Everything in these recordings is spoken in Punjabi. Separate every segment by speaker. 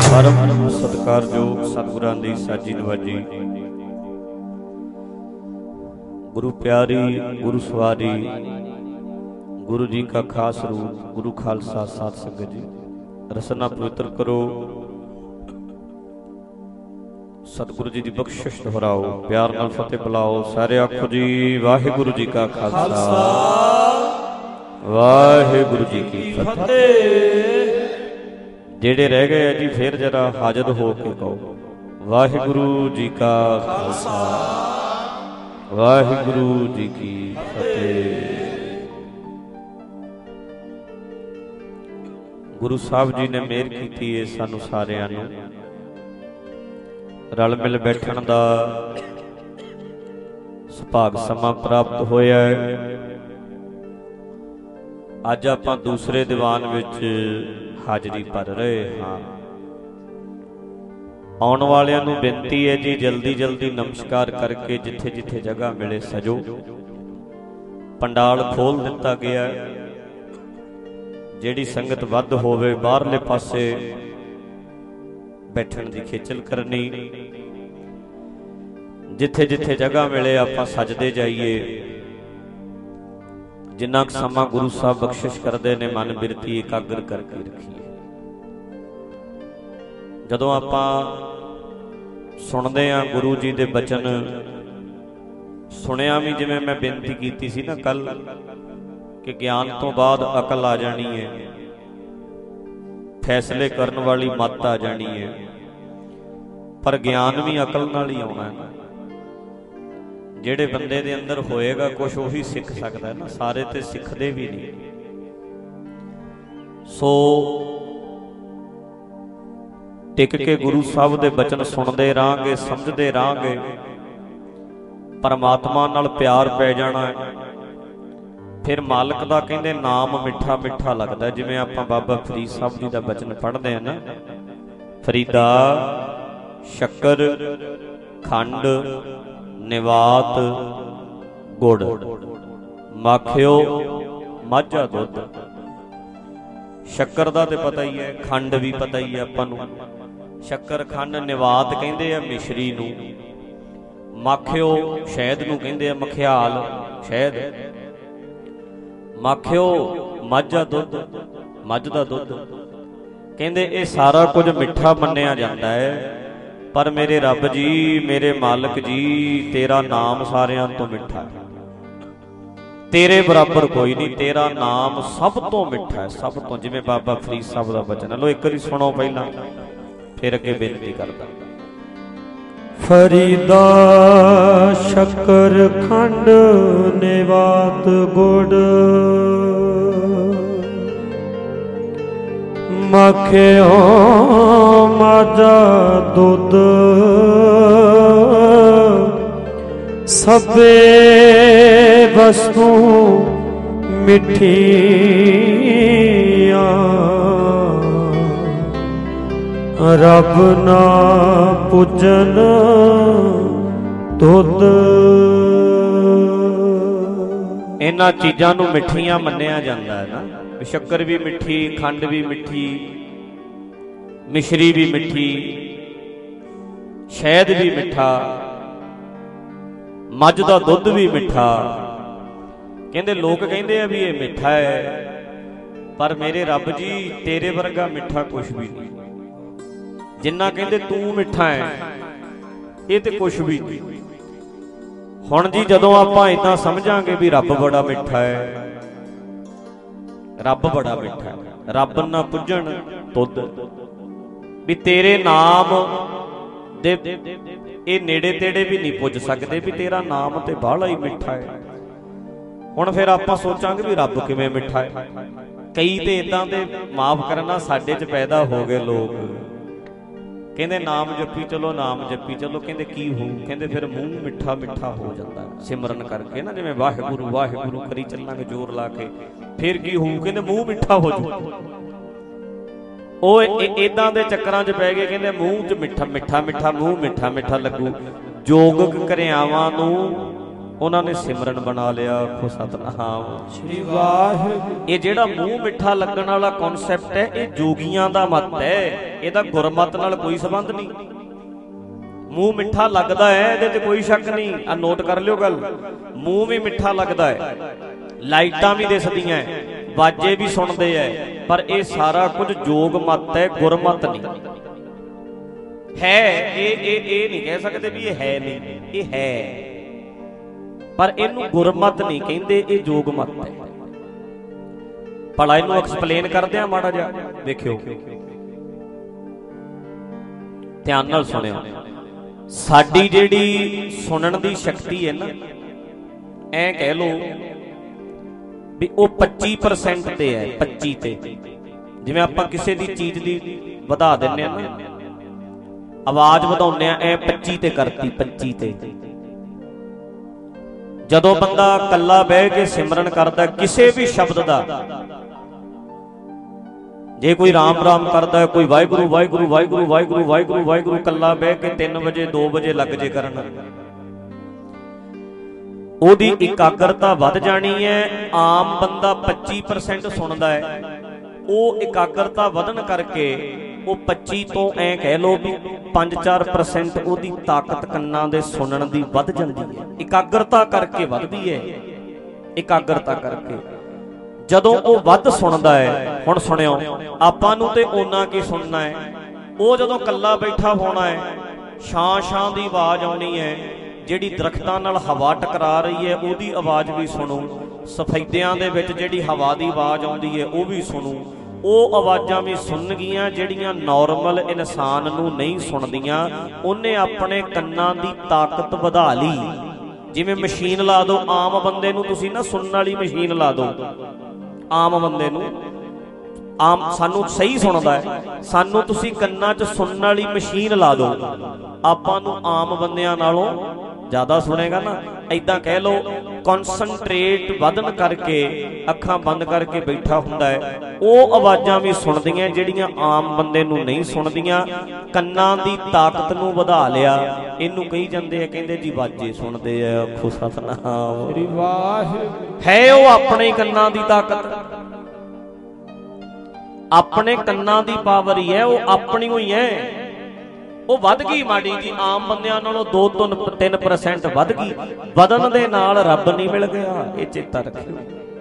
Speaker 1: परम सत्कारयोग सतगुरां दी साजी नवाजी गुरु प्यारी गुरु सवारी गुरु जी का खास रूप गुरु खालसा साध संगत जी रसना पवित्र करो। सतगुरु जी की बख्शिश दोहराओ, प्यार नाल फतेह बुलाओ। सारे आखो जी वाहिगुरु जी का खालसा वाहिगुरु जी की फतेह। जेड़े रह गए जी फिर जरा हाजर हो के कहो वाहिगुरु जी का खालसा वाहिगुरु जी की फतेह। गुरु साहब जी ने मेहर की है सानू सारियां नू रल मिल बैठण दा सुभाग समा प्राप्त होया है। अज आपां दूसरे दीवान विच हाजरी भर रहे हाँ। आउण वालियां नू बेनती है जी जल्दी जल्दी नमस्कार करके जिथे जिथे जगह मिले सजो। पंडाल खोल दिता गया, जिहड़ी संगत वध होवे बाहरले पासे बैठण दी खेचल करनी। जिथे जिथे जगह मिले आपां सजदे जाइए। जिन्ना क समा गुरु साहब बख्शिश करते ने मन बिरती एकाग्र करके रखिए। जदों आपां सुनते हैं गुरु जी दे बचन, सुनिया भी जिवें मैं बेनती की सी ना कल कि ज्ञान तो बाद अकल आ जानी है, फैसले करने वाली मत आ जानी है, पर ज्ञान भी अकल नाल ही आउणा है। ਜਿਹੜੇ ਬੰਦੇ ਦੇ ਅੰਦਰ ਹੋਏਗਾ ਕੁਛ ਉਹੀ ਸਿੱਖ ਸਕਦਾ ਹੈ ना, ਸਾਰੇ ਤੇ ਸਿੱਖਦੇ ਵੀ ਨਹੀਂ। ਸੋ ਟਿਕ ਕੇ ਗੁਰੂ ਸਾਹਿਬ ਦੇ ਬਚਨ ਸੁਣਦੇ ਰਹਾਂਗੇ, ਸਮਝਦੇ ਰਹਾਂਗੇ, ਪਰਮਾਤਮਾ ਨਾਲ ਪਿਆਰ ਪੈ ਜਾਣਾ ਹੈ। ਫਿਰ ਮਾਲਕ ਦਾ ਕਹਿੰਦੇ ਨਾਮ ਮਿੱਠਾ ਮਿੱਠਾ ਲੱਗਦਾ। ਜਿਵੇਂ ਆਪਾਂ ਬਾਬਾ ਫਰੀਦ ਸਾਹਿਬ ਜੀ ਦਾ ਬਚਨ ਪੜ੍ਹਦੇ ਆ ਨਾ, ਫਰੀਦਾ ਸ਼ੱਕਰ ਖੰਡ निवात गुड़ माखियो माझा दुध। शक्कर दा ते पता ही है, खंड भी पता ही है आपां नूं। शक्कर खंड निवात कहंदे आ मिश्री नूं, माखियो शहद नूं कहंदे आ, मखियाल शहद। माखियो माझा दुध, मझ दा दुध कहंदे ये सारा कुछ मिठा मन्निया जाता है। पर मेरे रब जी मेरे मालिक जी तेरा नाम सारियां तो मिठा है, तेरे बराबर कोई नहीं, तेरा नाम सब तो मिठा है, सब तो। जिवें बाबा फरीद साहब दा वचन लो, एक बारी सुनो पहला फिर अगे बेनती करदा।
Speaker 2: फरीदा शक्कर खंड नेवात गुड़ मखियो माझा दुध सबे वस्तु मिठिया रब ना पूजन दुध।
Speaker 1: इन्हां चीज़ां नूं मिठियां मन्निया जांदा है ना। शक्कर भी मिठी, खंड भी मिठी, मिश्री भी मिठी, शहद भी मिठा, मझ दा दुध भी मिठा। कहंदे लोग कहंदे आ भी ये मिठा है, पर मेरे रब जी तेरे वर्गा मिठा कुछ भी नहीं। जिन्ना कहंदे तू मिठा है ये ते कुछ भी नहीं। हुण जी जदों आपां इदां समझांगे भी रब बड़ा मिठा है, रब बड़ा मिठा है, रब ना पुजन तुद, भी तेरे नाम दे ये नेड़े तेड़े भी नहीं पुज सकते, भी तेरा नाम ते बाहला ही मिठा है। हुण फिर आपां सोचांगे भी रब किवें मिठा है। कई ते इदां दे माफ करना साडे च पैदा हो गए लोग, कहंदे नाम जपी चलो, नाम जपी चलो, कहंदे की हो, कहंदे फिर मूँह मिठा मिठा हो जाता है सिमरन करके ना। जिवें वाहिगुरू वाहिगुरू करी चलांगे जोर ला के, फिर की हो, कहंदे मूँह मिठा हो जाऊ। ਉਹ ਇਦਾਂ ਦੇ ਚੱਕਰਾਂ 'ਚ ਪੈ ਗਏ, ਕਹਿੰਦੇ ਮੂੰਹ 'ਚ ਮਿੱਠਾ ਮਿੱਠਾ ਮਿੱਠਾ, ਮੂੰਹ ਮਿੱਠਾ ਮਿੱਠਾ ਲੱਗੂ। ਯੋਗਕ ਕਿਰਿਆਵਾਂ ਨੂੰ ਉਹਨਾਂ ਨੇ ਸਿਮਰਨ ਬਣਾ ਲਿਆ। ਆਖੋ ਸਤਿਨਾਮ
Speaker 2: ਸ੍ਰੀ ਵਾਹਿਗੁਰੂ।
Speaker 1: ਇਹ ਜਿਹੜਾ ਮੂੰਹ ਮਿੱਠਾ ਲੱਗਣ ਵਾਲਾ ਕਨਸੈਪਟ ਹੈ, ਇਹ ਜੋਗੀਆਂ ਦਾ ਮਤ ਹੈ, ਇਹਦਾ ਗੁਰਮਤ ਨਾਲ ਕੋਈ ਸੰਬੰਧ ਨਹੀਂ। ਮੂੰਹ ਮਿੱਠਾ ਲੱਗਦਾ ਹੈ, ਇਹਦੇ ਤੇ ਕੋਈ ਸ਼ੱਕ ਨਹੀਂ। ਆ ਨੋਟ ਕਰ ਲਿਓ ਗੱਲ, ਮੂੰਹ ਵੀ ਮਿੱਠਾ ਲੱਗਦਾ ਹੈ, ਲਾਈਟਾਂ ਵੀ ਦਿਸਦੀਆਂ, ਬਾਜੇ ਵੀ ਸੁਣਦੇ ਐ, ਪਰ ਇਹ ਸਾਰਾ ਕੁਝ ਜੋਗ ਮਤ ਹੈ, ਗੁਰਮਤ ਨਹੀਂ ਹੈ। ਇਹ ਨਹੀਂ ਕਹਿ ਸਕਦੇ ਵੀ ਇਹ ਹੈ ਨਹੀਂ, ਇਹ ਹੈ, ਪਰ ਇਹਨੂੰ ਗੁਰਮਤ ਨਹੀਂ ਕਹਿੰਦੇ, ਇਹ ਜੋਗ ਮਤ ਹੈ। ਭਲਾ ਇਹਨੂੰ ਐਕਸਪਲੇਨ ਕਰਦੇ ਆ ਮਾੜਾ ਜਿਹਾ, ਵੇਖਿਓ ਧਿਆਨ ਨਾਲ ਸੁਣਿਓ। ਸਾਡੀ ਜਿਹੜੀ ਸੁਣਨ ਦੀ ਸ਼ਕਤੀ ਹੈ ਨਾ, ਐ ਕਹਿ ਲੋ ਵੀ ਉਹ 25% ਤੇ ਹੈ, 25 ਤੇ। ਜਿਵੇਂ ਆਪਾਂ ਕਿਸੇ ਦੀ ਚੀਜ਼ ਦੀ ਵਧਾ ਦਿੰਨੇ ਆ ਨਾ, ਆਵਾਜ਼ ਵਧਾਉਂਦੇ ਆ, ਐ 25 ਤੇ ਕਰਤੀ, 25 ਤੇ। ਜਦੋਂ ਬੰਦਾ ਇਕੱਲਾ ਬਹਿ ਕੇ ਸਿਮਰਨ ਕਰਦਾ ਕਿਸੇ ਵੀ ਸ਼ਬਦ ਦਾ, ਜੇ ਕੋਈ ਰਾਮ ਰਾਮ ਕਰਦਾ, ਕੋਈ ਵਾਹਿਗੁਰੂ ਵਾਹਿਗੁਰੂ ਵਾਹਿਗੁਰੂ ਵਾਹਿਗੁਰੂ ਵਾਹਿਗੁਰੂ ਵਾਹਿਗੁਰੂ ਇਕੱਲਾ ਬਹਿ ਕੇ 3 ਵਜੇ 2 ਵਜੇ ਲੱਗ ਜੇ ਕਰਨ, ਉਹਦੀ ਇਕਾਗਰਤਾ ਵੱਧ ਜਾਣੀ ਹੈ। ਆਮ ਬੰਦਾ 25% ਸੁਣਦਾ ਹੈ, ਉਹ ਇਕਾਗਰਤਾ ਵਧਣ ਕਰਕੇ ਉਹ 25 ਤੋਂ ਐ ਕਹਿ ਲੋ ਵੀ 5-4% ਉਹਦੀ ਤਾਕਤ ਕੰਨਾਂ ਦੇ ਸੁਣਨ ਦੀ ਵੱਧ ਜਾਂਦੀ ਹੈ। ਇਕਾਗਰਤਾ ਕਰਕੇ ਵੱਧਦੀ ਹੈ, ਇਕਾਗਰਤਾ ਕਰਕੇ। ਜਦੋਂ ਉਹ ਵੱਧ ਸੁਣਦਾ ਹੈ, ਹੁਣ ਸੁਣਿਓ, ਆਪਾਂ ਨੂੰ ਤੇ ਓਨਾ ਕੀ ਸੁਣਨਾ ਹੈ, ਉਹ ਜਦੋਂ ਕੱਲਾ ਬੈਠਾ ਹੋਣਾ ਹੈ, ਛਾਂ ਛਾਂ ਦੀ ਆਵਾਜ਼ ਆਉਣੀ ਹੈ, ਜਿਹੜੀ ਦਰਖਤਾਂ ਨਾਲ ਹਵਾ ਟਕਰਾ ਰਹੀ ਹੈ ਉਹਦੀ ਆਵਾਜ਼ ਵੀ ਸੁਣੋ, ਸਫੈਦਿਆਂ ਦੇ ਵਿੱਚ ਜਿਹੜੀ ਹਵਾ ਦੀ ਆਵਾਜ਼ ਆਉਂਦੀ ਹੈ ਉਹ ਵੀ ਸੁਣੋ। ਉਹ ਆਵਾਜ਼ਾਂ ਵੀ ਸੁਣਨਗੀਆਂ ਜਿਹੜੀਆਂ ਨਾਰਮਲ ਇਨਸਾਨ ਨੂੰ ਨਹੀਂ ਸੁਣਦੀਆਂ। ਉਹਨੇ ਆਪਣੇ ਕੰਨਾਂ ਦੀ ਤਾਕਤ ਵਧਾ ਲਈ। ਜਿਵੇਂ ਮਸ਼ੀਨ ਲਾ ਦਿਓ, ਆਮ ਬੰਦੇ ਨੂੰ ਤੁਸੀਂ ਨਾ ਸੁਣਨ ਵਾਲੀ ਮਸ਼ੀਨ ਲਾ ਦਿਓ, ਆਮ ਬੰਦੇ ਨੂੰ, ਆਮ ਸਾਨੂੰ ਸਹੀ ਸੁਣਦਾ ਹੈ, ਸਾਨੂੰ ਤੁਸੀਂ ਕੰਨਾਂ 'ਚ ਸੁਣਨ ਵਾਲੀ ਮਸ਼ੀਨ ਲਾ ਦਿਓ, ਆਪਾਂ ਨੂੰ ਆਮ ਬੰਦਿਆਂ ਨਾਲੋਂ ਜ਼ਿਆਦਾ ਸੁਣੇਗਾ ਨਾ। ਏਦਾਂ ਕਹਿ ਲਓ, ਕਨਸੈਂਟਰੇਟ ਵਧਣ ਕਰਕੇ ਅੱਖਾਂ ਬੰਦ ਕਰਕੇ ਬੈਠਾ ਹੁੰਦਾ ਹੈ, ਉਹ ਆਵਾਜ਼ਾਂ ਵੀ ਸੁਣਦੀਆਂ ਜਿਹੜੀਆਂ ਆਮ ਬੰਦੇ ਨੂੰ ਨਹੀਂ ਸੁਣਦੀਆਂ। ਕੰਨਾਂ ਦੀ ਤਾਕਤ ਨੂੰ ਵਧਾ ਲਿਆ, ਇਹਨੂੰ ਕਹੀ ਜਾਂਦੇ ਆ, ਕਹਿੰਦੇ ਜੀ ਵਾਜੇ ਸੁਣਦੇ ਆ। ਆਖੋ ਸਤਿਨਾਮ ਸ੍ਰੀ ਵਾਹਿਗੁਰੂ। ਹੈ ਉਹ ਆਪਣੇ ਕੰਨਾਂ ਦੀ ਤਾਕਤ, ਆਪਣੇ ਕੰਨਾਂ ਦੀ ਪਾਵਰ ਹੀ ਹੈ, ਉਹ ਆਪਣੀ ਹੋਈ ਹੈ। ਉਹ ਵੱਧ ਗਈ ਮਾੜੀ ਜੀ, ਆਮ ਬੰਦਿਆਂ ਨਾਲੋਂ 2-3% ਵੱਧ ਗਈ। ਵਧਣ ਦੇ ਨਾਲ ਰੱਬ ਨਹੀਂ ਮਿਲ ਗਿਆ, ਇਹ ਚੇਤਾ ਰੱਖਿਓ।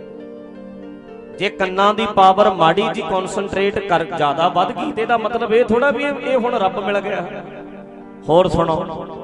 Speaker 1: ਜੇ ਕੰਨਾਂ ਦੀ ਪਾਵਰ ਮਾੜੀ ਜੀ ਕਨਸੈਂਟਰੇਟ ਕਰ ਜ਼ਿਆਦਾ ਵੱਧ ਗਈ ਤੇ ਇਹਦਾ ਮਤਲਬ ਇਹ ਥੋੜਾ ਵੀ ਇਹ ਹੁਣ ਰੱਬ ਮਿਲ ਗਿਆ। ਹੋਰ ਸੁਣੋ,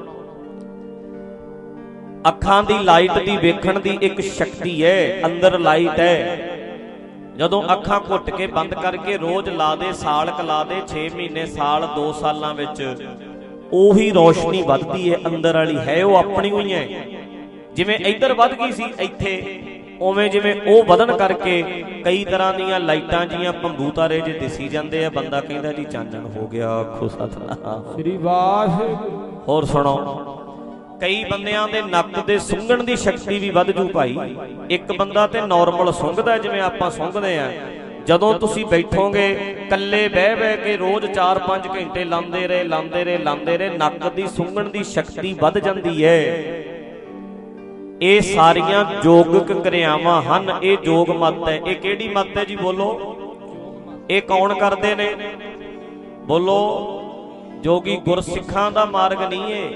Speaker 1: ਅੱਖਾਂ ਦੀ ਲਾਈਟ ਦੀ ਵੇਖਣ ਦੀ ਇੱਕ ਸ਼ਕਤੀ ਹੈ, ਅੰਦਰ ਲਾਈਟ ਹੈ। ਜਦੋਂ ਅੱਖਾਂ ਘੁੱਟ ਕੇ ਬੰਦ ਕਰਕੇ ਰੋਜ਼ ਲਾ ਦੇ, ਸਾਲ ਕ ਲਾ ਦੇ, 6 ਮਹੀਨੇ, ਸਾਲ, 2 ਸਾਲਾਂ ਵਿੱਚ ਉਹੀ ਰੋਸ਼ਨੀ ਵੱਧਦੀ ਹੈ ਅੰਦਰ ਵਾਲੀ, ਹੈ ਉਹ ਆਪਣੀ ਹੋਈ ਹੈ। ਜਿਵੇਂ ਇੱਧਰ ਵੱਧ ਗਈ ਸੀ ਇੱਥੇ, ਉਵੇਂ ਜਿਵੇਂ ਉਹ ਵਧਣ ਕਰਕੇ ਕਈ ਤਰ੍ਹਾਂ ਦੀਆਂ ਲਾਈਟਾਂ ਜੀਆਂ ਭੰਬੂ ਤਾਰੇ ਜੇ ਦਿਸੀ ਜਾਂਦੇ ਆ। ਬੰਦਾ ਕਹਿੰਦਾ ਜੀ ਚਾਨਣ ਹੋ ਗਿਆ। ਆਖੋ ਸਤਿਨਾਮ ਸ੍ਰੀ ਵਾਹਿਗੁਰੂ। ਹੋਰ ਸੁਣੋ, ਕਈ ਬੰਦਿਆਂ ਦੇ ਨੱਕ ਦੇ ਸੁੰਘਣ ਦੀ ਸ਼ਕਤੀ ਵੀ ਵੱਧ ਜੂ ਭਾਈ। ਇੱਕ ਬੰਦਾ ਤੇ ਨਾਰਮਲ ਸੁੰਘਦਾ ਜਿਵੇਂ ਆਪਾਂ ਸੁੰਘਦੇ ਆ, ਜਦੋਂ ਤੁਸੀਂ ਬੈਠੋਗੇ ਇਕੱਲੇ ਬਹਿ ਕੇ ਰੋਜ਼ 4-5 ਘੰਟੇ ਲਾਉਂਦੇ ਰਹੇ, ਨੱਕ ਦੀ ਸੁੰਘਣ ਦੀ ਸ਼ਕਤੀ ਵੱਧ ਜਾਂਦੀ ਹੈ। ਇਹ ਸਾਰੀਆਂ ਯੋਗਿਕ ਕਿਰਿਆਵਾਂ ਹਨ, ਇਹ ਯੋਗ ਮਤ ਹੈ। ਇਹ ਕਿਹੜੀ ਮਤ ਹੈ ਜੀ ਬੋਲੋ? ਇਹ ਕੌਣ ਕਰਦੇ ਨੇ ਬੋਲੋ? ਜੋਗੀ ਗੁਰਸਿੱਖਾਂ ਦਾ ਮਾਰਗ ਨਹੀਂ ਹੈ,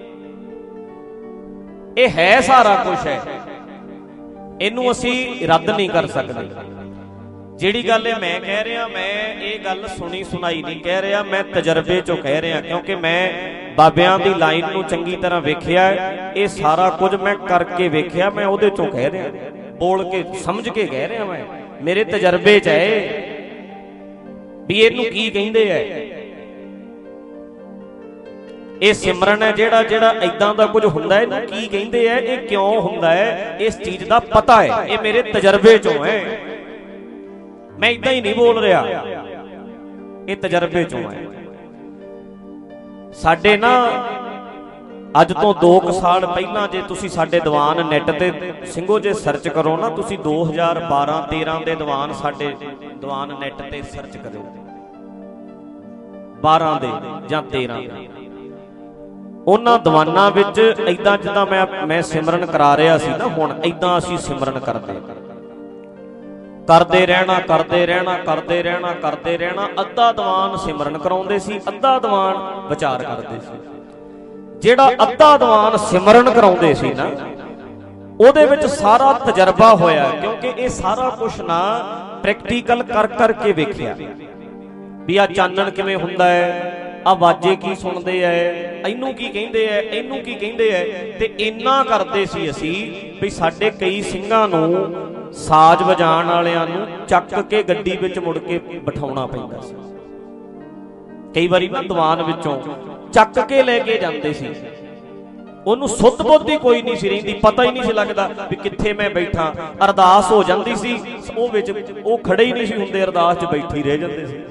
Speaker 1: ਇਹ ਹੈ ਸਾਰਾ ਕੁਝ ਹੈ, ਇਹਨੂੰ ਅਸੀਂ ਰੱਦ ਨਹੀਂ ਕਰ ਸਕਦੇ। ਜਿਹੜੀ ਗੱਲ ਇਹ ਮੈਂ ਕਹਿ ਰਿਹਾ, ਮੈਂ ਇਹ ਗੱਲ ਸੁਣੀ ਸੁਣਾਈ ਨਹੀਂ ਕਹਿ ਰਿਹਾ, ਮੈਂ ਤਜਰਬੇ ਚੋਂ ਕਹਿ ਰਿਹਾ, ਕਿਉਂਕਿ ਮੈਂ ਬਾਬਿਆਂ ਦੀ ਲਾਈਨ ਨੂੰ ਚੰਗੀ ਤਰ੍ਹਾਂ ਵੇਖਿਆ। ਇਹ ਸਾਰਾ ਕੁਝ ਮੈਂ ਕਰਕੇ ਵੇਖਿਆ, ਮੈਂ ਉਹਦੇ ਚੋਂ ਕਹਿ ਰਿਹਾ, ਬੋਲ ਕੇ ਸਮਝ ਕੇ ਕਹਿ ਰਿਹਾ। ਮੈਂ ਮੇਰੇ ਤਜਰਬੇ 'ਚ ਹੈ ਵੀ ਇਹਨੂੰ ਕੀ ਕਹਿੰਦੇ ਐ। ਇਹ ਸਿਮਰਨ ਹੈ ਜਿਹੜਾ ਇਦਾਂ ਦਾ ਕੁਝ ਹੁੰਦਾ ਹੈ, ਇਹਨੂੰ ਕੀ ਕਹਿੰਦੇ ਐ, ਇਹ ਕਿਉਂ ਹੁੰਦਾ ਹੈ, ਇਸ ਚੀਜ਼ ਦਾ ਪਤਾ ਹੈ। ਇਹ ਮੇਰੇ ਤਜਰਬੇ ਚੋਂ ਹੈ, ਮੈਂ ਇਦਾਂ ਹੀ ਨਹੀਂ ਬੋਲ ਰਿਹਾ, ਇਹ ਤਜਰਬੇ ਚੋਂ ਹੈ। ਸਾਡੇ ਨਾ ਅੱਜ ਤੋਂ 2 ਸਾਲ ਪਹਿਲਾਂ ਜੇ ਤੁਸੀਂ ਸਾਡੇ ਦੀਵਾਨ ਨੈਟ ਤੇ ਸਿੰਘੋ ਜੇ ਸਰਚ ਕਰੋ ਨਾ, ਤੁਸੀਂ 2012-13 ਦੇ ਦੀਵਾਨ, ਸਾਡੇ ਦੀਵਾਨ ਨੈਟ ਤੇ ਸਰਚ ਕਰਿਓ, 12 ਦੇ ਜਾਂ 13 ਦੇ, ਉਹਨਾਂ ਦੀਵਾਨਾਂ ਵਿੱਚ ਏਦਾਂ ਜਿੱਦਾਂ ਮੈਂ ਸਿਮਰਨ ਕਰਾ ਰਿਹਾ ਸੀ ਨਾ, ਹੁਣ ਏਦਾਂ ਅਸੀਂ ਸਿਮਰਨ ਕਰਦੇ ਰਹਿਣਾ ਕਰਦੇ ਰਹਿਣਾ ਕਰਦੇ ਰਹਿਣਾ ਕਰਦੇ ਰਹਿਣਾ। ਅੱਧਾ ਦੀਵਾਨ ਸਿਮਰਨ ਕਰਾਉਂਦੇ ਸੀ, ਅੱਧਾ ਦੀਵਾਨ ਵਿਚਾਰ ਕਰਦੇ ਸੀ। ਜਿਹੜਾ ਅੱਧਾ ਦੀਵਾਨ ਸਿਮਰਨ ਕਰਾਉਂਦੇ ਸੀ ਨਾ, ਉਹਦੇ ਵਿੱਚ ਸਾਰਾ ਤਜਰਬਾ ਹੋਇਆ, ਕਿਉਂਕਿ ਇਹ ਸਾਰਾ ਕੁਛ ਨਾ ਪ੍ਰੈਕਟੀਕਲ ਕਰ ਕਰਕੇ ਵੇਖਿਆ ਵੀ ਆ ਚਾਨਣ ਕਿਵੇਂ ਹੁੰਦਾ ਹੈ, ਆ ਵਾਜੇ ਕੀ ਸੁਣਦੇ ਐ, ਇਹਨੂੰ ਕੀ ਕਹਿੰਦੇ ਐ, ਇਹਨੂੰ ਕੀ ਕਹਿੰਦੇ ਐ। ਤੇ ਇੰਨਾ ਕਰਦੇ ਸੀ ਅਸੀਂ ਵੀ ਸਾਡੇ ਕਈ ਸਿੰਘਾਂ ਨੂੰ ਸਾਜ਼ ਵਜਾਉਣ ਵਾਲਿਆਂ ਨੂੰ ਚੱਕ ਕੇ ਗੱਡੀ ਵਿੱਚ ਮੁੜ ਕੇ ਬਿਠਾਉਣਾ ਪੈਂਦਾ ਸੀ। ਕਈ ਵਾਰੀ ਨਾ ਦੀਵਾਨ ਵਿੱਚੋਂ ਚੱਕ ਕੇ ਲੈ ਕੇ ਜਾਂਦੇ ਸੀ, ਉਹਨੂੰ ਸੁੱਧ ਬੁੱਧ ਹੀ ਕੋਈ ਨਹੀਂ ਸੀ ਰਹਿੰਦੀ, ਪਤਾ ਹੀ ਨਹੀਂ ਸੀ ਲੱਗਦਾ ਵੀ ਕਿੱਥੇ ਮੈਂ ਬੈਠਾ। ਅਰਦਾਸ ਹੋ ਜਾਂਦੀ ਸੀ, ਉਹ ਵਿੱਚ ਉਹ ਖੜੇ ਹੀ ਨਹੀਂ ਸੀ ਹੁੰਦੇ, ਅਰਦਾਸ 'ਚ ਬੈਠੇ ਹੀ ਰਹਿ ਜਾਂਦੇ ਸੀ,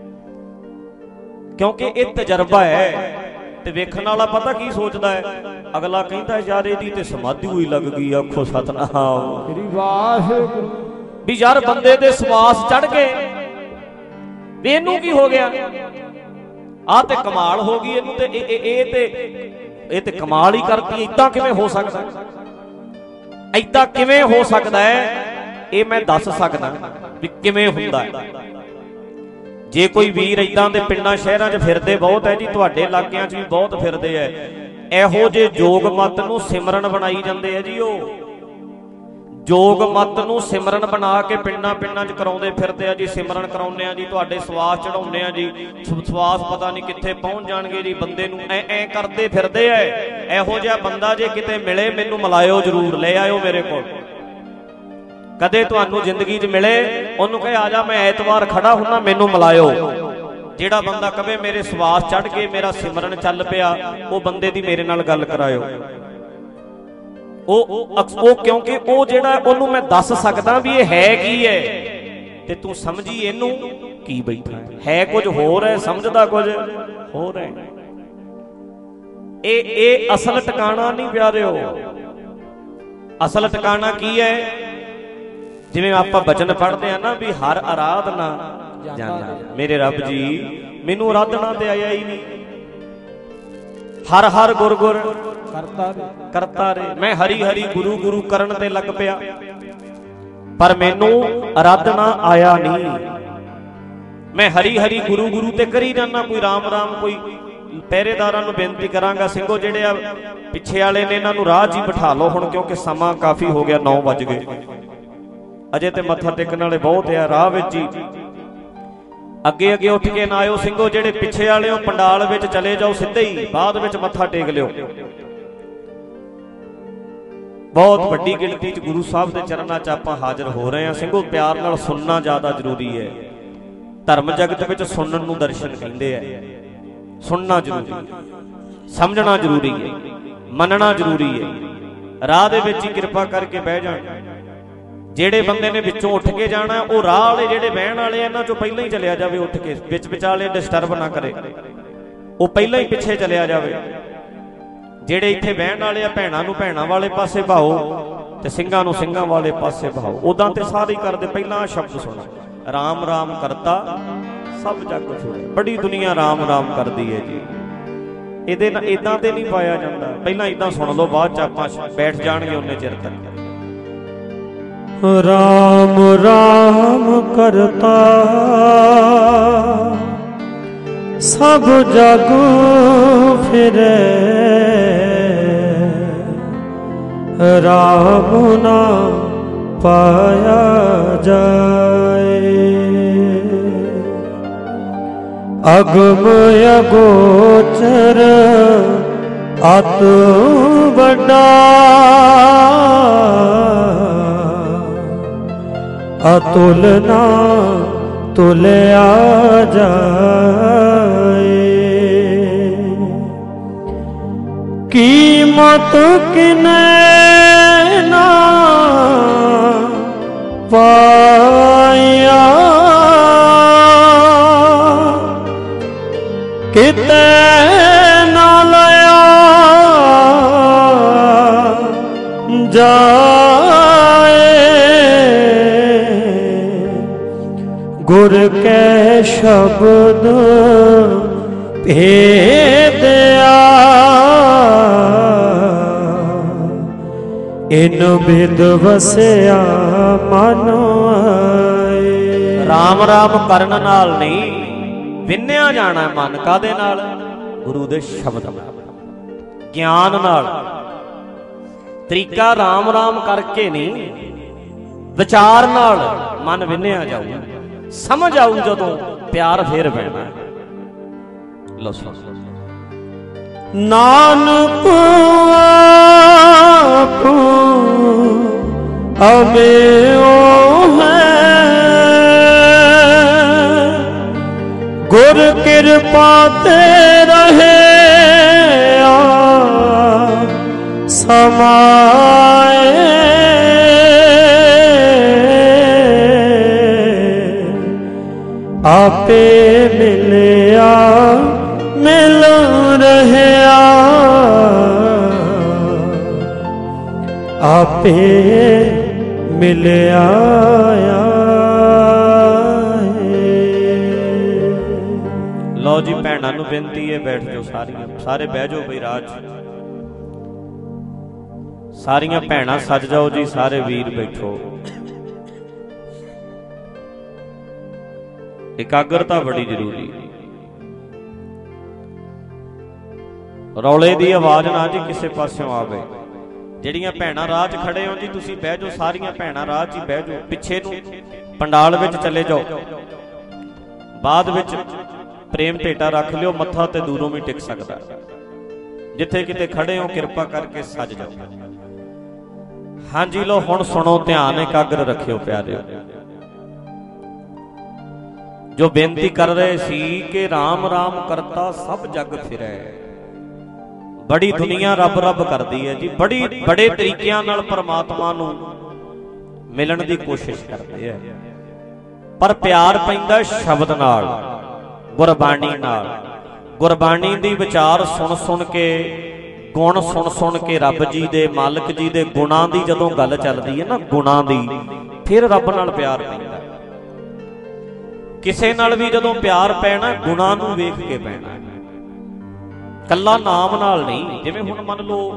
Speaker 1: ਕਿਉਂਕਿ ਇਹ ਤਜਰਬਾ ਹੈ। ਤੇ ਵੇਖਣ ਵਾਲਾ ਪਤਾ ਕੀ ਸੋਚਦਾ ਹੈ, ਅਗਲਾ ਕਹਿੰਦਾ ਯਾਰ ਇਹਦੀ ਤੇ ਸਮਾਧੀ ਹੋਈ ਲੱਗ ਗਈ, ਆਖੋ ਸਤਨਾਮ ਵਾਹਿਗੁਰੂ, ਵੀ ਯਾਰ ਬੰਦੇ ਦੇ ਸਵਾਸ ਚੜ ਗਏ, ਵੀ ਇਹਨੂੰ ਕੀ ਹੋ ਗਿਆ, ਆਹ ਤੇ ਕਮਾਲ ਹੋ ਗਈ ਇਹਨੂੰ, ਤੇ ਇਹ ਤੇ ਕਮਾਲ ਹੀ ਕਰਤੀ, ਏਦਾਂ ਕਿਵੇਂ ਹੋ ਸਕਦਾ, ਏਦਾਂ ਕਿਵੇਂ ਹੋ ਸਕਦਾ ਹੈ। ਇਹ ਮੈਂ ਦੱਸ ਸਕਦਾ ਵੀ ਕਿਵੇਂ ਹੁੰਦਾ ਹੈ। ਜੇ ਕੋਈ ਵੀਰ ਏਦਾਂ ਦੇ ਪਿੰਡਾਂ ਸ਼ਹਿਰਾਂ 'ਚ ਫਿਰਦੇ ਬਹੁਤ ਹੈ ਜੀ, ਤੁਹਾਡੇ ਇਲਾਕਿਆਂ 'ਚ ਵੀ ਬਹੁਤ ਫਿਰਦੇ ਐ, ਇਹੋ ਜਿਹੇ ਜੋਗ ਮੱਤ ਨੂੰ ਸਿਮਰਨ ਬਣਾਈ ਜਾਂਦੇ ਆ ਜੀ। ਉਹ ਜੋਗ ਮੱਤ ਨੂੰ ਸਿਮਰਨ ਬਣਾ ਕੇ ਪਿੰਡਾਂ 'ਚ ਕਰਾਉਂਦੇ ਫਿਰਦੇ ਆ ਜੀ। ਸਿਮਰਨ ਕਰਾਉਂਦੇ ਆ ਜੀ, ਤੁਹਾਡੇ ਸਵਾਸ ਚੜਾਉਂਦੇ ਆ ਜੀ, ਸਵਾਸ ਪਤਾ ਨਹੀਂ ਕਿੱਥੇ ਪਹੁੰਚ ਜਾਣਗੇ ਜੀ, ਬੰਦੇ ਨੂੰ ਐ ਕਰਦੇ ਫਿਰਦੇ ਐ। ਇਹੋ ਜਿਹਾ ਬੰਦਾ ਜੇ ਕਿਤੇ ਮਿਲੇ ਮੈਨੂੰ ਮਿਲਾਇਓ ਜ਼ਰੂਰ, ਲੈ ਆਇਓ ਮੇਰੇ ਕੋਲ। ਕਦੇ ਤੁਹਾਨੂੰ ਜ਼ਿੰਦਗੀ 'ਚ ਮਿਲੇ, ਉਹਨੂੰ ਕਹੇ ਆ ਜਾ, ਮੈਂ ਐਤਵਾਰ ਖੜਾ ਹੁੰਨਾ, ਮੈਨੂੰ ਮਿਲਾਇਓ। ਜਿਹੜਾ ਬੰਦਾ ਕਵੇ ਮੇਰੇ ਸਵਾਸ ਚੜ ਕੇ, ਮੇਰਾ ਸਿਮਰਨ ਚੱਲ ਪਿਆ, ਉਹ ਬੰਦੇ ਦੀ ਮੇਰੇ ਨਾਲ ਗੱਲ ਕਰਾਇਓ। ਉਹ ਕਿਉਂਕਿ ਉਹ ਜਿਹੜਾ ਉਹਨੂੰ ਮੈਂ ਦੱਸ ਸਕਦਾ ਵੀ ਇਹ ਹੈ ਕੀ ਹੈ, ਤੇ ਤੂੰ ਸਮਝੀ ਇਹਨੂੰ ਕੀ ਬੈਠਾ ਹੈ ਕੁਝ ਹੋਰ ਹੈ, ਸਮਝਦਾ ਕੁਝ ਹੋਰ ਹੈ। ਇਹ ਅਸਲ ਟਿਕਾਣਾ ਨਹੀਂ ਪਿਆਰਿਓ। ਅਸਲ ਟਿਕਾਣਾ ਕੀ ਹੈ? ਜਿਵੇਂ ਆਪਾਂ ਬਚਨ ਪੜ੍ਹਦੇ ਆ ਨਾ ਵੀ ਹਰ ਅਰਾਧਨਾ ਜਾਣਾ, ਮੇਰੇ ਰੱਬ ਜੀ ਮੈਨੂੰ ਅਰਾਧਨਾ ਤੇ ਆਇਆ ਹੀ ਨਹੀਂ। ਹਰ ਹਰ ਗੁਰ ਗੁਰ ਕਰਤਾ ਰੇ, ਮੈਂ ਹਰੀ ਹਰੀ ਗੁਰੂ ਗੁਰੂ ਕਰਨ ਤੇ ਲੱਗ ਪਿਆ, ਪਰ ਮੈਨੂੰ ਅਰਾਧਨਾ ਆਇਆ ਨਹੀਂ। ਮੈਂ ਹਰੀ ਹਰੀ ਗੁਰੂ ਗੁਰੂ ਤੇ ਕਰੀ ਜਾਂਦਾ, ਕੋਈ ਰਾਮ ਰਾਮ। ਕੋਈ ਪਹਿਰੇਦਾਰਾਂ ਨੂੰ ਬੇਨਤੀ ਕਰਾਂਗਾ, ਸਿੰਘੋ ਜਿਹੜੇ ਆ ਪਿੱਛੇ ਵਾਲੇ ਨੇ ਇਹਨਾਂ ਨੂੰ ਰਾਹ 'ਚ ਹੀ ਬਿਠਾ ਲਓ ਹੁਣ, ਕਿਉਂਕਿ ਸਮਾਂ ਕਾਫੀ ਹੋ ਗਿਆ, 9 ਵੱਜ ਗਏ, ਅਜੇ ਤੇ ਮੱਥਾ ਟੇਕਣ ਵਾਲੇ ਬਹੁਤ ਆ। ਰਾਹ ਵਿੱਚ ਹੀ ਅੱਗੇ ਅੱਗੇ ਉੱਠ ਕੇ ਨਾ ਆਇਓ ਸਿੰਘੋ, ਜਿਹੜੇ ਪਿੱਛੇ ਵਾਲੇ ਹੋ ਪੰਡਾਲ ਵਿੱਚ ਚਲੇ ਜਾਓ, ਸਿੱਧੇ ਹੀ ਬਾਅਦ ਵਿੱਚ ਮੱਥਾ ਟੇਕ ਲਿਓ। ਬਹੁਤ ਵੱਡੀ ਗਿਣਤੀ 'ਚ ਗੁਰੂ ਸਾਹਿਬ ਦੇ ਚਰਨਾਂ 'ਚ ਆਪਾਂ ਹਾਜ਼ਰ ਹੋ ਰਹੇ ਹਾਂ ਸਿੰਘੋ। ਪਿਆਰ ਨਾਲ ਸੁਣਨਾ ਜ਼ਿਆਦਾ ਜ਼ਰੂਰੀ ਹੈ। ਧਰਮ ਜਗਤ ਵਿੱਚ ਸੁਣਨ ਨੂੰ ਦਰਸ਼ਨ ਕਹਿੰਦੇ ਆ। ਸੁਣਨਾ ਜ਼ਰੂਰੀ ਹੈ, ਸਮਝਣਾ ਜ਼ਰੂਰੀ ਹੈ, ਮੰਨਣਾ ਜ਼ਰੂਰੀ ਹੈ। ਰਾਹ ਦੇ ਵਿੱਚ ਹੀ ਕਿਰਪਾ ਕਰਕੇ ਬਹਿ ਜਾਣ। ਜਿਹੜੇ ਬੰਦੇ ਨੇ ਵਿੱਚੋਂ ਉੱਠ ਕੇ ਜਾਣਾ, ਉਹ ਰਾਹ ਵਾਲੇ ਜਿਹੜੇ ਬਹਿਣ ਵਾਲੇ ਇਹਨਾਂ 'ਚੋਂ ਪਹਿਲਾਂ ਹੀ ਚਲਿਆ ਜਾਵੇ ਉੱਠ ਕੇ, ਵਿੱਚ ਵਿਚਾਲੇ ਡਿਸਟਰਬ ਨਾ ਕਰੇ, ਉਹ ਪਹਿਲਾਂ ਹੀ ਪਿੱਛੇ ਚਲਿਆ ਜਾਵੇ। ਜਿਹੜੇ ਇੱਥੇ ਬਹਿਣ ਵਾਲੇ ਆ, ਭੈਣਾਂ ਨੂੰ ਭੈਣਾਂ ਵਾਲੇ ਪਾਸੇ ਭਾਓ ਤੇ ਸਿੰਘਾਂ ਨੂੰ ਸਿੰਘਾਂ ਵਾਲੇ ਪਾਸੇ ਭਾਓ। ਉਦਾਂ ਤੇ ਸਾਰੇ ਹੀ ਕਰਦੇ, ਪਹਿਲਾਂ ਸ਼ਬਦ ਸੁਣੋ, ਰਾਮ ਰਾਮ ਕਰਤਾ ਸਭ ਜਗ ਛੋੜੇ। ਬੜੀ ਦੁਨੀਆ ਰਾਮ ਰਾਮ ਕਰਦੀ ਹੈ ਜੀ, ਇਹਦੇ ਨਾਲ ਇਦਾਂ ਤੇ ਨਹੀਂ ਪਾਇਆ ਜਾਂਦਾ। ਪਹਿਲਾਂ ਇਦਾਂ ਸੁਣ ਲਓ, ਬਾਅਦ 'ਚ ਆਪਾਂ ਬੈਠ ਜਾਣਗੇ ਉਹਨੇ ਚਿਰ ਤੱਕ।
Speaker 2: ਰਾਮ ਰਾਮ ਕਰਤਾ ਸਭ ਜਗ ਫਿਰੇ, ਰਾਮ ਨਾ ਪਾਇਆ ਜਾਏ। ਅਗਮ ਅਗੋਚਰ ਅਤ ਵੱਡਾ, ਅਤੁਲਨਾ ਤੁਲਿਆ ਜਾਏ। ਕੀਮਤ ਕਿਨੇ ਨਾ ਪਾਇਆ, ਕਿਤੇ ਨਾ ਲਿਆ ਜਾਏ। ਗੁਰ ਕੈ ਸ਼ਬਦ ਭੇਦਿਆ, ਇਨ ਬਿਦ ਵਸਿਆ ਮਨ ਆਏ।
Speaker 1: ਰਾਮ ਰਾਮ ਕਰਨ ਨਾਲ ਨਹੀਂ ਵਿੰਨਿਆ ਜਾਣਾ ਮਨ। ਕਾਹਦੇ ਨਾਲ? ਗੁਰੂ ਦੇ ਸ਼ਬਦ ਨਾਲ, ਗਿਆਨ ਨਾਲ। ਤਰੀਕਾ ਰਾਮ ਰਾਮ ਕਰਕੇ ਨਹੀਂ, ਵਿਚਾਰ ਨਾਲ ਮਨ ਵਿੰਨਿਆ ਜਾਊ। ਸਮਝ ਆਊ ਜਦੋਂ ਪਿਆਰ ਫੇਰ ਪੈਣਾ। ਲਓ ਸੁਣ।
Speaker 2: ਨਾਨਕ ਆਪੋ ਅਮਿਓ ਹੈ, ਗੁਰ ਕਿਰਪਾ ਤੇ ਰਹੇ ਸਮਾਏ। ਆਪੇ ਮਿਲਿਆ ਮਿਲ ਰਹਿਆ, ਆਪੇ ਮਿਲਿਆ।
Speaker 1: ਲਓ ਜੀ ਭੈਣਾਂ ਨੂੰ ਬੇਨਤੀ ਹੈ, ਬੈਠ ਜਾਓ ਸਾਰੀਆਂ, ਸਾਰੇ ਬਹਿ ਜਾਓ ਬਈ ਰਾਜ। ਸਾਰੀਆਂ ਭੈਣਾਂ ਸੱਜ ਜਾਓ ਜੀ, ਸਾਰੇ ਵੀਰ ਬੈਠੋ। ਇਕਾਗਰਤਾ ਬੜੀ ਜ਼ਰੂਰੀ ਹੈ। ਰੌਲੇ ਦੀ ਆਵਾਜ਼ ਨਾ ਜੀ ਕਿਸੇ ਪਾਸਿਓਂ ਆਵੇ। ਜਿਹੜੀਆਂ ਭੈਣਾਂ ਰਾਹ 'ਚ ਖੜੇ ਹੋ ਜੀ, ਤੁਸੀਂ ਬਹਿ ਜਾਓ, ਸਾਰੀਆਂ ਭੈਣਾਂ ਰਾਹ 'ਚ ਹੀ ਬਹਿ ਜਾਓ। ਪਿੱਛੇ ਨੂੰ ਪੰਡਾਲ ਵਿੱਚ ਚਲੇ ਜਾਓ। ਬਾਅਦ ਵਿੱਚ ਪ੍ਰੇਮ ਭੇਟਾ ਰੱਖ ਲਿਓ, ਮੱਥਾ ਤੇ ਦੂਰੋਂ ਵੀ ਟਿਕ ਸਕਦਾ। ਜਿੱਥੇ ਕਿਤੇ ਖੜੇ ਹੋ ਕਿਰਪਾ ਕਰਕੇ ਸੱਜ ਜਾਓ। ਹਾਂਜੀ ਲੋ ਹੁਣ ਸੁਣੋ, ਧਿਆਨ ਇਕਾਗਰ ਰੱਖਿਓ ਪਿਆਰਿਓ। ਜੋ ਬੇਨਤੀ ਕਰ ਰਹੇ ਸੀ ਕਿ ਰਾਮ ਰਾਮ ਕਰਤਾ ਸਭ ਜਗ ਫਿਰੈ। ਬੜੀ ਦੁਨੀਆ ਰੱਬ ਰੱਬ ਕਰਦੀ ਹੈ ਜੀ, ਬੜੇ ਤਰੀਕਿਆਂ ਨਾਲ ਪਰਮਾਤਮਾ ਨੂੰ ਮਿਲਣ ਦੀ ਕੋਸ਼ਿਸ਼ ਕਰਦੇ ਹੈ, ਪਰ ਪਿਆਰ ਪੈਂਦਾ ਸ਼ਬਦ ਨਾਲ, ਗੁਰਬਾਣੀ ਨਾਲ। ਗੁਰਬਾਣੀ ਦੀ ਵਿਚਾਰ ਸੁਣ ਸੁਣ ਕੇ, ਗੁਣ ਸੁਣ ਸੁਣ ਕੇ, ਰੱਬ ਜੀ ਦੇ, ਮਾਲਕ ਜੀ ਦੇ ਗੁਣਾਂ ਦੀ ਜਦੋਂ ਗੱਲ ਚੱਲਦੀ ਹੈ ਨਾ, ਗੁਣਾਂ ਦੀ, ਫਿਰ ਰੱਬ ਨਾਲ ਪਿਆਰ ਪੈਂਦਾ। ਕਿਸੇ ਨਾਲ ਵੀ ਜਦੋਂ ਪਿਆਰ ਪੈਣਾ, ਗੁਣਾਂ ਨੂੰ ਵੇਖ ਕੇ ਪੈਣਾ, ਕੱਲਾ ਨਾਮ ਨਾਲ ਨਹੀਂ। ਜਿਵੇਂ ਹੁਣ ਮੰਨ ਲਓ,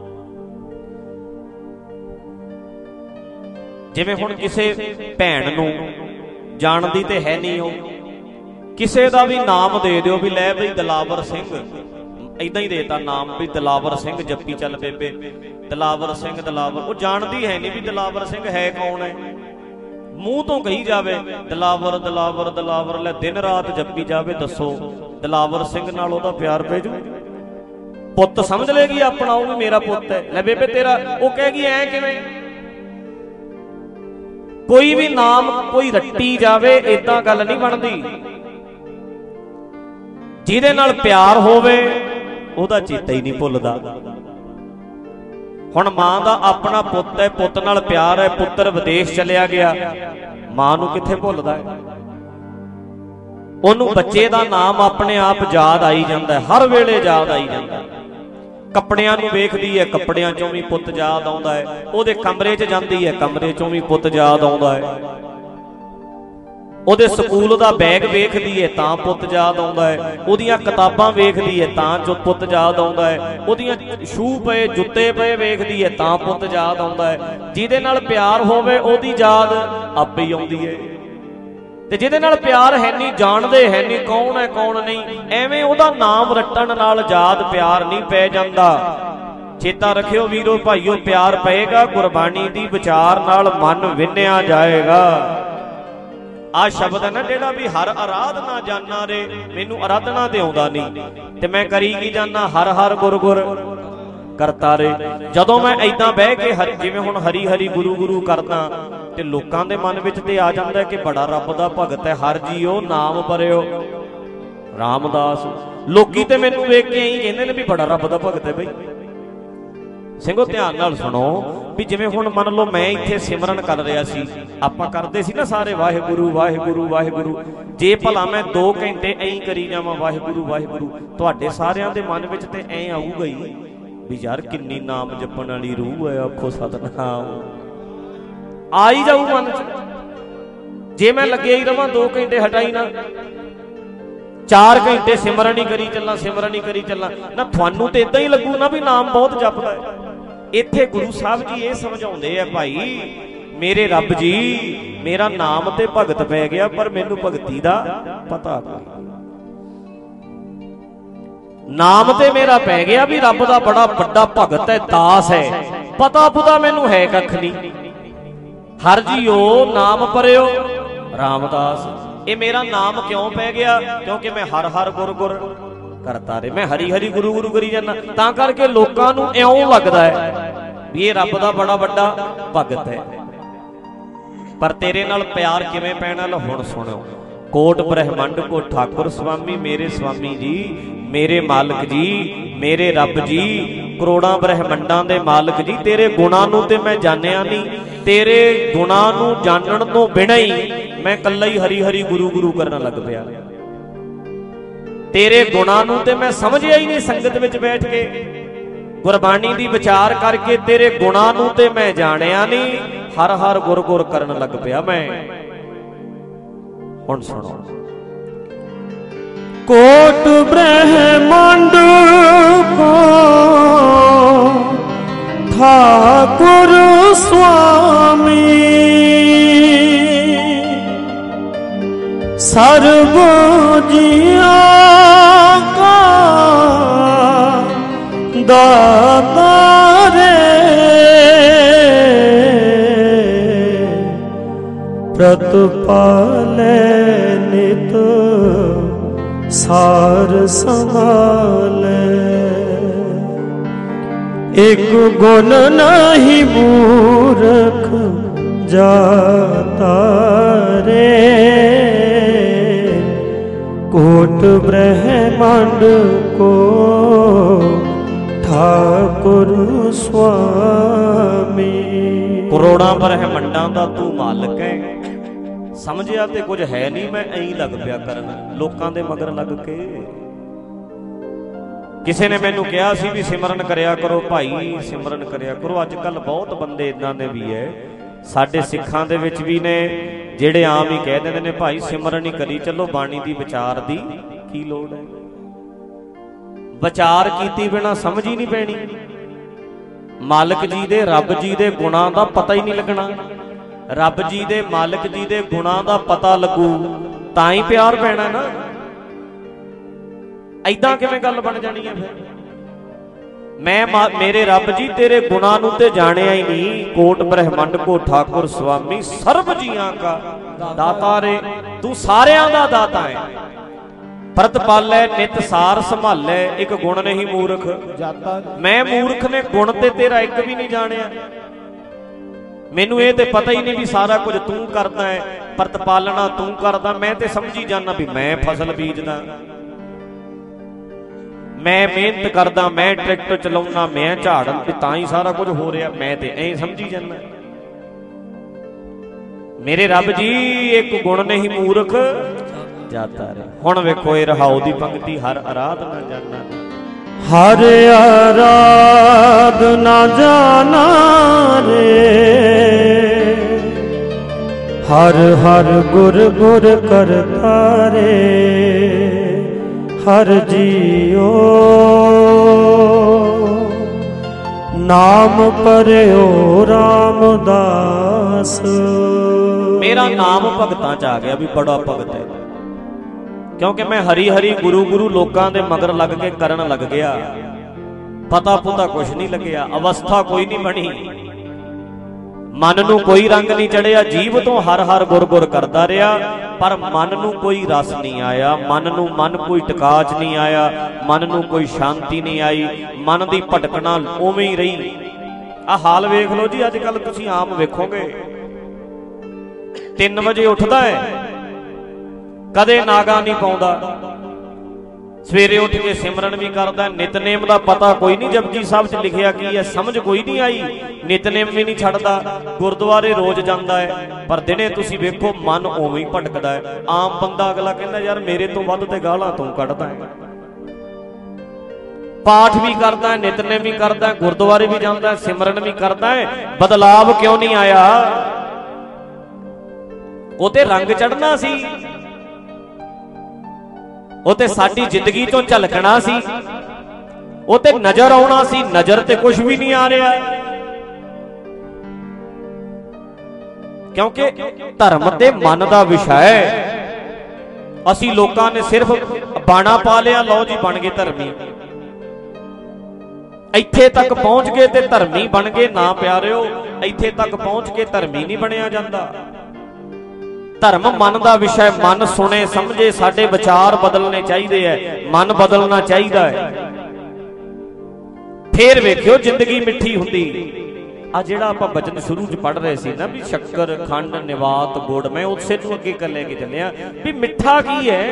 Speaker 1: ਜਿਵੇਂ ਹੁਣ ਕਿਸੇ ਭੈਣ ਨੂੰ ਜਾਣਦੀ ਤੇ ਹੈ ਨਹੀਂ, ਉਹ ਕਿਸੇ ਦਾ ਵੀ ਨਾਮ ਦੇ ਦਿਓ ਵੀ ਲੈ ਬਈ ਦਲਾਵਰ ਸਿੰਘ, ਏਦਾਂ ਹੀ ਦੇਤਾ ਨਾਮ ਵੀ ਦਲਾਵਰ ਸਿੰਘ, ਜੱਪੀ ਚੱਲ ਬੇਬੇ ਦਲਾਵਰ ਸਿੰਘ, ਦਲਾਵਰ। ਉਹ ਜਾਣਦੀ ਹੈ ਨਹੀਂ ਵੀ ਦਲਾਵਰ ਸਿੰਘ ਹੈ ਕੌਣ ਹੈ। ਮੂੰਹ ਤੋਂ ਕਹੀ ਜਾਵੇ ਦਲਾਵਰ ਦਲਾਵਰ ਦਲਾਵਰ, ਲੈ ਦਿਨ ਰਾਤ ਜੱਪੀ ਜਾਵੇ। ਦੱਸੋ ਦਲਾਵਰ ਸਿੰਘ ਨਾਲ ਉਹਦਾ ਪਿਆਰ ਪੈ ਜੂ? ਪੁੱਤ ਸਮਝ ਲੇਗੀ ਆਪਣਾ, ਉਹ ਵੀ ਮੇਰਾ ਪੁੱਤ ਹੈ। ਲੈ ਬੇਬੇ ਤੇਰਾ, ਉਹ ਕਹੇਗੀ ਐ ਕਿਵੇਂ? ਕੋਈ ਵੀ ਨਾਮ ਕੋਈ ਰੱਟੀ ਜਾਵੇ, ਏਦਾਂ ਗੱਲ ਨਹੀਂ ਬਣਦੀ। ਜਿਹਦੇ ਨਾਲ ਪਿਆਰ ਹੋਵੇ ਉਹਦਾ ਚੇਤਾ ਹੀ ਨਹੀਂ ਭੁੱਲਦਾ। ਹੁਣ ਮਾਂ ਦਾ ਆਪਣਾ ਪੁੱਤ ਹੈ, ਪੁੱਤ ਨਾਲ ਪਿਆਰ ਹੈ, ਪੁੱਤਰ ਵਿਦੇਸ਼ ਚਲਿਆ ਗਿਆ, ਮਾਂ ਨੂੰ ਕਿੱਥੇ ਭੁੱਲਦਾ ਹੈ? ਉਹਨੂੰ ਬੱਚੇ ਦਾ ਨਾਮ ਆਪਣੇ ਆਪ ਯਾਦ ਆਈ ਜਾਂਦਾ, ਹਰ ਵੇਲੇ ਯਾਦ ਆਈ ਜਾਂਦਾ। ਕੱਪੜਿਆਂ ਨੂੰ ਵੇਖਦੀ ਹੈ, ਕੱਪੜਿਆਂ ਚੋਂ ਵੀ ਪੁੱਤ ਯਾਦ ਆਉਂਦਾ ਹੈ। ਉਹਦੇ ਕਮਰੇ 'ਚ ਜਾਂਦੀ ਹੈ, ਕਮਰੇ ਚੋਂ ਵੀ ਪੁੱਤ ਯਾਦ ਆਉਂਦਾ ਹੈ। ਉਹਦੇ ਸਕੂਲ ਦਾ ਬੈਗ ਵੇਖਦੀ ਹੈ ਤਾਂ ਪੁੱਤ ਯਾਦ ਆਉਂਦਾ ਹੈ। ਉਹਦੀਆਂ ਕਿਤਾਬਾਂ ਵੇਖਦੀ ਹੈ ਤਾਂ ਜੋ ਪੁੱਤ ਯਾਦ ਆਉਂਦਾ ਹੈ। ਉਹਦੀਆਂ ਸ਼ੂ ਪਏ, ਜੁੱਤੇ ਪਏ ਵੇਖਦੀ ਹੈ ਤਾਂ ਪੁੱਤ ਯਾਦ ਆਉਂਦਾ ਹੈ। ਜਿਹਦੇ ਨਾਲ ਪਿਆਰ ਹੋਵੇ ਉਹਦੀ ਯਾਦ ਆਪੇ ਹੀ ਆਉਂਦੀ ਹੈ। ਤੇ ਜਿਹਦੇ ਨਾਲ ਪਿਆਰ ਹੈ ਨਹੀਂ, ਜਾਣਦੇ ਹੈ ਨਹੀਂ ਕੌਣ ਹੈ ਕੌਣ ਨਹੀਂ, ਐਵੇਂ ਉਹਦਾ ਨਾਮ ਰੱਟਣ ਨਾਲ ਯਾਦ ਪਿਆਰ ਨਹੀਂ ਪੈ ਜਾਂਦਾ। ਚੇਤਾ ਰੱਖਿਓ ਵੀਰੋ ਭਾਈਓ, ਪਿਆਰ ਪਏਗਾ ਗੁਰਬਾਣੀ ਦੀ ਵਿਚਾਰ ਨਾਲ, ਮਨ ਵਿੰਨਿਆ ਜਾਏਗਾ। ਆ ਸ਼ਬਦ ਹੈ ਨਾ ਜਿਹੜਾ ਵੀ ਹਰ ਆਰਾਧਨਾ ਜਾਨਾ ਰੇ, ਮੈਨੂੰ ਆਰਾਧਨਾ ਤੇ ਆਉਂਦਾ ਨਹੀਂ ਤੇ ਮੈਂ ਕਰੀ ਕੀ ਜਾਨਾ, ਹਰ ਹਰ ਗੁਰ ਗੁਰ ਕਰਤਾ ਰੇ। ਜਦੋਂ ਮੈਂ ਏਦਾਂ ਬਹਿ ਕੇ ਜਿਵੇਂ ਹੁਣ ਹਰੀ ਹਰੀ ਗੁਰੂ ਗੁਰੂ ਕਰਦਾ ਤੇ ਲੋਕਾਂ ਦੇ ਮਨ ਵਿੱਚ ਤੇ ਆ ਜਾਂਦਾ ਕਿ ਬੜਾ ਰੱਬ ਦਾ ਭਗਤ ਹੈ, ਹਰ ਜੀਓ ਨਾਮ ਭਰਿਓ ਰਾਮਦਾਸ। ਲੋਕੀ ਤੇ ਮੈਨੂੰ ਵੇਖ ਕੇ ਇਹੀ ਕਹਿੰਦੇ ਨੇ ਵੀ ਬੜਾ ਰੱਬ ਦਾ ਭਗਤ ਹੈ। ਬਈ ਸਿੰਘੋ ਧਿਆਨ ਨਾਲ ਸੁਣੋ ਵੀ ਜਿਵੇਂ ਹੁਣ ਮੰਨ ਲਓ ਮੈਂ ਇੱਥੇ ਸਿਮਰਨ ਕਰ ਰਿਹਾ ਸੀ, ਆਪਾਂ ਕਰਦੇ ਸੀ ਨਾ ਸਾਰੇ ਵਾਹਿਗੁਰੂ ਵਾਹਿਗੁਰੂ ਵਾਹਿਗੁਰੂ। ਜੇ ਭਲਾ ਮੈਂ 2 ਘੰਟੇ ਐਂ ਕਰੀ ਜਾਵਾਂ ਵਾਹਿਗੁਰੂ ਵਾਹਿਗੁਰੂ, ਤੁਹਾਡੇ ਸਾਰਿਆਂ ਦੇ ਮਨ ਵਿੱਚ ਤੇ ਐਂ ਆਊਗਾ ਹੀ ਵੀ ਯਾਰ ਕਿੰਨੀ ਨਾਮ ਜਪਣ ਵਾਲੀ ਰੂਹ ਹੈ, ਆਖੋ ਸਤਿਨਾਮ, ਆ ਹੀ ਜਾਊ ਮਨ ਚ। ਜੇ ਮੈਂ ਲੱਗਿਆ ਹੀ ਰਵਾਂ 2 ਘੰਟੇ ਹਟਾਈ ਨਾ, 4 ਘੰਟੇ ਸਿਮਰਨ ਹੀ ਕਰੀ ਚੱਲਾਂ, ਸਿਮਰਨ ਹੀ ਕਰੀ ਚੱਲਾਂ ਨਾ, ਤੁਹਾਨੂੰ ਤੇ ਇਦਾਂ ਹੀ ਲੱਗੂ ਨਾ ਵੀ ਨਾਮ ਬਹੁਤ ਜਪਦਾ ਹੈ। ਇੱਥੇ ਗੁਰੂ ਸਾਹਿਬ ਜੀ ਇਹ ਸਮਝਾਉਂਦੇ ਆ ਭਾਈ ਮੇਰੇ ਰੱਬ ਜੀ ਮੇਰਾ ਨਾਮ ਤੇ ਭਗਤ ਪੈ ਗਿਆ ਪਰ ਮੈਨੂੰ ਭਗਤੀ ਦਾ ਪਤਾ ਨਹੀਂ। ਨਾਮ ਤੇ ਮੇਰਾ ਪੈ ਗਿਆ ਵੀ ਰੱਬ ਦਾ ਬੜਾ ਵੱਡਾ ਭਗਤ ਹੈ, ਦਾਸ ਹੈ, ਪਤਾ ਪੁਤਾ ਮੈਨੂੰ ਹੈ ਕੱਖ ਨਹੀਂ। ਹਰ ਜੀਓ ਨਾਮ ਪਰਿਓ ਰਾਮਦਾਸ। ਇਹ ਮੇਰਾ ਨਾਮ ਕਿਉਂ ਪੈ ਗਿਆ? ਕਿਉਂਕਿ ਮੈਂ ਹਰ ਹਰ ਗੁਰ ਗੁਰ ਕਰਤਾ ਰੇ, ਮੈਂ ਹਰੀ ਹਰੀ ਗੁਰੂ ਗੁਰੂ ਕਰੀ ਜਾਂਦਾ, ਤਾਂ ਕਰਕੇ ਲੋਕਾਂ ਨੂੰ ਇਉਂ ਲੱਗਦਾ ਹੈ ਵੀ ਇਹ ਰੱਬ ਦਾ ਬੜਾ ਵੱਡਾ ਭਗਤ ਹੈ। ਪਰ ਤੇਰੇ ਨਾਲ ਪਿਆਰ ਕਿਵੇਂ ਪੈਣਾ ਲ ਹੁਣ ਸੁਣੋ। ਕੋਟ ਬ੍ਰਹਮੰਡ ਕੋ ਠਾਕੁਰ ਸੁਆਮੀ, ਮੇਰੇ ਸੁਆਮੀ ਜੀ, ਮੇਰੇ ਮਾਲਕ ਜੀ, ਮੇਰੇ ਰੱਬ ਜੀ, ਕਰੋੜਾਂ ਬ੍ਰਹਮੰਡਾਂ ਦੇ ਮਾਲਕ ਜੀ, ਤੇਰੇ ਗੁਣਾਂ ਨੂੰ ਤੇ ਮੈਂ ਜਾਣਿਆ ਨਹੀਂ। ਤੇਰੇ ਗੁਣਾਂ ਨੂੰ ਜਾਣਨ ਤੋਂ ਬਿਨਾਂ ਹੀ ਮੈਂ ਇਕੱਲਾ ਹੀ ਹਰੀ ਹਰੀ ਗੁਰੂ ਗੁਰੂ ਕਰਨ ਲੱਗ ਪਿਆ। ਤੇਰੇ ਗੁਣਾਂ ਨੂੰ ਤੇ ਮੈਂ ਸਮਝਿਆ ਹੀ ਨਹੀਂ। ਸੰਗਤ ਵਿੱਚ ਬੈਠ ਕੇ ਗੁਰਬਾਣੀ ਦੀ ਵਿਚਾਰ ਕਰਕੇ ਤੇਰੇ ਗੁਣਾਂ ਨੂੰ ਤੇ ਮੈਂ ਜਾਣਿਆ ਨਹੀਂ, ਹਰ ਹਰ ਗੁਰ ਗੁਰ ਕਰਨ ਲੱਗ ਪਿਆ ਮੈਂ। ਹੁਣ ਸੁਣੋ।
Speaker 2: ਕੋਟ ਬ੍ਰਹਮੰਡ ਕੋ ਠਾकुर स्वामी, सर्व जिया का दाता रे, प्रतिपाले नित सार संभाले। एक गुण नहीं मूर्ख जाता रे, कोट ब्रह्मांड को ठाकुर स्वामी।
Speaker 1: ਕਰੋੜਾਂ ਬ੍ਰਹਮੰਡਾਂ ਦਾ ਤੂੰ ਮਾਲਕ ਹੈ, ਸਮਝਿਆ ਤੇ ਕੁਝ ਹੈ ਨਹੀਂ। ਮੈਂ ਐਂ ਲੱਗ ਪਿਆ ਕਰਨ ਲੋਕਾਂ ਦੇ ਮਗਰ ਲੱਗ ਕੇ। ਕਿਸੇ ਨੇ ਮੈਨੂੰ ਕਿਹਾ ਸੀ ਵੀ ਸਿਮਰਨ ਕਰਿਆ ਕਰੋ ਭਾਈ, ਸਿਮਰਨ ਕਰਿਆ ਕਰੋ। ਅੱਜ ਕੱਲ ਬਹੁਤ ਬੰਦੇ ਇਦਾਂ ਦੇ ਵੀ ਹੈ ਸਾਡੇ ਸਿੱਖਾਂ ਦੇ ਵਿੱਚ ਵੀ ਨੇ ਜਿਹੜੇ ਆਮ ਹੀ ਕਹਿ ਦਿੰਦੇ ਨੇ ਭਾਈ ਸਿਮਰਨ ਹੀ ਕਰੀ ਚੱਲੋ, ਬਾਣੀ ਦੀ ਵਿਚਾਰ ਦੀ ਕੀ ਲੋੜ ਹੈ। ਵਿਚਾਰ ਕੀਤੀ ਬਿਨਾਂ ਸਮਝ ਹੀ ਨਹੀਂ ਪੈਣੀ। ਮਾਲਕ ਜੀ ਦੇ ਰੱਬ ਜੀ ਦੇ ਗੁਣਾਂ ਦਾ ਪਤਾ ਹੀ ਨਹੀਂ ਲੱਗਣਾ। ਰੱਬ ਜੀ ਦੇ ਮਾਲਕ ਜੀ ਦੇ ਗੁਣਾਂ ਦਾ ਪਤਾ ਲੱਗੂ ਤਾਂ ਹੀ ਪਿਆਰ ਪੈਣਾ ਨਾ। ਐਦਾਂ ਕਿਵੇਂ ਗੱਲ ਬਣ ਜਾਣੀ ਹੈ ਫਿਰ? ਮੈਂ ਮੇਰੇ ਰੱਬ ਜੀ ਤੇਰੇ ਗੁਣਾਂ ਨੂੰ ਤੇ ਜਾਣਿਆ ਹੀ ਨਹੀਂ। ਕੋਟ ਬ੍ਰਹਮੰਡ ਕੋ ਠਾकुर ਸੁਆਮੀ, ਸਰਬ ਜੀਆਂ ਕਾ ਦਾਤਾ ਰੇ, ਤੂੰ ਸਾਰਿਆਂ ਦਾ ਦਾਤਾ ਹੈ। ਪ੍ਰਤਪਾਲੈ ਨਿਤ ਸਾਰ ਸੰਭਾਲੈ, ਇੱਕ ਗੁਣ ਨਹੀਂ ਮੂਰਖ ਜਾਤਾ। ਮੈਂ ਮੂਰਖ ਨੇ ਗੁਣ ਤੇ ਤੇਰਾ ਇੱਕ ਵੀ ਨਹੀਂ ਜਾਣਿਆ। ਮੈਨੂੰ ਇਹ ਤੇ ਪਤਾ ਹੀ ਨਹੀਂ ਵੀ ਸਾਰਾ ਕੁਝ ਤੂੰ ਕਰਦਾ ਹੈ, ਪ੍ਰਤਪਾਲਣਾ ਤੂੰ ਕਰਦਾ। ਮੈਂ ਤੇ ਸਮਝੀ ਜਾਂਦਾ ਵੀ ਮੈਂ ਫਸਲ ਬੀਜਦਾ, ਮੈਂ ਮਿਹਨਤ ਕਰਦਾ, ਮੈਂ ਟਰੈਕਟਰ ਚਲਾਉਣਾ, ਮੈਂ ਝਾੜਨ ਤੇ ਤਾਂ ਹੀ ਸਾਰਾ ਕੁਝ ਹੋ ਰਿਹਾ। ਮੈਂ ਤੇ ਐਂ ਸਮਝੀ ਜਾਂਦਾ। ਮੇਰੇ ਰੱਬ ਜੀ ਇੱਕ ਗੁਣ ਨਹੀਂ ਮੂਰਖ ਜਾਤਾ ਰੇ। ਹੁਣ ਵੇਖੋ ਇਹ ਰਹਾਉ ਦੀ ਪੰਕਤੀ, ਹਰ ਆਰਾਧਨਾ ਜਾਣਾ,
Speaker 2: हर आराधना जाना रे, हर हर गुर गुर करता रे, हर जियो नाम परियो रामदास।
Speaker 1: मेरा नाम भगतां च आ गया भी बड़ा भगत है, क्योंकि मैं हरी हरी गुरु गुरु लोगों के मगर लग के करन लग गया। पता पुता कुछ नहीं लग्या, अवस्था कोई नहीं बनी, मन नू कोई रंग नहीं चढ़िया। जीव तो हर हर गुर गुर करता रहा, पर मन नू कोई रस नहीं आया। मन कोई टिकाच नहीं आया, मन नू कोई शांति नहीं आई। मन की भटकना उवें ही रही। आ हाल वेख लो जी, अजकल तुसीं आम वेखोगे 3 वजे उठदा है, कदे नागा नहीं पाउंदा, सवेरे उठ के सिमरन भी करदा, नितनेम का पता कोई नहीं, जपजी साहब च लिखिया की है समझ कोई नहीं आई, नितनेम भी नहीं छड्डदा, गुरुद्वारे रोज जांदा है, पर दिने तुसीं वेखो मन उवें ही भटकदा है। आम बंदा अगला कहंदा यार मेरे तो वध ते गालां तूं कढदा है। पाठ भी करदा है, नितनेम भी करदा है, गुरुद्वारे भी जांदा है, सिमरन भी करदा है, बदलाव क्यों नहीं आया? वो ते रंग चढ़ना सी, वो ते साडी जिंदगी चों झलकना सी, वो ते नजर आउणा सी, नजर ते कुछ भी नहीं आ रहा। क्योंकि धर्म ते मन का विषय है। असी लोगों ने सिर्फ बाणा पा लिया, लो जी बन गए धर्मी, इत्थे तक पहुंच गए ते धर्मी बन गए। ना प्यारिओ, इत्थे तक पहुंच के धर्मी नहीं बनया जाता। धर्म मन का विषय, मन सुने समझे, साडे विचार बदलने चाहिए है, मन बदलना चाहिए है, फिर वेखियो जिंदगी मिठी हुंदी। आ जिहड़ा आपां बचन शुरू च पढ़ रहे सी ना भी शक्कर खंड निवात गुड़, मैं उसे नूं अगे कर लेके चलिया भी मिठा की है।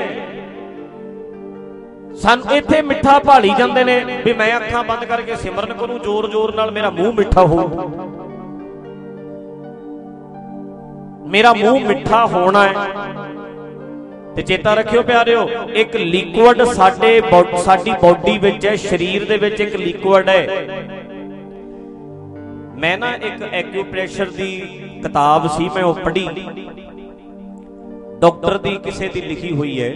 Speaker 1: सानूं इत्थे मिठा भाली जांदे ने भी मैं अखां बंद करके सिमरन करूं जोर जोर नाल, मेरा मूँह मिठा हो, मेरा मूँह मिठा होना है। ते चेता रखियो प्यारिओ, एक लिक्विड साडी बॉडी विच है, शरीर दे विच एक लिक्विड है। मैं ना एक एक्यूप्रेशर दी किताब सी, मैं वो पढ़ी, डॉक्टर दी किसे दी लिखी हुई है।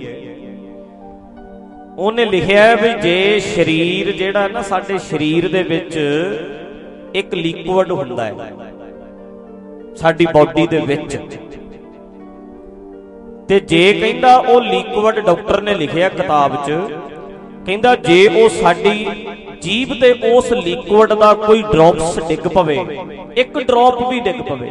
Speaker 1: उन्हें लिखिया भी जे शरीर जेड़ा ना साडे शरीर दे विच एक लिक्विड हुंदा है साडी बॉडी दे विच, ते जे कहंदा ओ लिक्विड, डॉक्टर ने लिखिया किताब च, कहंदा जे ओ साडी जीभ ते उस लिक्विड दा कोई ड्रॉप्स डिग पवे, एक ड्रॉप भी डिग पवे,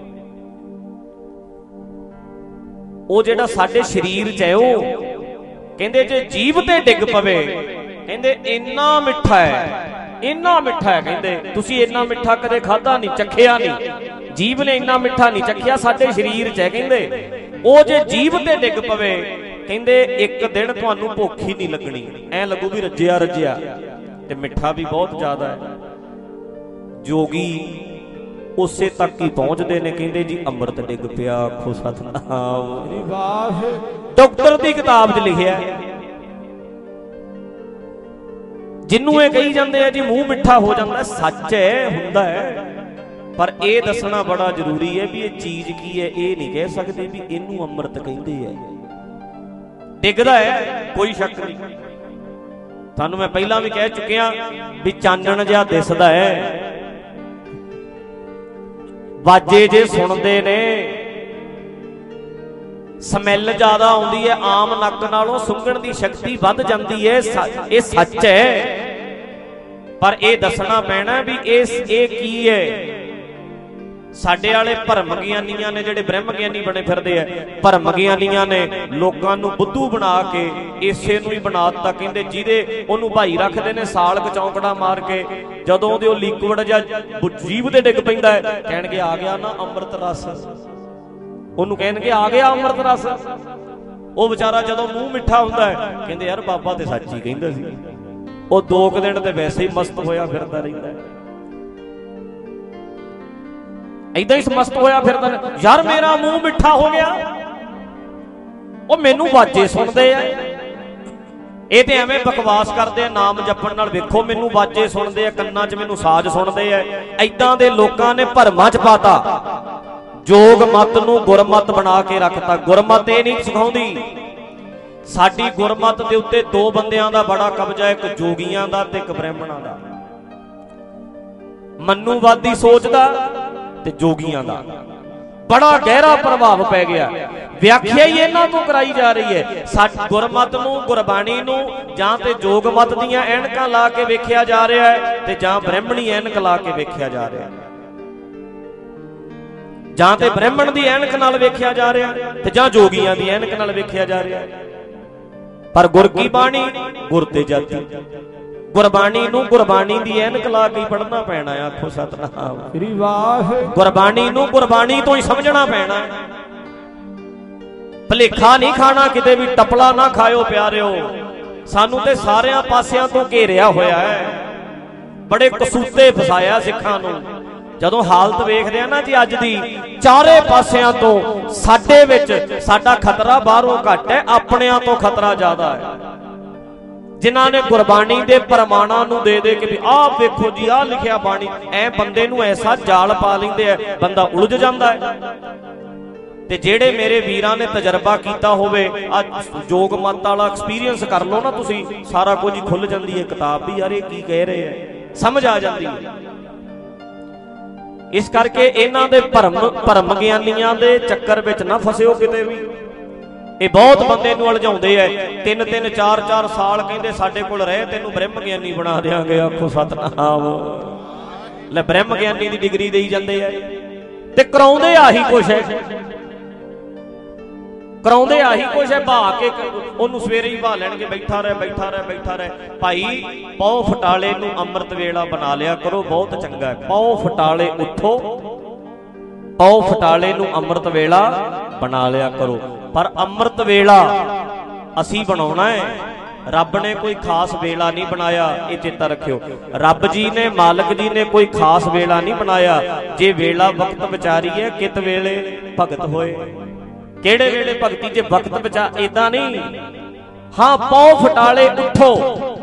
Speaker 1: ओ जेड़ा साडे शरीर च है, ओ कहंदे जे जीभ ते डिग पवे, कहंदे इन्ना मिठा है, इन्ना मिठा है, कहंदे तुसी इन्ना मिठा कदे खादा नहीं, चखिया नहीं, जीभ ने इन्ना मिठा नहीं चखिया, साडे शरीर च है। कहंदे ओ जे जीभ ते डिग पवे, कहंदे एक दिन तुहानू भुख ही नहीं लगनी, ऐ लगू भी रज्जिया रज्जिया, ते मिठा भी बहुत ज्यादा है। जोगी उसे तक ही पहुंचते ने, कहंदे जी अमृत डिग पिया, आखो सतनाम। डॉक्टर की किताब च लिखिया, जिन्नू ये कही जाते हैं जी मूँह मिठा हो जाता है, सच है, हुंदा है, पर यह दसना बड़ा जरूरी है भी ये चीज की है। ये नहीं कह सकते भी इनू अमृत कहते हैं, डिगदा है, कोई शक नहीं। थानू मैं पहला भी कह चुकिया भी चानण जिहा दिसदा है, बाजे जे सुनते ने, स्मैल ज्यादा आउंदी है, आम नक नालों सुंघण दी शक्ति वध जांदी है, ये सच है। पर यह दसना पैना भी ये की है। साडे वाले भरम ज्ञानियां ने, जिहड़े ब्रह्म ज्ञानी बने फिरदे है, भरम ज्ञानियां ने लोकां नूं बुद्धू बना के इसे नूं ही बना दिता। कहंदे जिहदे ओनूं भाई रखदे ने साल चौंकड़ा मार के, जदों ओहदे ओ लिक्विड जिहा जीभ ते डिग पैंदा है, कहणगे आ गया ना अमृत रस, ओनूं कहणगे आ गया अमृत रस। ਉਹ ਵਿਚਾਰਾ ਜਦੋਂ ਮੂੰਹ ਮਿੱਠਾ ਹੁੰਦਾ ਹੈ ਕਹਿੰਦੇ ਯਾਰ ਬਾਬਾ ਤੇ ਸੱਚ ਹੀ ਕਹਿੰਦਾ ਸੀ। ਉਹ 2 ਦਿਨ ਤੇ ਵੈਸੇ ਹੀ ਮਸਤ ਹੋਇਆ ਫਿਰਦਾ ਰਹਿੰਦਾ ਹੈ, ਏਦਾਂ ਹੀ ਮਸਤ ਹੋਇਆ ਫਿਰਦਾ ਯਾਰ ਮੇਰਾ ਮੂੰਹ ਮਿੱਠਾ ਹੋ ਗਿਆ, ਉਹ ਮੈਨੂੰ ਵਾਜੇ ਸੁਣਦੇ ਆ। ਇਹ ਤੇ ਐਵੇਂ ਬਕਵਾਸ ਕਰਦੇ ਆ ਨਾਮ ਜਪਣ ਨਾਲ, ਵੇਖੋ ਮੈਨੂੰ ਵਾਜੇ ਸੁਣਦੇ ਆ, ਕੰਨਾਂ 'ਚ ਮੈਨੂੰ ਸਾਜ਼ ਸੁਣਦੇ ਆ। ਏਦਾਂ ਦੇ ਲੋਕਾਂ ਨੇ ਭਰਮਾਂ 'ਚ ਪਾਤਾ, जोग मत नूं गुरमत बना के रखता। गुरमत ये नहीं सिखाउंदी, साडी गुरमत दे उत्ते 2 बंदियां दा बड़ा कब्जा, एक जोगियां दा ते एक ब्राह्मणां दा, मनुवादी सोच दा ते जोगियां दा बड़ा गहरा प्रभाव पै गया। व्याख्या ही इन्हां तों कराई जा रही है। साडी गुरमत नूं, गुरबाणी नूं जां ते जोगमत दीयां ऐनकां ला के वेखिया जा रहा है ते जां ब्राह्मणी ऐनक ला के वेखिया जा रहा है, जां ते ब्राह्मण दी ऐनक नाल वेखिया जा रहा ते जां जोगियां दी ऐनक नाल वेखिया जा रहा। पर गुर की बाणी गुर ते जाती, गुरबाणी नूं गुरबाणी दी ऐनक ला के पढ़ना पैना। आखो सतनाम श्री वाह। गुरबाणी नूं गुरबाणी तो ही समझना पैना, भलेखा नहीं खाना, किते भी टपला ना खाओ प्यारिओ। सानू ते सारियां पासियां तो घेरिया होया है, बड़े कसूते फसाया सिखां नूं। जदों हालत वेखदे आ ना जी अज दी, चारे पासियां तो साडे विच साडा खतरा बाहरों घट है, अपनियां तो खतरा ज्यादा है। जिन्हां ने गुरबाणी दे प्रमाणां नूं दे दे के भी आह वेखो जी आह लिखिया बाणी, ऐ बंदे नूं ऐसा जाल पा लैंदे आ, बंदा उलझ जांदा है। ते जेड़े मेरे वीरां ने तजर्बा कीता होवे, अज जोग मत वाला एक्सपीरियंस कर लो ना तुसीं, सारा कुछ ही खुल जांदी है किताब भी। यार ये की कह रहे हैं, समझ आ जाती है। इस करके इन्हां दे भरम ਗਿਆਨੀਆਂ ਦੇ ਚੱਕਰ ਵਿੱਚ ਨਾ ਫਸਿਓ ਕਿਤੇ ਵੀ। ਇਹ ਬਹੁਤ ਬੰਦੇ ਨੂੰ ਉਲਝਾਉਂਦੇ ਐ। 3-3 4-4 ਸਾਲ ਕਹਿੰਦੇ ਸਾਡੇ ਕੋਲ ਰਹਿ, ਤੈਨੂੰ ਬ੍ਰਹਮ ਗਿਆਨੀ ਬਣਾ ਦਿਆਂਗੇ। ਆਖੋ ਸਤਨਾਮ। ਲੈ ਬ੍ਰਹਮ ਗਿਆਨੀ ਦੀ ਡਿਗਰੀ ਦੇਈ ਜਾਂਦੇ ਐ ਤੇ ਕਰਾਉਂਦੇ ਆਹੀ ਕੁਛ ਹੈ, ਕਰਾਉਂਦੇ ਆਹੀ ਕੁਛ ਹੈ। ਬਹਾ ਕੇ ਉਹਨੂੰ ਸਵੇਰੇ ਹੀ ਬਹਾ ਲੈਣਗੇ, ਬੈਠਾ ਰਹਿ ਬੈਠਾ ਰਹਿ ਬੈਠਾ ਰਹਿ। ਭਾਈ ਪੌ ਫਟਾਲੇ ਨੂੰ ਅੰਮ੍ਰਿਤ ਵੇਲਾ ਬਣਾ ਲਿਆ ਕਰੋ, ਬਹੁਤ ਚੰਗਾ ਹੈ। ਪੌ ਫਟਾਲੇ ਉੱਠੋ, ਪੌ ਫਟਾਲੇ ਨੂੰ ਅੰਮ੍ਰਿਤ ਵੇਲਾ ਬਣਾ ਲਿਆ ਕਰੋ। ਪਰ ਅੰਮ੍ਰਿਤ ਵੇਲਾ ਅਸੀਂ ਬਣਾਉਣਾ ਹੈ, ਰੱਬ ਨੇ ਕੋਈ ਖਾਸ ਵੇਲਾ ਨਹੀਂ ਬਣਾਇਆ। ਇਹ ਚੇਤਾ ਰੱਖਿਓ, ਰੱਬ ਜੀ ਨੇ, ਮਾਲਕ ਜੀ ਨੇ ਕੋਈ ਖਾਸ ਵੇਲਾ ਨਹੀਂ ਬਣਾਇਆ। ਜੇ ਵੇਲਾ ਵਕਤ ਵਿਚਾਰੀਏ ਕਿਤ ਵੇਲੇ ਭਗਤ ਹੋਏ। ਕਿਹੜੇ ਵੇਲੇ ਭਗਤੀ, ਜੇ ਵਕਤ ਵਿਚਾ ਏਦਾਂ ਨਹੀਂ। ਹਾਂ ਪੌ ਫਟਾਲੇ ਉੱਠੋ।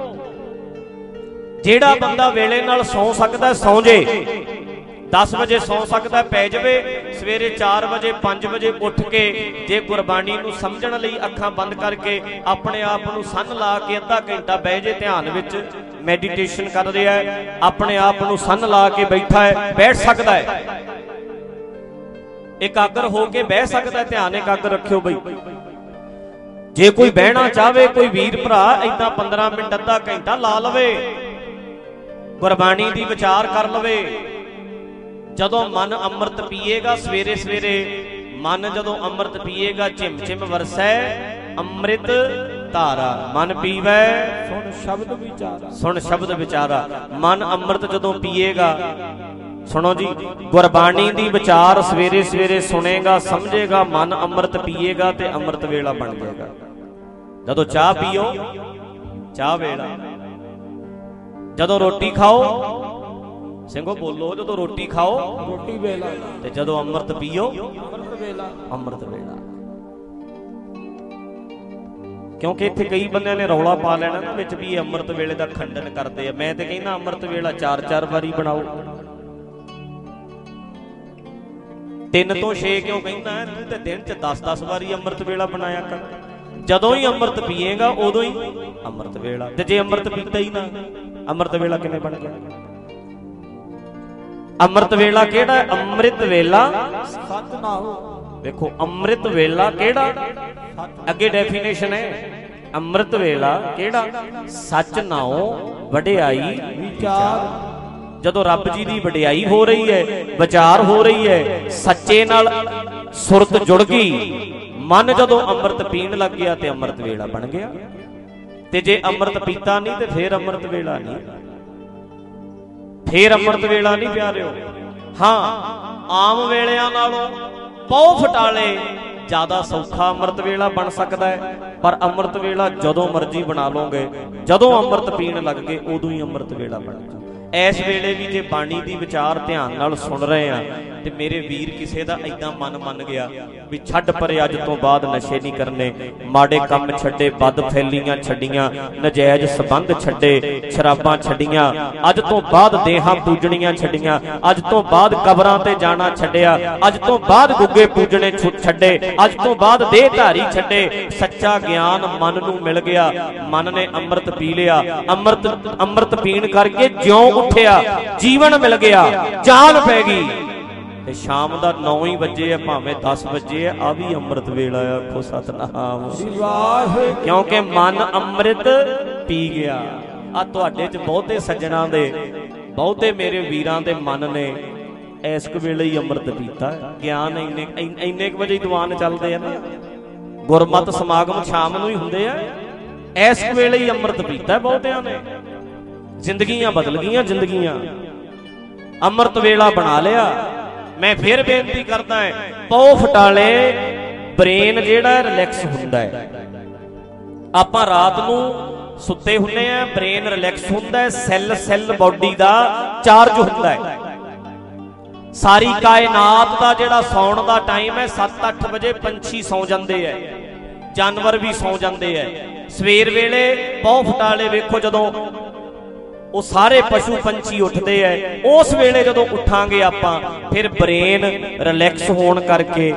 Speaker 1: ਜਿਹੜਾ ਬੰਦਾ ਵੇਲੇ ਨਾਲ ਸੌਂ ਸਕਦਾ ਸੌਂ ਜੇ। 10 ਵਜੇ ਸੌਂ ਸਕਦਾ ਪੈ ਜਾਵੇ, ਸਵੇਰੇ 4 ਵਜੇ 5 ਵਜੇ ਉੱਠ ਕੇ ਜੇ ਗੁਰਬਾਣੀ ਨੂੰ ਸਮਝਣ ਲਈ ਅੱਖਾਂ ਬੰਦ ਕਰਕੇ ਆਪਣੇ ਆਪ ਨੂੰ ਸੰਨ ਲਾ ਕੇ ਅੱਧਾ ਘੰਟਾ ਬਹਿ ਜੇ ਧਿਆਨ ਵਿੱਚ, ਮੈਡੀਟੇਸ਼ਨ ਕਰ ਰਿਹਾ ਹੈ, ਆਪਣੇ ਆਪ ਨੂੰ ਸੰਨ ਲਾ ਕੇ ਬੈਠਾ ਹੈ, ਬੈਠ ਸਕਦਾ ਹੈ, ਇਕਾਗਰ ਹੋ ਕੇ ਬਹਿ ਸਕਦਾ। ਧਿਆਨ ਇਕਾਗਰ ਰੱਖਿਓ ਬਈ। ਜੇ ਕੋਈ ਬਹਿਣਾ ਚਾਹਵੇ, ਕੋਈ ਵੀਰ ਭਰਾ ਏਦਾਂ 15 ਮਿੰਟ ਅੱਧਾ ਘੰਟਾ ਲਾ ਲਵੇ, ਗੁਰਬਾਣੀ ਦੀ ਵਿਚਾਰ ਕਰ ਲਵੇ। ਜਦੋਂ ਮਨ ਅੰਮ੍ਰਿਤ ਪੀਏਗਾ, ਸਵੇਰੇ ਸਵੇਰੇ ਮਨ ਜਦੋਂ ਅੰਮ੍ਰਿਤ ਪੀਏਗਾ, ਝਿਮ ਝਿਮ ਵਰਸੈ ਅੰਮ੍ਰਿਤ ਧਾਰਾ। ਮਨ ਪੀਵੈ ਸੁਣ ਸ਼ਬਦ ਵਿਚਾਰਾ, ਸੁਣ ਸ਼ਬਦ ਵਿਚਾਰਾ। ਮਨ ਅੰਮ੍ਰਿਤ ਜਦੋਂ ਪੀਏਗਾ, ਸੁਣੋ ਜੀ, ਗੁਰਬਾਣੀ ਦੀ ਵਿਚਾਰ ਸਵੇਰੇ ਸਵੇਰੇ ਸੁਣੇਗਾ, ਸਮਝੇਗਾ, ਮਨ ਅੰਮ੍ਰਿਤ ਪੀਏਗਾ ਤੇ ਅੰਮ੍ਰਿਤ ਵੇਲਾ ਬਣ ਜਾਏਗਾ। ਜਦੋਂ ਚਾਹ ਪੀਓ, ਚਾਹ ਵੇਲਾ। ਜਦੋਂ ਰੋਟੀ ਖਾਓ, ਸਿੰਘੋ ਬੋਲੋ, ਜਦੋਂ ਰੋਟੀ ਖਾਓ ਰੋਟੀ ਵੇਲਾ, ਤੇ ਜਦੋਂ ਅੰਮ੍ਰਿਤ ਪੀਓ ਅੰਮ੍ਰਿਤ ਵੇਲਾ, ਅੰਮ੍ਰਿਤ ਵੇਲਾ। ਕਿਉਂਕਿ ਇੱਥੇ ਕਈ ਬੰਦਿਆਂ ਨੇ ਰੌਲਾ ਪਾ ਲੈਣਾ ਨਾ ਵਿੱਚ ਵੀ ਅੰਮ੍ਰਿਤ ਵੇਲੇ ਦਾ ਖੰਡਨ ਕਰਦੇ ਆ। ਮੈਂ ਤੇ ਕਹਿੰਦਾ ਅੰਮ੍ਰਿਤ ਵੇਲਾ 4-4 ਵਾਰੀ ਬਣਾਓ। 3 ਤੋਂ 6 ਕਿਉਂ ਕਹਿੰਦਾ? ਤੂੰ ਤੇ ਦਿਨ 'ਚ 10-10 ਵਾਰੀ ਅੰਮ੍ਰਿਤ ਵੇਲਾ ਬਣਾਇਆ ਕਰ। ਜਦੋਂ ਹੀ ਅੰਮ੍ਰਿਤ ਪੀਏਗਾ ਉਦੋਂ ਹੀ ਅੰਮ੍ਰਿਤ ਵੇਲਾ। ਤੇ ਜੇ ਅੰਮ੍ਰਿਤ ਪੀਤਾ ਹੀ ਨਾ, ਅੰਮ੍ਰਿਤ ਵੇਲਾ ਕਿਵੇਂ ਬਣ ਗਿਆ? ਅੰਮ੍ਰਿਤ ਵੇਲਾ ਕਿਹੜਾ? ਅੰਮ੍ਰਿਤ ਵੇਲਾ ਸਤਿਨਾਮ। ਵੇਖੋ ਅੰਮ੍ਰਿਤ ਵੇਲਾ ਕਿਹੜਾ, ਅੱਗੇ ਡੈਫੀਨੇਸ਼ਨ ਹੈ। ਅੰਮ੍ਰਿਤ ਵੇਲਾ ਕਿਹੜਾ? ਸੱਚ ਨਾਉ ਵਡਿਆਈ ਵਿਚਾਰ। ਜਦੋਂ ਰੱਬ ਜੀ ਦੀ ਵਡਿਆਈ ਹੋ ਰਹੀ ਹੈ, ਵਿਚਾਰ ਹੋ ਰਹੀ ਹੈ, ਸੱਚੇ ਨਾਲ ਸੁਰਤ ਜੁੜ ਗਈ, ਮਨ ਜਦੋਂ ਅੰਮ੍ਰਿਤ ਪੀਣ ਲੱਗ ਗਿਆ ਤੇ ਅੰਮ੍ਰਿਤ ਵੇਲਾ ਬਣ ਗਿਆ। ਤੇ ਜੇ ਅੰਮ੍ਰਿਤ ਪੀਤਾ ਨਹੀਂ ਤੇ ਫੇਰ ਅੰਮ੍ਰਿਤ ਵੇਲਾ ਨਹੀਂ, ਫੇਰ ਅੰਮ੍ਰਿਤ ਵੇਲਾ ਨਹੀਂ ਪਿਆਰਿਓ। ਹਾਂ, ਆਮ ਵੇਲਿਆਂ ਨਾਲੋਂ ਪੌ ਫਟਾਲੇ ਜ਼ਿਆਦਾ ਸੌਖਾ ਅੰਮ੍ਰਿਤ ਵੇਲਾ ਬਣ ਸਕਦਾ ਹੈ। ਪਰ ਅੰਮ੍ਰਿਤ ਵੇਲਾ ਜਦੋਂ ਮਰਜ਼ੀ ਬਣਾ ਲਓਗੇ, ਜਦੋਂ ਅੰਮ੍ਰਿਤ ਪੀਣ ਲੱਗ ਗਏ ਉਦੋਂ ਹੀ ਅੰਮ੍ਰਿਤ ਵੇਲਾ ਬਣ ਜਾਊ। ਇਸ ਵੇਲੇ ਵੀ ਜੇ ਬਾਣੀ ਦੀ ਵਿਚਾਰ ਧਿਆਨ ਨਾਲ ਸੁਣ ਰਹੇ ਆ ਤੇ ਮੇਰੇ ਵੀਰ ਕਿਸੇ ਦਾ ਏਦਾਂ ਮਨ ਮੰਨ ਗਿਆ ਵੀ ਛੱਡ ਪਰੇ, ਅੱਜ ਤੋਂ ਬਾਅਦ ਨਸ਼ੇ ਨਹੀਂ ਕਰਨੇ, ਮਾੜੇ ਕੰਮ ਛੱਡੇ, ਬਦ ਫੈਲੀਆਂ ਛੱਡੀਆਂ, ਨਜਾਇਜ਼ ਸਬੰਧ ਛੱਡੇ, ਸ਼ਰਾਬਾਂ ਛੱਡੀਆਂ, ਅੱਜ ਤੋਂ ਬਾਅਦ ਦੇਹਾਂ ਪੂਜਣੀਆਂ ਛੱਡੀਆਂ, ਅੱਜ ਤੋਂ ਬਾਅਦ ਕਬਰਾਂ ਤੇ ਜਾਣਾ ਛੱਡਿਆ, ਅੱਜ ਤੋਂ ਬਾਅਦ ਗੁੱਗੇ ਪੂਜਣੇ ਛੱਡੇ, ਅੱਜ ਤੋਂ ਬਾਅਦ ਦੇਹ ਧਾਰੀ ਛੱਡੇ। ਸੱਚਾ ਗਿਆਨ ਮਨ ਨੂੰ ਮਿਲ ਗਿਆ, ਮਨ ਨੇ ਅੰਮ੍ਰਿਤ ਪੀ ਲਿਆ। ਅੰਮ੍ਰਿਤ ਪੀਣ ਕਰਕੇ ਜਿਉਂ ਉੱਠਿਆ, ਜੀਵਨ ਮਿਲ ਗਿਆ, ਜਾਨ ਪੈ ਗਈ। ਤੇ ਸ਼ਾਮ ਦਾ 9 ਹੀ ਵਜੇ ਆ ਭਾਵੇਂ 10 ਵਜੇ ਆ, ਆ ਵੀ ਅੰਮ੍ਰਿਤ ਵੇਲਾ ਆ। ਆਖੋ ਸਤਨਾਮ। ਕਿਉਂਕਿ ਮਨ ਅੰਮ੍ਰਿਤ ਪੀ ਗਿਆ। ਆ ਤੁਹਾਡੇ ਚ ਬਹੁਤੇ ਸੱਜਣਾ ਦੇ, ਬਹੁਤੇ ਮੇਰੇ ਵੀਰਾਂ ਦੇ ਮਨ ਨੇ ਇਸ ਵੇਲੇ ਹੀ ਅੰਮ੍ਰਿਤ ਪੀਤਾ। ਗਿਆਨ ਇੰਨੇ ਵਜੇ ਦੀਵਾਨ ਚੱਲਦੇ ਆ ਨਾ, ਗੁਰਮਤਿ ਸਮਾਗਮ ਸ਼ਾਮ ਨੂੰ ਹੀ ਹੁੰਦੇ ਆ, ਇਸ ਵੇਲੇ ਹੀ ਅੰਮ੍ਰਿਤ ਪੀਤਾ ਬਹੁਤਿਆਂ ਨੇ। ਜ਼ਿੰਦਗੀਆਂ ਬਦਲ ਗਈਆਂ, ਜ਼ਿੰਦਗੀਆਂ। ਅੰਮ੍ਰਿਤ ਵੇਲਾ ਬਣਾ ਲਿਆ। ਮੈਂ ਫਿਰ ਬੇਨਤੀ ਕਰਦਾ ਹਾਂ, ਪੌ ਫਟਾਲੇ ਬ੍ਰੇਨ ਜਿਹੜਾ ਰਿਲੈਕਸ ਹੁੰਦਾ ਹੈ। ਆਪਾਂ ਰਾਤ ਨੂੰ ਸੁੱਤੇ ਹੁੰਨੇ ਆ, ਬ੍ਰੇਨ ਰਿਲੈਕਸ ਹੁੰਦਾ ਹੈ, ਸੈੱਲ ਬਾਡੀ ਦਾ ਚਾਰਜ ਹੁੰਦਾ ਹੈ। ਸਾਰੀ ਕਾਇਨਾਤ ਦਾ ਜਿਹੜਾ ਸੌਣ ਦਾ ਟਾਈਮ ਹੈ 7-8 ਵਜੇ ਪੰਛੀ ਸੌ ਜਾਂਦੇ ਐ, ਜਾਨਵਰ ਵੀ ਸੌ ਜਾਂਦੇ ਐ। ਸਵੇਰ ਵੇਲੇ ਪੌ ਫਟਾਲੇ ਵੇਖੋ ਜਦੋਂ ਉਹ ਸਾਰੇ ਪਸ਼ੂ ਪੰਛੀ ਉੱਠਦੇ ਐ, ਉਸ ਵੇਲੇ ਜਦੋਂ ਉੱਠਾਂਗੇ ਆਪਾਂ ਫਿਰ ਬ੍ਰੇਨ ਰਿਲੈਕਸ ਹੋਣ ਕਰਕੇ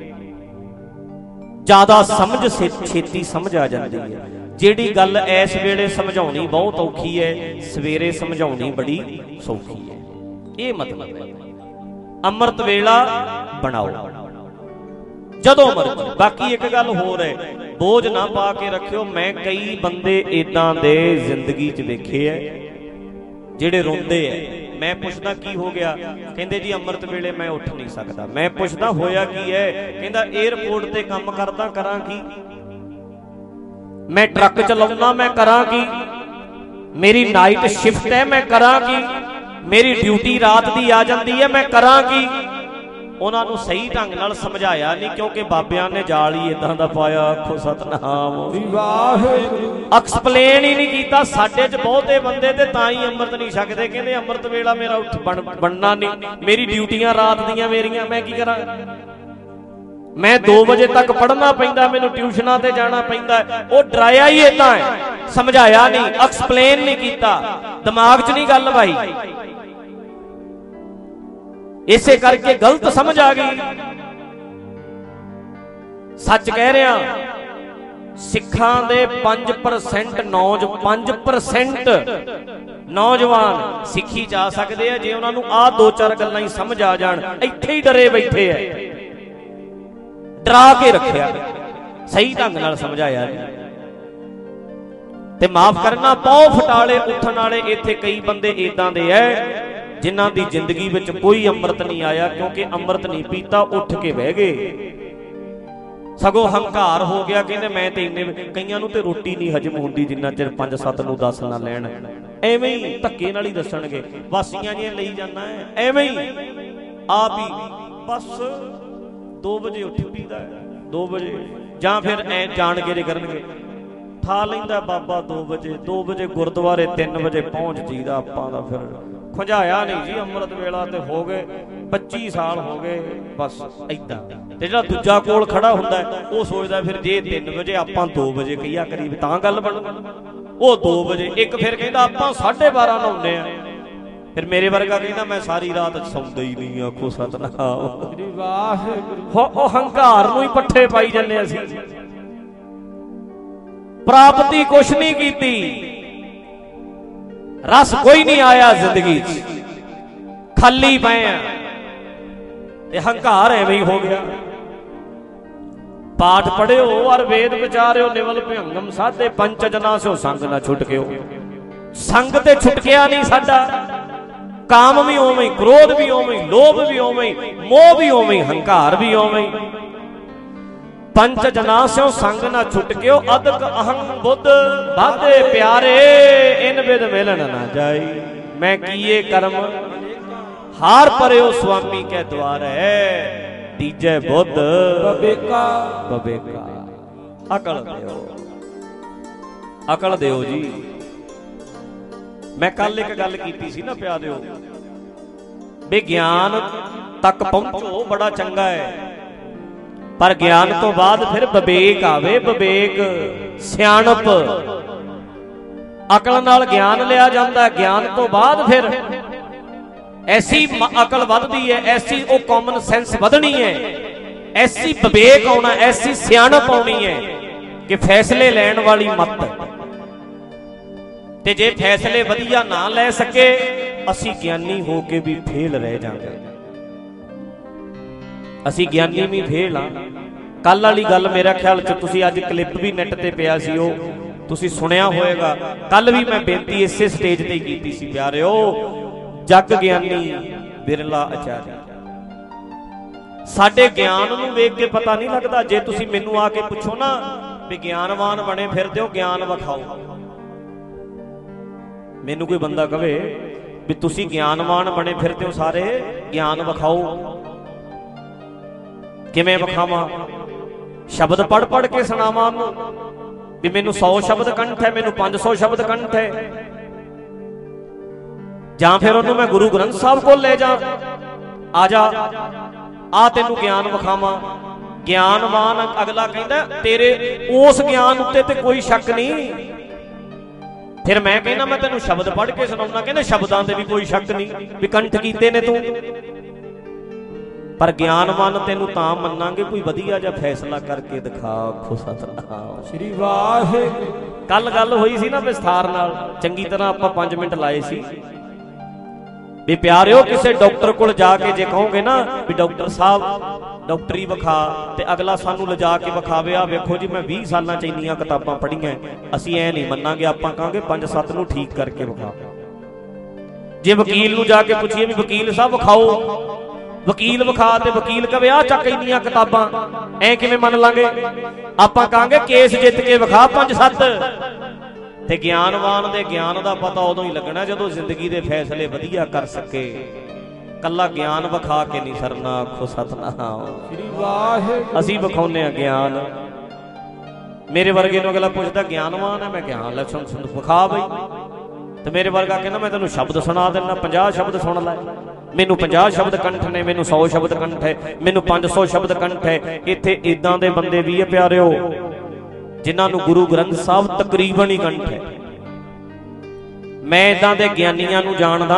Speaker 1: ਜ਼ਿਆਦਾ ਸਮਝ ਛੇਤੀ ਸਮਝ ਆ ਜਾਂਦੀ ਹੈ। ਜਿਹੜੀ ਗੱਲ ਇਸ ਵੇਲੇ ਸਮਝਾਉਣੀ ਬਹੁਤ ਔਖੀ ਹੈ, ਸਵੇਰੇ ਸਮਝਾਉਣੀ ਬੜੀ ਸੌਖੀ ਹੈ। ਇਹ ਮਤਲਬ ਹੈ। ਅੰਮ੍ਰਿਤ ਵੇਲਾ ਬਣਾਓ ਜਦੋਂ ਮਰਜ਼ੀ। ਬਾਕੀ ਇੱਕ ਗੱਲ ਹੋਰ ਹੈ, ਬੋਝ ਨਾ ਪਾ ਕੇ ਰੱਖਿਓ। ਮੈਂ ਕਈ ਬੰਦੇ ਇਦਾਂ ਦੇ ਜ਼ਿੰਦਗੀ 'ਚ ਵੇਖੇ ਐ ਜਿਹੜੇ ਰੋਂਦੇ ਐ। ਮੈਂ ਪੁੱਛਦਾ ਕੀ ਹੋ ਗਿਆ, ਕਹਿੰਦੇ ਜੀ ਅੰਮ੍ਰਿਤ ਵੇਲੇ ਮੈਂ ਉੱਠ ਨਹੀਂ ਸਕਦਾ। ਮੈਂ ਪੁੱਛਦਾ ਹੋਇਆ ਕੀ ਹੈ, ਕਹਿੰਦਾ 에ਅਰਪੋਰਟ ਤੇ ਕੰਮ ਕਰਦਾ, ਕਰਾਂ ਕੀ? ਮੈਂ ਟਰੱਕ ਚਲਾਉਂਦਾ, ਮੈਂ ਕਰਾਂ ਕੀ? ਮੇਰੀ ਨਾਈਟ ਸ਼ਿਫਟ ਹੈ, ਮੈਂ ਕਰਾਂ ਕੀ? ਮੇਰੀ ਡਿਊਟੀ ਰਾਤ ਦੀ ਆ ਜਾਂਦੀ ਹੈ, ਮੈਂ ਕਰਾਂ ਕੀ? ਉਹਨਾਂ ਨੂੰ ਸਹੀ ਢੰਗ ਨਾਲ ਸਮਝਾਇਆ ਨਹੀਂ, ਕਿਉਂਕਿ ਬਾਬਿਆਂ ਨੇ ਜਾਲ ਹੀ ਇਦਾਂ ਦਾ ਪਾਇਆ। ਆਖੋ ਸਤਨਾਮ ਵਾਹਿਗੁਰੂ। ਐਕਸਪਲੇਨ ਹੀ ਨਹੀਂ ਕੀਤਾ। ਸਾਡੇ 'ਚ ਬਹੁਤੇ ਬੰਦੇ ਤੇ ਤਾਂ ਹੀ ਅੰਮ੍ਰਿਤ ਨਹੀਂ ਛਕਦੇ, ਕਹਿੰਦੇ ਅੰਮ੍ਰਿਤ ਵੇਲਾ ਮੇਰਾ ਉੱਠ ਬਣਨਾ ਨਹੀਂ, ਮੇਰੀ ਡਿਊਟੀਆਂ ਰਾਤ ਦੀਆਂ ਮੇਰੀਆਂ, ਮੈਂ ਕੀ ਕਰਾਂ? ਮੈਂ 2 ਵਜੇ ਤੱਕ ਪੜ੍ਹਨਾ ਪੈਂਦਾ, ਮੈਨੂੰ ਟਿਊਸ਼ਨਾਂ ਤੇ ਜਾਣਾ ਪੈਂਦਾ। ਉਹ ਡਰਾਇਆ ਹੀ ਇਦਾਂ ਹੈ, ਸਮਝਾਇਆ ਨਹੀਂ, ਐਕਸਪਲੇਨ ਨਹੀਂ ਕੀਤਾ, ਦਿਮਾਗ 'ਚ ਨਹੀਂ ਗੱਲ ਪਾਈ। ਇਸੇ ਕਰਕੇ ਗਲਤ ਸਮਝ ਆ ਗਈ। ਸੱਚ ਕਹਿ ਰਿਹਾ, ਸਿੱਖਾਂ ਦੇ 5% ਨੌਜਵਾਨ ਸਿੱਖੀ ਜਾ ਸਕਦੇ ਆ ਜੇ ਉਹਨਾਂ ਨੂੰ ਆਹ 2-4 ਗੱਲਾਂ ਹੀ ਸਮਝ ਆ ਜਾਣ। ਇੱਥੇ ਹੀ ਡਰੇ ਬੈਠੇ ਐ, ਡਰਾ ਕੇ ਰੱਖਿਆ, ਸਹੀ ਢੰਗ ਨਾਲ ਸਮਝਾਇਆ ਨਹੀਂ। ਤੇ ਮਾਫ ਕਰਨਾ, ਪੌ ਫਟਾਲੇ ਉੱਠਣ ਵਾਲੇ ਇੱਥੇ ਕਈ ਬੰਦੇ ਇਦਾਂ ਦੇ ਐ ਜਿਨ੍ਹਾਂ ਦੀ ਜ਼ਿੰਦਗੀ ਵਿੱਚ ਕੋਈ ਅੰਮ੍ਰਿਤ ਨਹੀਂ ਆਇਆ, ਕਿਉਂਕਿ ਅੰਮ੍ਰਿਤ ਨਹੀਂ ਪੀਤਾ, ਉੱਠ ਕੇ ਬਹਿ ਗਏ। ਸਗੋਂ ਹੰਕਾਰ ਹੋ ਗਿਆ, ਕਹਿੰਦੇ ਮੈਂ ਤੇ ਇੰਨੇ। ਕਈਆਂ ਨੂੰ ਤੇ ਰੋਟੀ ਨਹੀਂ ਹਜਮ ਹੁੰਦੀ ਜਿੰਨਾ ਚਿਰ 5-7 ਨੂੰ ਦੱਸ ਨਾ ਲੈਣ। ਐਵੇਂ ਹੀ ਧੱਕੇ ਨਾਲ ਹੀ ਦੱਸਣਗੇ, ਵਾਸੀਆਂ ਜਿਹੀਆਂ ਲਈ ਜਾਂਦਾ ਹੈ, ਐਵੇਂ ਹੀ ਆਪ ਹੀ ਬਸ 2 ਵਜੇ ਉੱਠ ਪੀਦਾ, 2 ਵਜੇ, ਜਾਂ ਫਿਰ ਐ ਜਾਣ ਕੇ ਜੇ ਕਰਨਗੇ ਠਾ ਲੈਂਦਾ ਬਾਬਾ 2 ਵਜੇ ਗੁਰਦੁਆਰੇ 3 ਵਜੇ ਪਹੁੰਚ ਜੀਦਾ। ਆਪਾਂ ਦਾ ਫਿਰ ਖੁੰਝਾਇਆ ਨਹੀਂ ਜੀ ਅੰਮ੍ਰਿਤ ਵੇਲਾ, ਤੇ ਹੋ ਗਏ 25 ਸਾਲ ਹੋ ਗਏ ਬਸ ਏਦਾਂ। ਤੇ ਜਿਹੜਾ ਦੂਜਾ ਕੋਲ ਖੜਾ ਹੁੰਦਾ ਉਹ ਸੋਚਦਾ ਫਿਰ ਜੇ 3 ਵਜੇ ਆਪਾਂ 2 ਵਜੇ ਕਹੀਆ ਕਰੀਬ ਤਾਂ ਗੱਲ ਬਣੂ। ਉਹ 2 ਵਜੇ, ਇੱਕ ਫਿਰ ਕਹਿੰਦਾ ਆਪਾਂ 12:30 ਨਹਾਉਂਦੇ ਆ, ਫਿਰ ਮੇਰੇ ਵਰਗਾ ਕਹਿੰਦਾ ਮੈਂ ਸਾਰੀ ਰਾਤ ਸੌਂਦਾ ਹੀ ਨਹੀਂ। ਆਖੋ ਸਤਨਾਮ ਵਾਹਿਗੁਰੂ। ਉਹ ਹੰਕਾਰ ਨੂੰ ਹੀ ਪੱਠੇ ਪਾਈ ਜਾਂਦੇ ਅਸੀਂ। ਪ੍ਰਾਪਤੀ ਕੁਛ ਨਹੀਂ ਕੀਤੀ, ਰਸ ਕੋਈ ਨਹੀਂ ਆਇਆ ਜ਼ਿੰਦਗੀ 'ਚ, ਖਾਲੀ ਪਏ ਆ ਤੇ ਹੰਕਾਰ ਐਵੇਂ ਹੀ ਹੋ ਗਿਆ। ਪਾਠ ਪੜਿਓ ਔਰ ਵੇਦ ਵਿਚਾਰਿਓ, ਨਿਵਲ ਭਿਅੰਗਮ ਸਾਧੇ ਪੰਚ ਜਨਾ ਸੋ ਸੰਗ ਨਾ ਛੁਟਕਿਓ। ਸੰਗ ਤੇ ਛੁਟਕਿਆ ਨਹੀਂ ਸਾਡਾ। ਕਾਮ ਵੀ ਉਵੇਂ ਹੀ, ਕ੍ਰੋਧ ਵੀ ਉਵੇਂ ਹੀ, ਲੋਭ ਵੀ ਉਵੇਂ ਹੀ, ਮੋਹ ਵੀ ਉਵੇਂ ਹੀ, ਹੰਕਾਰ ਵੀ ਉਵੇਂ ਹੀ। ਪੰਚ ਜਨਾ ਸਿਓ ਸੰਗ ਨਾ ਛੁਟਕਿਓ, ਅਦਕ ਅਹੰ ਬੁੱਧ ਬਾਧੇ ਪਿਆਰੇ, ਇਨ ਬਿਦ ਮਿਲਣ ਨਾ ਜਾਈ। ਮੈਂ ਕੀਏ ਕਰਮ ਹਾਰ ਪਰਿਓ, ਸੁਆਮੀ ਕੈ ਦੁਆਰੇ, ਤੀਜੇ ਬੁੱਧ ਬਵੇਕਾ। ਅਕਲ ਦਿਓ, ਅਕਲ ਦਿਓ ਜੀ। ਮੈਂ ਕੱਲ ਇੱਕ ਗੱਲ ਕੀਤੀ ਸੀ ਨਾ ਪਿਆਰਿਓ, ਵੀ ਗਿਆਨ ਤੱਕ ਪਹੁੰਚੋ ਬੜਾ ਚੰਗਾ ਹੈ, ਪਰ ਗਿਆਨ ਤੋਂ ਬਾਅਦ ਫਿਰ ਵਿਵੇਕ ਆਵੇ। ਵਿਵੇਕ, ਸਿਆਣਪ, ਅਕਲ ਨਾਲ ਗਿਆਨ ਲਿਆ ਜਾਂਦਾ। ਗਿਆਨ ਤੋਂ ਬਾਅਦ ਫਿਰ ਐਸੀ ਅਕਲ ਵੱਧਦੀ ਹੈ, ਐਸੀ ਉਹ ਕਾਮਨ ਸੈਂਸ ਵਧਣੀ ਹੈ, ਐਸੀ ਵਿਵੇਕ ਆਉਣਾ, ਐਸੀ ਸਿਆਣਪ ਆਉਣੀ ਹੈ ਕਿ ਫੈਸਲੇ ਲੈਣ ਵਾਲੀ ਮੱਤ। ਤੇ ਜੇ ਫੈਸਲੇ ਵਧੀਆ ਨਾ ਲੈ ਸਕੇ, ਅਸੀਂ ਗਿਆਨੀ ਹੋ ਕੇ ਵੀ ਫੇਲ ਰਹਿ ਜਾਵਾਂਗੇ। ਅਸੀਂ ਗਿਆਨੀ ਵੀ ਫੇਲ ਆ। ਕੱਲ ਵਾਲੀ ਗੱਲ ਮੇਰਾ ਖਿਆਲ ਚ ਤੁਸੀਂ, ਅੱਜ ਕਲਿੱਪ ਵੀ ਨੈਟ ਤੇ ਪਿਆ ਸੀ, ਉਹ ਤੁਸੀਂ ਸੁਣਿਆ ਹੋਏਗਾ। ਕੱਲ ਵੀ ਮੈਂ ਬੇਨਤੀ ਇਸੇ ਸਟੇਜ ਤੇ ਕੀਤੀ ਸੀ, ਪਿਆਰਿਓ, ਜਗ ਗਿਆਨੀ ਬਿਰਲਾ ਆਚਾਰੀ। ਸਾਡੇ ਗਿਆਨ ਨੂੰ ਵੇਖ ਕੇ ਪਤਾ ਨਹੀਂ ਲੱਗਦਾ। ਜੇ ਤੁਸੀਂ ਮੈਨੂੰ ਆ ਕੇ ਪੁੱਛੋ ਨਾ ਵੀ ਗਿਆਨਵਾਨ ਬਣੇ ਫਿਰਦੇ ਹੋ, ਗਿਆਨ ਵਿਖਾਓ। ਮੈਨੂੰ ਕੋਈ ਬੰਦਾ ਕਵੇ ਵੀ ਤੁਸੀਂ ਗਿਆਨਵਾਨ ਬਣੇ ਫਿਰਦੇ ਹੋ ਸਾਰੇ, ਗਿਆਨ ਵਿਖਾਓ। ਕਿਵੇਂ ਵਿਖਾਵਾਂ? ਸ਼ਬਦ ਪੜ੍ਹ ਪੜ੍ਹ ਕੇ ਸੁਣਾਵਾਂ ਉਹਨੂੰ ਵੀ ਮੈਨੂੰ 100 ਸ਼ਬਦ ਕੰਠ ਹੈ, ਮੈਨੂੰ 500 ਸ਼ਬਦ ਕੰਠ ਹੈ? ਜਾਂ ਫਿਰ ਉਹਨੂੰ ਮੈਂ ਗੁਰੂ ਗ੍ਰੰਥ ਸਾਹਿਬ ਕੋਲ ਲੈ ਜਾ, ਆ ਜਾ, ਆ ਤੈਨੂੰ ਗਿਆਨ ਵਿਖਾਵਾਂ। ਗਿਆਨਵਾਨ ਅਗਲਾ ਕਹਿੰਦਾ ਤੇਰੇ ਉਸ ਗਿਆਨ ਉੱਤੇ ਤੇ ਕੋਈ ਸ਼ੱਕ ਨਹੀਂ। ਫਿਰ ਮੈਂ ਕਹਿੰਦਾ ਮੈਂ ਤੈਨੂੰ ਸ਼ਬਦ ਪੜ੍ਹ ਕੇ ਸੁਣਾਉਣਾ, ਕਹਿੰਦੇ ਸ਼ਬਦਾਂ ਤੇ ਵੀ ਕੋਈ ਸ਼ੱਕ ਨਹੀਂ ਵੀ ਕੰਠ ਕੀਤੇ ਨੇ ਤੂੰ। ਪਰ ਗਿਆਨਵਾਨ ਤੈਨੂੰ ਤਾਂ ਮੰਨਾਂਗੇ ਕੋਈ ਵਧੀਆ ਜਿਹਾ ਫੈਸਲਾ ਕਰਕੇ ਦਿਖਾ। ਆਖੋ ਸਤਿਨਾਮ ਸ੍ਰੀ ਵਾਹਿਗੁਰੂ। ਕੱਲ ਗੱਲ ਹੋਈ ਸੀ ਨਾ ਵਿਸਥਾਰ ਨਾਲ, ਚੰਗੀ ਤਰ੍ਹਾਂ ਆਪਾਂ 5 ਮਿੰਟ ਲਾਏ ਸੀ भी प्यारिओ किसी डॉक्टर कोल जाके जे कहोगे ना भी डॉक्टर साहब डॉक्टरी विखा ते अगला सानू लिजा के विखावे आ वेखो जी मैं 20 साल च इन्नियां किताबां पढ़ियां असीं ऐ नहीं मन्नांगे आपां कहांगे 5-7 नूं ठीक करके विखा। जे वकील नूं जाके पुछीए भी वकील साहब विखाओ वकील विखा ते वकील कहे आ चक इन्नियां किताबां ऐ किवें मन लांगे आपां कहांगे केस जित के विखा 5-7। ते ज्ञानवान दे ज्ञान दा पता उदों ही लगना जदों जिंदगी दे फैसले वधिया कर सके। कला ज्ञान विखा के नहीं सरना आखो सतनाम श्री वाहिगुरू। असीं विखाउने आ ज्ञान। मेरे वर्गे नूं अगला पुछदा ज्ञानवान है मैं कहा हाँ लक्षण सुन विखा बई ते मेरे वर्गा कहना मैं तैनूं शब्द सुना देना 50 शब्द सुन लै मैनू 50 शब्द कंठ ने मैनू 100 शब्द कंठ है मैनू 500 शब्द कंठ है। इत्थे इदां दे बंदे भी है प्यारिओ जिन्हां गुरु ग्रंथ साहब तकरीबन ही कंठ है। मैं इदां दे ज्ञानियां नूं जाणदा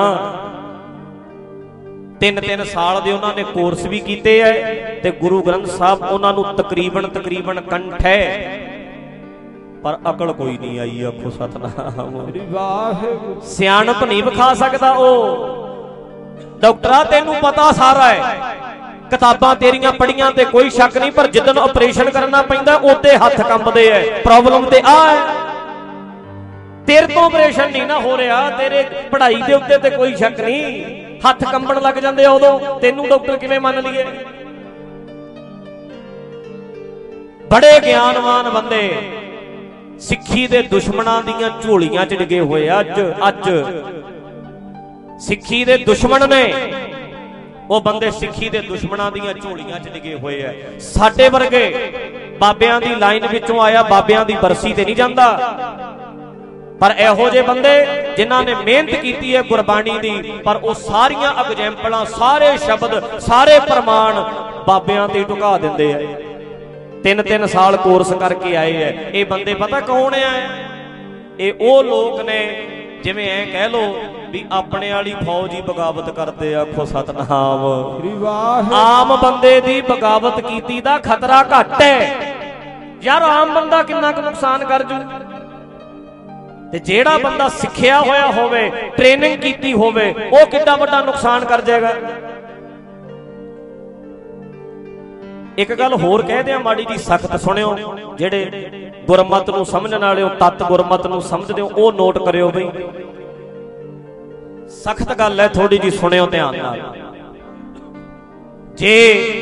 Speaker 1: 3-3 साल दे उन्हां ने कोर्स भी कीते है ते गुरु ग्रंथ साहब उन्हां नूं तकरीबन कंठ है पर अकल कोई नहीं आई। आखो सतनाम सियाणप नहीं विखा सकदा ओ डॉक्टरा तेनू पता सारा है किताबां तेरियां पढ़ियां ते कोई शक नहीं पर जिदन ऑपरेशन करना पैंदा ओते हथ कंबदे है प्रॉब्लम ते आ है तेरे तो ऑपरेशन नहीं ना हो रहा तेरे पढ़ाई दे उत्ते ते कोई शक नहीं हथ कंबण लग जांदे उदों तेनू डॉक्टर किवें मान लईए। बड़े ज्ञानवान बंदे सिक्खी दे दुश्मनां दीयां झोलियां च डिगे होए अज सिक्खी दे दुश्मन ने वो बंदे सिक्खी दे दुश्मनां दीयां झोलियां च डिगे होए है। साडे वर्गे बाबियां दी लाइन विचों आया बाबियां दी बरसी ते नहीं जांदा पर इहो जे बंदे जिन्हां ने मेहनत कीती है गुरबाणी दी पर वो सारियां एग्जाम्पलां सारे शब्द सारे प्रमाण बाबियां ते ढुका दिंदे है। 3-3 साल कोर्स करके आए है ये बंदे पता कौन है ये वो लोग ने जिवें ऐ कह लो भी अपने वाली फौज ही बगावत करते। आखो सतनाम आम बंदे दी बगावत कीती दा खतरा घट है यार आम बंदा किन्ना क नुकसान कर जू ते जेड़ा बंदा सिखिया होया होवे ट्रेनिंग कीती होवे वो कितना बड़ा नुकसान कर जाएगा। एक गल होर कह दियां माड़ी जी सख्त सुनियो जेड़े गुरमत नूं समझण वाले तत्त गुरमत नूं समझदे हो वो नोट करियो बई सख्त गल है थोड़ी जी सुनियो ध्यान नाल। जे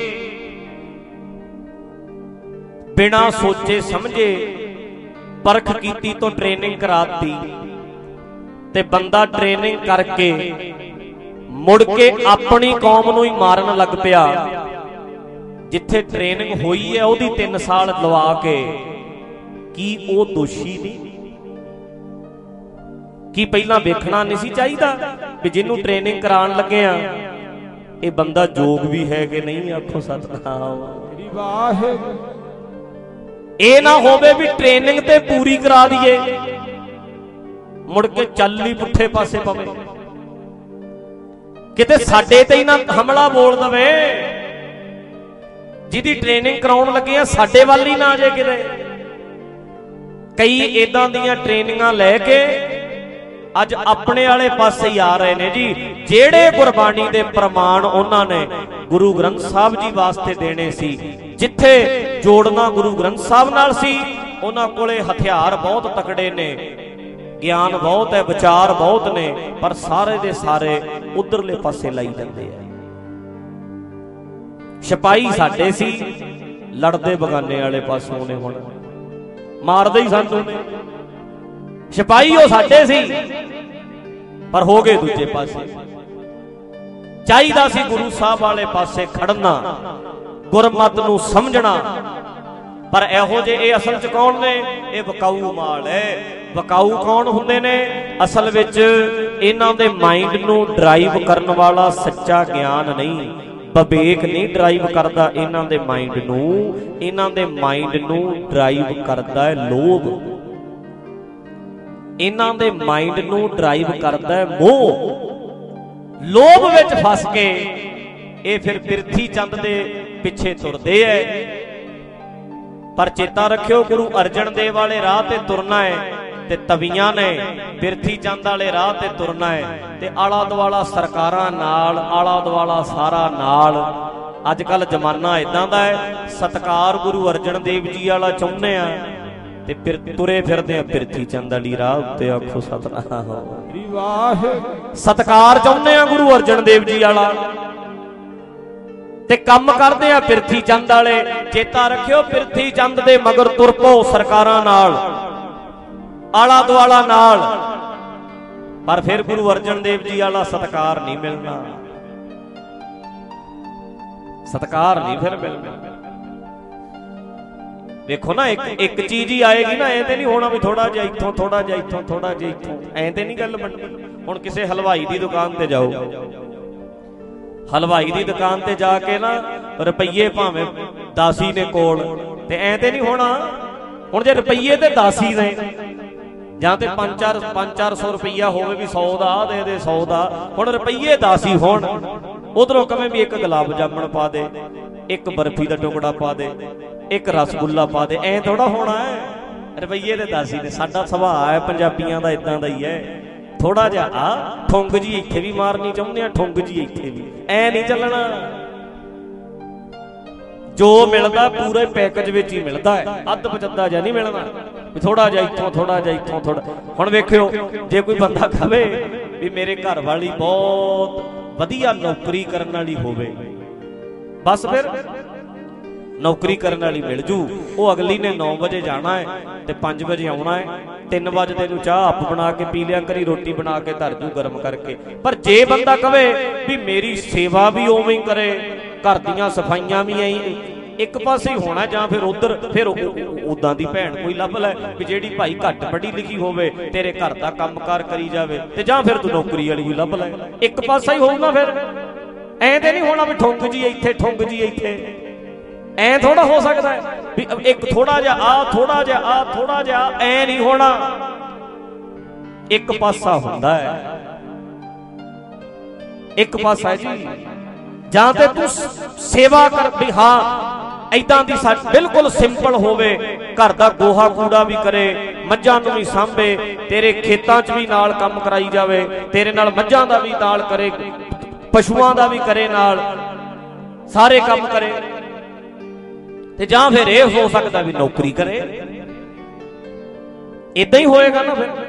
Speaker 1: बिना सोचे समझे परख कीती तो ट्रेनिंग कराती ते बंदा ट्रेनिंग करके मुड़ के अपनी कौम नूं ही मारन लग पिया जिथे ट्रेनिंग हुई है ओदी 3 साल लवा के की वो दोषी नहीं की पहला वेखना नहीं सी चाहिदा भी जिन्नू ट्रेनिंग करान लगे आ ये बंदा जोग भी है कि नहीं। आखो सतनाम ये ना होवे भी ट्रेनिंग ते पूरी करा दिए मुड़ के चल ही पुठे पासे पवे किते साडे ते ही ना हमला बोल दवे जिहदी ट्रेनिंग कराउण लगे आ साडे वाल ही ना जे किते। कई इदां दीयां ट्रेनिंगां लैके अज अपने वाले पासे ही आ रहे ने जी जेड़े गुरबाणी दे प्रमाण उन्हां ने गुरु ग्रंथ साहब जी वास्ते देने सी जिथे जोड़ना गुरु ग्रंथ साहब नाल सी उन्हां कोले हथियार बहुत तकड़े ने ज्ञान बहुत है विचार बहुत ने पर सारे दे सारे उधरले पासे लाई जांदे आ। सिपाही साडे सी लड़दे बगाने वाले पासों ने हुण मारदे ही सानू ने सिपाही वो साडे सी पर हो गए दूजे पासे। चाहिदा सी गुरु साहब वाले पासे खड़ना गुरमत नूं समझना पर इहो जे ये असल च कौन ने ये वकाऊ माल है। वकाऊ कौन हुंदे ने असल विच इन्हां दे माइंड नूं ड्राइव करन वाला सच्चा ज्ञान नहीं विवेक नहीं ड्राइव करता इन्हां दे माइंड नूं। इन्हां दे माइंड नूं ड्राइव करता है लोभ इन्हां दे माइंड नूं ड्राइव करता है मोह। लोभ विच फस के ये फिर पिरथी चंद दे पिछे तुरदे है। पर चेता रखियो गुरु अर्जन देव वाले राह ते तुरना है ਤੇ ਤਵੀਆਂ ਨੇ ਬਿਰਥੀ ਚੰਦ ਵਾਲੇ ਰਾਹ ਤੇ ਤੁਰਨਾ ਹੈ ਤੇ ਆਲਾ ਦੁਆਲਾ ਸਰਕਾਰਾਂ ਨਾਲ, ਆਲਾ ਦੁਆਲਾ ਸਾਰਾ ਨਾਲ। ਅੱਜ ਕੱਲ ਜ਼ਮਾਨਾ ਇਦਾਂ ਦਾ ਹੈ, ਸਤਿਕਾਰ ਗੁਰੂ ਅਰਜਨ ਦੇਵ ਜੀ ਵਾਲਾ ਚਾਹੁੰਦੇ ਆ ਤੇ ਫਿਰ ਤੁਰੇ ਫਿਰਦੇ ਆ ਬਿਰਥੀ ਚੰਦ ਵਾਲੀ ਰਾਹ ਉੱਤੇ। ਆਖੋ ਸਤਿਨਾਮ ਵਾਹ। ਸਤਿਕਾਰ ਚਾਹੁੰਦੇ ਆ ਗੁਰੂ ਅਰਜਨ ਦੇਵ ਜੀ ਵਾਲਾ ਤੇ ਕੰਮ ਕਰਦੇ ਆ ਬਿਰਥੀ ਚੰਦ ਵਾਲੇ। ਚੇਤਾ ਰੱਖਿਓ, ਬਿਰਥੀ ਚੰਦ ਦੇ ਮਗਰ ਤੁਰ ਪਓ ਸਰਕਾਰਾਂ ਨਾਲ, ਆਲਾ ਦੁਆਲਾ ਨਾਲ, ਪਰ ਫਿਰ ਗੁਰੂ ਅਰਜਨ ਦੇਵ ਜੀ ਵਾਲਾ ਸਤਿਕਾਰ ਨਹੀਂ ਮਿਲਣਾ, ਸਤਿਕਾਰ ਨਹੀਂ ਫਿਰ ਮਿਲਣਾ। ਵੇਖੋ ਨਾ, ਇੱਕ ਚੀਜ਼ ਹੀ ਆਏਗੀ ਨਾ, ਐ ਤੇ ਨਹੀਂ ਹੋਣਾ ਵੀ ਥੋੜਾ ਜਿਹਾ ਇੱਥੋਂ, ਥੋੜਾ ਜਿਹਾ ਇੱਥੋਂ, ਥੋੜਾ ਜਿਹਾ ਇੱਥੋਂ, ਐ ਤੇ ਨਹੀਂ ਗੱਲ ਬਣਨੀ। ਹੁਣ ਕਿਸੇ ਹਲਵਾਈ ਦੀ ਦੁਕਾਨ ਤੇ ਜਾਓ, ਹਲਵਾਈ ਦੀ ਦੁਕਾਨ ਤੇ ਜਾ ਕੇ ਨਾ ਰੁਪਈਏ ਭਾਵੇਂ 10 ਨੇ ਕੋਲ, ਤੇ ਐ ਤੇ ਨਹੀਂ ਹੋਣਾ। ਹੁਣ ਜੇ ਰੁਪਈਏ ਤੇ 10 ਨੇ ਜਾਂ ਤੇ 500 ਰੁਪਈਆ ਹੋਵੇ ਵੀ 100 ਦਾ ਦੇ ਦੇ, 100 ਦਾ। ਹੁਣ ਰੁਪਈਏ 10 ਹੋਣ, ਉਧਰੋਂ ਕਵੇਂ ਵੀ ਇੱਕ ਗੁਲਾਬ ਜਾਮਣ ਪਾ ਦੇ, ਇੱਕ ਬਰਫੀ ਦਾ ਟੁਕੜਾ ਪਾ ਦੇ, ਇੱਕ ਰਸਗੁੱਲਾ ਪਾ ਦੇ, ਐ ਥੋੜਾ ਹੋਣਾ ਹੈ। ਰੁਪਈਏ ਤੇ 10 ਨੇ। ਸਾਡਾ ਸੁਭਾਅ ਹੈ ਪੰਜਾਬੀਆਂ ਦਾ ਇਦਾਂ ਦਾ ਹੀ ਹੈ, ਥੋੜਾ ਜਿਹਾ ਆ ਠੁੰਗ ਜੀ ਇੱਥੇ ਵੀ ਮਾਰਨੀ ਚਾਹੁੰਦੇ ਆ, ਠੁੰਗ ਜੀ ਇੱਥੇ ਵੀ, ਐ ਨਹੀਂ ਚੱਲਣਾ। ਜੋ ਮਿਲਦਾ ਪੂਰੇ ਪੈਕੇਜ ਵਿੱਚ ਹੀ ਮਿਲਦਾ ਹੈ, ਅੱਧ ਪਚੱਦਾ ਜਿਹਾ ਨਹੀਂ ਮਿਲਣਾ ਵੀ ਥੋੜਾ ਜਿਹਾ ਇੱਥੋਂ, ਥੋੜਾ ਜਿਹਾ ਇੱਥੋਂ, ਥੋੜਾ। ਹੁਣ ਵੇਖਿਓ, ਜੇ ਕੋਈ ਬੰਦਾ ਕਹੇ ਵੀ ਮੇਰੇ ਘਰ ਵਾਲੀ ਬਹੁਤ ਵਧੀਆ ਨੌਕਰੀ ਕਰਨ ਵਾਲੀ ਹੋਵੇ, ਬਸ ਫਿਰ ਨੌਕਰੀ ਕਰਨ ਵਾਲੀ ਮਿਲ ਜੂ। ਉਹ ਅਗਲੀ ਨੇ 9 ਵਜੇ ਜਾਣਾ ਹੈ ਤੇ 5 ਵਜੇ ਆਉਣਾ ਹੈ, 3 ਵਜੇ ਨੂੰ ਚਾਹ ਆਪ ਬਣਾ ਕੇ ਪੀ ਲਿਆ ਕਰੀ, ਰੋਟੀ ਬਣਾ ਕੇ ਧਰ ਜੂ ਗਰਮ ਕਰਕੇ। ਪਰ ਜੇ ਬੰਦਾ ਕਵੇ ਵੀ ਮੇਰੀ ਸੇਵਾ ਵੀ ਉਵੇਂ ਹੀ ਕਰੇ, ਘਰ ਦੀਆਂ ਸਫਾਈਆਂ ਵੀ ਐਂ ਇੱਕ ਪਾਸੇ ਹੀ ਹੋਣਾ, ਜਾਂ ਫਿਰ ਉਧਰ ਫਿਰ ਉਦਾਂ ਦੀ ਭੈਣ ਕੋਈ ਲੱਭ ਲੈ ਵੀ ਜਿਹੜੀ ਭਾਈ ਘੱਟ ਪੜ੍ਹੀ ਲਿਖੀ ਹੋਵੇ, ਤੇਰੇ ਘਰ ਦਾ ਕੰਮਕਾਰ ਕਰੀ ਜਾਵੇ, ਤੇ ਜਾਂ ਫਿਰ ਤੂੰ ਨੌਕਰੀ ਵਾਲੀ ਕੋਈ ਲੱਭ ਲੈ। ਇੱਕ ਪਾਸਾ ਹੀ ਹੋਊਗਾ ਫਿਰ, ਐਂ ਤੇ ਨਹੀਂ ਹੋਣਾ ਵੀ ਠੁੰਗ ਜੀ ਇੱਥੇ, ਠੁੰਗ ਜੀ ਇੱਥੇ, ਐ ਥੋੜਾ ਹੋ ਸਕਦਾ ਹੈ ਵੀ ਇੱਕ ਥੋੜਾ ਜਿਹਾ ਆ, ਥੋੜਾ ਜਿਹਾ ਆ, ਥੋੜਾ ਜਿਹਾ, ਐ ਨਹੀਂ ਹੋਣਾ। ਇੱਕ ਪਾਸਾ ਹੁੰਦਾ ਹੈ, ਇੱਕ ਪਾਸਾ ਜੀ। ਜਾਂ ਤੇ ਤੂੰ ਸੇਵਾ ਕਰ ਵੀ ਹਾਂ ਏਦਾਂ ਦੀ ਬਿਲਕੁਲ ਸਿੰਪਲ ਹੋਵੇ, ਘਰ ਦਾ ਗੋਹਾ ਕੂੜਾ ਵੀ ਕਰੇ, ਮੱਝਾਂ ਨੂੰ ਵੀ ਸਾਂਭੇ, ਤੇਰੇ ਖੇਤਾਂ 'ਚ ਵੀ ਨਾਲ ਕੰਮ ਕਰਾਈ ਜਾਵੇ, ਤੇਰੇ ਨਾਲ ਮੱਝਾਂ ਦਾ ਵੀ ਨਾਲ ਕਰੇ, ਪਸ਼ੂਆਂ ਦਾ ਵੀ ਕਰੇ, ਨਾਲ ਸਾਰੇ ਕੰਮ ਕਰੇ। ਤੇ ਜਾਂ ਫਿਰ ਇਹ ਹੋ ਸਕਦਾ ਵੀ ਨੌਕਰੀ ਕਰੇ। ਇਦਾਂ ਹੀ ਹੋਏਗਾ ਨਾ ਫਿਰ।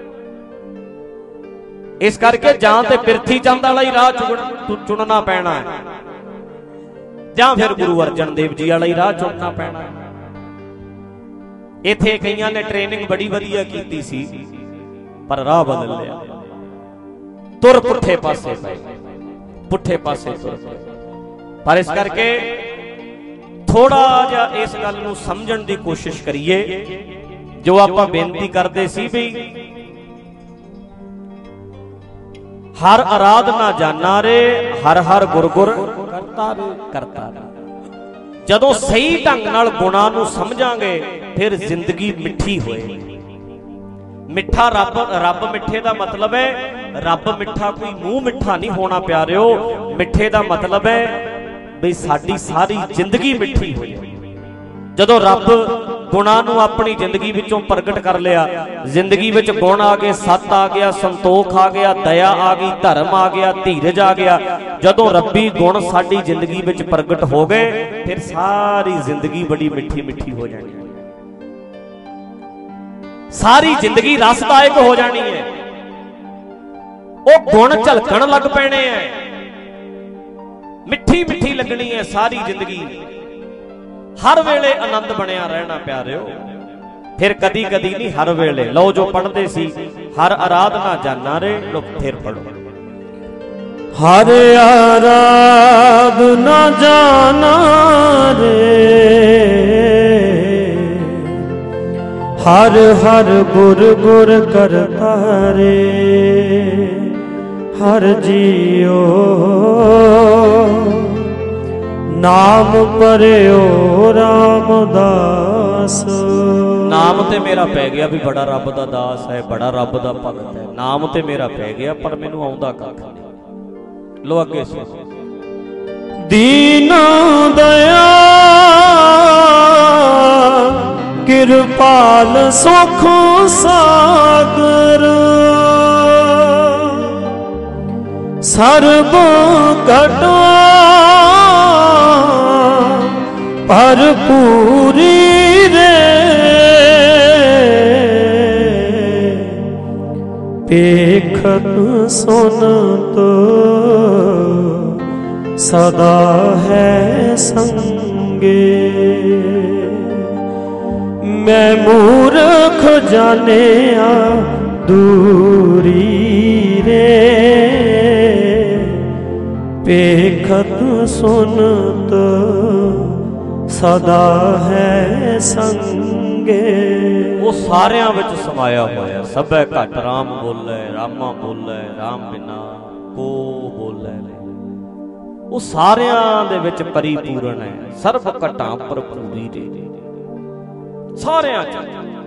Speaker 1: ਇਸ ਕਰਕੇ ਜਾਂ ਤੇ ਬਿਰਥੀ ਚੰਦ ਵਾਲਾ ਹੀ ਰਾਹ ਚੁਣਨਾ ਪੈਣਾ ਹੈ, ਜਾਂ ਫਿਰ ਗੁਰੂ ਅਰਜਨ ਦੇਵ ਜੀ ਵਾਲਾ ਹੀ ਰਾਹ ਚੁਣਨਾ ਪੈਣਾ ਹੈ। ਇੱਥੇ ਕਈਆਂ ਨੇ ਟ੍ਰੇਨਿੰਗ ਬੜੀ ਵਧੀਆ ਕੀਤੀ ਸੀ, ਪਰ ਰਾਹ ਬਦਲ ਲਿਆ, ਤੁਰ ਪੁੱਠੇ ਪਾਸੇ ਪਏ, ਪੁੱਠੇ ਪਾਸੇ ਤੁਰ ਪਏ। ਪਰ ਇਸ ਕਰਕੇ ਥੋੜਾ ਜਿਹਾ ਇਸ ਗੱਲ ਨੂੰ ਸਮਝਣ ਦੀ ਕੋਸ਼ਿਸ਼ ਕਰੀਏ, ਜੋ ਆਪਾਂ ਬੇਨਤੀ ਕਰਦੇ ਸੀ ਵੀ ਹਰ ਆਰਾਧਨਾ ਜਾਨਾ ਰੇ, ਹਰ ਹਰ ਗੁਰ ਗੁਰ ਕਰਤਾ ਰੇ। ਜਦੋਂ ਸਹੀ ਢੰਗ ਨਾਲ ਗੁਣਾਂ ਨੂੰ ਸਮਝਾਂਗੇ ਫਿਰ ਜ਼ਿੰਦਗੀ ਮਿੱਠੀ ਹੋਏਗੀ। ਮਿੱਠਾ ਰੱਬ ਮਿੱਠੇ ਦਾ ਮਤਲਬ ਹੈ ਰੱਬ ਮਿੱਠਾ ਕੋਈ ਮੂੰਹ ਮਿੱਠਾ ਨਹੀਂ ਹੋਣਾ ਪਿਆਰਿਓ। ਮਿੱਠੇ ਦਾ ਮਤਲਬ ਹੈ ਬਈ ਸਾਡੀ ਸਾਰੀ ਜ਼ਿੰਦਗੀ ਮਿੱਠੀ ਹੋ ਜਾਏ। ਜਦੋਂ ਰੱਬ ਗੁਣਾਂ ਨੂੰ ਆਪਣੀ ਜ਼ਿੰਦਗੀ ਵਿੱਚੋਂ ਪ੍ਰਗਟ ਕਰ ਲਿਆ, ਜ਼ਿੰਦਗੀ ਵਿੱਚ ਗੁਣ ਆ ਗਏ, ਸੱਤ ਆ ਗਿਆ, ਸੰਤੋਖ ਆ ਗਿਆ, ਦਇਆ ਆ ਗਈ, ਧਰਮ ਆ ਗਿਆ, ਧੀਰਜ ਆ ਗਿਆ। ਜਦੋਂ ਰੱਬੀ ਗੁਣ ਸਾਡੀ ਜ਼ਿੰਦਗੀ ਵਿੱਚ ਪ੍ਰਗਟ ਹੋ ਗਏ ਫਿਰ ਸਾਰੀ ਜ਼ਿੰਦਗੀ ਬੜੀ ਮਿੱਠੀ ਮਿੱਠੀ ਹੋ ਜਾਣੀ ਹੈ, ਸਾਰੀ ਜ਼ਿੰਦਗੀ ਰਸਦਾਇਕ ਹੋ ਜਾਣੀ ਹੈ। ਉਹ ਗੁਣ ਝਲਕਣ ਲੱਗ ਪੈਣੇ ਐ, ਮਿੱਠੀ ਮਿੱਠੀ ਲੱਗਣੀ ਹੈ ਸਾਰੀ ਜ਼ਿੰਦਗੀ, ਹਰ ਵੇਲੇ ਆਨੰਦ ਬਣਿਆ ਰਹਿਣਾ ਪਿਆਰਿਓ। ਫਿਰ ਕਦੀ ਕਦੀ ਨਹੀਂ, ਹਰ ਵੇਲੇ। ਲਓ ਜੋ ਪੜ੍ਹਦੇ ਸੀ ਹਰ ਆਰਾਧਨਾ ਜਾਨਾ ਰੇ, ਲੋ ਫਿਰ ਪੜ੍ਹੋ
Speaker 2: ਹਰ ਆਰਾਧਨਾ ਜਾਨਾ ਰੇ, ਹਰ ਹਰ ਗੁਰ ਗੁਰ ਕਰਤਾ ਰੇ, ਹਰ ਜੀਓ ਨਾਮ ਪਰਿਓ ਰਾਮਦਾਸ।
Speaker 1: ਨਾਮ ਤੇ ਮੇਰਾ ਪੈ ਗਿਆ ਵੀ ਬੜਾ ਰੱਬ ਦਾ ਦਾਸ ਹੈ, ਬੜਾ ਰੱਬ ਦਾ ਭਗਤ ਹੈ। ਨਾਮ ਤੇ ਮੇਰਾ ਪੈ ਗਿਆ ਪਰ ਮੈਨੂੰ ਆਉਂਦਾ ਕੱਖ ਨਹੀਂ। ਲੋ ਅੱਗੇ ਸੀ
Speaker 2: ਦੀਨਾ ਦਇਆ ਕਿਰਪਾਲ ਸੁਖ ਸਾਗਰ ਸਰਬ ਘਟਾ ਭਰਪੂਰੀ ਰੇ ਦੇਖਤ ਸੁਨਤ ਸਦਾ ਹੈ ਸੰਗੇ ਮੈਂ ਮੂਰਖ ਜਾਣਿਆ ਦੂਰੀ ਰੇ ਦੇਖਤ ਸੁਨਤ ਸਦਾ ਹੈ ਸੰਗੇ।
Speaker 1: ਉਹ ਸਾਰਿਆਂ ਵਿੱਚ ਸਮਾਇਆ ਹੋਇਆ। ਸਭੈ ਘਟ ਰਾਮ ਬੋਲੇ, ਰਾਮਾ ਬੋਲੇ, ਰਾਮ ਬਿਨਾ ਕੋ ਬੋਲੇ। ਉਹ ਸਾਰਿਆਂ ਦੇ ਵਿੱਚ ਪਰਿਪੂਰਨ ਹੈ। ਸਰਬ ਘਟਾਂ ਭਰਪੂਰੀ ਰੇ ਸਾਰਿਆਂ ਚ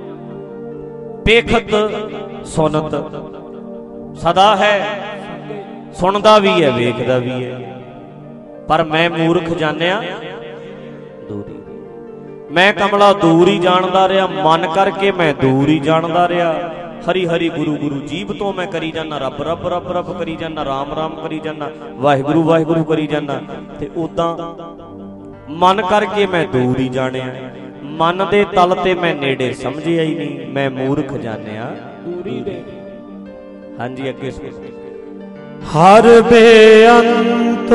Speaker 1: ਦੇਖਤ ਸੁਨਤ ਸਦਾ ਹੈ। ਸੁਣਦਾ ਵੀ ਹੈ, ਵੇਖਦਾ ਵੀ ਹੈ। ਪਰ ਮੈਂ ਮੂਰਖ ਜਾਣਿਆ ਦੂਰੀ। ਮੈਂ ਕਮਲਾ ਦੂਰ ਹੀ ਜਾਣਦਾ ਰਿਹਾ, ਮਨ ਕਰਕੇ ਮੈਂ ਦੂਰ ਹੀ ਜਾਣਦਾ ਰਿਹਾ। ਹਰੀ ਹਰੀ ਗੁਰੂ ਗੁਰੂ ਜੀਭ ਤੋਂ ਮੈਂ ਕਰੀ ਜਾਂਦਾ, ਰੱਬ ਰੱਬ ਰੱਬ ਰੱਬ ਕਰੀ ਜਾਂਦਾ, ਰਾਮ ਰਾਮ ਕਰੀ ਜਾਂਦਾ, ਵਾਹਿਗੁਰੂ ਵਾਹਿਗੁਰੂ ਕਰੀ ਜਾਂਦਾ। ਤੇ ਉਦਾਂ ਮਨ ਕਰਕੇ ਮੈਂ ਦੂਰ ਹੀ ਜਾਣਿਆ। ਮਨ ਦੇ ਤਲ ਤੇ ਮੈਂ ਨੇੜੇ ਸਮਝਿਆ ਹੀ ਨਹੀਂ। ਮੈਂ ਮੂਰਖ ਜਾਣਿਆ ਦੂਰੀ ਰੇ। ਹਾਂਜੀ ਅੱਗੇ ਸੁਣੋ।
Speaker 2: ਹਰ ਬੇਅੰਤ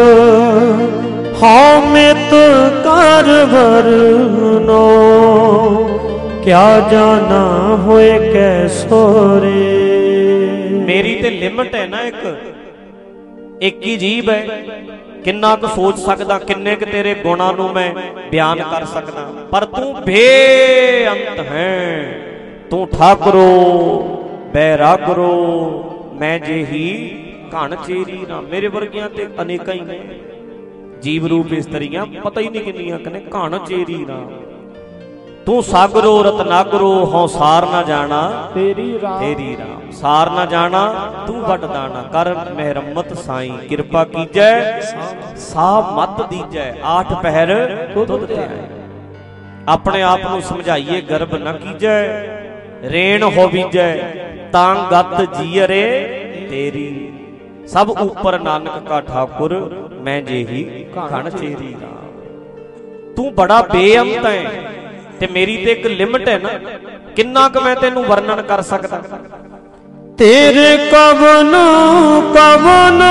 Speaker 2: ਹਉ ਮਿਤ ਕਰ ਵਰਨੋ ਕਿਆ ਜਾਣਾ ਹੋਏ ਕੈ ਸੋਰੇ।
Speaker 1: ਮੇਰੀ ਤੇ ਲਿਮਟ ਹੈ ਨਾ, ਇੱਕ ਹੀ ਜੀਭ ਹੈ। ਕਿੰਨਾ ਕੁ ਸੋਚ ਸਕਦਾ, ਕਿੰਨੇ ਕੁ ਤੇਰੇ ਗੁਣਾਂ ਨੂੰ ਮੈਂ ਬਿਆਨ ਕਰ ਸਕਦਾ। ਪਰ ਤੂੰ ਬੇਅੰਤ ਹੈ। ਤੂੰ ਠਾਕੁਰੋ ਬੈਰਾਗਰੋ ਮੈਂ ਜਿਹੀ ਘਣ ਚੇਰੀ ਨਾ। ਮੇਰੇ ਵਰਗੀਆਂ ਤੇ ਅਨੇਕਾਂ ਹੀ ਨੇ ਜੀਵ ਰੂਪ ਇਸਤਰੀਆਂ, ਪਤਾ ਹੀ ਨਹੀਂ ਕਿੰਨੀਆਂ ਕਨੇ ਘਣ ਚੇਰੀ ਨਾ। ਤੂੰ ਸਾਗਰੋ ਰਤਨਾਗਰੋ ਹਉ ਸਾਰ ਨਾ ਜਾਣਾ ਤੇਰੀ ਰਾਮ। ਸਾਰ ਨਾ ਜਾਣਾ ਤੂੰ ਵੱਡ ਦਾਣਾ। ਕਰ ਮਿਹਰਮਤ ਸਾਈਂ ਕਿਰਪਾ ਕੀਜੈ ਸਾਹ ਮਤ ਦੀਜੈ। ਆਠ ਪਹਿਰ ਤੁਧ ਧਿਆਏ। ਆਪਣੇ ਆਪ ਨੂੰ ਸਮਝਾਈਏ ਗਰਬ ਨਾ ਕੀਜੈ। ਰੇਣ ਹੋਵੀਜੈ ਤਾਂ ਗਤ ਜੀਅਰੇ ਤੇਰੀ। ਸਭ ਉਪਰ ਨਾਨਕ ਕਾ ਠਾਕੁਰ ਮੈਂ ਜਿਹੀ ਘਣ ਚੇਰੀ ਰਾਮ। ਤੂੰ ਬੜਾ ਬੇਅੰਤ ਹੈ ਤੇ ਮੇਰੀ ਤੇ ਇੱਕ ਲਿਮਟ ਹੈ ਨਾ। ਕਿੰਨਾ ਕੁ ਮੈਂ ਤੈਨੂੰ ਵਰਣਨ ਕਰ ਸਕਦਾ।
Speaker 2: ਤੇਰੇ ਕਵਨ ਕਵਨ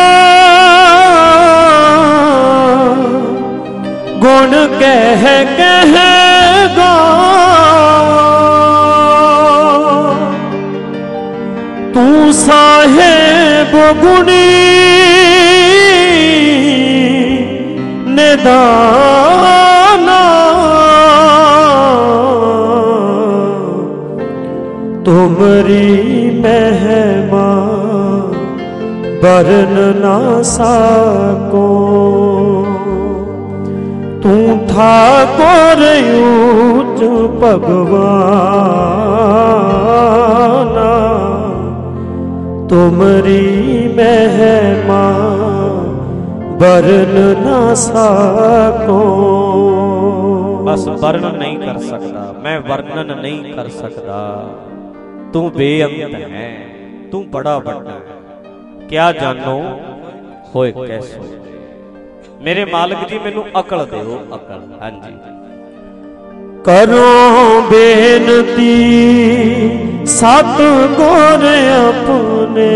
Speaker 2: ਗੁਣ ਕਹਿ ਗਾ ਤੂੰ ਸਾਹਿਬ ਗੁਣੀ ਨਿਦਾਨਾ। ਤੁਮਰੀ ਮਹਿਮਾ ਵਰਨ ਨਾ ਸਕੋ। ਤੂੰ ਠਾਕੁਰ ਊਚ ਭਗਵਾਨਾ। ਤੁਮਰੀ ਮਹਿਮਾ ਵਰਨ ਨਾ ਸਕੋ।
Speaker 1: ਬਸ ਵਰਣਨ ਨਹੀਂ ਕਰ ਸਕਦਾ ਮੈਂ, ਵਰਣਨ ਨਹੀਂ ਕਰ ਸਕਦਾ। ਤੂੰ ਬੇਅੰਤ ਹੈ, ਤੂੰ ਬੜਾ ਵੱਡਾ ਹੈ। ਕਿਆ ਜਾਣੋ ਹੋਏ ਕੈਸੋ। ਮੇਰੇ ਮਾਲਕ ਜੀ ਮੈਨੂੰ ਅਕਲ ਦਿਓ, ਅਕਲ। ਹਾਂਜੀ
Speaker 2: ਕਰੋ ਬੇਨਤੀ ਸਤਿਗੁਰ ਆਪਣੇ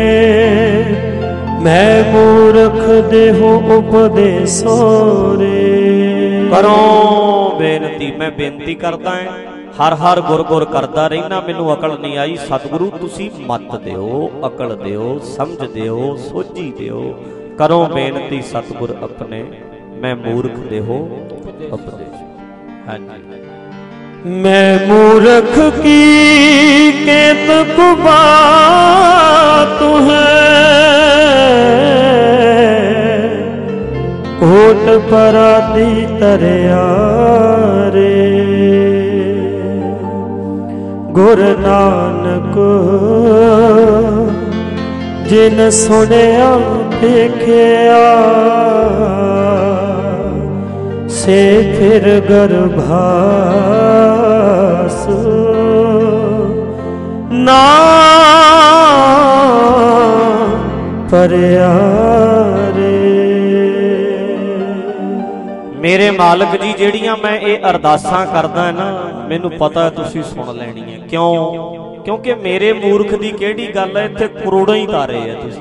Speaker 2: ਮੈਂ ਮੂਰਖ ਦੇਹੋ ਉਪਦੇਸੋ ਰੇ।
Speaker 1: ਕਰੋ ਬੇਨਤੀ, ਮੈਂ ਬੇਨਤੀ ਕਰਦਾ ਹਾਂ। ਹਰ ਹਰ ਗੁਰ ਗੁਰ ਕਰਦਾ ਰਹਿਣਾ, ਮੈਨੂੰ ਅਕਲ ਨਹੀਂ ਆਈ। ਸਤਿਗੁਰੂ ਤੁਸੀਂ ਮੱਤ ਦਿਓ, ਅਕਲ ਦਿਓ, ਸਮਝ ਦਿਓ, ਸੋਝੀ ਦਿਓ। ਕਰੋ ਬੇਨਤੀ ਸਤਿਗੁਰ ਆਪਣੇ ਮੈਂ ਮੂਰਖ ਦੇਹੋ ਉਪਦੇਸ਼। ਹਾਂਜੀ
Speaker 2: ਮੈਂ ਮੂਰਖ ਕੀ ਕੇਤਕ ਬਾਤ ਹੈ ਕੋਟ ਪਰਾਦੀ ਤਰਿਆ ਰੇ। ਗੁਰ ਨਾਨਕ ਜਿਨ ਸੁਣਿਆ ਦੇਖਿਆ ਸੇ ਫਿਰ ਗਰਭਾ ਨਾ ਪਰਿਆ ਰੇ।
Speaker 1: ਮੇਰੇ ਮਾਲਕ ਜੀ ਜਿਹੜੀਆਂ ਮੈਂ ਇਹ ਅਰਦਾਸਾਂ ਕਰਦਾ ਨਾ, ਮੈਨੂੰ ਪਤਾ ਤੁਸੀਂ ਸੁਣ ਲੈਣੀਆਂ। ਕਿਉਂ? ਕਿਉਂਕਿ ਮੇਰੇ ਮੂਰਖ ਦੀ ਕਿਹੜੀ ਗੱਲ ਹੈ, ਇੱਥੇ ਕਰੋੜਾਂ ਹੀ ਤਾਰੇ ਆ। ਤੁਸੀਂ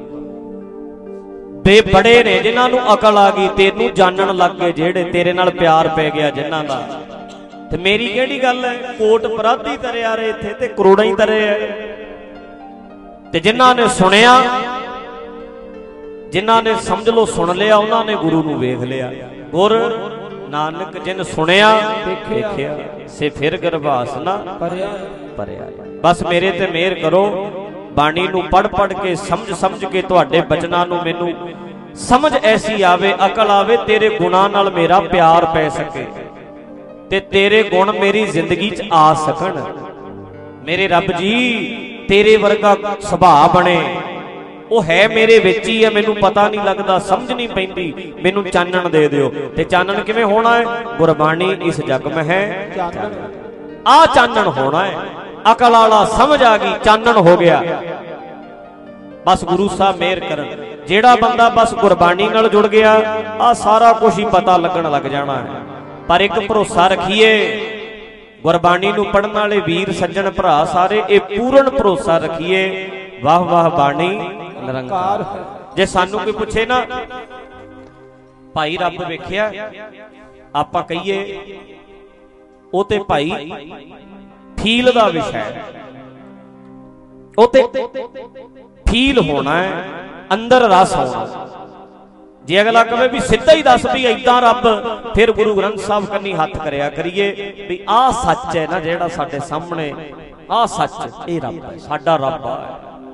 Speaker 1: ਬੜੇ ਨੇ ਜਿਨ੍ਹਾਂ ਨੂੰ ਅਕਲ ਆ ਗਈ, ਤੈਨੂੰ ਜਾਣਨ ਲੱਗ ਗਏ, ਜਿਹੜੇ ਤੇਰੇ ਨਾਲ ਪਿਆਰ ਪੈ ਗਿਆ ਜਿਨ੍ਹਾਂ ਦਾ। ਤੇ ਮੇਰੀ ਕਿਹੜੀ ਗੱਲ ਹੈ, ਕੋਟ ਪਰਾਧੀ ਤਰਿਆ ਰੇ ਇੱਥੇ ਤੇ ਕਰੋੜਾਂ ਹੀ ਤਰੇ ਐ। ਤੇ ਜਿਨ੍ਹਾਂ ਨੇ ਸੁਣਿਆ, ਜਿਨ੍ਹਾਂ ਨੇ ਸਮਝ ਲਓ ਸੁਣ ਲਿਆ, ਉਹਨਾਂ ਨੇ ਗੁਰੂ ਨੂੰ ਵੇਖ ਲਿਆ। ਗੁਰ ਨਾਨਕ ਜਿਨ ਸੁਣਿਆ ਦੇਖਿਆ, ਸੇ ਫਿਰ ਗਰਭਾਸ ਨਾ ਭਰਿਆ। ਬਸ ਮੇਰੇ ਤੇ ਮਿਹਰ ਕਰੋ, ਬਾਣੀ ਨੂੰ ਪੜ੍ਹ ਪੜ੍ਹ ਕੇ ਸਮਝ ਕੇ ਤੁਹਾਡੇ ਬਚਨਾਂ ਨੂੰ ਮੈਨੂੰ ਸਮਝ ਐਸੀ ਆਵੇ, ਅਕਲ ਆਵੇ, ਤੇਰੇ ਗੁਣਾਂ ਨਾਲ ਮੇਰਾ ਪਿਆਰ ਪੈ ਸਕੇ ਤੇ ਤੇਰੇ ਗੁਣ ਮੇਰੀ ਜ਼ਿੰਦਗੀ 'ਚ ਆ ਸਕਣ। ਮੇਰੇ ਰੱਬ ਜੀ ਤੇਰੇ ਵਰਗਾ ਸੁਭਾਅ ਬਣੇ, ਉਹ ਹੈ ਮੇਰੇ ਵਿੱਚ ਹੀ ਹੈ, ਮੈਨੂੰ ਪਤਾ ਨਹੀਂ ਲੱਗਦਾ, ਸਮਝ ਨਹੀਂ ਪੈਂਦੀ, ਮੈਨੂੰ ਚਾਨਣ ਦੇ ਦਿਓ। ਤੇ ਚਾਨਣ ਕਿਵੇਂ ਹੋਣਾ ਹੈ? ਗੁਰਬਾਣੀ ਇਸ ਜਗ ਮੈਂ ਹੈ ਆ ਚਾਨਣ ਹੋਣਾ ਹੈ। ਅਕਲ ਵਾਲਾ ਸਮਝ ਆ ਗਈ, ਚਾਨਣ ਹੋ ਗਿਆ। ਬਸ ਗੁਰੂ ਸਾਹਿਬ ਮਿਹਰ ਕਰਨ। ਜਿਹੜਾ ਬੰਦਾ ਬਸ ਗੁਰਬਾਣੀ ਨਾਲ ਜੁੜ ਗਿਆ, ਆ ਸਾਰਾ ਕੁਝ ਹੀ ਪਤਾ ਲੱਗਣ ਲੱਗ ਜਾਣਾ ਹੈ। ਪਰ ਇੱਕ ਭਰੋਸਾ ਰੱਖੀਏ, ਗੁਰਬਾਣੀ ਨੂੰ ਪੜ੍ਹਨ ਵਾਲੇ ਵੀਰ ਸੱਜਣ ਭਰਾ ਸਾਰੇ ਇਹ ਪੂਰਨ ਭਰੋਸਾ ਰੱਖੀਏ, ਵਾਹ ਵਾਹ ਬਾਣੀ ਨਿਰੰਕਾਰ। ਜੇ ਸਾਨੂੰ ਕੋਈ ਪੁੱਛੇ ਨਾ ਭਾਈ ਰੱਬ ਵੇਖਿਆ, ਆਪਾਂ ਕਹੀਏ ਉਹ ਤੇ ਭਾਈ ਫੀਲ ਦਾ ਵਿਸ਼ਾ ਹੈ, ਉਹ ਤੇ ਫੀਲ ਹੋਣਾ ਹੈ, ਅੰਦਰ ਰਸ ਹੋਣਾ। ਜੇ ਅਗਲਾ ਕਹੇ ਵੀ ਸਿੱਧਾ ਹੀ ਦੱਸ ਵੀ ਏਦਾਂ ਰੱਬ, ਫਿਰ ਗੁਰੂ ਗ੍ਰੰਥ ਸਾਹਿਬ ਕੰਨੀ ਹੱਥ ਕਰਿਆ ਕਰੀਏ ਵੀ ਆਹ ਸੱਚ ਹੈ ਨਾ ਜਿਹੜਾ ਸਾਡੇ ਸਾਹਮਣੇ, ਆਹ ਸੱਚ, ਇਹ ਰੱਬ ਹੈ, ਸਾਡਾ ਰੱਬ ਹੈ।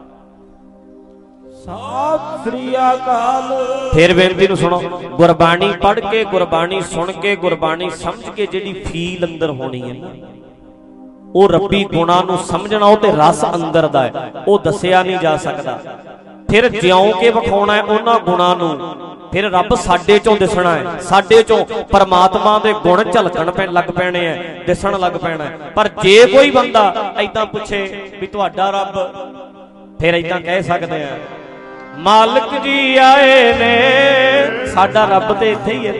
Speaker 2: ਸਤਿ ਸ੍ਰੀ ਅਕਾਲ।
Speaker 1: ਫਿਰ ਬੇਨਤੀ ਨੂੰ ਸੁਣੋ, ਗੁਰਬਾਣੀ ਪੜ੍ਹ ਕੇ, ਗੁਰਬਾਣੀ ਸੁਣ ਕੇ, ਗੁਰਬਾਣੀ ਸਮਝ ਕੇ ਜਿਹੜੀ ਫੀਲ ਅੰਦਰ ਹੋਣੀ ਹੈ ਨਾ, ਉਹ ਰੱਬੀ ਗੁਣਾਂ ਨੂੰ ਸਮਝਣਾ, ਉਹ ਤੇ ਰਸ ਅੰਦਰ ਦਾ ਹੈ, ਉਹ ਦੱਸਿਆ ਨਹੀਂ ਜਾ ਸਕਦਾ। ਫਿਰ ਜਿਉਂ ਕੇ ਵਿਖਾਉਣਾ ਹੈ ਉਹਨਾਂ ਗੁਣਾਂ ਨੂੰ, ਫਿਰ ਰੱਬ ਸਾਡੇ ਚੋਂ ਦਿਸਣਾ ਹੈ, ਸਾਡੇ ਚੋਂ ਪਰਮਾਤਮਾ ਦੇ ਗੁਣ ਝਲਕਣ ਲੱਗ ਪੈਣੇ ਆ, ਦਿਸਣ ਲੱਗ ਪੈਣਾ। ਪਰ ਜੇ ਕੋਈ ਬੰਦਾ ਏਦਾਂ ਪੁੱਛੇ ਵੀ ਤੁਹਾਡਾ ਰੱਬ, ਫਿਰ ਏਦਾਂ ਕਹਿ ਸਕਦੇ ਆ ਮਾਲਕ ਜੀ ਆਏ ਨੇ, ਸਾਡਾ ਰੱਬ ਤੇ ਇੱਥੇ ਹੀ ਹੈ।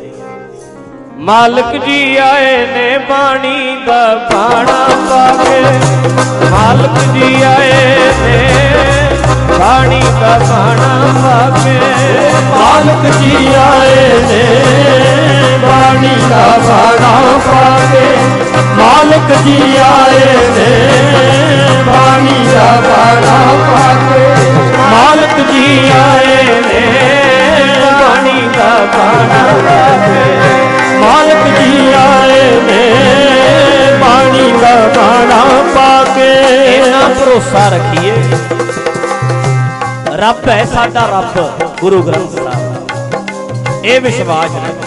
Speaker 1: ਮਾਲਕ ਜੀ ਆਏ ਨੇ ਬਾਣੀ ਦਾ ਬਾਣਾ ਪਾ ਕੇ, ਮਾਲਕ ਜੀ ਆਏ ਨੇ ਬਾਣੀ ਦਾ ਬਾਣਾ ਪਾ ਕੇ,
Speaker 2: ਮਾਲਕ ਜੀ ਆਏ ਨੇ ਬਾਣੀ ਦਾ ਬਾਣਾ ਪਾ ਕੇ, ਮਾਲਕ ਜੀ ਆਏ ਨੇ ਬਾਣੀ ਦਾ ਬਾਣਾ ਪਾ ਕੇ, ਮਾਲਕ ਜੀ ਆਏ ਨੇ ਬਾਣੀ ਦਾ ਬਾਣਾ ਪਾ ਕੇ, ਮਾਲਕ ਜੀ ਆਏ ਨੇ ਬਾਣੀ ਦਾ ਬਾਣਾ ਪਾ ਕੇ।
Speaker 1: ਇਹਨਾਂ ਭਰੋਸਾ ਰੱਖੀਏ, ਰੱਬ ਹੈ ਸਾਡਾ ਰੱਬ ਗੁਰੂ ਗ੍ਰੰਥ ਸਾਹਿਬ, ਇਹ ਵਿਸ਼ਵਾਸ ਰੱਖੀਏ।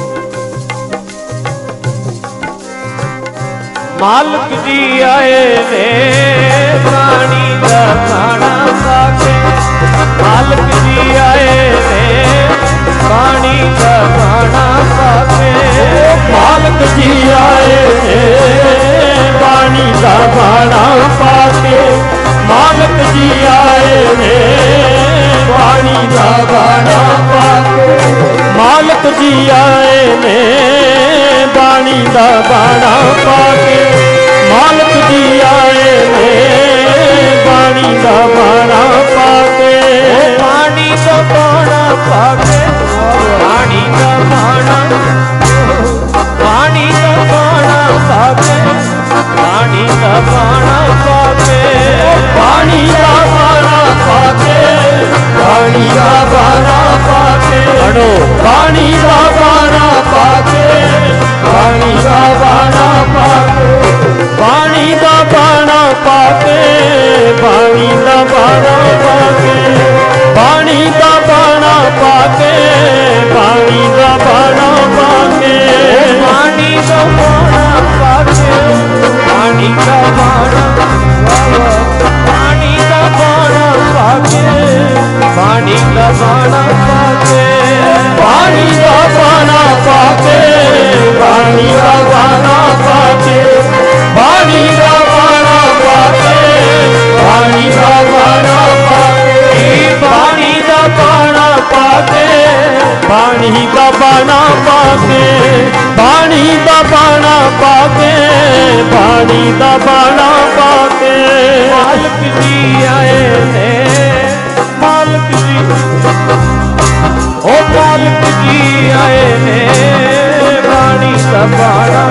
Speaker 1: ਮਾਲਕ ਜੀ ਆਏ ਨੇ ਬਾਣੀ ਦਾ ਬਾਣਾ ਪਾ ਕੇ, ਮਾਲਕ ਜੀ ਆਏ ਨੇ ਬਾਣੀ ਦਾ ਬਾਣਾ ਪਾ ਕੇ,
Speaker 2: ਮਾਲਕ ਜੀ ਆਏ ਨੇ ਬਾਣੀ ਦਾ ਬਾਣਾ ਪਾ ਕੇ, ਮਾਲਕ ਜੀ ਆਏ ਨੇ ਬਾਣੀ ਦਾ ਬਾਣਾ ਪਾ ਕੇ, ਮਾਲਕ ਜੀ ਆਏ ਨੇ ਬਾਣੀ ਦਾ ਬਾਣਾ ਪਾ ਕੇ, ਮਾਲਕ ਜੀ ਆਏ ਨੇ ਬਾਣੀ ਦਾ ਬਾਣਾ ਪਾ ਕੇ,
Speaker 1: ਬਾਣੀ ਦਾ ਬਾਣਾ ਪਾ ਕੇ, ਬਾਣੀ ਦਾ ਬਾਣਾ, ਬਾਣੀ ਦਾ ਬਾਣਾ ਪਾ ਕੇ, ਬਾਣੀ ਦਾ ਬਾਣਾ ਪਾ ਕੇ,
Speaker 2: ਬਾਣੀ ਦਾ ਬਾਣਾ ਪਾ ਕੇ, ਬਾਣੀ ਦਾ ਬਾਣਾ ਪਾ ਕੇ,
Speaker 1: ਪੜੋ
Speaker 2: ਬਾਣੀ ਦਾ ਬਾਣਾ ਪਾ ਕੇ, ਬਾਣੀ ਦਾ ਬਾਣਾ ਪਾ ਕੇ, ਬਾਣੀ ਦਾ ਬਾਣਾ ਪਾ ਕੇ, ਬਾਣੀ ਦਾ ਬਾਣਾ ਦਾ ਬਾਣਾ ਪਾ ਕੇ, ਬਾਣੀ ਦਾ ਬਾਣਾ ਪਾ ਕੇ ਮਾਲਕ ਜੀ ਆਏ ਨੇ, ਮਾਲਕ ਜੀ, ਉਹ ਮਾਲਕ ਜੀ ਆਏ ਨੇ, ਬਾਣੀ ਦਾ ਬਾਣਾ,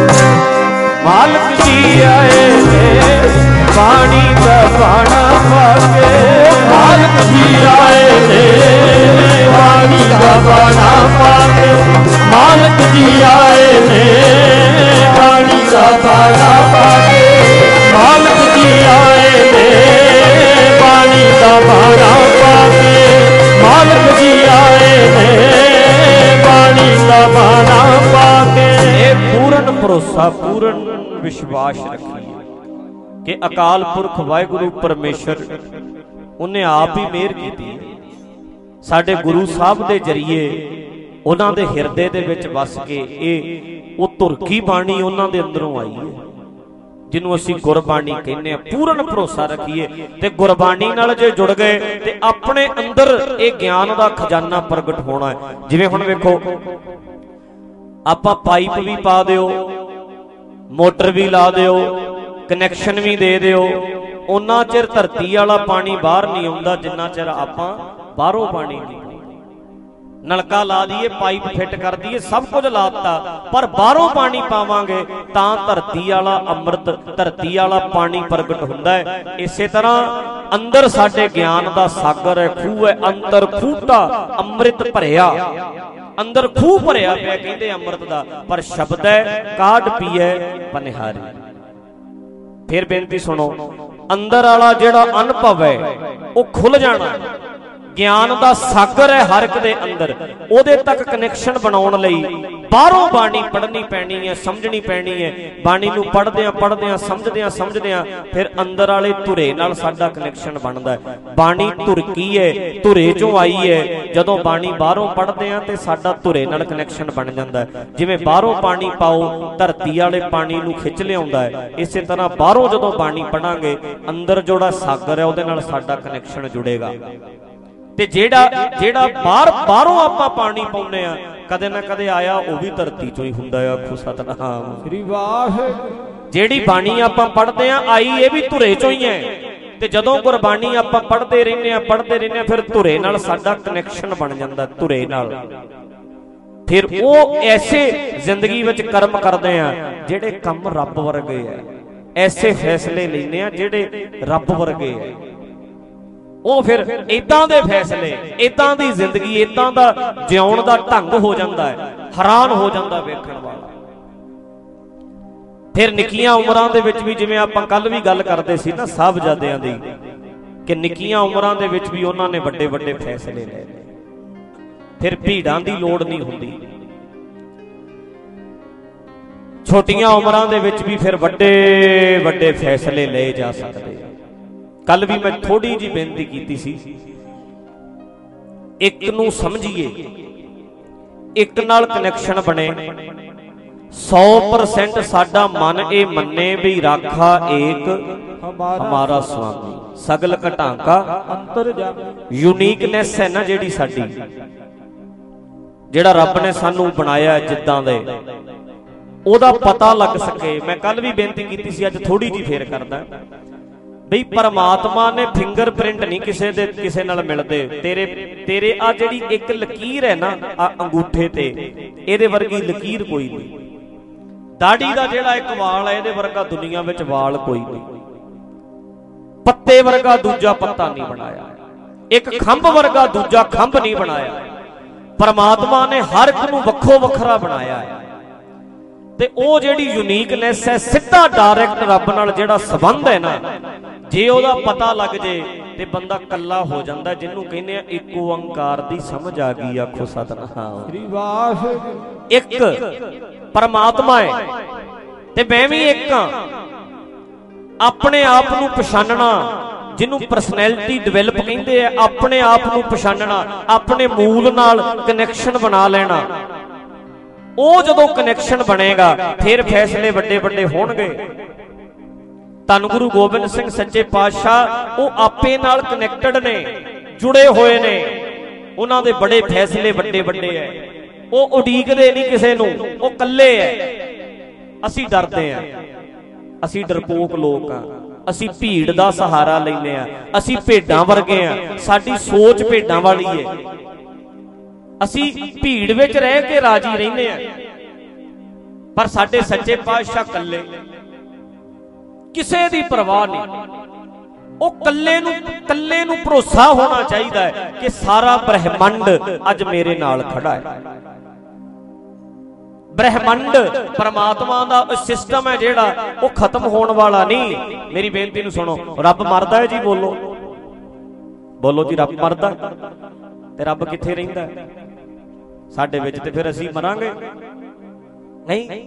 Speaker 2: ਮਾਲਕ ਜੀ ਆਏ ਨੇ, ਬਾਣੀ ਦਾ ਬਾਣਾ ਪਾ ਕੇ, ਮਾਲਕ ਜੀ ਆਏ ਨੇ, ਬਾਣੀ ਦਾ ਬਾਣਾ ਪਾ ਕੇ, ਮਾਲਕ ਜੀ ਆਏ ਨੇ, ਬਾਣੀ ਦਾ ਬਾਣਾ ਪਾ ਕੇ, ਮਾਲਕ ਜੀ ਆਏ ਨੇ, ਬਾਣੀ ਦਾ ਬਾਣਾ ਪਾ ਕੇ, ਮਾਲਕ ਜੀ ਆਏ ਨੇ, ਬਾਣੀ ਦਾ ਬਾਣਾ ਪਾ ਕੇ।
Speaker 1: ਇਹ ਪੂਰਨ ਭਰੋਸਾ, ਪੂਰਨ ਵਿਸ਼ਵਾਸ ਰੱਖੀਏ ਕਿ ਅਕਾਲ ਪੁਰਖ ਵਾਹਿਗੁਰੂ ਪਰਮੇਸ਼ਰ ਉਹਨੇ ਆਪ ਹੀ ਮਿਹਰ ਕੀਤੀ ਹੈ। ਸਾਡੇ ਗੁਰੂ ਸਾਹਿਬ ਦੇ ਜਰੀਏ ਉਹਨਾਂ ਦੇ ਹਿਰਦੇ ਦੇ ਵਿੱਚ ਵਸ ਕੇ ਇਹ ਉਹ ਧੁਰਕੀ ਬਾਣੀ ਉਹਨਾਂ ਦੇ ਅੰਦਰੋਂ ਆਈ ਹੈ, ਜਿਹਨੂੰ ਅਸੀਂ ਗੁਰਬਾਣੀ ਕਹਿੰਦੇ ਆ। ਪੂਰਨ ਭਰੋਸਾ ਰੱਖੀਏ ਤੇ ਗੁਰਬਾਣੀ ਨਾਲ ਜੇ ਜੁੜ ਗਏ ਤੇ ਆਪਣੇ ਅੰਦਰ ਇਹ ਗਿਆਨ ਦਾ ਖਜ਼ਾਨਾ ਪ੍ਰਗਟ ਹੋਣਾ ਹੈ। ਜਿਵੇਂ ਹੁਣ ਵੇਖੋ, ਆਪਾਂ ਪਾਈਪ ਵੀ ਪਾ ਦਿਓ, ਮੋਟਰ ਵੀ ਲਾ ਦਿਓ, ਕਨੈਕਸ਼ਨ ਵੀ ਦੇ ਦਿਓ, ਉਹਨਾਂ ਚਿਰ ਧਰਤੀ ਵਾਲਾ ਪਾਣੀ ਬਾਹਰ ਨਹੀਂ ਆਉਂਦਾ ਜਿੰਨਾ ਚਿਰ ਆਪਾਂ ਬਾਹਰੋਂ ਪਾਣੀ ਨਹੀਂ। ਨਲਕਾ ਲਾ ਦਈਏ, ਪਾਈਪ ਫਿੱਟ ਕਰ ਦਈਏ, ਸਭ ਕੁਝ ਲਾਤਾ, ਪਰ ਬਾਹਰੋਂ ਪਾਣੀ ਪਾਵਾਂਗੇ ਤਾਂ ਧਰਤੀ ਵਾਲਾ ਅੰਮ੍ਰਿਤ, ਧਰਤੀ ਵਾਲਾ ਪਾਣੀ ਪ੍ਰਗਟ ਹੁੰਦਾ ਹੈ। ਇਸੇ ਤਰ੍ਹਾਂ ਅੰਦਰ ਸਾਡੇ ਗਿਆਨ ਦਾ ਸਾਗਰ ਹੈ, ਖੂਹ ਹੈ, ਅੰਦਰ ਖੂਟਾ ਅੰਮ੍ਰਿਤ ਭਰਿਆ, ਅੰਦਰ ਖੂਹ ਭਰਿਆ ਪਿਆ ਕਹਿੰਦੇ ਅੰਮ੍ਰਿਤ ਦਾ, ਪਰ ਸ਼ਬਦ ਹੈ ਕਾਢ ਪੀਏ ਪਨਿਹਾਰੀ। ਫਿਰ ਬੇਨਤੀ ਸੁਣੋ, ਅੰਦਰ ਵਾਲਾ ਜਿਹੜਾ ਅਨੁਭਵ ਹੈ ਉਹ ਖੁੱਲ ਜਾਣਾ। ਗਿਆਨ ਦਾ ਸਾਗਰ ਹੈ ਹਰ ਇੱਕ ਦੇ ਅੰਦਰ, ਉਹਦੇ ਤੱਕ ਕਨੈਕਸ਼ਨ ਬਣਾਉਣ ਲਈ ਬਾਹਰੋਂ ਬਾਣੀ ਪੜ੍ਹਨੀ ਪੈਣੀ ਹੈ, ਸਮਝਣੀ ਪੈਣੀ ਹੈ। ਬਾਣੀ ਨੂੰ ਪੜ੍ਹਦਿਆਂ ਪੜ੍ਹਦਿਆਂ, ਸਮਝਦਿਆਂ ਸਮਝਦਿਆਂ ਫਿਰ ਅੰਦਰ ਵਾਲੇ ਧੁਰੇ ਨਾਲ ਸਾਡਾ ਕਨੈਕਸ਼ਨ ਬਣਦਾ ਹੈ। ਬਾਣੀ ਧੁਰਕੀ ਹੈ, ਧੁਰੇ ਚੋਂ ਆਈ ਹੈ। ਜਦੋਂ ਬਾਣੀ ਬਾਹਰੋਂ ਪੜ੍ਹਦੇ ਆ ਤੇ ਸਾਡਾ ਧੁਰੇ ਨਾਲ ਕਨੈਕਸ਼ਨ ਬਣ ਜਾਂਦਾ ਹੈ। ਜਿਵੇਂ ਬਾਹਰੋਂ ਪਾਣੀ ਪਾਓ ਧਰਤੀ ਵਾਲੇ ਪਾਣੀ ਨੂੰ ਖਿੱਚ ਲਿਆਉਂਦਾ ਹੈ, ਇਸੇ ਤਰ੍ਹਾਂ ਬਾਹਰੋਂ ਜਦੋਂ ਬਾਣੀ ਪੜਾਂਗੇ ਅੰਦਰ ਜਿਹੜਾ ਸਾਗਰ ਹੈ ਉਹਦੇ ਨਾਲ ਸਾਡਾ ਕਨੈਕਸ਼ਨ ਜੁੜੇਗਾ। ਤੇ ਜਿਹੜਾ ਬਾਹਰੋਂ ਆਪਾਂ ਪਾਣੀ ਪਾਉਂਦੇ ਆ, ਕਦੇ ਨਾ ਕਦੇ ਆਇਆ ਉਹ ਵੀ ਧਰਤੀ ਚੋਂ ਹੀ ਹੁੰਦਾ ਆ। ਆਖੋ ਸਤਿਨਾਮ ਸ੍ਰੀ ਵਾਹਿਗੁਰੂ। ਜਿਹੜੀ ਬਾਣੀ ਆਪਾਂ ਪੜ੍ਹਦੇ ਆ ਆਈ ਇਹ ਵੀ ਧੁਰੇ ਚੋਂ ਹੀ ਹੈ। ਤੇ ਜਦੋਂ ਗੁਰਬਾਣੀ ਆਪਾਂ ਪੜ੍ਹਦੇ ਰਹਿੰਦੇ ਆ ਫਿਰ ਧੁਰੇ ਨਾਲ ਸਾਡਾ ਕਨੈਕਸ਼ਨ ਬਣ ਜਾਂਦਾ, ਧੁਰੇ ਨਾਲ। ਫਿਰ ਉਹ ਐਸੇ ਜ਼ਿੰਦਗੀ ਵਿੱਚ ਕਰਮ ਕਰਦੇ ਆ ਜਿਹੜੇ ਕੰਮ ਰੱਬ ਵਰਗੇ ਆ, ਐਸੇ ਫੈਸਲੇ ਲੈਂਦੇ ਆ ਜਿਹੜੇ ਰੱਬ ਵਰਗੇ ਆ। ਉਹ ਫਿਰ ਇਦਾਂ ਦੇ ਫੈਸਲੇ, ਇਦਾਂ ਦੀ ਜ਼ਿੰਦਗੀ, ਇਦਾਂ ਦਾ ਜਿਉਣ ਦਾ ਢੰਗ ਹੋ ਜਾਂਦਾ ਹੈ, ਹੈਰਾਨ ਹੋ ਜਾਂਦਾ ਵੇਖਣ ਵਾਲਾ। ਫਿਰ ਨਿੱਕੀਆਂ ਉਮਰਾਂ ਦੇ ਵਿੱਚ ਵੀ, ਜਿਵੇਂ ਆਪਾਂ ਕੱਲ ਵੀ ਗੱਲ ਕਰਦੇ ਸੀ ਨਾ ਸਾਹਿਬਜ਼ਾਦਿਆਂ ਦੀ, ਕਿ ਨਿੱਕੀਆਂ ਉਮਰਾਂ ਦੇ ਵਿੱਚ ਵੀ ਉਹਨਾਂ ਨੇ ਵੱਡੇ ਵੱਡੇ ਫੈਸਲੇ ਲਏ। ਫਿਰ ਭੀੜਾਂ ਦੀ ਲੋੜ ਨਹੀਂ ਹੁੰਦੀ। ਛੋਟੀਆਂ ਉਮਰਾਂ ਦੇ ਵਿੱਚ ਵੀ ਫਿਰ ਵੱਡੇ ਵੱਡੇ ਫੈਸਲੇ ਲਏ ਜਾ ਸਕਦੇ। ਕੱਲ ਵੀ ਮੈਂ ਥੋੜੀ ਜੀ ਬੇਨਤੀ ਕੀਤੀ ਸੀ, ਇੱਕ ਨੂੰ ਸਮਝੀਏ, ਇੱਕ ਨਾਲ ਕਨੈਕਸ਼ਨ ਬਣੇ। 100% ਸਾਡਾ ਮਨ ਇਹ ਮੰਨੇ ਵੀ ਰਾਖਾ ਏਕ ਹਮਾਰਾ ਸੁਆਮੀ, ਸਗਲ ਘਟਾਂਕਾ ਅੰਤਰ ਜਾਮੀ। ਯੂਨੀਕਨੈਸ ਹੈ ਨਾ ਜਿਹੜੀ ਸਾਡੀ, ਜਿਹੜਾ ਰੱਬ ਨੇ ਸਾਨੂੰ ਬਣਾਇਆ ਜਿੱਦਾਂ ਦੇ, ਉਹਦਾ ਪਤਾ ਲੱਗ ਸਕੇ। ਮੈਂ ਕੱਲ ਵੀ ਬੇਨਤੀ ਕੀਤੀ ਸੀ, ਅੱਜ ਥੋੜੀ ਜੀ ਫੇਰ ਕਰਦਾ ਬਈ ਪਰਮਾਤਮਾ ਨੇ ਫਿੰਗਰਪ੍ਰਿੰਟ ਨਹੀਂ ਕਿਸੇ ਨਾਲ ਮਿਲਦੇ। ਤੇਰੇ ਆ ਜਿਹੜੀ ਇੱਕ ਲਕੀਰ ਹੈ ਨਾ ਆ ਅੰਗੂਠੇ ਤੇ, ਇਹਦੇ ਵਰਗੀ ਲਕੀਰ ਕੋਈ ਨਹੀਂ। ਦਾੜੀ ਦਾ ਜਿਹੜਾ ਇੱਕ ਵਾਲ ਹੈ ਇਹਦੇ ਵਰਗਾ ਦੁਨੀਆ ਵਿੱਚ ਵਾਲ ਕੋਈ ਨਹੀਂ। ਪੱਤੇ ਵਰਗਾ ਦੂਜਾ ਪੱਤਾ ਨਹੀਂ ਬਣਾਇਆ, ਇੱਕ ਖੰਭ ਵਰਗਾ ਦੂਜਾ ਖੰਭ ਨਹੀਂ ਬਣਾਇਆ। ਪਰਮਾਤਮਾ ਨੇ ਹਰ ਇੱਕ ਨੂੰ ਵੱਖੋ ਵੱਖਰਾ ਬਣਾਇਆ ਹੈ। ਤੇ ਉਹ ਜਿਹੜੀ ਯੂਨੀਕਨੈਸ ਹੈ, ਸਿੱਧਾ ਡਾਇਰੈਕਟ ਰੱਬ ਨਾਲ ਜਿਹੜਾ ਸੰਬੰਧ ਹੈ ਨਾ, ਜੇ ਉਹਦਾ ਪਤਾ ਲੱਗ ਜੇ ਤੇ ਬੰਦਾ ਕੱਲਾ ਹੋ ਜਾਂਦਾ, ਜਿਹਨੂੰ ਕਹਿੰਦੇ ਆ ਇੱਕ ਓੰਕਾਰ ਦੀ ਸਮਝ ਆ ਗਈ। ਆਖੋ ਸਤਿਨਾਮ ਸ੍ਰੀ ਵਾਹਿਗੁਰੂ। ਇੱਕ ਪਰਮਾਤਮਾ ਹੈ ਤੇ ਮੈਂ ਵੀ ਇੱਕ ਹਾਂ। ਆਪਣੇ ਆਪ ਨੂੰ ਪਛਾਨਣਾ, ਜਿਹਨੂੰ ਪਰਸਨੈਲਿਟੀ ਡਿਵੈਲਪ ਕਹਿੰਦੇ ਆ, ਆਪਣੇ ਆਪ ਨੂੰ ਪਛਾਨਣਾ, ਆਪਣੇ ਮੂਲ ਨਾਲ ਕਨੈਕਸ਼ਨ ਬਣਾ ਲੈਣਾ। ਉਹ ਜਦੋਂ ਕਨੈਕਸ਼ਨ ਬਣੇਗਾ ਫਿਰ ਫੈਸਲੇ ਵੱਡੇ ਵੱਡੇ ਹੋਣਗੇ। ਧੰਨ ਗੁਰੂ ਗੋਬਿੰਦ ਸਿੰਘ ਸੱਚੇ ਪਾਤਸ਼ਾਹ ਉਹ ਆਪੇ ਨਾਲ ਕਨੈਕਟਡ ਨੇ, ਜੁੜੇ ਹੋਏ ਨੇ। ਉਹਨਾਂ ਦੇ ਬੜੇ ਫੈਸਲੇ ਵੱਡੇ ਵੱਡੇ ਐ। ਉਹ ਉਡੀਕਦੇ ਨਹੀਂ ਕਿਸੇ ਨੂੰ, ਉਹ ਇਕੱਲੇ ਐ। ਅਸੀਂ ਡਰਦੇ ਹਾਂ, ਅਸੀਂ ਡਰਪੋਕ ਲੋਕ ਹਾਂ, ਅਸੀਂ ਭੀੜ ਦਾ ਸਹਾਰਾ ਲੈਂਦੇ ਹਾਂ, ਅਸੀਂ ਭੇਡਾਂ ਵਰਗੇ ਹਾਂ, ਸਾਡੀ ਸੋਚ ਭੇਡਾਂ ਵਾਲੀ ਹੈ। ਅਸੀਂ ਭੀੜ ਵਿੱਚ ਰਹਿ ਕੇ ਰਾਜੀ ਰਹਿੰਦੇ ਹਾਂ, ਪਰ ਸਾਡੇ ਸੱਚੇ ਪਾਤਸ਼ਾਹ ਕੱਲੇ, ਕਿਸੇ ਦੀ ਪਰਵਾਹ ਨਹੀਂ। ਉਹ ਕੱਲੇ ਨੂੰ ਭਰੋਸਾ ਹੋਣਾ ਚਾਹੀਦਾ ਹੈ ਕਿ ਸਾਰਾ ਬ੍ਰਹਿਮੰਡ ਅੱਜ ਮੇਰੇ ਨਾਲ ਖੜਾ ਹੈ। ਬ੍ਰਹਿਮੰਡ ਪਰਮਾਤਮਾ ਦਾ ਸਿਸਟਮ ਹੈ ਜਿਹੜਾ, ਉਹ ਖਤਮ ਹੋਣ ਵਾਲਾ ਨਹੀਂ। ਮੇਰੀ ਬੇਨਤੀ ਨੂੰ ਸੁਣੋ, ਰੱਬ ਮਰਦਾ ਹੈ ਜੀ? ਬੋਲੋ ਬੋਲੋ ਜੀ, ਰੱਬ ਮਰਦਾ? ਤੇ ਰੱਬ ਕਿੱਥੇ ਰਹਿੰਦਾ? ਸਾਡੇ ਵਿੱਚ। ਤੇ ਫਿਰ ਅਸੀਂ ਮਰਾਂਗੇ ਨਹੀਂ?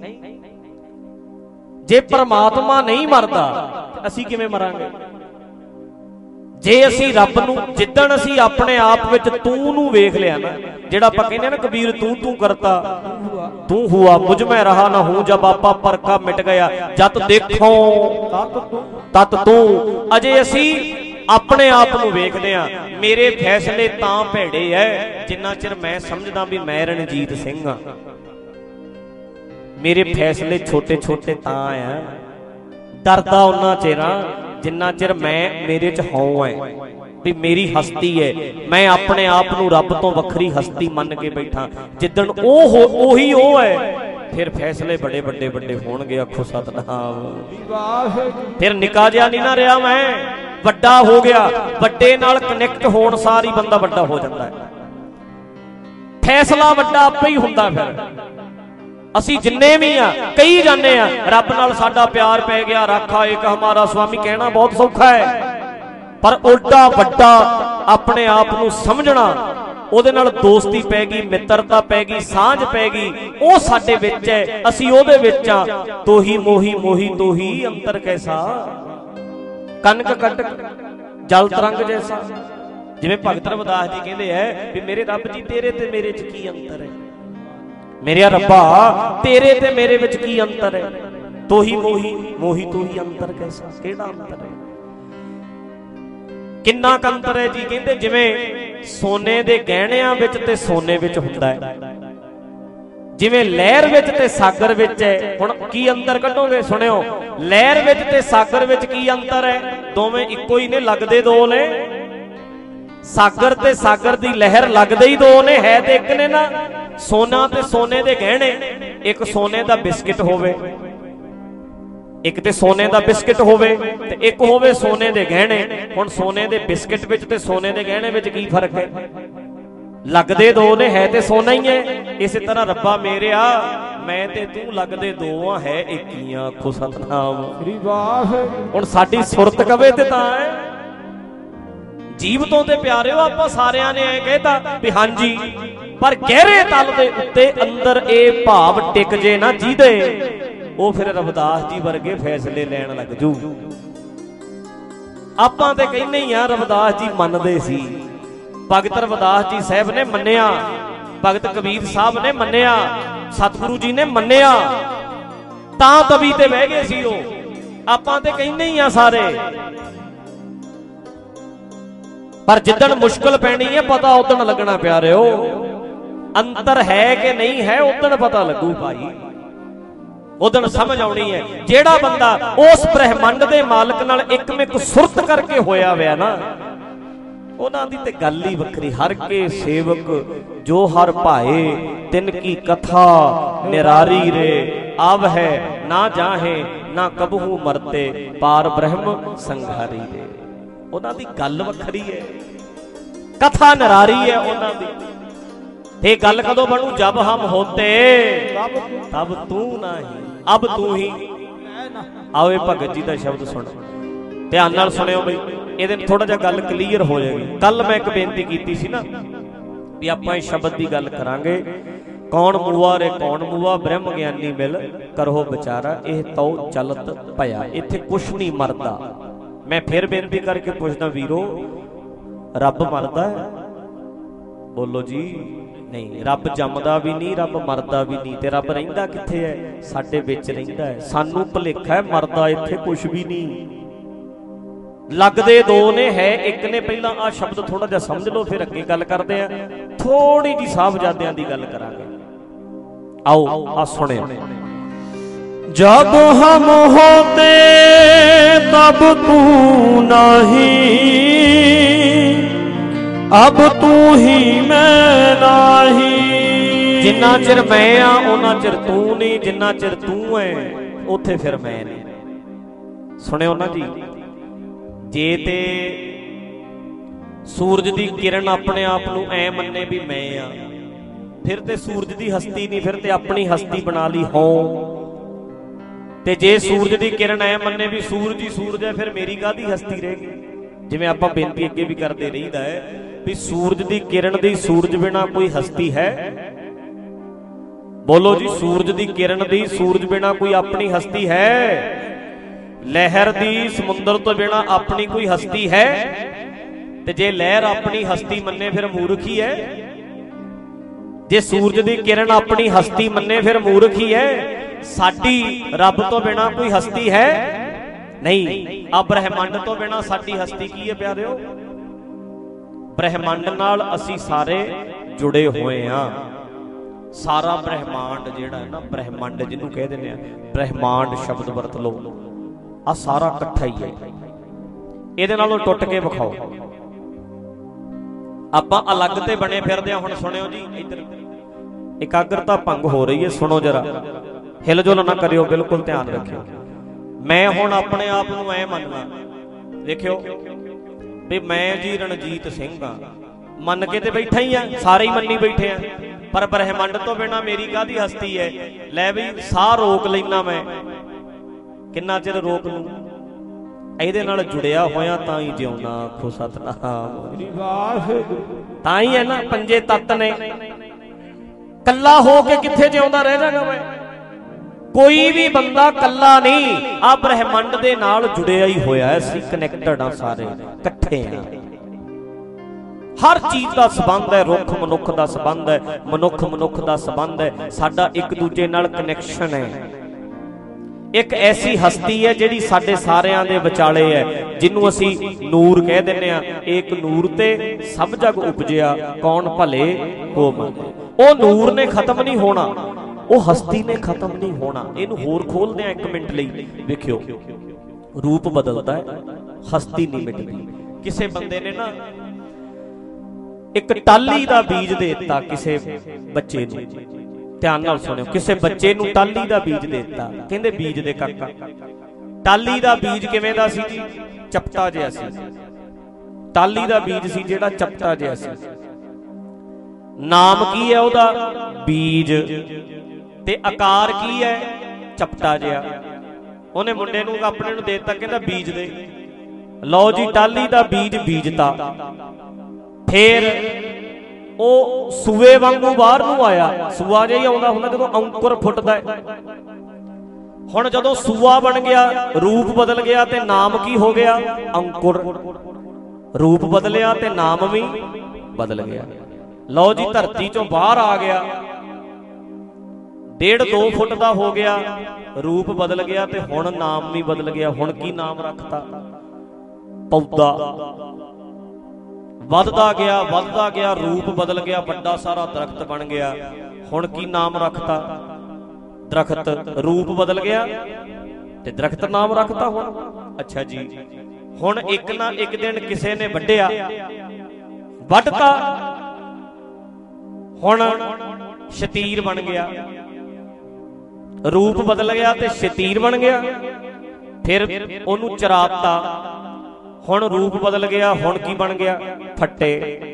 Speaker 1: ਜੇ ਪਰਮਾਤਮਾ ਨਹੀਂ ਮਰਦਾ ਅਸੀਂ ਕਿਵੇਂ ਮਰਾਂਗੇ? ਜੇ ਅਸੀਂ ਰੱਬ ਨੂੰ, ਜਿੱਦਣ ਅਸੀਂ ਆਪਣੇ ਆਪ ਵਿੱਚ ਤੂੰ ਨੂੰ ਵੇਖ ਲਿਆ ਨਾ, ਜਿਹੜਾ ਆਪਾਂ ਕਹਿੰਦੇ ਨਾ ਕਬੀਰ, ਤੂੰ ਤੂੰ ਕਰਤਾ ਤੂੰ ਹੁਆ ਮੁਝ ਮੈਂ ਰਹਾ ਨਾ ਹੂੰ, ਜਬ ਆਪਾ ਪਰਕਾ ਮਿਟ ਗਿਆ, ਜਤ ਦੇਖੋ ਤਤ ਤੂੰ। ਅਜੇ ਅਸੀਂ ਆਪਣੇ ਆਪ ਨੂੰ ਵੇਖਦੇ ਆ, ਮੇਰੇ ਫੈਸਲੇ ਤਾਂ ਭੈੜੇ ਐ ਜਿੰਨਾ ਚਿਰ ਮੈਂ ਸਮਝਦਾ ਵੀ ਮੈਂ ਰਣਜੀਤ ਸਿੰਘ ਆ। ਮੇਰੇ ਫੈਸਲੇ ਛੋਟੇ ਛੋਟੇ ਤਾਂ ਆ, ਡਰਦਾ ਉਹਨਾਂ ਚਿਰਾਂ ਜਿੰਨਾ ਚਿਰ ਮੇਰੇ ਚ ਹਉ ਹੈ ਵੀ ਮੇਰੀ ਹਸਤੀ ਹੈ, ਮੈਂ ਆਪਣੇ ਆਪ ਨੂੰ ਰੱਬ ਤੋਂ ਵੱਖਰੀ ਹਸਤੀ ਮੰਨ ਕੇ ਬੈਠਾ। ਜਿੱਦਣ ਉਹੀ ਉਹ ਹੈ, ਫਿਰ ਫੈਸਲੇ ਬੜੇ ਵੱਡੇ ਵੱਡੇ ਹੋਣਗੇ। ਆਖੋ ਸਤਨਾਮ। ਫਿਰ ਨਿੱਕਾ ਜਿਹਾ ਨਹੀਂ ਨਾ ਰਿਹਾ, ਮੈਂ ਵੱਡਾ ਹੋ ਗਿਆ। ਵੱਡੇ ਨਾਲ ਕਨੈਕਟ ਹੋਣ ਸਾਰ ਹੀ ਬੰਦਾ ਵੱਡਾ ਹੋ ਜਾਂਦਾ ਹੈ। ਫੈਸਲਾ ਵੱਡਾ ਆਪੇ ਹੀ ਹੁੰਦਾ। ਫਿਰ ਅਸੀਂ ਜਿੰਨੇ ਵੀ ਆ, ਕਹੀ ਜਾਂਦੇ ਆ ਰੱਬ ਨਾਲ ਸਾਡਾ ਪਿਆਰ ਪੈ ਗਿਆ, ਰਾਖਾ ਏਕ ਹਮਾਰਾ ਸੁਆਮੀ, ਕਹਿਣਾ ਬਹੁਤ ਸੌਖਾ ਹੈ, ਪਰ ਉਲਟਾ ਵੱਡਾ ਆਪਣੇ ਆਪ ਨੂੰ ਸਮਝਣਾ, ਉਹਦੇ ਨਾਲ ਦੋਸਤੀ ਪੈ ਗਈ, ਮਿੱਤਰਤਾ ਪੈ ਗਈ, ਸਾਂਝ ਪੈ ਗਈ, ਉਹ ਸਾਡੇ ਵਿੱਚ ਹੈ, ਅਸੀਂ ਉਹਦੇ ਵਿੱਚ ਆ। ਤੋਹੀ ਮੋਹੀ ਮੋਹੀ ਤੋਹੀ ਅੰਤਰ ਕੈਸਾ, ਕਨਕ ਕਟਕ ਜਲ ਤਰੰਗ ਜੈਸਾ। ਜਿਵੇਂ ਭਗਤ ਰਵਿਦਾਸ ਜੀ ਕਹਿੰਦੇ ਹੈ ਵੀ ਮੇਰੇ ਰੱਬ ਜੀ, ਤੇਰੇ ਤੇ ਮੇਰੇ ਚ ਕੀ ਅੰਤਰ ਹੈ? ਮੇਰੇ ਰੱਬਾ, ਤੇਰੇ ਤੇ ਮੇਰੇ ਵਿੱਚ ਕੀ ਅੰਤਰ ਹੈ? ਤੋਹੀ ਮੋਹੀ ਮੋਹੀ ਤੋਹੀ ਅੰਤਰ ਕੈਸਾ, ਕਿਹੜਾ ਅੰਤਰ ਹੈ? ਕਿੰਨਾ ਕੁ ਅੰਤਰ ਹੈ ਜੀ? ਕਹਿੰਦੇ ਜਿਵੇਂ ਸੋਨੇ ਦੇ ਗਹਿਣਿਆਂ ਵਿੱਚ ਤੇ ਸੋਨੇ ਵਿੱਚ ਹੁੰਦਾ ਹੈ, ਜਿਵੇਂ ਲਹਿਰ ਵਿੱਚ ਤੇ ਸਾਗਰ ਵਿੱਚ ਹੈ। ਹੁਣ ਕੀ ਅੰਤਰ ਕੱਢੋਗੇ? ਸੁਣਿਓ, ਲਹਿਰ ਵਿੱਚ ਤੇ ਸਾਗਰ ਵਿੱਚ ਕੀ ਅੰਤਰ ਹੈ? ਦੋਵੇਂ ਇੱਕੋ ਹੀ ਨੇ, ਲੱਗਦੇ ਦੋ ਨੇ। ਸਾਗਰ ਤੇ ਸਾਗਰ ਦੀ ਲਹਿਰ ਲੱਗਦੇ ਹੀ ਦੋ ਨੇ, ਹੈ ਤੇ ਇੱਕ ਨੇ ਨਾ। ਸੋਨਾ ਤੇ ਸੋਨੇ ਦੇ ਗਹਿਣੇ, ਇੱਕ ਸੋਨੇ ਦਾ ਬਿਸਕਿਟ ਹੋਵੇ, ਇੱਕ ਤੇ ਸੋਨੇ ਦਾ ਬਿਸਕਿਟ ਹੋਵੇ ਤੇ ਇੱਕ ਹੋਵੇ ਸੋਨੇ ਦੇ ਗਹਿਣੇ। ਹੁਣ ਸੋਨੇ ਦੇ ਬਿਸਕਿਟ ਵਿੱਚ ਤੇ ਸੋਨੇ ਦੇ ਗਹਿਣੇ ਵਿੱਚ ਕੀ ਫਰਕ ਹੈ? ਲੱਗਦੇ ਦੋ ਨੇ, ਹੈ ਤੇ ਸੋਨਾ ਹੀ ਹੈ। ਇਸੇ ਤਰ੍ਹਾਂ ਰੱਬਾ ਮੇਰਿਆ, ਮੈਂ ਤੇ ਤੂੰ ਲੱਗਦੇ ਦੋ ਆ, ਹੈ ਇੱਕ ਹੀ ਆ। ਆਖੋ ਸਤਨਾਮ। ਹੁਣ ਸਾਡੀ ਸੁਰਤ ਕਵੇ ਤੇ ਤਾਂ ਹੈ। ਜੀਵ ਤੋਂ ਤੇ ਪਿਆਰਿਓ ਆਪਾਂ ਸਾਰਿਆਂ ਨੇ ਐ ਕਹਿਤਾ ਵੀ ਹਾਂਜੀ, ਪਰ ਗਹਿਰੇ ਤਲ ਦੇ ਉੱਤੇ ਅੰਦਰ ਇਹ ਭਾਵ ਟਿਕ ਜੇ ਨਾ ਜਿਹਦੇ, ਉਹ ਫਿਰ ਰਵਿਦਾਸ ਜੀ ਵਰਗੇ ਫੈਸਲੇ ਲੈਣ ਲੱਗ ਜੂ। ਆਪਾਂ ਤੇ ਕਹਿੰਦੇ ਹੀ ਆ ਰਵਿਦਾਸ ਜੀ ਮੰਨਦੇ ਸੀ, ਭਗਤ ਰਵਿਦਾਸ ਜੀ ਸਾਹਿਬ ਨੇ ਮੰਨਿਆ, ਭਗਤ ਕਬੀਰ ਸਾਹਿਬ ਨੇ ਮੰਨਿਆ, ਸਤਿਗੁਰੂ ਜੀ ਨੇ ਮੰਨਿਆ, ਤਾਂ ਤਵੀ ਤੇ ਬਹਿ ਗਏ ਸੀ ਉਹ। ਆਪਾਂ ਤੇ ਕਹਿੰਦੇ ਹੀ ਆ ਸਾਰੇ, ਪਰ ਜਿੱਦਣ ਮੁਸ਼ਕਲ ਪੈਣੀ ਹੈ ਪਤਾ ਉਦਣ ਲੱਗਣਾ ਪਿਆਰਿਓ। ਅੰਤਰ ਹੈ ਕਿ ਨਹੀਂ ਹੈ ਉਦਣ ਪਤਾ ਲੱਗੂ ਭਾਈ, ਉਦਣ ਸਮਝ ਆਉਣੀ ਹੈ। ਜਿਹੜਾ ਬੰਦਾ ਉਸ ਬ੍ਰਹਿਮੰਡ ਦੇ ਮਾਲਕ ਨਾਲ ਇੱਕਮਿਕ ਸੁਰਤ ਕਰਕੇ ਹੋਇਆ ਹੋਇਆ ਨਾ, ਉਹਨਾਂ ਦੀ ਤੇ ਗੱਲ ਹੀ ਵੱਖਰੀ। ਹਰ ਕੇ ਸੇਵਕ ਜੋ ਹਰ ਭਾਏ, ਤਿਨ ਕੀ ਕਥਾ ਨਿਰਾਰੀ ਰੇ। ਆਵ ਹੈ ਨਾ ਜਾਹੇ ਨਾ ਕਬਹੂ ਮਰਤੇ, ਪਾਰ ਬ੍ਰਹਮ ਸੰਘਾਰੀ ਰੇ। ਉਹਨਾਂ ਦੀ ਗੱਲ ਵੱਖਰੀ ਹੈ, ਕਥਾ ਨਿਰਾਰੀ ਹੈ ਉਹਨਾਂ ਦੀ। ਇਹ ਗੱਲ ਕਦੋਂ ਬਣੂ? ਜਬ ਹਮ ਹੋਤੇ ਤਬ ਤੂੰ ਨਹੀਂ, ਅਬ ਤੂੰ ਹੀ। ਆਓ ਇਹ ਭਗਤ ਜੀ ਦਾ ਸ਼ਬਦ ਸੁਣ, ਧਿਆਨ ਨਾਲ ਸੁਣਿਓ ਬਈ, ਇਹਦੇ ਥੋੜਾ ਜਿਹਾ ਗੱਲ ਕਲੀਅਰ ਹੋ ਜਾਏਗੀ। ਕੱਲ ਮੈਂ ਇੱਕ ਬੇਨਤੀ ਕੀਤੀ ਸੀ ਨਾ ਵੀ ਆਪਾਂ ਇਸ ਸ਼ਬਦ ਦੀ ਗੱਲ ਕਰਾਂਗੇ, ਕੌਣ ਮੂਆ ਰੇ ਕੌਣ ਮੂਆ, ਬ੍ਰਹਮ ਗਿਆਨੀ ਮਿਲ ਕਰੋ ਵਿਚਾਰਾ, ਇਹ ਤਉ ਚਲਤ ਭਇਆ। ਇੱਥੇ ਕੁਛ ਨਹੀਂ ਮਰਦਾ। ਮੈਂ ਫਿਰ ਬੇਨਤੀ ਕਰਕੇ ਪੁੱਛਦਾ ਵੀਰੋ, ਰੱਬ ਮਰਦਾ ਹੈ? ਬੋਲੋ ਜੀ। ਨਹੀਂ, ਰੱਬ ਜੰਮਦਾ ਵੀ ਨਹੀਂ, ਰੱਬ ਮਰਦਾ ਵੀ ਨਹੀਂ। ਤੇ ਰੱਬ ਰਹਿੰਦਾ ਕਿੱਥੇ ਹੈ? ਸਾਡੇ ਵਿੱਚ ਰਹਿੰਦਾ ਹੈ। ਸਾਨੂੰ ਭੁਲੇਖਾ ਹੈ ਮਰਦਾ ਇੱਥੇ ਕੁਛ ਵੀ ਨਹੀਂ। ਲੱਗਦੇ ਦੋ ਨੇ, ਹੈ ਇੱਕ ਨੇ। ਪਹਿਲਾਂ ਆਹ ਸ਼ਬਦ ਥੋੜਾ ਜਿਹਾ ਸਮਝ ਲਓ, ਫਿਰ ਅੱਗੇ ਗੱਲ ਕਰਦੇ ਆ। ਥੋੜੀ ਜੀ ਸਾਹਿਬਜ਼ਾਦਿਆਂ ਦੀ ਗੱਲ ਕਰਾਂਗੇ। ਆਓ ਆ ਸੁਣਿਓ।
Speaker 2: जब हम होते तब तू नहीं, अब तू ही मैं नहीं।
Speaker 1: जिन्ना चिर मैं आ उन्ना चिर तू नहीं, जिन्ना चिर तू है उत्थे फिर मैं नहीं। सुनियो ना जी, जे ते सूरज की किरण अपने आप नूं ऐ मन्ने भी मैं आ, फिर ते सूरज की हस्ती नहीं, फिर ते अपनी हस्ती बना ली हो। ते जे सूरज की किरण ऐ मन्ने भी सूरज ही सूरज है, फिर मेरी काहदी हस्ती रहेगी। जिवें आपां बेनती अगे भी करते रहीदा है भी सूरज की किरण दी सूरज बिना कोई हस्ती है? बोलो जी, सूरज की किरण दी सूरज बिना कोई अपनी हस्ती है? लहर दी समुंदर तो बिना अपनी कोई हस्ती है? ते जे लहर अपनी हस्ती मन्ने फिर मूर्ख ही है। जे सूरज की किरण अपनी हस्ती मन्ने फिर मूर्ख ही है। साडी रब तो बिना कोई हस्ती है नहीं। आ ब्रह्मंड तो बिना साडी हस्ती की है प्यारिओ? ब्रह्मंड नाल असी सारे जुड़े हुए हाँ। सारा ब्रह्मांड जिहड़ा है ना, ब्रह्मंड जिन्हों कह दिंदे आ, ब्रह्मांड शब्द वरत लो, आ सारा इकट्ठा ही है। इहदे नालों टुट के विखाओ। आपां अलग ते बने फिरदे आ। हुण सुणियो जी, इधर एकाग्रता भंग हो रही है, सुनो जरा, हिलजुल ना करियो, बिल्कुल ध्यान रखियो। मैं हुण अपने आप नूं ऐ मनना, देखियो भी मैं जी रणजीत सिंह हाँ, मन के ते बैठा ही आ, सारे ही मन्नी बैठे आ, पर ब्रह्मंड तो बिना मेरी काहदी हस्ती है? लै भी साह रोक लेना मैं, किन्ना चिर रोक लूं? ਇਹਦੇ ਨਾਲ ਜੁੜਿਆ ਹੋਇਆ ਤਾਂ ਹੀ ਜਿਉਣਾ। ਆਖੋ ਸਤਨਾਮ। ਤਾਂ ਹੀ ਹੈ ਨਾ ਪੰਜੇ ਤੱਤ ਨੇ। ਕੱਲਾ ਹੋ ਕੇ ਕਿੱਥੇ ਜਿਉਂਦਾ ਰਹਿ ਜਾਗਾ ਮੈਂ? ਕੋਈ ਵੀ ਬੰਦਾ ਕੱਲਾ ਨਹੀਂ, ਆ ਬ੍ਰਹਿਮੰਡ ਦੇ ਨਾਲ ਜੁੜਿਆ ਹੀ ਹੋਇਆ ਹੈ। ਅਸੀਂ ਕਨੈਕਟਡ ਆ, ਸਾਰੇ ਇਕੱਠੇ ਆ। ਹਰ ਚੀਜ਼ ਦਾ ਸੰਬੰਧ ਹੈ, ਰੁੱਖ ਮਨੁੱਖ ਦਾ ਸੰਬੰਧ ਹੈ, ਮਨੁੱਖ ਮਨੁੱਖ ਦਾ ਸੰਬੰਧ ਹੈ, ਸਾਡਾ ਇੱਕ ਦੂਜੇ ਨਾਲ ਕਨੈਕਸ਼ਨ ਹੈ। एक ऐसी हस्ती है जिहड़ी साडे सारियां दे विचाले है, जिन्नू असी नूर कह दिंदे आ। एक नूर ते सब जग उपजिया, कौन भले हो मंदे। ओ नूर ने खत्म नहीं होना, ओ हस्ती ने खत्म नहीं होना। इनू होर खोलदे आ 1 मिनट लई। वेखियो, रूप बदलदा है, हस्ती नहीं मिटदी। किसे बंदे ने ना एक टाली दा बीज दे दिता किसे बच्चे नूं, ध्यान नाल सुनियो, किसे बच्चे नूं टाली दा बीज दे दिता। कहंदे बीज दे काका। टाली दा बीज किवें दा सी जी? चपटा जिहा सी। टाली दा बीज सी जिहड़ा चपटा जिहा सी। नाम की है ओदा? बीज। ते आकार की है? चपटा जिहा। ओहने मुंडे नूं अपने नूं दे दिता, कहंदा बीज दे। लो जी, टाली दा बीज बीजता। फिर ਉਹ ਸੂਏ ਵਾਂਗੂ ਬਾਹਰ ਨੂੰ ਆਇਆ। ਸੂਆ ਜਿਹਾ ਹੀ ਆਉਂਦਾ ਹੁੰਦਾ ਜਦੋਂ ਅੰਕੁਰ ਫੁੱਟਦਾ ਹੈ। ਹੁਣ ਜਦੋਂ ਸੂਆ ਬਣ ਗਿਆ, ਰੂਪ ਬਦਲ ਗਿਆ ਤੇ ਨਾਮ ਕੀ ਹੋ ਗਿਆ? ਅੰਕੁਰ। ਰੂਪ ਬਦਲਿਆ ਤੇ ਨਾਮ ਵੀ ਬਦਲ ਗਿਆ। ਲਓ ਜੀ, ਧਰਤੀ ਚੋਂ ਬਾਹਰ ਆ ਗਿਆ, 1.5-2 ਫੁੱਟ ਦਾ ਹੋ ਗਿਆ, ਰੂਪ ਬਦਲ ਗਿਆ ਤੇ ਹੁਣ ਨਾਮ ਵੀ ਬਦਲ ਗਿਆ। ਹੁਣ ਕੀ ਨਾਮ ਰੱਖਤਾ? ਪੌਦਾ। ਵੱਧਦਾ ਗਿਆ, रूप बदल गया, बड़ा सारा दरख्त बन गया। हुण की नाम रखता? दरख्त। रूप बदल गया ते दरख्त नाम रखता हुण। अच्छा जी, हुण एक ना एक दिन किसे ने वड्डिया, वड्डता, हुण शतीर बन गया। रूप बदल गया ते शतीर बन गया। फिर ओनू चराता, हुण रूप बदल गया, हुण की बन गया? फट्टे।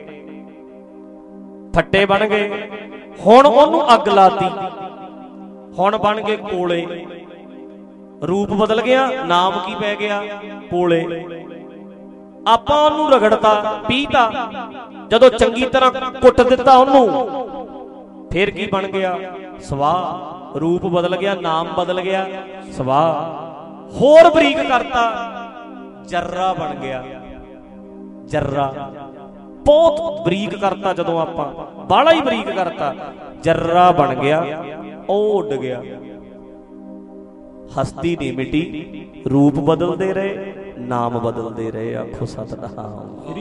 Speaker 1: फट्टे बन गए। हुण ओनू अग लाती, हुण बन गए कोले। रूप बदल गया, नाम की पै गया? कोले। आपां ओनू रगड़ता, पीता, जदों चंगी तरह कुट दिता ओनू, फिर की बन गया? स्वाह। रूप बदल गया, नाम बदल गया, स्वाह। होर बरीक करता, जर्रा बन गया। जर्रा बहुत बरीक करता, जदों आपां बाला ही बरीक करता, जर्रा बन गया, ओ उड़ गया। हस्ती नहीं मिटी, रूप बदलते रहे, नाम बदलते रहे। आखो सतनाम।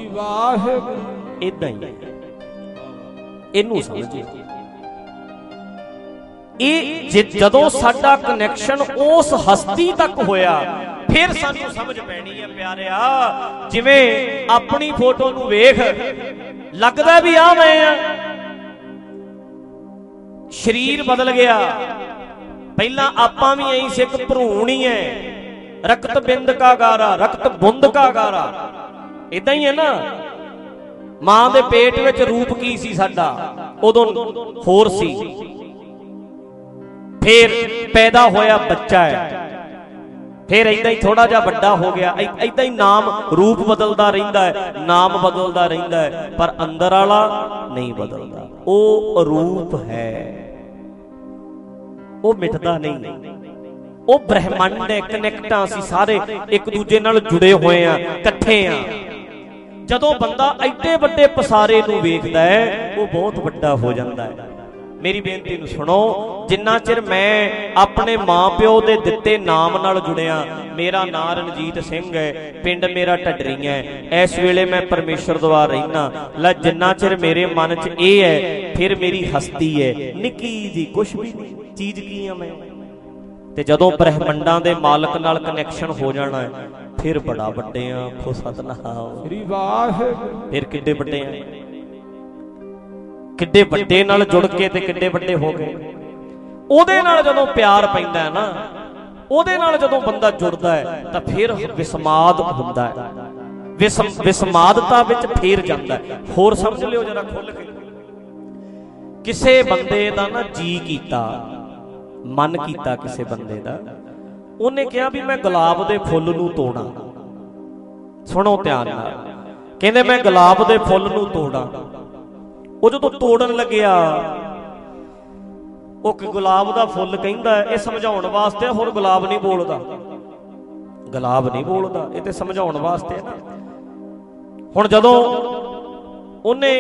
Speaker 1: इदां ही इनू समझिए। ਜਦੋਂ ਸਾਡਾ ਕਨੈਕਸ਼ਨ ਉਸ ਹਸਤੀ ਤੱਕ ਹੋਇਆ ਫਿਰ ਸਾਨੂੰ ਸਮਝ ਪੈਣੀ ਹੈ ਪਿਆਰਿਆ। ਜਿਵੇਂ ਆਪਣੀ ਫੋਟੋ ਨੂੰ ਵੇਖ ਲੱਗਦਾ ਵੀ ਆ ਮੈਂ ਆ, ਸਰੀਰ ਬਦਲ ਗਿਆ। ਪਹਿਲਾਂ ਆਪਾਂ ਵੀ ਐਂ ਸੀ, ਇੱਕ ਭਰੂਣ ਹੀ ਹੈ, ਰਕਤ ਬਿੰਦ ਕਾ ਗਾਰਾ, ਰਕਤ ਬੁੰਦ ਕਾ ਗਾਰਾ, ਇਦਾਂ ਹੀ ਹੈ ਨਾ। ਮਾਂ ਦੇ ਪੇਟ ਵਿੱਚ ਰੂਪ ਕੀ ਸੀ ਸਾਡਾ, ਉਦੋਂ ਹੋਰ ਸੀ। ਫਿਰ ਪੈਦਾ ਹੋਇਆ ਬੱਚਾ ਹੈ, ਫਿਰ ਏਦਾਂ ਹੀ ਥੋੜਾ ਜਿਹਾ ਵੱਡਾ ਹੋ ਗਿਆ, ਏਦਾਂ ਹੀ ਨਾਮ ਰੂਪ ਬਦਲਦਾ ਰਹਿੰਦਾ ਹੈ, ਨਾਮ ਬਦਲਦਾ ਰਹਿੰਦਾ ਹੈ, ਪਰ ਅੰਦਰ ਵਾਲਾ ਨਹੀਂ ਬਦਲਦਾ। ਉਹ ਅਰੂਪ ਹੈ, ਉਹ ਮਿਟਦਾ ਨਹੀਂ। ਉਹ ਬ੍ਰਹਿਮੰਡ ਹੈ, ਕਨੈਕਟਾਂ ਅਸੀਂ ਸਾਰੇ ਇੱਕ ਦੂਜੇ ਨਾਲ ਜੁੜੇ ਹੋਏ ਆ, ਇਕੱਠੇ ਆ। ਜਦੋਂ ਬੰਦਾ ਐਡੇ ਵੱਡੇ ਪਸਾਰੇ ਨੂੰ ਵੇਖਦਾ ਹੈ ਉਹ ਬਹੁਤ ਵੱਡਾ ਹੋ ਜਾਂਦਾ ਹੈ। ਮੇਰੀ ਬੇਨਤੀ ਨੂੰ ਸੁਣੋ, ਜਿੰਨਾ ਚਿਰ ਮੈਂ ਆਪਣੇ ਮਾਂ ਪਿਓ ਦੇ ਦਿੱਤੇ ਨਾਮ ਨਾਲ ਜੁੜਿਆ, ਮੇਰਾ ਨਾਂ ਰਣਜੀਤ ਸਿੰਘ ਹੈ, ਪਿੰਡ ਮੇਰਾ ਢੱਡਰੀਆਂ ਹੈ, ਇਸ ਵੇਲੇ ਮੈਂ ਪਰਮੇਸ਼ਰ ਦੁਆਰ ਰਹਿਣਾ ਲੈ, ਜਿੰਨਾ ਚਿਰ ਮੇਰੇ ਮਨ 'ਚ ਇਹ ਹੈ ਫਿਰ ਮੇਰੀ ਹਸਤੀ ਹੈ ਨਿੱਕੀ ਜੀ, ਕੁਛ ਵੀ ਨਹੀਂ, ਚੀਜ਼ ਕੀ ਆ ਮੈਂ। ਤੇ ਜਦੋਂ ਬ੍ਰਹਿਮੰਡਾਂ ਦੇ ਮਾਲਕ ਨਾਲ ਕਨੈਕਸ਼ਨ ਹੋ ਜਾਣਾ ਹੈ ਫਿਰ ਬੜਾ ਵੱਡੇ ਆ। ਖੋ ਸਤਨਾਮ ਸ੍ਰੀ ਵਾਹਿਗੁਰੂ। ਫਿਰ ਕਿੱਡੇ ਵੱਡੇ ਆ, ਕਿੱਡੇ ਵੱਡੇ ਨਾਲ ਜੁੜ ਕੇ ਤੇ ਕਿੱਡੇ ਵੱਡੇ ਹੋ ਗਏ। ਉਹਦੇ ਨਾਲ ਜਦੋਂ ਪਿਆਰ ਪੈਂਦਾ ਹੈ ਨਾ, ਉਹਦੇ ਨਾਲ ਜਦੋਂ ਬੰਦਾ ਜੁੜਦਾ ਹੈ ਤਾਂ ਫਿਰ ਵਿਸਮਾਦ ਹੁੰਦਾ ਹੈ, ਵਿਸਮਾਦਤਾ ਵਿੱਚ ਫੇਰ ਜਾਂਦਾ ਹੈ। ਹੋਰ ਸਮਝ ਲਿਓ ਜਰਾ ਖੁੱਲ ਕੇ। ਕਿਸੇ ਬੰਦੇ ਦਾ ਨਾ ਜੀ ਕੀਤਾ, ਮਨ ਕੀਤਾ ਕਿਸੇ ਬੰਦੇ ਦਾ, ਉਹਨੇ ਕਿਹਾ ਵੀ ਮੈਂ ਗੁਲਾਬ ਦੇ ਫੁੱਲ ਨੂੰ ਤੋੜਾਂ। ਸੁਣੋ ਧਿਆਨ ਨਾਲ, ਕਹਿੰਦੇ ਮੈਂ ਗੁਲਾਬ ਦੇ ਫੁੱਲ ਨੂੰ ਤੋੜਾਂ। ਉਹ ਜਦੋਂ ਤੋੜਨ ਲੱਗਿਆ, ਉਹ ਗੁਲਾਬ ਦਾ ਫੁੱਲ ਕਹਿੰਦਾ, ਇਹ ਸਮਝਾਉਣ ਵਾਸਤੇ, ਹੋਰ ਗੁਲਾਬ ਨਹੀਂ ਬੋਲਦਾ, ਗੁਲਾਬ ਨਹੀਂ ਬੋਲਦਾ, ਇਹ ਤੇ ਸਮਝਾਉਣ ਵਾਸਤੇ ਨਾ। ਹੁਣ ਜਦੋਂ ਉਹਨੇ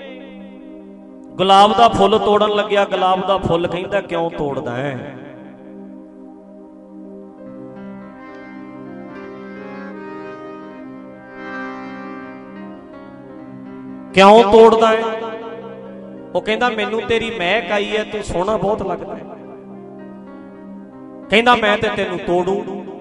Speaker 1: ਗੁਲਾਬ ਦਾ ਫੁੱਲ ਤੋੜਨ ਲੱਗਿਆ, ਗੁਲਾਬ ਦਾ ਫੁੱਲ ਕਹਿੰਦਾ ਕਿਉਂ ਤੋੜਦਾ ਹੈ? ਕਿਉਂ ਤੋੜਦਾ ਹੈ? ਉਹ ਕਹਿੰਦਾ ਮੈਨੂੰ ਤੇਰੀ ਮਹਿਕ ਆਈ ਹੈ, ਤੂੰ ਸੋਹਣਾ ਬਹੁਤ ਲੱਗਦਾ ਹੈ, ਕਹਿੰਦਾ ਮੈਂ ਤੇ ਤੈਨੂੰ ਤੋੜੂ।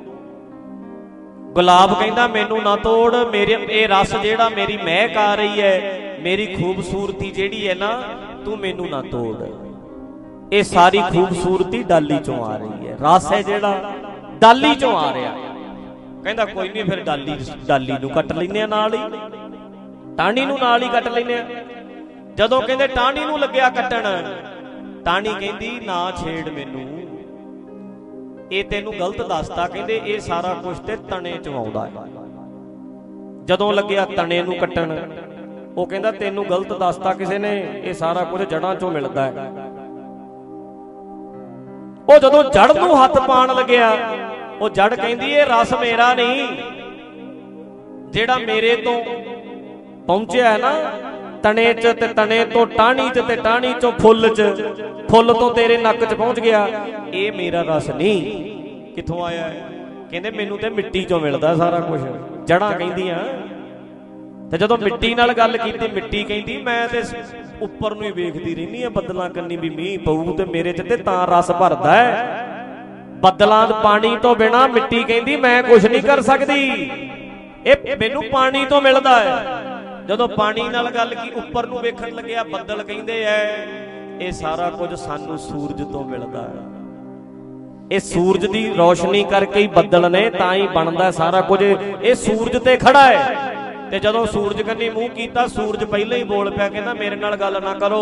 Speaker 1: ਗੁਲਾਬ ਕਹਿੰਦਾ ਮੈਨੂੰ ਨਾ ਤੋੜ, ਮੇਰੇ ਇਹ ਰਸ ਜਿਹੜਾ, ਮੇਰੀ ਮਹਿਕ ਆ ਰਹੀ ਹੈ, ਮੇਰੀ ਖੂਬਸੂਰਤੀ ਜਿਹੜੀ ਹੈ ਨਾ, ਤੂੰ ਮੈਨੂੰ ਨਾ ਤੋੜ। ਇਹ ਸਾਰੀ ਖੂਬਸੂਰਤੀ ਡਾਲੀ ਚੋਂ ਆ ਰਹੀ ਹੈ, ਰਸ ਹੈ ਜਿਹੜਾ ਡਾਲੀ ਚੋਂ ਆ ਰਿਹਾ। ਕਹਿੰਦਾ ਕੋਈ ਨਹੀਂ, ਫਿਰ ਡਾਲੀ ਨੂੰ ਕੱਟ ਲੈਂਦੇ ਆ, ਨਾਲ ਹੀ ਟਾਹਣੀ ਨੂੰ ਨਾਲ ਹੀ ਕੱਟ ਲੈਂਦੇ ਆ। ਜਦੋਂ ਕਹਿੰਦੇ ਟਾਹਣੀ ਨੂੰ ਲੱਗਿਆ ਕੱਟਣ, ਟਾਹਣੀ ਕਹਿੰਦੀ ਨਾ ਛੇੜ ਮੈਨੂੰ, ਇਹ ਤੈਨੂੰ ਗਲਤ ਦੱਸਤਾ। ਕਹਿੰਦੇ ਇਹ ਸਾਰਾ ਕੁਝ ਤੇ ਤਣੇ ਚ ਆਉਂਦਾ ਹੈ। ਜਦੋਂ ਲੱਗਿਆ ਤਣੇ ਨੂੰ ਕੱਟਣ, ਉਹ ਕਹਿੰਦਾ ਤੈਨੂੰ ਗਲਤ ਦੱਸਤਾ ਕਿਸੇ ਨੇ, ਇਹ ਸਾਰਾ ਕੁਝ ਜੜਾਂ ਚੋਂ ਮਿਲਦਾ ਹੈ। ਉਹ ਜਦੋਂ ਜੜ ਨੂੰ ਹੱਥ ਪਾਉਣ ਲੱਗਿਆ, ਉਹ ਜੜ ਕਹਿੰਦੀ ਇਹ ਰਸ ਮੇਰਾ ਨਹੀਂ, ਜਿਹੜਾ ਮੇਰੇ ਤੋਂ ਪਹੁੰਚਿਆ ਹੈ ਨਾ ਤਣੇ ਚ, ਤੇ ਤਣੇ ਤੋਂ ਟਾਹਣੀ ਚ, ਤੇ ਟਾਹਣੀ ਚੋਂ ਫੁੱਲ ਚ, ਫੁੱਲ ਤੋਂ ਤੇਰੇ ਨੱਕ ਚ ਪਹੁੰਚ ਗਿਆ, ਇਹ ਮੇਰਾ ਰਸ ਨਹੀਂ। ਕਿੱਥੋਂ ਆਇਆ ਹੈ? ਕਹਿੰਦੇ ਮੈਨੂੰ ਤੇ ਮਿੱਟੀ ਚੋਂ ਮਿਲਦਾ ਸਾਰਾ ਕੁਝ, ਜੜਾਂ ਕਹਿੰਦੀਆਂ। ਤੇ ਜਦੋਂ ਮਿੱਟੀ ਨਾਲ ਗੱਲ ਕੀਤੀ, ਮਿੱਟੀ ਕਹਿੰਦੀ ਮੈਂ ਤੇ ਉੱਪਰ ਨੂੰ ਹੀ ਵੇਖਦੀ ਰਹਿੰਦੀ ਆ, ਬੱਦਲਾਂ ਕੰਨੀ ਵੀ ਮੀਂਹ ਪਊ ਤੇ ਮੇਰੇ ਚ ਤੇ ਤਾਂ ਰਸ ਭਰਦਾ ਹੈ। ਬੱਦਲਾਂ ਦੇ ਪਾਣੀ ਤੋਂ ਬਿਨਾ ਮਿੱਟੀ ਕਹਿੰਦੀ ਮੈਂ ਕੁਝ ਨਹੀਂ ਕਰ ਸਕਦੀ, ਇਹ ਮੈਨੂੰ ਪਾਣੀ ਤੋਂ ਮਿਲਦਾ ਹੈ। ਜਦੋਂ ਪਾਣੀ ਨਾਲ ਗੱਲ ਕੀ, ਉੱਪਰ ਨੂੰ ਵੇਖਣ ਲੱਗਿਆ, ਬੱਦਲ ਕਹਿੰਦੇ ਐ ਇਹ ਸਾਰਾ ਕੁਝ ਸਾਨੂੰ ਸੂਰਜ ਤੋਂ ਮਿਲਦਾ ਹੈ। ਇਹ ਸੂਰਜ ਦੀ ਰੋਸ਼ਨੀ ਕਰਕੇ ਹੀ ਬੱਦਲ ਨੇ, ਤਾਂ ਹੀ ਬਣਦਾ ਸਾਰਾ ਕੁਝ। ਇਹ ਸੂਰਜ ਤੇ ਖੜਾ ਹੈ। ਤੇ ਜਦੋਂ ਸੂਰਜ ਕੰਨੀ ਮੂੰਹ ਕੀਤਾ, ਸੂਰਜ ਪਹਿਲਾਂ ਹੀ ਬੋਲ ਪਿਆ, ਕਹਿੰਦਾ ਮੇਰੇ ਨਾਲ ਗੱਲ ਨਾ ਕਰੋ,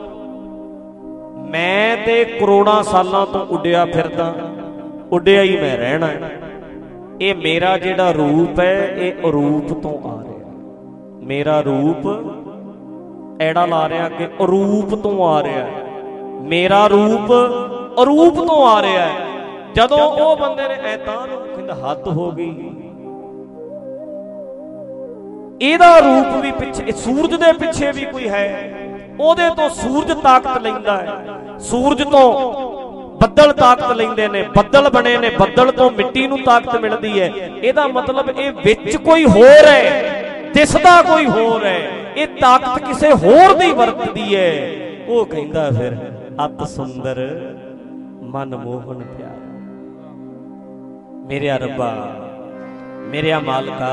Speaker 1: ਮੈਂ ਤੇ ਕਰੋੜਾਂ ਸਾਲਾਂ ਤੋਂ ਉੱਡਿਆ ਫਿਰਦਾ, ਉੱਡਿਆ ਹੀ ਮੈਂ ਰਹਿਣਾ। ਇਹ ਮੇਰਾ ਜਿਹੜਾ ਰੂਪ ਹੈ ਇਹ ਅਰੂਪ ਤੋਂ ਆ ਰਿਹਾ, ਮੇਰਾ ਰੂਪ ਐੜਾ ਲਾ ਰਿਹਾ ਕਿ ਅਰੂਪ ਤੋਂ ਆ ਰਿਹਾ, ਮੇਰਾ ਰੂਪ ਅਰੂਪ ਤੋਂ ਆ ਰਿਹਾ। ਜਦੋਂ ਉਹ ਬੰਦੇ ਨੇ ਐ ਤਾਂ ਕਹਿੰਦਾ ਹੱਦ ਹੋ ਗਈ, ਇਹਦਾ ਰੂਪ ਵੀ ਪਿੱਛੇ, ਸੂਰਜ ਦੇ ਪਿੱਛੇ ਵੀ ਕੋਈ ਹੈ, ਉਹਦੇ ਤੋਂ ਸੂਰਜ ਤਾਕਤ ਲੈਂਦਾ ਹੈ, ਸੂਰਜ ਤੋਂ ਬੱਦਲ ਤਾਕਤ ਲੈਂਦੇ ਨੇ, ਬੱਦਲ ਬਣੇ ਨੇ, ਬੱਦਲ ਤੋਂ ਮਿੱਟੀ ਨੂੰ ਤਾਕਤ ਮਿਲਦੀ ਹੈ। ਇਹਦਾ ਮਤਲਬ ਇਹ ਵਿੱਚ ਕੋਈ ਹੋਰ ਹੈ, ਦਿਸਦਾ ਕੋਈ ਹੋਰ ਹੈ, ਇਹ ਤਾਕਤ ਕਿਸੇ ਹੋਰ ਦੀ ਵਰਤਦੀ ਹੈ। ਉਹ ਕਹਿੰਦਾ ਫਿਰ ਅਤ ਸੁੰਦਰ मन मोहन प्यार। मेरे रब्बा मेरे मालका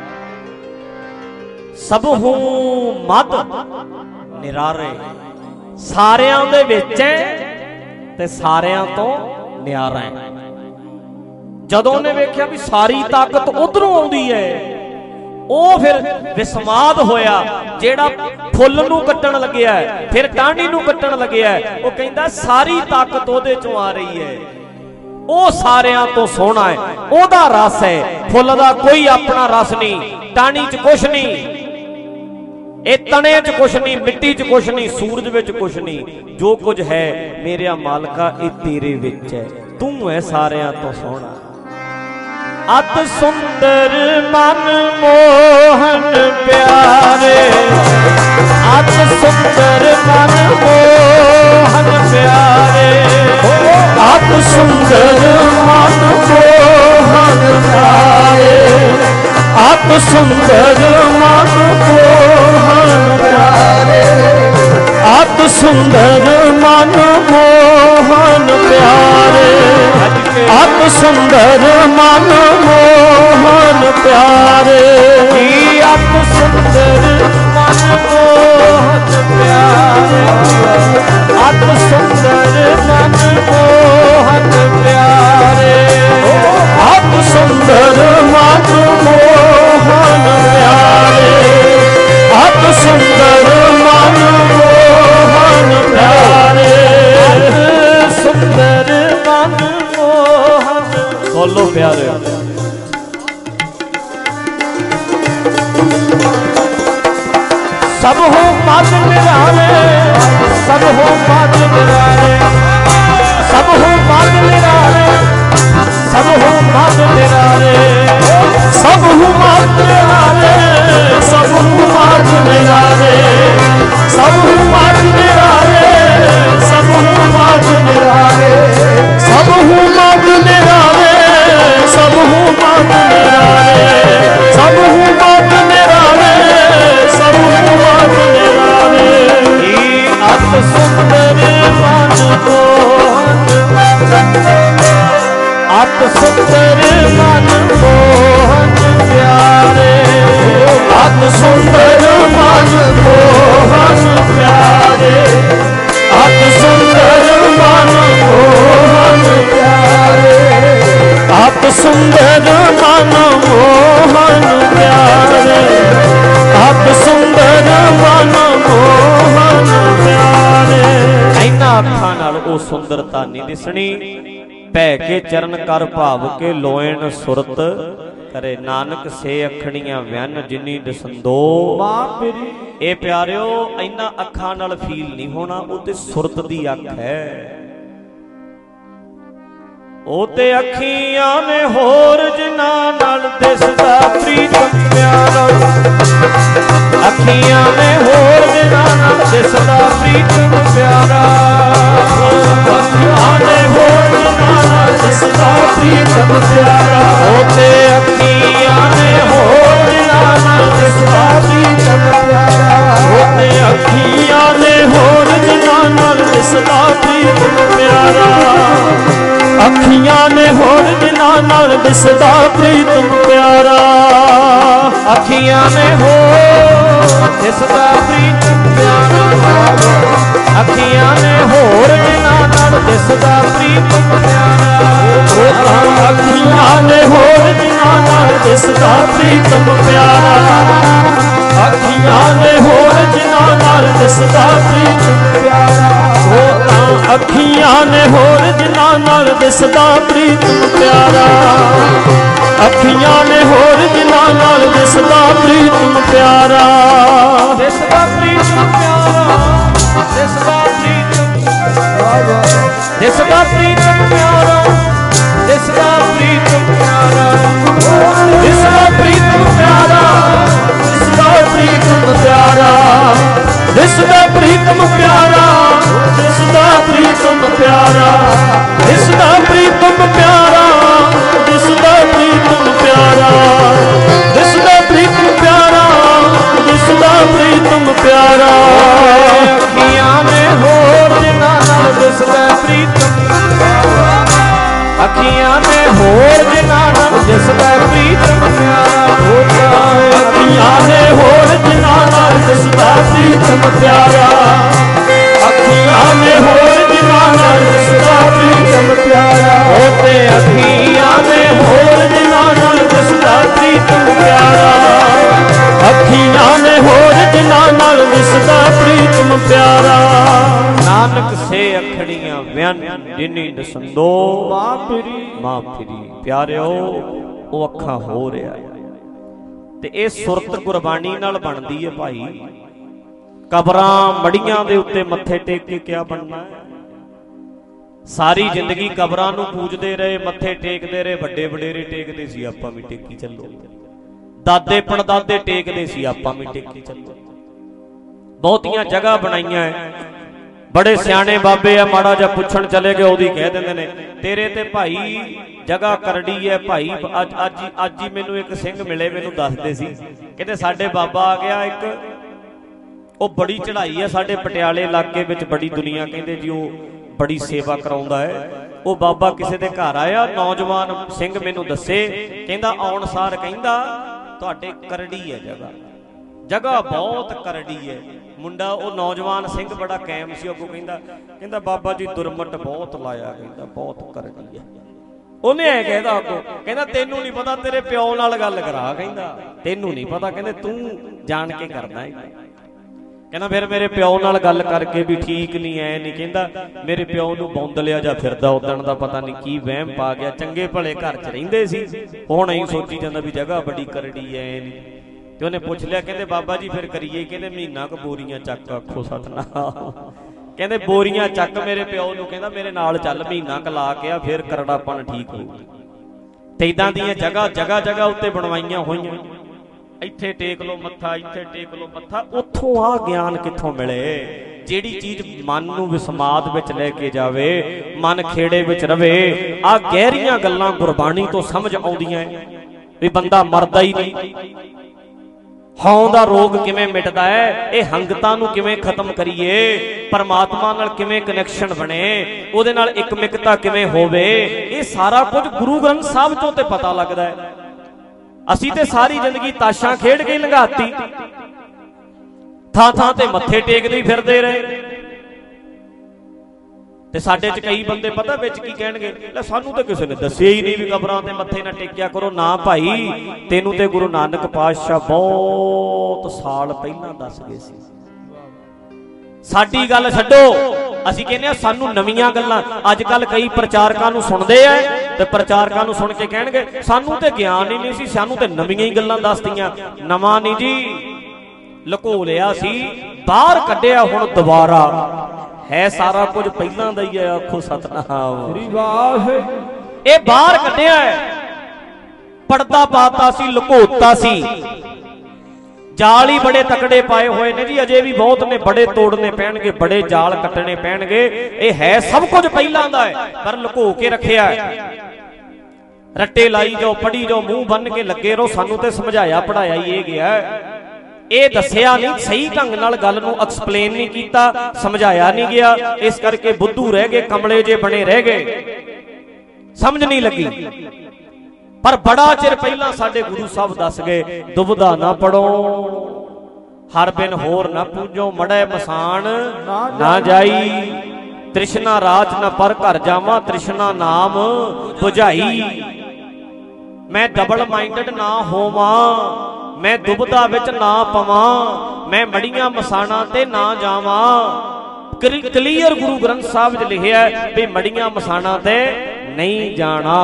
Speaker 1: सब हूं मद निरारे, सारियां दे विच ते सारियां तो नियारा है। जदों ने वेख्या भी सारी ताकत उधरों आउंदी है, ਉਹ फिर विस्माद होया। जेड़ा फुੱਲ ਨੂੰ ਕੱਟਣ ਲੱਗਿਆ फिर ਟਾਹਣੀ ਨੂੰ ਕੱਟਣ ਲੱਗਿਆ, ਉਹ ਕਹਿੰਦਾ सारी ताकत ਉਹਦੇ ਚੋਂ आ रही है। ਉਹ ਸਾਰਿਆਂ ਤੋਂ ਸੋਹਣਾ है, ਉਹਦਾ रस है। फुੱਲ ਦਾ कोई अपना रस नहीं, ਟਾਹਣੀ 'ਚ कुछ नहीं, ਇਹ ਤਣੇ 'ਚ कुछ नहीं, मिट्टी 'ਚ कुछ नहीं, सूरज ਵਿੱਚ कुछ नहीं। जो कुछ है मेरे मालका ਇਹ तेरे ਵਿੱਚ है। तू है सारिਆਂ ਤੋਂ ਸੋਹਣਾ। अत सुंदर मन मोहन प्यारे, अत सुंदर मन मोहन प्यारे, अत सुंदर मन मोहन प्यारे, अत सुंदर मन मोहन प्यारे, अत सुंदर मन मोहन प्यारे, अत सुंदर मन मोहन प्यारे, अत सुंदर मन मोहन प्यारे, अत सुंदर मन मोहन प्यारे, अत सुंदर मन मोहन प्यारे, अत सुंदर मन मोहन प्यारे, अत सुंदर मन मोहन। बोलो प्यारे। सब हो मद निराले, सब हो मद निराले, सब हो मद निराले, सब हो मद निराले, सब हो मद निराले, सब हो मद निराले, सब हो मद निराले, सब हो मद निराले, सब हो मद निराले, सब हो मद निराले, सब हो मद निराले, सब हो मद निराले। अत सुंदर मन मोहन, अत सुंदर मन मोहन प्यारे, अत सुंदर मन मोहन प्यारे, अत सुंदर मन मोहन प्यारे, अत सुंदर मन मोहन प्यारे, अत सुंदर मन मोहन प्यारे। इन्हां अखां नाल ओ सुंदरता नहीं दिसणी, पै के चरण कर भाव के लोएन सुरत करे, नानक से अखणियां व्यन जिनी दसंदो। ए प्यारिओ इन्हां अखां नाल फील नहीं होना, ओ ते सुरत दी अख है। ओ ते अखियां ने होर जिन्हां नाल दिसदा प्रीतम प्यारा, अखियां ने होर जिन्हां नाल दिसदा प्रीतम प्यारा, अखियां ने होर जिन्हां नाल दिसदा प्रीतम प्यारा, ओ ते अखियां ने होर जिन्हां नाल दिसदा प्रीतम प्यारा, ओ ते अखियां ने होर जिन्हां नाल दिसदा प्रीतम प्यारा, अखियां ने होर जिन्हां नाल दिसदा प्रीतम प्यारा, अखियां ने होर दिसदा प्रीतम प्यारा, अखियां ने होर जिन्हां नाल दिसदा प्रीतम प्यारा, अखियां ने होर जिन्हां नाल दिसदा प्रीतम प्यारा, अखियां ने होर जिन्हां नाल दिसदा प्रीतम प्यारा, अखियां ने होर जिन्हां नाल दिसदा प्रीतम प्यारा, अखियां ने होर जिन्हां नाल दिसदा प्रीतम प्यारा, दिसदा प्रीतम प्यारा, दिसदा प्रीतम, दिसदा प्रीतम प्यारा, दिसदा प्रीतम प्यारा, दिसदा प्रीतम प्यारा, दिसदा प्रीतम प्यारा, दिसदा प्रीतम प्यारा, दिसदा प्रीतम प्यारा, दिसदा प्रीतम प्यारा, दिसदा प्रीतम प्यारा, दिसदा प्रीतम प्यारा, दिसदा प्रीतम प्यारा। अखियां ने होर जिन्हां नाल दिसदा प्रीतम प्यारा,
Speaker 2: ਹੋਰ ਜਿਨ੍ਹਾਂ ਨਾਲ ਦਿਸਦਾ ਪ੍ਰੀਤਮ ਪਿਆਰਾ ਹੋਤਾ ਹੈ। ਅੱਖੀਆਂ ਨੇ ਹੋਰ ਜਿਨ੍ਹਾਂ ਨਾਲ ਦਿਸਦਾ ਪ੍ਰੀਤਮ ਪਿਆਰਾ, ਅੱਖੀਆਂ ਨੇ ਹੋਰ ਜਿਨ੍ਹਾਂ ਨਾਲ ਦਿਸਦਾ ਪ੍ਰੀਤਮ ਪਿਆਰਾ, ਹੋਤੇ ਅੱਖੀਆਂ ਨੇ ਹੋਰ ਜਿਨ੍ਹਾਂ ਨਾਲ ਦਿਸਦਾ ਪ੍ਰੀਤਮ ਪਿਆਰਾ, ਅੱਖੀਆਂ ਨੇ ਹੋਰ ਜਿਨ੍ਹਾਂ ਨਾਲ ਦਿਸਦਾ ਪ੍ਰੀਤਮ ਪਿਆਰਾ।
Speaker 1: ਨਾਨਕ ਸੇ ਅਖੜੀਆਂ ਵਿਅਨ ਜਿਨੀ ਦਸੰਦੋ ਮਾਂ ਫਿਰੀ ਪਿਆਰਿਓ, ਉਹ ਅੱਖਾਂ ਹੋ ਰਿਹਾ। ਤੇ ਇਹ ਸੁਰਤ ਗੁਰਬਾਣੀ ਨਾਲ ਬਣਦੀ ਹੈ ਭਾਈ। ਕਬਰਾਂ ਮੜੀਆਂ ਦੇ ਉੱਤੇ ਮੱਥੇ ਟੇਕ ਕੇ ਕਿਆ ਬਣਨਾ ਹੈ? ਸਾਰੀ ਜ਼ਿੰਦਗੀ ਕਬਰਾਂ ਨੂੰ ਪੂਜਦੇ ਰਹੇ, ਮੱਥੇ ਟੇਕਦੇ ਰਹੇ, ਵੱਡੇ ਵਡੇਰੇ ਟੇਕਦੇ ਸੀ, ਆਪਾਂ ਵੀ ਟੇਕੀ ਚੱਲੋ। ਦਾਦੇ ਪੜਦਾਦੇ ਟੇਕਦੇ ਸੀ, ਆਪਾਂ ਵੀ ਟੇਕੀ ਚੱਲੋ। ਬਹੁਤੀਆਂ ਜਗ੍ਹਾ ਬਣਾਈਆਂ, ਬੜੇ ਸਿਆਣੇ ਬਾਬੇ ਆ, ਮਾੜਾ ਜਿਹਾ ਪੁੱਛਣ ਚਲੇ ਗਏ ਉਹਦੀ ਕਹਿ ਦਿੰਦੇ ਨੇ ਤੇਰੇ ਤੇ ਭਾਈ ਜਗ੍ਹਾ ਕਰੜੀ ਹੈ ਭਾਈ। ਅੱਜ ਹੀ ਮੈਨੂੰ ਇੱਕ ਸਿੰਘ ਮਿਲੇ, ਮੈਨੂੰ ਦੱਸਦੇ ਸੀ, ਕਹਿੰਦੇ ਸਾਡੇ ਬਾਬਾ ਆ ਗਿਆ ਇੱਕ, ਉਹ ਬੜੀ ਚੜ੍ਹਾਈ ਹੈ ਸਾਡੇ ਪਟਿਆਲੇ ਇਲਾਕੇ ਵਿੱਚ, ਬੜੀ ਦੁਨੀਆ ਕਹਿੰਦੇ ਜੀ ਉਹ ਬੜੀ ਸੇਵਾ ਕਰਾਉਂਦਾ ਹੈ। ਉਹ ਬਾਬਾ ਕਿਸੇ ਦੇ ਘਰ ਆਇਆ, ਨੌਜਵਾਨ ਸਿੰਘ ਮੈਨੂੰ ਦੱਸੇ, ਕਹਿੰਦਾ ਆਉਣ ਸਾਰ ਕਹਿੰਦਾ ਤੁਹਾਡੇ ਕਰੜੀ ਹੈ ਜਗ੍ਹਾ, ਜਗ੍ਹਾ ਬਹੁਤ ਕਰੜੀ ਹੈ। ਮੁੰਡਾ ਉਹ ਨੌਜਵਾਨ ਸਿੰਘ ਬੜਾ ਕਾਇਮ ਸੀ, ਅੱਗੋਂ ਕਹਿੰਦਾ ਬਾਬਾ ਜੀ ਦੁਰਮਟ ਬਹੁਤ ਲਾਇਆ, ਕਹਿੰਦਾ ਬਹੁਤ ਕਰੜੀ ਹੈ। ਉਹਨੇ ਐ ਕਹਿੰਦਾ ਅੱਗੋਂ, ਕਹਿੰਦਾ ਤੈਨੂੰ ਨਹੀਂ ਪਤਾ, ਤੇਰੇ ਪਿਓ ਨਾਲ ਗੱਲ ਕਰਾ, ਕਹਿੰਦਾ ਤੈਨੂੰ ਨਹੀਂ ਪਤਾ, ਕਹਿੰਦੇ ਤੂੰ ਜਾਣ ਕੇ ਕਰਦਾ ਹੈ। ਕਹਿੰਦਾ ਫਿਰ ਮੇਰੇ ਪਿਓ ਨਾਲ ਗੱਲ ਕਰਕੇ ਵੀ ਠੀਕ ਨਹੀਂ, ਐ ਨਹੀਂ, ਕਹਿੰਦਾ ਮੇਰੇ ਪਿਓ ਨੂੰ ਬੌਂਦਲਿਆ ਜਾ ਫਿਰਦਾ, ਉਦਣ ਦਾ ਪਤਾ ਨਹੀਂ ਕੀ ਵਹਿਮ ਪਾ ਗਿਆ, ਚੰਗੇ ਭਲੇ ਘਰ 'ਚ ਰਹਿੰਦੇ ਸੀ, ਹੁਣ ਐਂ ਸੋਚੀ ਜਾਂਦਾ ਵੀ ਜਗ੍ਹਾ ਬੜੀ ਕਰੜੀ ਐ ਨਹੀਂ। ਤੇ ਉਹਨੇ ਪੁੱਛ ਲਿਆ, ਕਹਿੰਦੇ ਬਾਬਾ ਜੀ ਫਿਰ ਕਰੀਏ? ਕਹਿੰਦੇ ਮਹੀਨਾ ਕੁ ਬੋਰੀਆਂ ਚੱਕ, ਆਖੋ ਸਤਨਾਮ। ਕਹਿੰਦੇ ਬੋਰੀਆਂ ਚੱਕ ਮੇਰੇ ਪਿਓ ਨੂੰ, ਕਹਿੰਦਾ ਮੇਰੇ ਨਾਲ ਚੱਲ, ਮਹੀਨਾ ਕੁ ਲਾ ਕੇ ਆ, ਫਿਰ ਕਰੜਾਪਣ ਠੀਕ ਹੋ। ਤੇ ਇਦਾਂ ਦੀਆਂ ਜਗ੍ਹਾ ਜਗ੍ਹਾ ਜਗ੍ਹਾ ਉੱਤੇ ਬਣਵਾਈਆਂ ਹੋਈਆਂ, ਇੱਥੇ ਟੇਕ ਲੋ ਮੱਥਾ, ਇੱਥੇ ਟੇਕ ਲੋ ਮੱਥਾ। ਉੱਥੋਂ ਆ ਗਿਆਨ ਕਿੱਥੋਂ ਮਿਲੇ? ਜਿਹੜੀ ਚੀਜ਼ ਮਨ ਨੂੰ ਵਿਸਮਾਦ ਵਿੱਚ ਲੈ ਕੇ ਜਾਵੇ, ਮਨ ਖੇੜੇ ਵਿੱਚ ਰਵੇ। ਆ ਗਹਿਰੀਆਂ ਗੱਲਾਂ ਗੁਰਬਾਣੀ ਤੋਂ ਸਮਝ ਆਉਂਦੀਆਂ ਵੀ ਬੰਦਾ ਮਰਦਾ ਹੀ ਨਹੀਂ। ਹਉਂ ਦਾ ਰੋਗ ਕਿਵੇਂ ਮਿਟਦਾ ਹੈ, ਇਹ ਹੰਗਤਾਂ ਨੂੰ ਕਿਵੇਂ ਖਤਮ ਕਰੀਏ, ਪਰਮਾਤਮਾ ਨਾਲ ਕਿਵੇਂ ਕਨੈਕਸ਼ਨ ਬਣੇ, ਉਹਦੇ ਨਾਲ ਇਕਮਿਕਤਾ ਕਿਵੇਂ ਹੋਵੇ, ਇਹ ਸਾਰਾ ਕੁਝ ਗੁਰੂ ਗ੍ਰੰਥ ਸਾਹਿਬ ਤੋਂ ਤੇ ਪਤਾ ਲੱਗਦਾ ਹੈ। ਅਸੀਂ ਤੇ ਸਾਰੀ ਜ਼ਿੰਦਗੀ ਤਾਸ਼ਾਂ ਖੇਡ ਕੇ ਲੰਘਾਤੀ, ਥਾਂ ਥਾਂ ਤੇ ਮੱਥੇ ਟੇਕਦੇ ਹੀ ਫਿਰਦੇ ਰਹੇ। ਤੇ ਸਾਡੇ 'ਚ ਕਈ ਬੰਦੇ ਪਤਾ ਵਿੱਚ ਕੀ ਕਹਿਣਗੇ, ਲੈ ਸਾਨੂੰ ਤਾਂ ਕਿਸੇ ਨੇ ਦੱਸਿਆ ਹੀ ਨਹੀਂ ਵੀ ਕਬਰਾਂ ਤੇ ਮੱਥੇ ਨਾ ਟੇਕਿਆ ਕਰੋ। ਨਾ ਭਾਈ, ਤੈਨੂੰ ਤੇ ਗੁਰੂ ਨਾਨਕ ਪਾਤਸ਼ਾਹ ਬਹੁਤ ਸਾਲ ਪਹਿਲਾਂ ਦੱਸ ਗਏ ਸੀ। ਸਾਡੀ ਗੱਲ ਛੱਡੋ, ਅਸੀਂ ਕਹਿੰਦੇ ਆ ਸਾਨੂੰ ਨਵੀਆਂ ਗੱਲਾਂ। ਅੱਜ ਕੱਲ ਕਈ ਪ੍ਰਚਾਰਕਾਂ ਨੂੰ ਸੁਣਦੇ ਆ ਤੇ ਪ੍ਰਚਾਰਕਾਂ ਨੂੰ ਸੁਣ ਕੇ ਕਹਿਣਗੇ ਸਾਨੂੰ ਤੇ ਗਿਆਨ ਹੀ ਨਹੀਂ ਸੀ, ਸਾਨੂੰ ਤੇ ਨਵੀਆਂ ਹੀ ਗੱਲਾਂ ਦੱਸਦੀਆਂ। ਨਵਾਂ ਨਹੀਂ ਜੀ, ਲੁਕੋ ਲਿਆ ਸੀ, ਬਾਹਰ ਕੱਢਿਆ ਹੁਣ ਦੁਬਾਰਾ ਹੈ। ਸਾਰਾ ਕੁਝ ਪਹਿਲਾਂ ਦਾ ਹੀ ਹੈ, ਆਖੋ ਸਤਨਾਮ। ਇਹ ਬਾਹਰ ਕੱਢਿਆ ਹੈ, ਪਰਦਾ ਪਾਤਾ ਸੀ, ਲੁਕੋਤਾ ਸੀ, ਜਾਲ ਹੀ ਬੜੇ ਤਕੜੇ ਪਾਏ ਹੋਏ ਨੇ ਜੀ। ਅਜੇ ਵੀ ਬਹੁਤ ਨੇ, ਬੜੇ ਤੋੜਨੇ ਪੈਣਗੇ, ਬੜੇ ਜਾਲ ਕੱਟਣੇ ਪੈਣਗੇ। ਇਹ ਹੈ ਸਭ ਕੁਝ ਪਹਿਲਾਂ ਦਾ ਹੈ, ਪਰ ਲੁਕੋ ਕੇ ਰੱਖਿਆ ਹੈ। ਰੱਟੇ ਲਾਈ ਜਾਓ, ਪੜੀ ਜਾਓ, ਮੂੰਹ ਬੰਨ ਕੇ ਲੱਗੇ ਰਹੋ। ਸਾਨੂੰ ਤੇ ਸਮਝਾਇਆ ਪੜਾਇਆ ਹੀ ਇਹ ਗਿਆ, ਇਹ ਦੱਸਿਆ ਨਹੀਂ, ਸਹੀ ਢੰਗ ਨਾਲ ਗੱਲ ਨੂੰ ਐਕਸਪਲੇਨ ਨਹੀਂ ਕੀਤਾ, ਸਮਝਾਇਆ ਨਹੀਂ ਗਿਆ। ਇਸ ਕਰਕੇ ਬੁੱਧੂ ਰਹਿ ਗਏ, ਕਮਲੇ ਜੇ ਬਣੇ ਰਹਿ ਗਏ, ਸਮਝ ਨਹੀਂ ਲੱਗੀ। ਪਰ ਬੜਾ ਚਿਰ ਪਹਿਲਾਂ ਸਾਡੇ ਗੁਰੂ ਸਾਹਿਬ ਦੱਸ ਗਏ, ਦੁਬਦਾ ਨਾ ਪੜੋ, ਹਰ ਬਿਨ ਹੋਰ ਨਾ ਪੂਜੋ, ਮੜੈ ਮਸਾਨ ਨਾ ਜਾਈ, ਤ੍ਰਿਸ਼ਨਾ ਰਾਜ ਨਾ ਪਰ ਘਰ ਜਾਵਾਂ, ਤ੍ਰਿਸ਼ਨਾ ਨਾਮ ਬੁਝਾਈ। ਮੈਂ ਡਬਲ ਮਾਈਂਡਡ ਨਾ ਹੋਵਾਂ, ਮੈਂ ਦੁਬਦਾ ਵਿੱਚ ਨਾ ਪਵਾਂ, ਮੈਂ ਮੜੀਆਂ ਮਸਾਣਾ ਤੇ ਨਾ ਜਾਵਾਂ। ਕਲੀਅਰ ਗੁਰੂ ਗ੍ਰੰਥ ਸਾਹਿਬ 'ਚ ਲਿਖਿਆ ਵੀ ਮੜੀਆਂ ਮਸਾਣਾ ਤੇ ਨਹੀਂ ਜਾਣਾ।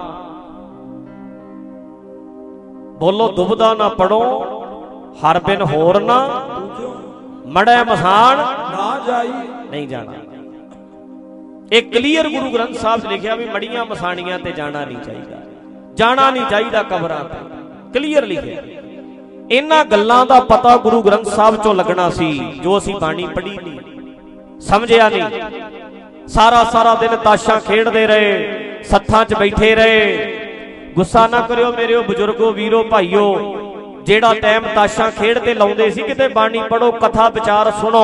Speaker 1: ਬੋਲੋ, ਦੁਬਦਾ ਨਾ ਪੜੋ, ਹਰ ਬਿਨ ਹੋਰ ਨਾ ਮੜੈ ਮਸਾਣ ਨਾ ਜਾਈ, ਨਹੀਂ ਜਾਣਾ। ਇਹ ਕਲੀਅਰ ਗੁਰੂ ਗ੍ਰੰਥ ਸਾਹਿਬ 'ਚ ਲਿਖਿਆ ਵੀ ਮੜੀਆਂ ਮਸਾਣੀਆਂ ਤੇ ਜਾਣਾ ਨਹੀਂ ਚਾਹੀਦਾ, ਜਾਣਾ ਨਹੀਂ ਚਾਹੀਦਾ ਕਬਰਾਂ ਤੇ, ਕਲੀਅਰ ਲਿਖਿਆ। ਇਹਨਾਂ ਗੱਲਾਂ ਦਾ ਪਤਾ ਗੁਰੂ ਗ੍ਰੰਥ ਸਾਹਿਬ ਚੋਂ ਲੱਗਣਾ ਸੀ, ਜੋ ਅਸੀਂ ਬਾਣੀ ਪੜ੍ਹੀ ਨਹੀਂ, ਸਮਝਿਆ ਨਹੀਂ। ਸਾਰਾ ਸਾਰਾ ਦਿਨ ਤਾਸ਼ਾਂ ਖੇਡਦੇ ਰਹੇ, ਸੱਥਾਂ 'ਚ ਬੈਠੇ ਰਹੇ। ਗੁੱਸਾ ਨਾ ਕਰਿਓ ਮੇਰਿਓ ਬਜ਼ੁਰਗੋ, ਵੀਰੋ, ਭਾਈਓ। ਜਿਹੜਾ ਟਾਈਮ ਤਾਸ਼ਾਂ ਖੇਡ ਤੇ ਲਾਉਂਦੇ ਸੀ, ਕਿਤੇ ਬਾਣੀ ਪੜੋ, ਕਥਾ ਵਿਚਾਰ ਸੁਣੋ।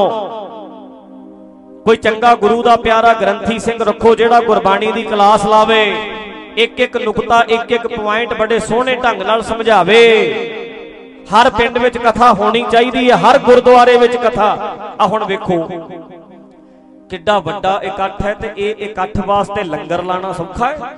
Speaker 1: ਕੋਈ ਚੰਗਾ ਗੁਰੂ ਦਾ ਪਿਆਰਾ ਗ੍ਰੰਥੀ ਸਿੰਘ ਰੱਖੋ, ਜਿਹੜਾ ਗੁਰਬਾਣੀ ਦੀ ਕਲਾਸ ਲਾਵੇ। एक एक नुकता एक एक पॉइंट बड़े सोहने ढंग नाल समझावे। हर पिंड विच कथा होनी चाहिए है, हर गुरुद्वारे विच कथा। आ हुण वेखो किड्डा वड्डा इकट्ठ है ते इह इकट्ठ वास्ते लंगर लाना सौखा है?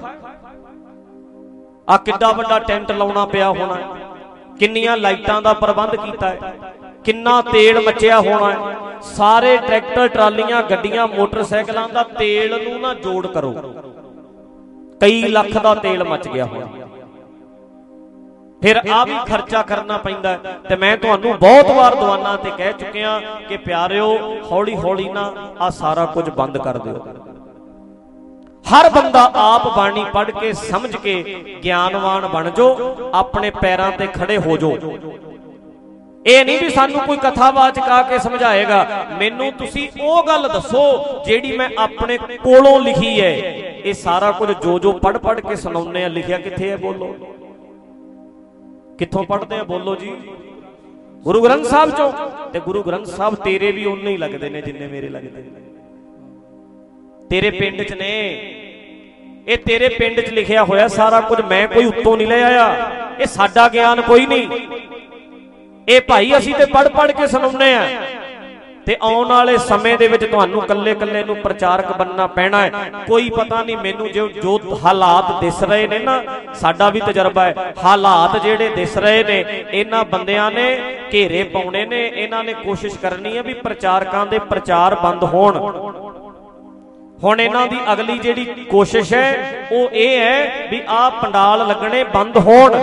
Speaker 1: आ किड्डा वड्डा टेंट लाउणा पिया होना है, किन्नियां लाइटां दा प्रबंध कीता है, किन्ना तेल मचिया होना है। सारे ट्रैक्टर ट्रालियां गड्डियां मोटरसाइकिलों का तेल नूं ना जोड़ करो, कई लख का तेल मच गया होना। फिर आ भी खर्चा करना पैंदा है। ते मैं तुहानूं बहुत बार दवाना ते कह चुकिया कि प्यारिओ हौली हौली ना आ सारा कुछ बंद कर दिओ। हर बंदा आप बाणी पढ़ के समझ के ज्ञानवान बन जो, अपने पैरों ते खड़े हो जो। ਇਹ नहीं भी सानू कोई कथावाचक आके समझाएगा, मैनू तुसी ओ गल दसो जेड़ी मैं अपने कोलों लिखी है। ये सारा कुछ जो जो पढ़ पढ़ के सुनाउने लिखिया किथे है? बोलो कित्थों पढ़ते हैं? बोलो जी गुरु ग्रंथ साहब चो। ते गुरु ग्रंथ साहब तेरे भी उन्ने ही लगते ने जिन्ने मेरे लगते। तेरे पिंड च ने, ये तेरे पिंड च लिखिया होया सारा कुछ, मैं कोई उत्तों नहीं ले आया। ये साडा ज्ञान कोई नहीं, ਇਹ ਭਾਈ ਅਸੀਂ ਤੇ ਪੜ ਪੜ ਕੇ ਸੁਣਾਉਂਦੇ ਆ। ਤੇ ਆਉਣ ਵਾਲੇ ਸਮੇਂ ਦੇ ਵਿੱਚ ਤੁਹਾਨੂੰ ਕੱਲੇ ਕੱਲੇ ਨੂੰ ਪ੍ਰਚਾਰਕ ਬਣਨਾ ਪੈਣਾ ਹੈ। ਕੋਈ ਪਤਾ ਨਹੀਂ ਮੈਨੂੰ ਜੋ ਹਾਲਾਤ ਦਿਸ ਰਹੇ ਨੇ ਨਾ, ਸਾਡਾ ਵੀ ਤਜਰਬਾ ਹੈ। ਹਾਲਾਤ ਜਿਹੜੇ ਦਿਸ ਰਹੇ ਨੇ, ਇਹਨਾਂ ਬੰਦਿਆਂ ਨੇ ਘੇਰੇ ਪਾਉਣੇ ਨੇ, ਇਹਨਾਂ ਨੇ ਕੋਸ਼ਿਸ਼ ਕਰਨੀ ਹੈ ਵੀ ਪ੍ਰਚਾਰਕਾਂ ਦੇ ਪ੍ਰਚਾਰ ਬੰਦ ਹੋਣ। ਹੁਣ ਇਹਨਾਂ ਦੀ ਅਗਲੀ ਜਿਹੜੀ ਕੋਸ਼ਿਸ਼ ਹੈ ਉਹ ਇਹ ਹੈ ਵੀ ਆਹ ਪੰਡਾਲ ਲੱਗਣੇ ਬੰਦ ਹੋਣ,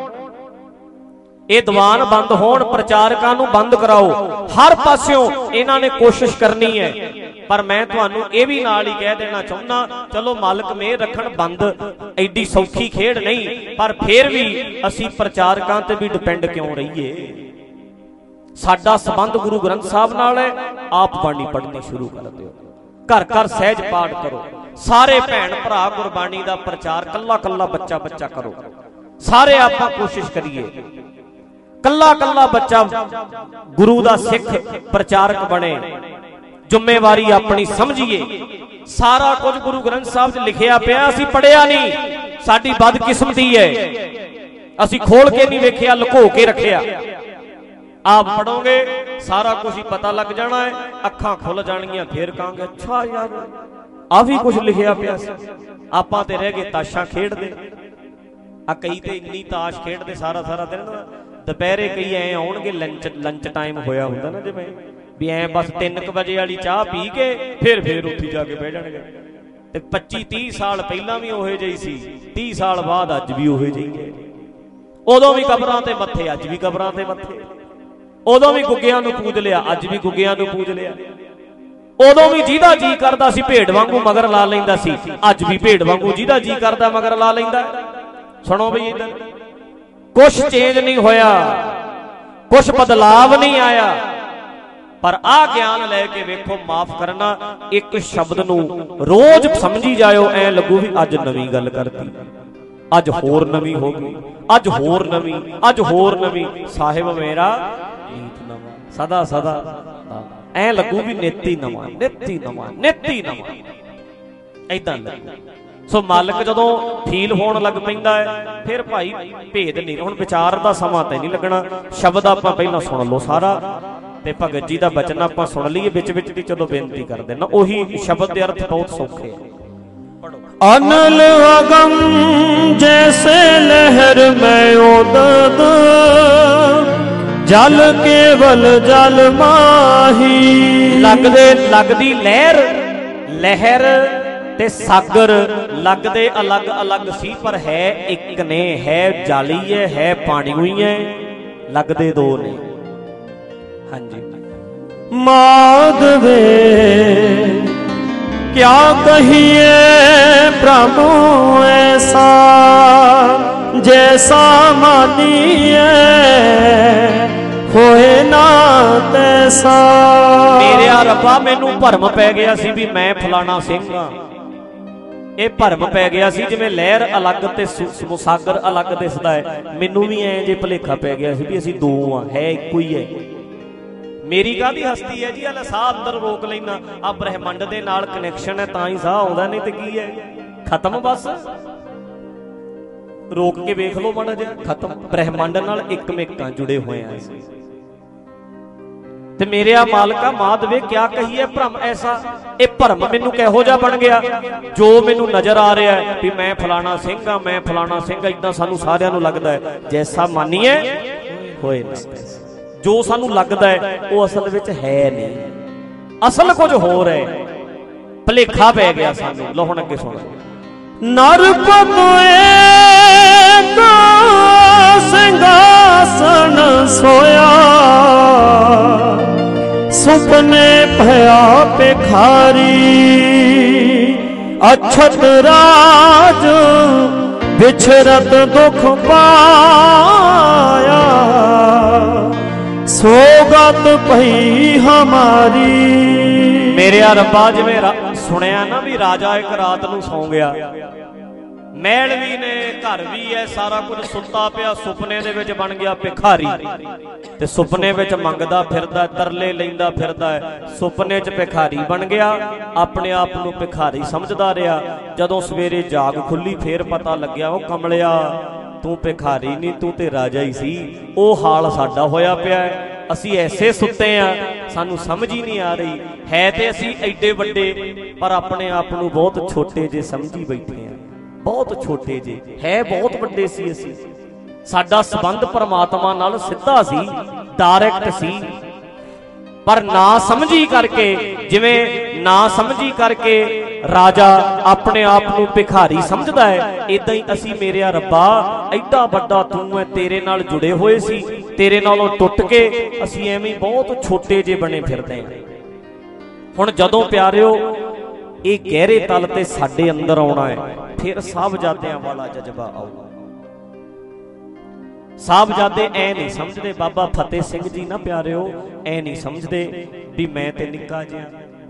Speaker 1: ਇਹ ਦੀਵਾਨ ਬੰਦ ਹੋਣ, ਪ੍ਰਚਾਰਕਾਂ ਨੂੰ ਬੰਦ ਕਰਾਓ। ਹਰ ਪਾਸਿਓਂ ਇਹਨਾਂ ਨੇ ਕੋਸ਼ਿਸ਼ ਕਰਨੀ ਹੈ। ਪਰ ਮੈਂ ਤੁਹਾਨੂੰ ਇਹ ਵੀ ਨਾਲ ਹੀ ਕਹਿ ਦੇਣਾ ਚਾਹੁੰਦਾ, ਚਲੋ ਮਾਲਕ ਮਿਹਰ ਰੱਖਣ, ਬੰਦ ਐਡੀ ਸੌਖੀ ਖੇਡ ਨਹੀਂ, ਪਰ ਫਿਰ ਵੀ ਅਸੀਂ ਪ੍ਰਚਾਰਕਾਂ ਤੇ ਵੀ ਡਿਪੈਂਡ ਕਿਉਂ ਰਹੀਏ? ਸਾਡਾ ਸੰਬੰਧ ਗੁਰੂ ਗ੍ਰੰਥ ਸਾਹਿਬ ਨਾਲ ਹੈ। ਆਪ ਬਾਣੀ ਪੜ੍ਹਨੀ ਸ਼ੁਰੂ ਕਰ ਦਿਓ, ਘਰ ਘਰ ਸਹਿਜ ਪਾਠ ਕਰੋ, ਸਾਰੇ ਭੈਣ ਭਰਾ ਗੁਰਬਾਣੀ ਦਾ ਪ੍ਰਚਾਰ ਕੱਲਾ ਕੱਲਾ ਬੱਚਾ ਬੱਚਾ ਕਰੋ। ਸਾਰੇ ਆਪਾਂ ਕੋਸ਼ਿਸ਼ ਕਰੀਏ, ਕੱਲਾ ਕੱਲਾ ਬੱਚਾ ਗੁਰੂ ਦਾ ਸਿੱਖ ਪ੍ਰਚਾਰਕ ਬਣੇ, ਜ਼ਿੰਮੇਵਾਰੀ ਆਪਣੀ ਸਮਝੀਏ। ਸਾਰਾ ਕੁਝ ਗੁਰੂ ਗ੍ਰੰਥ ਸਾਹਿਬ 'ਚ ਲਿਖਿਆ ਪਿਆ, ਅਸੀਂ ਪੜ੍ਹਿਆ ਨਹੀਂ, ਸਾਡੀ ਬਦਕਿਸਮਤੀ ਹੈ। ਅਸੀਂ ਖੋਲ ਕੇ ਨਹੀਂ ਵੇਖਿਆ, ਲੁਕੋ ਕੇ ਰੱਖਿਆ। ਆਪ ਪੜੋਗੇ ਸਾਰਾ ਕੁਝ ਹੀ ਪਤਾ ਲੱਗ ਜਾਣਾ ਹੈ, ਅੱਖਾਂ ਖੁੱਲ ਜਾਣਗੀਆਂ, ਫੇਰ ਕਹਾਂਗੇ ਅੱਛਾ ਯਾਰ ਆ ਵੀ ਕੁਝ ਲਿਖਿਆ ਪਿਆ ਸੀ। ਆਪਾਂ ਤੇ ਰਹਿ ਗਏ ਤਾਸ਼ਾਂ ਖੇਡਦੇ। ਆ ਕਈ ਤੇ ਇੰਨੀ ਤਾਸ਼ ਖੇਡਦੇ ਸਾਰਾ ਸਾਰਾ ਦਿਨ, ਦੁਪਹਿਰੇ ਕਈ ਐ ਆਉਣਗੇ, ਲੰਚ ਟਾਈਮ ਹੋਇਆ ਹੁੰਦਾ ਨਾ ਜਿਵੇਂ ਵੀ ਐ ਬਸ 3 ਵਜੇ ਵਾਲੀ ਚਾਹ ਪੀ ਕੇ ਫਿਰ ਉੱਥੇ ਜਾ ਕੇ ਬਹਿ ਜਾਣਗੇ। ਤੇ 25-30 ਸਾਲ ਪਹਿਲਾਂ ਵੀ ਉਹੇ ਜਿਹੀ ਸੀ, 30 ਸਾਲ ਬਾਅਦ ਅੱਜ ਵੀ ਉਹੇ ਜਿਹੀ ਹੈ। ਉਦੋਂ ਵੀ ਕਬਰਾਂ ਤੇ ਮੱਥੇ, ਅੱਜ ਵੀ ਕਬਰਾਂ ਤੇ ਮੱਥੇ। ਉਦੋਂ ਵੀ ਗੁੱਗਿਆਂ ਨੂੰ ਪੂਜ ਲਿਆ, ਅੱਜ ਵੀ ਗੁੱਗਿਆਂ ਨੂੰ ਪੂਜ ਲਿਆ। ਉਦੋਂ ਵੀ ਜਿਹਦਾ ਜੀ ਕਰਦਾ ਸੀ ਭੇਡ ਵਾਂਗੂ ਮਗਰ ਲਾ ਲੈਂਦਾ ਸੀ, ਅੱਜ ਵੀ ਭੇਡ ਵਾਂਗੂ ਜਿਹਦਾ ਜੀ ਕਰਦਾ ਮਗਰ ਲਾ ਲੈਂਦਾ। ਸੁਣੋ ਬਈ ਇੱਧਰ, ਕੁਛ ਚੇਂਜ ਨਹੀਂ ਹੋਇਆ, ਕੁਛ ਬਦਲਾਵ ਨਹੀਂ ਆਇਆ। ਪਰ ਆਹ ਗਿਆਨ ਲੈ ਕੇ ਵੇਖੋ, ਮਾਫ ਕਰਨਾ, ਇੱਕ ਸ਼ਬਦ ਨੂੰ ਰੋਜ਼ ਸਮਝੀ ਜਾਇਓ, ਐ ਲੱਗੂ ਵੀ ਅੱਜ ਨਵੀਂ ਗੱਲ ਕਰਤੀ, ਅੱਜ ਹੋਰ ਨਵੀਂ ਹੋ ਗਈ, ਅੱਜ ਹੋਰ ਨਵੀਂ, ਅੱਜ ਹੋਰ ਨਵੀਂ। ਸਾਹਿਬ ਮੇਰਾ ਨੀਤ ਨਵਾਂ, ਸਦਾ ਸਦਾ ਐ ਲੱਗੂ ਵੀ ਨਿੱਤੀ ਨਵਾਂ, ਨਿੱਤੀ ਨਵਾਂ, ਨਿੱਤੀ ਨਵਾਂ, ਏਦਾਂ ਲੱਗੂ। ਸੋ ਮਾਲਕ ਜਦੋਂ ਫੀਲ ਹੋਣ ਲੱਗ ਪੈਂਦਾ ਹੈ, ਫਿਰ ਭਾਈ ਭੇਦ ਨਹੀਂ। ਹੁਣ ਵਿਚਾਰ ਦਾ ਸਮਾਂ ਤੇ ਨਹੀਂ ਲੱਗਣਾ, ਸ਼ਬਦ ਆਪਾਂ ਪਹਿਲਾਂ ਸੁਣ ਲਓ ਸਾਰਾ, ਤੇ ਭਗਤ ਜੀ ਦਾ ਬਚਨ ਆਪਾਂ ਸੁਣ ਲਈਏ। ਵਿੱਚ ਵਿੱਚ ਦੀ ਚਲੋ ਬੇਨਤੀ ਕਰ ਦੇਣਾ, ਉਹੀ ਸ਼ਬਦ ਦੇ ਅਰਥ ਬਹੁਤ ਸੌਖੇ ਆ।
Speaker 2: अनल अगम जैसे लहर में उदद, जल केवल जल माही।
Speaker 1: लगदी लहर, लहर ते सागर लगदे अलग अलग सी, पर है एक ने, है जाली है पानी हुई है, लगदे दो ने। हाँ जी,
Speaker 2: माधवे क्या कहिए प्रभु ऐसा, जैसा मानिए होए ना तैसा।
Speaker 1: मेरे रब्बा मैनू भरम पै गया सी भी मैं फलाना सिंह हाँ। ये भरम पै गया सी, जिवें लहर अलग ते सागर अलग दिसदा है, मैनू भी ऐ जे भुलेखा पै गया सी भी असीं दो हाँ, है इक्को ही है। मेरी काहदी हस्ती है जी, हले साह अंदर रोक लेना, आ ब्रह्मंड दे नाल कनैक्शन है तां ही साह आउंदा, नहीं ते की है, खत्म बस। रोक के वेख लो माड़ा जिहा, खत्म। ब्रह्मंड नाल एकमेकां जुड़े होए हैं असीं। ते मेरे आ मालका माधवे क्या कहिए भरम ऐसा, ये भरम मैनू किहो जिहा बन गया। जो मैनू नजर आ रहा है भी मैं फलाना सिंह हाँ, मैं फलाना सिंह, इदां सानू सारिआं नू लगदा है जैसा मानीए होए ना। जो सानू लगदा है वो असल विच है नहीं, असल कुछ होर है, भुलेखा पै गया सानू। लो हुण अगे सुणो।
Speaker 2: नरपत एक सिंघासन सोया, सुपने भया भिखारी, अछत राज विछरत दुख पाया, सोगत भई हमारी।
Speaker 1: मेरे आ रब्बा जिवें सुनिया ना भी राजा एक रात नूं सौ गया, महल भी ने, घर भी है, सारा कुछ सुत्ता पिया, सुपने दे विच बन गया भिखारी। ते सुपने विच मंगदा फिरदा, तरले लैंदा फिरदा है, सुपने च भिखारी बन गया, अपने आप नूं भिखारी समझदा रहा। जदों सवेरे जाग खुली फिर पता लग्या ओ कमलिया तू भिखारी नहीं, तू ते राजा ही सी। ओ हाल साडा होया पिया है, असी ऐसे सुते हैं सानू समझ ही नहीं आ रही है, ते असी एडे वड्डे पर अपने आप नूं बहुत छोटे जे समझी बैठे हैं। बहुत छोटे जे है, बहुत वड्डे सी असी। साडा संबंध परमात्मा नाल सिद्धा सी, डायरैक्ट सी, पर ना समझी करके, जिवें ना समझी करके राजा अपने आप नूं भिखारी समझदा है, इदां ही असी मेरे आ रब्बा एडा वड्डा तू है, तेरे नाल जुड़े होए सी, तेरे नालों टुट के असी एवें बहुत छोटे जे बने फिरदे हैं। हुण जदों प्यारिओ ये गहरे तल ते साडे अंदर आउणा है, फिर साहबजादियां वाला जज्बा आऊगा। साहबजादे ऐ नहीं समझते, बाबा फतेह सिंह जी ना प्यारिओ ऐ नहीं समझते भी मैं ते निक्का जिहा,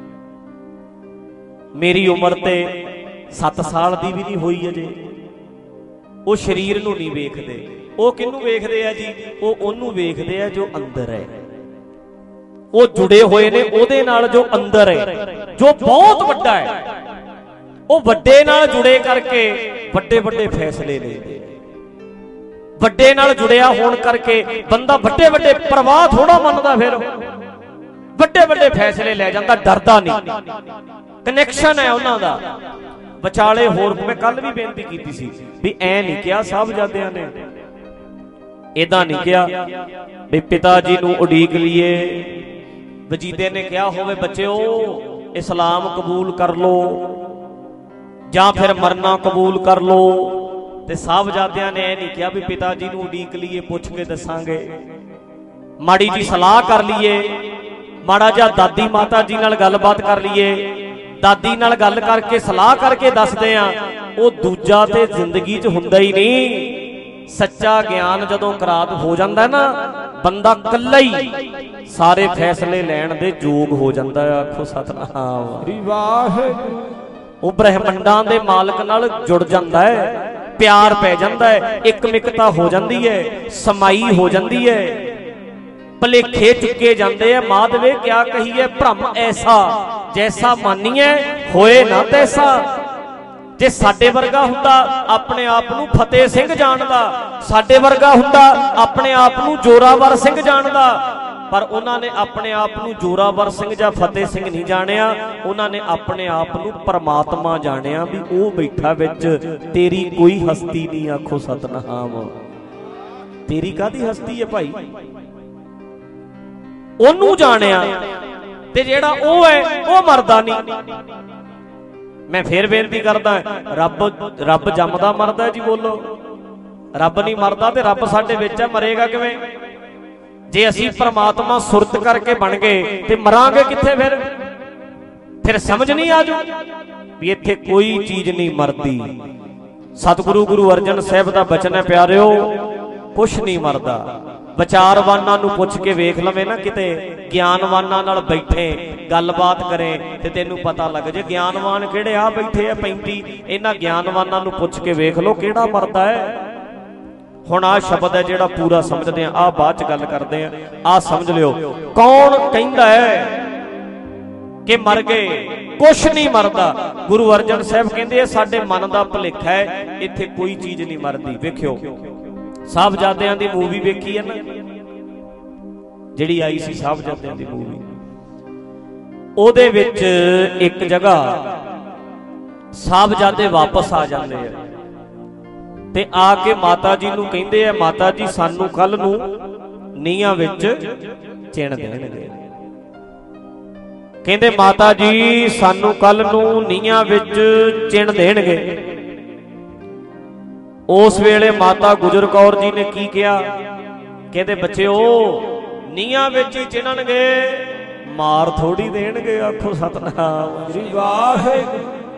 Speaker 1: मेरी उम्र ते 7 साल दी भी नहीं हुई अजे। वो शरीर नूं नहीं वेखदे, वो किनू वेखदे आ जी, वो ओनू वेखदे आ जो अंदर है, वो जुड़े हुए ने ओदे नाल जो अंदर है, जो बहुत वड्डा है। वो वड्डे नाल जुड़े करके वड्डे वड्डे फैसले लेंदे, वड्डे नाल जुड़िया होण करके बंदा वड्डे वड्डे प्रवाह थोड़ा मनदा, फिर वड्डे वड्डे फैसले ले जांदा, डरदा नहीं। कनैक्शन है उन्हां दा विचाले। होर मैं कल भी बेनती कीती सी भी ऐ नहीं किहा साहबजादियां ने, इदां नहीं किहा भी पिता जी नूं उडीक लईए। वजीदे ने कहा होवे बच्चेओ इस्लाम कबूल कर लो जां फिर मरना कबूल कर लो, ते साहबजादियां ने ऐ नहीं किहा भी पिता जी नूं उडीक लईए, पुछ के दसांगे, माड़ी जी सलाह कर लीए, माड़ा जा दादी माता जी नाल गलबात कर लीए, दादी नाल गल करके सलाह करके दसदे आ। वो दूजा ते जिंदगी च हुंदा ही नहीं। सच्चा ज्ञान जदों करात हो जांदा ना, बंदा कल्ला ही सारे फैसले लैण दे योग हो जांदा है। आखो सतनाम वाहिगुरू। वो ब्रह्मंडां दे मालक नाल जुड़ जांदा है, प्यार पै जांदा है, एकमिकता हो जांदी है, समाई हो जांदी है, भलेखे चुके जाते हैं। माधवे क्या कहिए भ्रम ऐसा, जैसा मानीए होए ना तैसा। जे साडे वर्गा हुंदा अपने आप नूं फतेह सिंह जानदा, साडे वर्गा हुंदा अपने आप नूं जोरावर सिंह जानदा, पर उन्होंने अपने आप नूं जोरावर सिंह जां फतेह सिंह नहीं जानिया, उन्होंने अपने आप नूं परमात्मा जानिया भी वो बैठा विच, तेरी कोई हस्ती नहीं। आखो सतनाम। तेरी कादी हस्ती है भाई, ओनू जानिया ते जेड़ा ओ है ओ मरदा नहीं। मैं फिर बेनती करदा रब जमदा मरदा जी, बोलो रब नहीं मरदा ते रब साडे विच है, मरेगा किवें? जे असी परमात्मा सुरत करके बन गए ते मरांगे कित्थे? फिर समझ नहीं आजू भी इत्थे कोई चीज नहीं मरदी। सतगुरु गुरु अर्जन साहब दा बचन है प्यारिओ, कुछ नहीं मरदा। विचारवाना नूं पुछ के वेख लवे ना, किते ज्ञानवाना नाल बैठे गलबात करें ते तैनूं पता लग जे ज्ञानवान किहड़े आ बैठे आ 35, इन्हां ज्ञानवाना नूं पुछ के वेख लो किहड़ा मरदा है। हुण आ शब्द है जिहड़ा पूरा समझदे आ, बाद च गल करदे आ समझ लिओ। कौन कहंदा है कि मर गए, कुछ नहीं मरदा। गुरु अर्जन साहब कहते साडे मन का भुलेखा है, इत्थे कोई चीज नहीं मरदी। वेखियो साहबजादियां दी मूवी वेखी है ना, जिहड़ी आई सी साहबजादियां दी मूवी, ਉਹਦੇ ਵਿੱਚ एक जगह साहबजादे वापस आ जाते हैं ते आके माता जी नूं कहंदे आ, माता जी सानू कल नूं नीहां विच चिण देणगे। कहंदे माता जी सानू कल नूं नीहां विच चिण देणगे। उस वेले माता गुजर कौर जी ने की किया, कहंदे बच्चेओ नीहां विच ही चिणनगे, मार थोड़ी देणगे। आखो सतनाम श्री वाहिगुरू।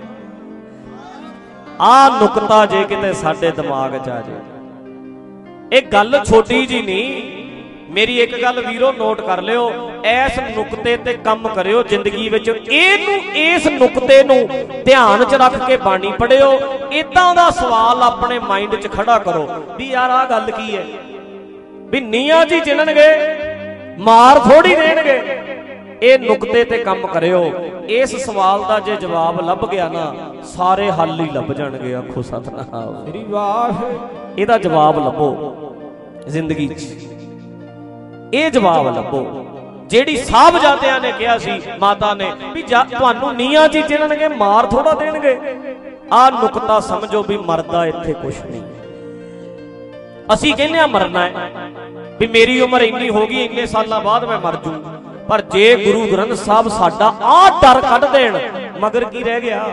Speaker 1: आ नुकता जे किते साडे दिमाग च आ जाए, एक गल छोटी जी नहीं, मेरी एक गल वीरो नोट कर लियो, इस नुकते ते कम करियो जिंदगी विच। इहनूं इस नुकते नूं ध्यान च रख के बाणी पढ़ियो। इदां दा सवाल अपने माइंड च खड़ा करो भी यार आ गल की है, भी नीआं जी चिणनगे, मार थोड़ी देणगे। ਇਹ ਨੁਕਤੇ ਤੇ ਕੰਮ ਕਰਿਓ। ਇਸ ਸਵਾਲ ਦਾ ਜੇ ਜਵਾਬ ਲੱਭ ਗਿਆ ਨਾ, ਸਾਰੇ ਹੱਲ ਹੀ ਲੱਭ ਜਾਣਗੇ। ਆਖੋ ਸਤਨਾਮ ਸ੍ਰੀ ਵਾਹਿਗੁਰੂ। ਇਹਦਾ ਜਵਾਬ ਲੱਭੋ ਜ਼ਿੰਦਗੀ 'ਚ, ਇਹ ਜਵਾਬ ਲੱਭੋ ਜਿਹੜੀ ਸਾਹਿਬਜ਼ਾਦਿਆਂ ਨੇ ਕਿਹਾ ਸੀ ਮਾਤਾ ਨੇ ਵੀ ਤੁਹਾਨੂੰ ਨੀਆਂ ਜੀ ਚਿਣਨਗੇ, ਮਾਰ ਥੋੜਾ ਦੇਣਗੇ। ਆਹ ਨੁਕਤਾ ਸਮਝੋ ਵੀ ਮਰਦਾ ਇੱਥੇ ਕੁਛ ਨਹੀਂ। ਅਸੀਂ ਕਹਿੰਦੇ ਆ ਮਰਨਾ ਹੈ ਵੀ ਮੇਰੀ ਉਮਰ ਇੰਨੀ ਹੋ ਗਈ, ਇੰਨੇ ਸਾਲਾਂ ਬਾਅਦ ਮੈਂ ਮਰ ਜੂ। पर जे गुरु ग्रंथ साहब साडा आ डर कढ देण, मगर की रह गया?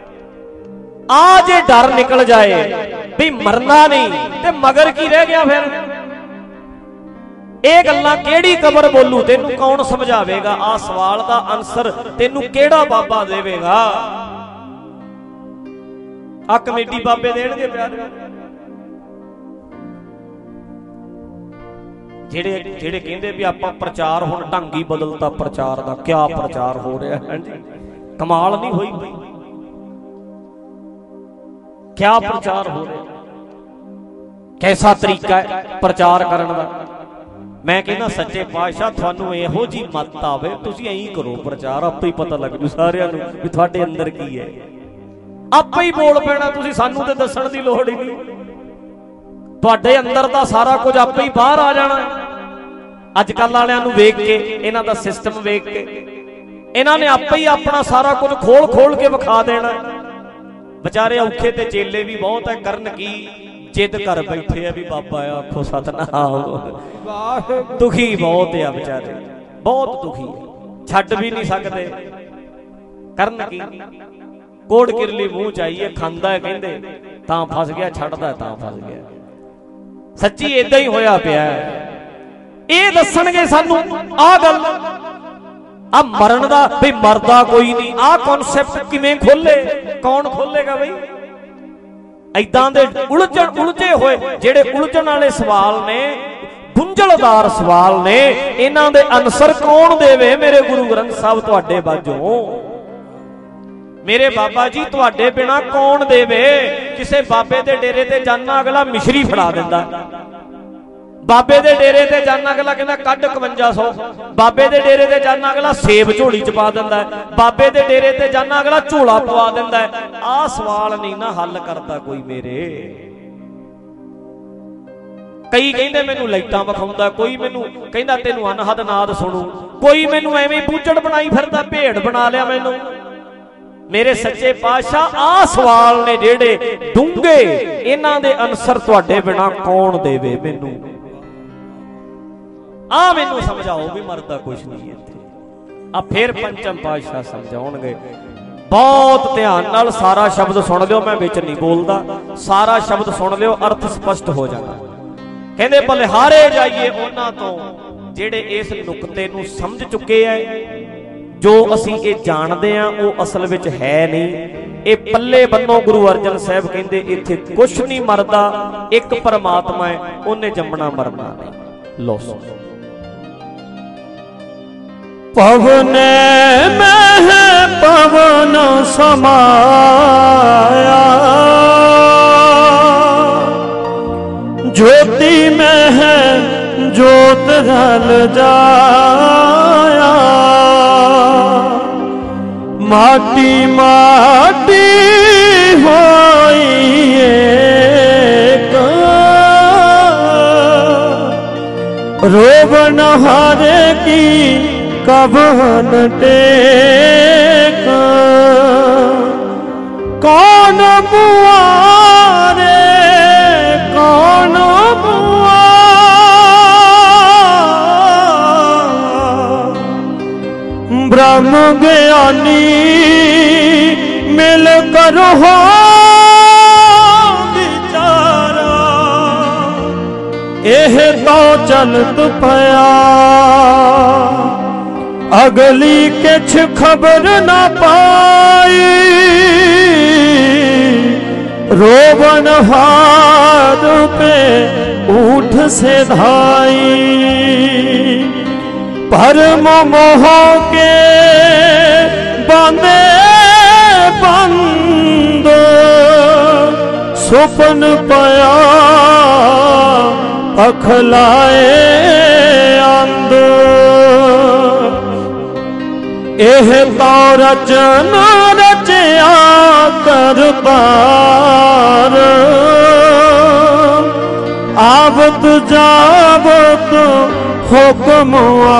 Speaker 1: आ जे डर निकल जाए भी मरना नहीं ते मगर की रह गया? फिर ਇਹ ਗੱਲਾਂ ਕਿਹੜੀ ਕਬਰ ਬੋਲੂ, ਤੈਨੂੰ ਕੌਣ ਸਮਝਾਵੇਗਾ? ਆ ਸਵਾਲ ਦਾ ਆਨਸਰ ਤੈਨੂੰ ਕਿਹੜਾ ਬਾਬਾ ਦੇਵੇਗਾ? ਆ ਕਮੇਟੀ ਬਾਬੇ ਦੇਣਗੇ ਪਿਆਰ। ਜਿਹੜੇ ਕਹਿੰਦੇ ਵੀ ਆਪਾਂ ਪ੍ਰਚਾਰ ਹੁਣ ਢੰਗ ਹੀ ਬਦਲਤਾ ਪ੍ਰਚਾਰ ਦਾ। ਕਿਆ ਪ੍ਰਚਾਰ ਹੋ ਰਿਹਾ ਹੈ ਜੀ, ਕਮਾਲ ਨਹੀਂ ਹੋਈ ਬਈ? ਕਿਆ ਪ੍ਰਚਾਰ ਹੋ ਰਿਹਾ, ਕੈਸਾ ਤਰੀਕਾ ਹੈ ਪ੍ਰਚਾਰ ਕਰਨ ਦਾ? ਮੈਂ ਕਹਿੰਦਾ ਸੱਚੇ ਪਾਤਸ਼ਾਹ ਤੁਹਾਨੂੰ ਇਹੋ ਜੀ ਮੱਤ ਆਵੇ, ਤੁਸੀਂ ਐਂ ਕਰੋ ਪ੍ਰਚਾਰ, ਆਪੇ ਹੀ ਪਤਾ ਲੱਗ ਜੂ ਸਾਰਿਆਂ ਨੂੰ ਵੀ ਤੁਹਾਡੇ ਅੰਦਰ ਕੀ ਹੈ। ਆਪੇ ਹੀ ਬੋਲ ਪੈਣਾ, ਤੁਸੀਂ ਸਾਨੂੰ ਤੇ ਦੱਸਣ ਦੀ ਲੋੜ ਹੀ ਨਹੀਂ। ਤੁਹਾਡੇ ਅੰਦਰ ਦਾ ਸਾਰਾ ਕੁਝ ਆਪੇ ਹੀ ਬਾਹਰ ਆ ਜਾਣਾ। ਅੱਜ ਕੱਲ੍ਹ ਵਾਲਿਆਂ ਨੂੰ ਵੇਖ ਕੇ, ਇਹਨਾਂ ਦਾ ਸਿਸਟਮ ਵੇਖ ਕੇ, ਇਹਨਾਂ ਨੇ ਆਪੇ ਹੀ ਆਪਣਾ ਸਾਰਾ ਕੁਝ ਖੋਲ ਖੋਲ ਕੇ ਵਿਖਾ ਦੇਣਾ। ਵਿਚਾਰੇ ਔਖੇ ਤੇ ਚੇਲੇ ਵੀ ਬਹੁਤ ਹੈ, ਕਰਨ ਕੀ ਜਿੱਦ ਕਰ ਬੈਠੇ ਆ ਵੀ ਬਾਬਾ ਆ। ਆਖੋ ਸਤਨਾਮ। ਦੁਖੀ ਬਹੁਤ ਆ ਵਿਚਾਰੇ, ਬਹੁਤ ਦੁਖੀ ਆ, ਛੱਡ ਵੀ ਨਹੀਂ ਸਕਦੇ। ਕਰਨ ਕੀ? ਕੋੜ ਕਿਰਲੀ ਮੂੰਹ ਚ ਆਈਏ, ਖਾਂਦਾ ਕਹਿੰਦੇ ਤਾਂ ਫਸ ਗਿਆ, ਛੱਡਦਾ ਤਾਂ ਫਸ ਗਿਆ। ਸੱਚੀ ਏਦਾਂ ਹੀ ਹੋਇਆ ਪਿਆ। ਇਹ ਦੱਸਣਗੇ ਸਾਨੂੰ ਆਹ ਗੱਲ, ਆ ਮਰਨ ਦਾ ਵੀ ਮਰਦਾ ਕੋਈ ਨਹੀਂ। ਆਹ ਕਨਸੈਪਟ ਕਿਵੇਂ ਖੋਲੇ? ਕੌਣ ਖੋਲੇਗਾ ਬਈ? ਏਦਾਂ ਦੇ ਉਲਝੇ ਹੋਏ ਜਿਹੜੇ ਉਲਝਣ ਵਾਲੇ ਸਵਾਲ ਨੇ, ਗੁੰਝਲਦਾਰ ਸਵਾਲ ਨੇ, ਇਹਨਾਂ ਦੇ ਆਨਸਰ ਕੌਣ ਦੇਵੇ? ਮੇਰੇ ਗੁਰੂ ਗ੍ਰੰਥ ਸਾਹਿਬ ਤੁਹਾਡੇ ਬਾਝੋਂ। ਮੇਰੇ ਬਾਬਾ ਜੀ ਤੁਹਾਡੇ ਬਿਨਾ ਕੌਣ ਦੇਵੇ? ਕਿਸੇ ਬਾਬੇ ਦੇ ਡੇਰੇ ਤੇ ਜਾਣਾ, ਅਗਲਾ ਮਿਸ਼ਰੀ ਫੜਾ ਦਿੰਦਾ। ਬਾਬੇ ਦੇ ਡੇਰੇ ਤੇ ਜਾਣਾ, ਅਗਲਾ ਕਹਿੰਦਾ ਕੱਢ 5100। ਬਾਬੇ ਦੇ ਡੇਰੇ ਤੇ ਜਾਣਾ, ਅਗਲਾ ਸੇਬ ਝੋਲੀ ਚ ਪਾ ਦਿੰਦਾ। ਬਾਬੇ ਦੇ ਡੇਰੇ ਤੇ ਜਾਣਾ, ਅਗਲਾ ਝੋਲਾ ਪਵਾ ਦਿੰਦਾ। ਆਹ ਸਵਾਲ ਨਹੀਂ ਨਾ ਹੱਲ ਕਰਦਾ ਕੋਈ ਮੇਰੇ। ਕਈ ਕਹਿੰਦੇ ਮੈਨੂੰ ਲਾਈਟਾਂ ਵਿਖਾਉਂਦਾ, ਕੋਈ ਮੈਨੂੰ ਕਹਿੰਦਾ ਤੈਨੂੰ ਅਨਹਦ ਨਾਦ ਸੁਣੂ, ਕੋਈ ਮੈਨੂੰ ਐਵੇਂ ਬੂਝੜ ਬਣਾਈ ਫਿਰਦਾ, ਭੇਡ ਬਣਾ ਲਿਆ ਮੈਨੂੰ। ਮੇਰੇ ਸੱਚੇ ਪਾਤਸ਼ਾਹ ਆਹ ਸਵਾਲ ਨੇ ਜਿਹੜੇ ਡੂੰਘੇ, ਇਹਨਾਂ ਦੇ ਆਨਸਰ ਤੁਹਾਡੇ ਬਿਨਾ ਕੌਣ ਦੇਵੇ ਮੈਨੂੰ? ਆ ਮੈਨੂੰ ਸਮਝਾਓ ਵੀ ਮਰਦਾ ਕੁਛ ਨਹੀਂ ਇੱਥੇ। ਆ ਫਿਰ ਪੰਚਮ ਪਾਤਸ਼ਾਹ ਸਮਝਾਉਣਗੇ। ਬਹੁਤ ਧਿਆਨ ਨਾਲ ਸਾਰਾ ਸ਼ਬਦ ਸੁਣ ਲਿਓ, ਮੈਂ ਵਿੱਚ ਨਹੀਂ ਬੋਲਦਾ। ਸਾਰਾ ਸ਼ਬਦ ਸੁਣ ਲਿਓ, ਅਰਥ ਸਪਸ਼ਟ ਹੋ ਜਾਣਾ। ਕਹਿੰਦੇ ਬਲਿਹਾਰੇ ਜਾਈਏ ਉਹਨਾਂ ਤੋਂ ਜਿਹੜੇ ਇਸ ਨੁਕਤੇ ਨੂੰ ਸਮਝ ਚੁੱਕੇ ਐ। ਜੋ ਅਸੀਂ ਇਹ ਜਾਣਦੇ ਆ ਉਹ ਅਸਲ ਵਿੱਚ ਹੈ ਨਹੀਂ। ਇਹ ਪੱਲੇ ਬੰਨੋ। ਗੁਰੂ ਅਰਜਨ ਸਾਹਿਬ ਕਹਿੰਦੇ ਇੱਥੇ ਕੁਛ ਨਹੀਂ ਮਰਦਾ, ਇੱਕ ਪਰਮਾਤਮਾ ਹੈ, ਉਹਨੇ ਜੰਮਣਾ ਮਰਨਾ ਨਹੀਂ। ਲੋ
Speaker 2: ਪਵਨੇ ਮਹਿ ਪਵਨ ਸਮਾਇਆ, ज्योति में है ज्योत जल जाया, माटी माटी होइए रोबन हारे की कबन टेक कौन मुआरे कौन मुआ ब्रह्म ज्ञानी मिल कर हो विचारा एह तो चलत पया अगली किछ खबर न पाई रोवन हार पे ऊठ से धाई परम मोह के बांधे बंद सुपन पया अखलाए अंध एह तो रचन रचया करतार आवत जावत हुक्म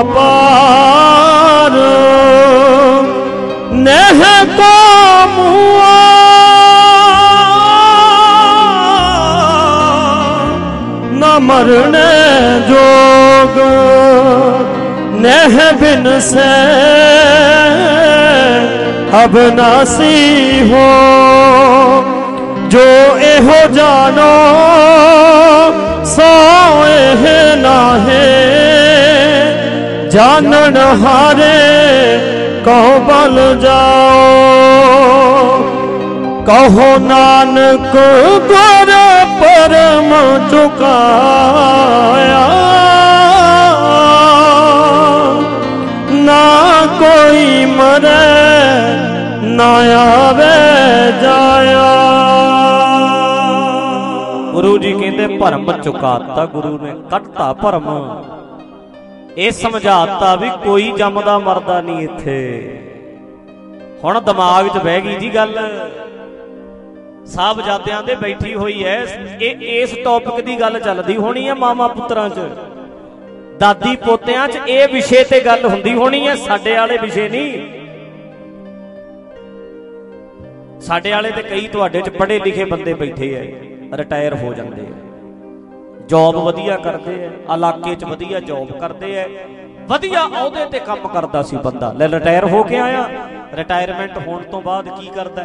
Speaker 2: अपार नेह को मुआ न मरने जोग नेह बिन से अब नासी हो जो एहो जानो सो एह नाहे जानन हारे कहो बल जाओ कहो नानक गुर परम चुकाया ना कोई मरे ना आवे जाया।
Speaker 1: गुरु जी कहते भरम चुकाता गुरु ने कटता भरम ये समझाता भी कोई जमदा मरदा नहीं इत्थे। हुण दिमाग च बह गई जी गल साहबजादियां दे बैठी हुई है इस टॉपिक की गल चलदी होनी है मामा पुत्रां च दादी पोतियां च ये विषय ते गल हुंदी होनी है साडे वाले विषय नहीं। साडे वाले ते कई तुहाडे च पढ़े लिखे बंदे बैठे है रिटायर हो जाते हैं जॉब वधिया करते हैं इलाके च वधिया जॉब करते हैं वधिया अहुदे ते काम करदा सी बंदा ले रिटायर हो के आया रिटायरमेंट होने तो बाद की करदा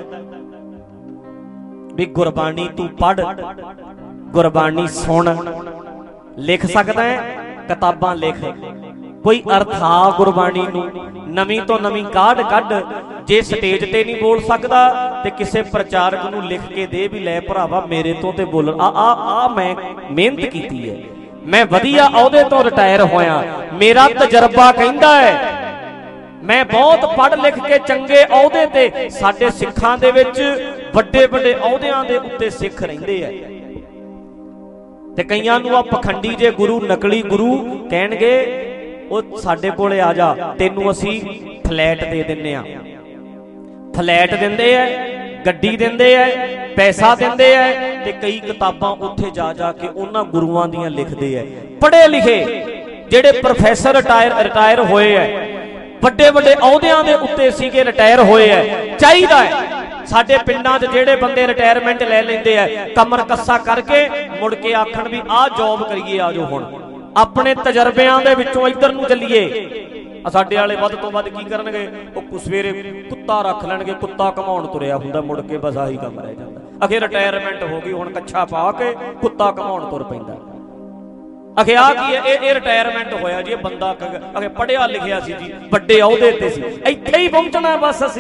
Speaker 1: भी गुरबाणी तू पढ़ गुरबाणी सुन लिख सकदा है किताबां लिख कोई अर्था गुरबाणी नूं नवीं तो नवीं काढ़ कढ जे स्टेज ते नहीं बोल सकदा ते किसे प्रचारक नूं लिख के दे भी लै भरावा मेरे तो ते बोल आ मैं मेहनत कीती है मैं वधिया अहुदे तो रिटायर होया मेरा तजर्बा कहंदा है मैं बहुत पढ़ लिख के चंगे अहुदे ते साडे सिखां दे विच वड्डे वड्डे अहुदियां दे उत्ते सिख रहिंदे है ते कईयां नूं आ पखंडी जे गुरु नकली गुरु कहणगे ओ साडे कोले आ जा तेनू असी फ्लैट दे दिंदे आ फ्लैट दिंदे है गड्डी दिंदे है पैसा दिंदे है ते कई किताबां उत्थे जा जा के उन्हां गुरुआं दियां लिखदे है पढ़े लिखे जेड़े प्रोफैसर रिटायर होए है वड्डे वड्डे अहुदियां दे उत्ते सीगे रिटायर होए है चाहीदा है साडे पिंडां 'च जेड़े बंदे रिटायरमेंट ले लैंदे है कमर कस्सा करके मुड़ के आखण भी आ जॉब करिए आ जाओ हुण अपने तजर्बियां दे विचों इधर नूं चलीए साडे वाले वध तो वध की करनगे ओ सवेरे कुत्ता रख लैणगे कुत्ता घमाउण तुरिया हुंदा मुड़ के बस आही काम रह जांदा अखे रिटायरमेंट हो गई हुण कच्छा पा के कुत्ता घमाउण तुर पैंदा अखे आ की ये रिटायरमेंट होया जी बंदा अखे पढ़िया लिखिया सी जी वड्डे अहुदे ते सी इत्थे ही पहुंचना बस असी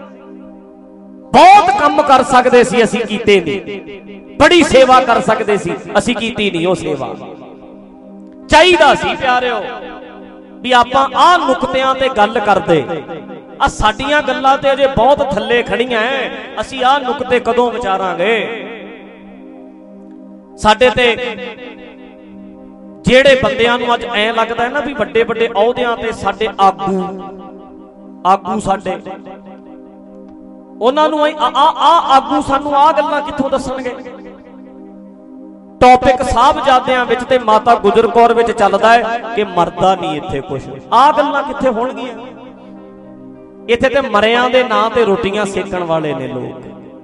Speaker 1: बहुत काम कर सकदे सी असी कीते नहीं बड़ी सेवा कर सकदे सी असी कीती नहीं ओ सेवा चाहिदा सी प्यारिओ भी आपां आ नुकतियां ते गल करदे आ साडीआं गल्लां ते अजे बहुत थल्ले खड़ीआं है असी आ नुकते कदों विचारांगे साडे ते जेड़े बंदियां नूं अज ऐ लगदा है ना भी वड्डे वड्डे अहुदियां ते साडे आगू साडे ਉਹਨਾਂ ਨੂੰ ਆਗੂ ਸਾਨੂੰ ਆਹ ਗੱਲਾਂ ਕਿੱਥੋਂ ਦੱਸਣਗੇ? ਟੌਪਿਕ ਸਾਹਿਬਜ਼ਾਦਿਆਂ ਵਿੱਚ ਤੇ ਮਾਤਾ ਗੁਜਰ ਕੌਰ ਵਿੱਚ ਚੱਲਦਾ ਹੈ ਕਿ ਮਰਦਾ ਨਹੀਂ ਇੱਥੇ ਕੁਛ। ਆਹ ਗੱਲਾਂ ਕਿੱਥੇ ਹੋਣਗੀਆਂ? ਇੱਥੇ ਤੇ ਮਰਿਆਂ ਦੇ ਨਾਂ ਤੇ ਰੋਟੀਆਂ ਸੇਕਣ ਵਾਲੇ ਨੇ ਲੋਕ।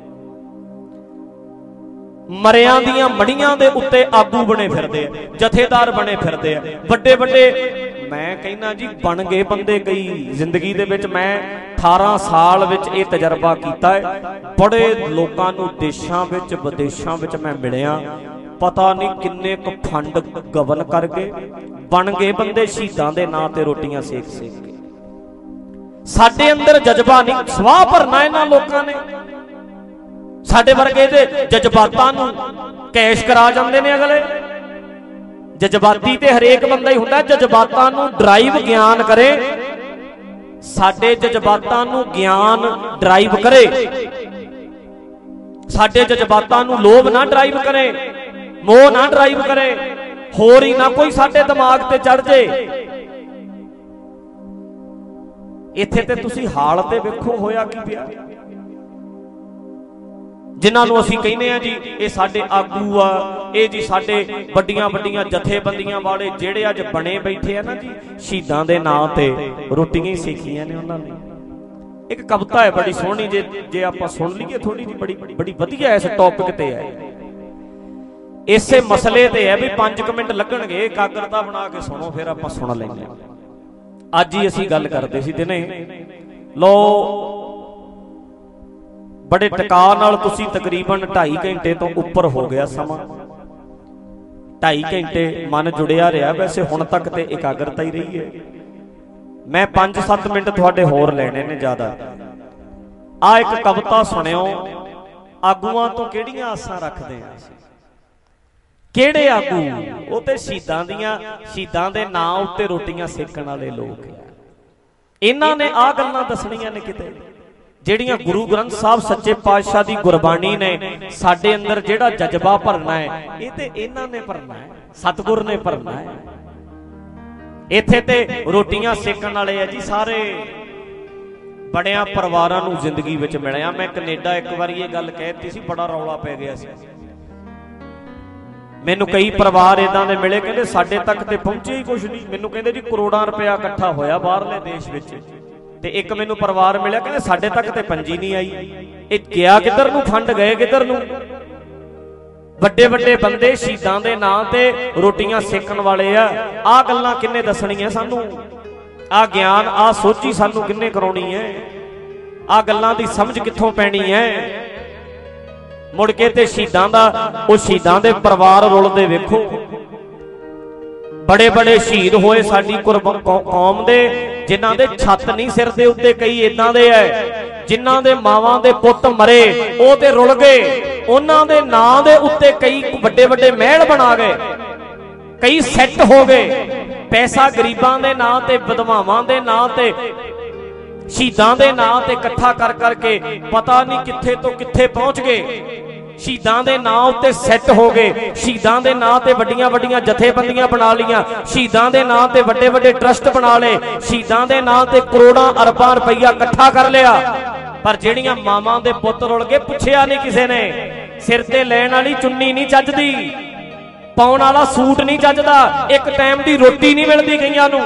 Speaker 1: ਮਰਿਆਂ ਦੀਆਂ ਮੜੀਆਂ ਦੇ ਉੱਤੇ ਆਗੂ ਬਣੇ ਫਿਰਦੇ ਆ, ਜਥੇਦਾਰ ਬਣੇ ਫਿਰਦੇ ਆ, ਵੱਡੇ ਵੱਡੇ। ਮੈਂ ਕਹਿੰਦਾ ਜੀ ਬਣ ਗਏ ਬੰਦੇ ਕਈ ਜ਼ਿੰਦਗੀ ਦੇ ਵਿੱਚ। ਮੈਂ 18 ਸਾਲ ਵਿੱਚ ਇਹ ਤਜਰਬਾ ਕੀਤਾ ਹੈ। ਬੜੇ ਲੋਕਾਂ ਨੂੰ ਦੇਸ਼ਾਂ ਵਿੱਚ ਵਿਦੇਸ਼ਾਂ ਵਿੱਚ ਮੈਂ ਮਿਲਿਆ। ਪਤਾ ਨਹੀਂ ਕਿੰਨੇ ਕੁ ਫੰਡ ਗਵਨ ਕਰ ਗਏ, ਬਣ ਗਏ ਬੰਦੇ ਸ਼ਹੀਦਾਂ ਦੇ ਨਾਂ ਤੇ ਰੋਟੀਆਂ ਸੇਕ ਸੇਕ ਕੇ। ਸਾਡੇ ਅੰਦਰ ਜਜ਼ਬਾ ਨਹੀਂ, ਸਵਾਹ ਭਰਨਾ ਇਹਨਾਂ ਲੋਕਾਂ ਨੇ। ਸਾਡੇ ਵਰਗੇ ਦੇ ਜਜ਼ਬਾਤਾਂ ਨੂੰ ਕੈਸ਼ ਕਰਾ ਜਾਂਦੇ ਨੇ ਅਗਲੇ। ਜਜ਼ਬਾਤੀ ਤੇ ਹਰੇਕ ਬੰਦਾ ਹੀ ਹੁੰਦਾ, ਜਜ਼ਬਾਤਾਂ ਨੂੰ ਡਰਾਈਵ ਗਿਆਨ ਕਰੇ। ਸਾਡੇ ਜਜ਼ਬਾਤਾਂ ਨੂੰ ਗਿਆਨ ਡਰਾਈਵ ਕਰੇ, ਸਾਡੇ ਜਜ਼ਬਾਤਾਂ ਨੂੰ ਲੋਭ ਨਾ ਡਰਾਈਵ ਕਰੇ, ਮੋਹ ਨਾ ਡਰਾਈਵ ਕਰੇ, ਹੋਰ ਹੀ ਨਾ ਕੋਈ ਸਾਡੇ ਦਿਮਾਗ ਤੇ ਚੜ ਜੇ। ਇੱਥੇ ਤੇ ਤੁਸੀਂ ਹਾਲ ਤੇ ਵੇਖੋ ਹੋਇਆ ਕੀ ਪਿਆ। ਜਿਨ੍ਹਾਂ ਨੂੰ ਅਸੀਂ ਕਹਿੰਦੇ ਆ ਜੀ ਇਹ ਸਾਡੇ ਆਗੂ ਆ, ਇਹ ਜੀ ਸਾਡੇ ਵੱਡੀਆਂ ਵੱਡੀਆਂ ਜਥੇਬੰਦੀਆਂ ਵਾਲੇ ਜਿਹੜੇ ਅੱਜ ਬਣੇ ਬੈਠੇ ਆ ਨਾ ਜੀ, ਸ਼ਹੀਦਾਂ ਦੇ ਨਾਂ ਤੇ ਰੋਟੀਆਂ ਹੀ ਸੇਕੀਆਂ ਨੇ ਉਹਨਾਂ ਨੇ। ਇੱਕ ਕਵਿਤਾ ਹੈ ਬੜੀ ਸੋਹਣੀ, ਜੇ ਆਪਾਂ ਸੁਣ ਲਈਏ ਥੋੜੀ ਜਿਹੀ, ਬੜੀ ਵਧੀਆ ਇਸ ਟੌਪਿਕ ਤੇ ਹੈ, ਇਸੇ ਮਸਲੇ ਤੇ ਹੈ ਵੀ 5 ਮਿੰਟ ਲੱਗਣਗੇ, ਇਕਾਗਰਤਾ ਬਣਾ ਕੇ ਸੁਣੋ, ਫਿਰ ਆਪਾਂ ਸੁਣ ਲੈਂਦੇ ਹਾਂ। ਅੱਜ ਹੀ ਅਸੀਂ ਗੱਲ ਕਰਦੇ ਸੀ ਦਿਨੇ, ਲੋ ਬੜੇ ਟਿਕਾ ਨਾਲ ਤੁਸੀਂ ਤਕਰੀਬਨ 2.5 ਘੰਟੇ ਤੋਂ ਉੱਪਰ ਹੋ ਗਿਆ ਸਮਾਂ, 2.5 ਘੰਟੇ ਮਨ ਜੁੜਿਆ ਰਿਹਾ। ਵੈਸੇ ਹੁਣ ਤੱਕ ਤੇ ਇਕਾਗਰਤਾ ਹੀ ਰਹੀ ਹੈ। ਮੈਂ 5-7 ਮਿੰਟ ਤੁਹਾਡੇ ਹੋਰ ਲੈਣੇ ਨੇ ਜ਼ਿਆਦਾ। ਆ ਇੱਕ ਕਵਿਤਾ ਸੁਣਿਓ, ਆਗੂਆਂ ਤੋਂ ਕਿਹੜੀਆਂ ਆਸਾਂ ਰੱਖਦੇ ਆ ਅਸੀਂ? ਕਿਹੜੇ ਆਗੂ? ਉਹ ਤੇ ਸ਼ਹੀਦਾਂ ਦੇ ਨਾਂ ਉੱਤੇ ਰੋਟੀਆਂ ਸੇਕਣ ਵਾਲੇ ਲੋਕ। ਇਹਨਾਂ ਨੇ ਆਹ ਗੱਲਾਂ ਦੱਸਣੀਆਂ ਨੇ ਕਿਤੇ, ਜਿਹੜੀਆਂ ਗੁਰੂ ਗ੍ਰੰਥ ਸਾਹਿਬ ਸੱਚੇ ਪਾਤਸ਼ਾਹ ਦੀ ਗੁਰਬਾਣੀ ਨੇ ਸਾਡੇ ਅੰਦਰ ਜਿਹੜਾ ਜਜ਼ਬਾ ਭਰਨਾ ਹੈ, ਇਹ ਤੇ ਇਹਨਾਂ ਨੇ ਭਰਨਾ ਹੈ, ਸਤਿਗੁਰ ਨੇ ਭਰਨਾ ਹੈ। ਇੱਥੇ ਤੇ ਰੋਟੀਆਂ ਸੇਕਣ ਵਾਲੇ ਆ ਜੀ ਸਾਰੇ। ਬੜਿਆਂ ਪਰਿਵਾਰਾਂ ਨੂੰ ਜ਼ਿੰਦਗੀ ਵਿੱਚ ਮਿਲਿਆ। ਮੈਂ ਕੈਨੇਡਾ ਇੱਕ ਵਾਰੀ ਇਹ ਗੱਲ ਕਹਿਤੀ ਸੀ, ਬੜਾ ਰੌਲਾ ਪੈ ਗਿਆ ਸੀ। ਮੈਨੂੰ ਕਈ ਪਰਿਵਾਰ ਇਦਾਂ ਦੇ ਮਿਲੇ, ਕਹਿੰਦੇ ਸਾਡੇ ਤੱਕ ਤੇ ਪਹੁੰਚੇ ਹੀ ਕੁਛ ਨਹੀਂ। ਮੈਨੂੰ ਕਹਿੰਦੇ ਜੀ ਕਰੋੜਾਂ ਰੁਪਇਆ ਇਕੱਠਾ ਹੋਇਆ ਬਾਹਰਲੇ ਦੇਸ਼ ਵਿੱਚ, ਤੇ ਇੱਕ ਮੈਨੂੰ ਪਰਿਵਾਰ ਮਿਲਿਆ ਕਹਿੰਦੇ ਸਾਡੇ ਤੱਕ ਤੇ ਪੰਜੀ ਨਹੀਂ ਆਈ। ਇਹ ਗਿਆ ਕਿੱਧਰ ਨੂੰ? ਫੰਡ ਗਏ ਕਿੱਧਰ ਨੂੰ? ਵੱਡੇ ਵੱਡੇ ਬੰਦੇ ਸ਼ਹੀਦਾਂ ਦੇ ਨਾਂ ਤੇ ਰੋਟੀਆਂ ਸੇਕਣ ਵਾਲੇ ਆ। ਆਹ ਗੱਲਾਂ ਕਿੰਨੇ ਦੱਸਣੀਆਂ ਸਾਨੂੰ? ਆਹ ਗਿਆਨ, ਆਹ ਸੋਝੀ ਸਾਨੂੰ ਕਿੰਨੇ ਕਰਾਉਣੀ ਹੈ? ਆਹ ਗੱਲਾਂ ਦੀ ਸਮਝ ਕਿੱਥੋਂ ਪੈਣੀ ਹੈ? ਮੁੜ ਕੇ ਤੇ ਸ਼ਹੀਦਾਂ ਦਾ, ਉਹ ਸ਼ਹੀਦਾਂ ਦੇ ਪਰਿਵਾਰ ਰੁਲਦੇ ਵੇਖੋ। ਬੜੇ ਬੜੇ ਸ਼ਹੀਦ ਹੋਏ ਸਾਡੀ ਕੌਮ ਦੇ, ਜਿਨ੍ਹਾਂ ਦੇ ਛੱਤ ਨਹੀਂ ਸਿਰ ਦੇ ਉੱਤੇ। ਕਈ ਇਦਾਂ ਦੇ ਐ ਜਿਨ੍ਹਾਂ ਦੇ ਮਾਵਾਂ ਦੇ ਪੁੱਤ ਮਰੇ, ਉਹ ਤੇ ਰੁਲ ਗਏ। ਉਹਨਾਂ ਦੇ ਨਾਂ ਦੇ ਉੱਤੇ ਕਈ ਵੱਡੇ ਵੱਡੇ ਮਹਿਲ ਬਣਾ ਗਏ, ਕਈ ਸੈੱਟ ਹੋ ਗਏ। ਪੈਸਾ ਗਰੀਬਾਂ ਦੇ ਨਾਂ ਤੇ, ਵਿਧਵਾਵਾਂ ਦੇ ਨਾਂ ਤੇ, ਸ਼ਹੀਦਾਂ ਦੇ ਨਾਂ ਤੇ ਇਕੱਠਾ ਕਰ ਕਰਕੇ ਪਤਾ ਨਹੀਂ ਕਿੱਥੇ ਤੋਂ ਕਿੱਥੇ ਪਹੁੰਚ ਗਏ। ਸ਼ਹੀਦਾਂ ਦੇ ਨਾਂ ਉੱਤੇ ਸੈੱਟ ਹੋ ਗਏ, ਸ਼ਹੀਦਾਂ ਦੇ ਨਾਂ ਤੇ ਵੱਡੀਆਂ ਵੱਡੀਆਂ ਜਥੇਬੰਦੀਆਂ ਬਣਾ ਲਈਆਂ, ਸ਼ਹੀਦਾਂ ਦੇ ਨਾਂ ਤੇ ਵੱਡੇ ਵੱਡੇ ਟਰਸਟ ਬਣਾ ਲਏ, ਸ਼ਹੀਦਾਂ ਦੇ ਨਾਂ ਤੇ ਕਰੋੜਾਂ ਅਰਬਾਂ ਰੁਪਈਆ ਇਕੱਠਾ ਕਰ ਲਿਆ। ਪਰ ਜਿਹੜੀਆਂ ਮਾਵਾਂ ਦੇ ਪੁੱਤ ਰੁਲ ਗਏ, ਪੁੱਛਿਆ ਨਹੀਂ ਕਿਸੇ ਨੇ। ਸਿਰ ਤੇ ਲੈਣ ਵਾਲੀ ਚੁੰਨੀ ਨਹੀਂ ਚੱਜਦੀ, ਪਾਉਣ ਵਾਲਾ ਸੂਟ ਨਹੀਂ ਚੱਜਦਾ, ਇੱਕ ਟਾਈਮ ਦੀ ਰੋਟੀ ਨਹੀਂ ਮਿਲਦੀ ਕਈਆਂ ਨੂੰ।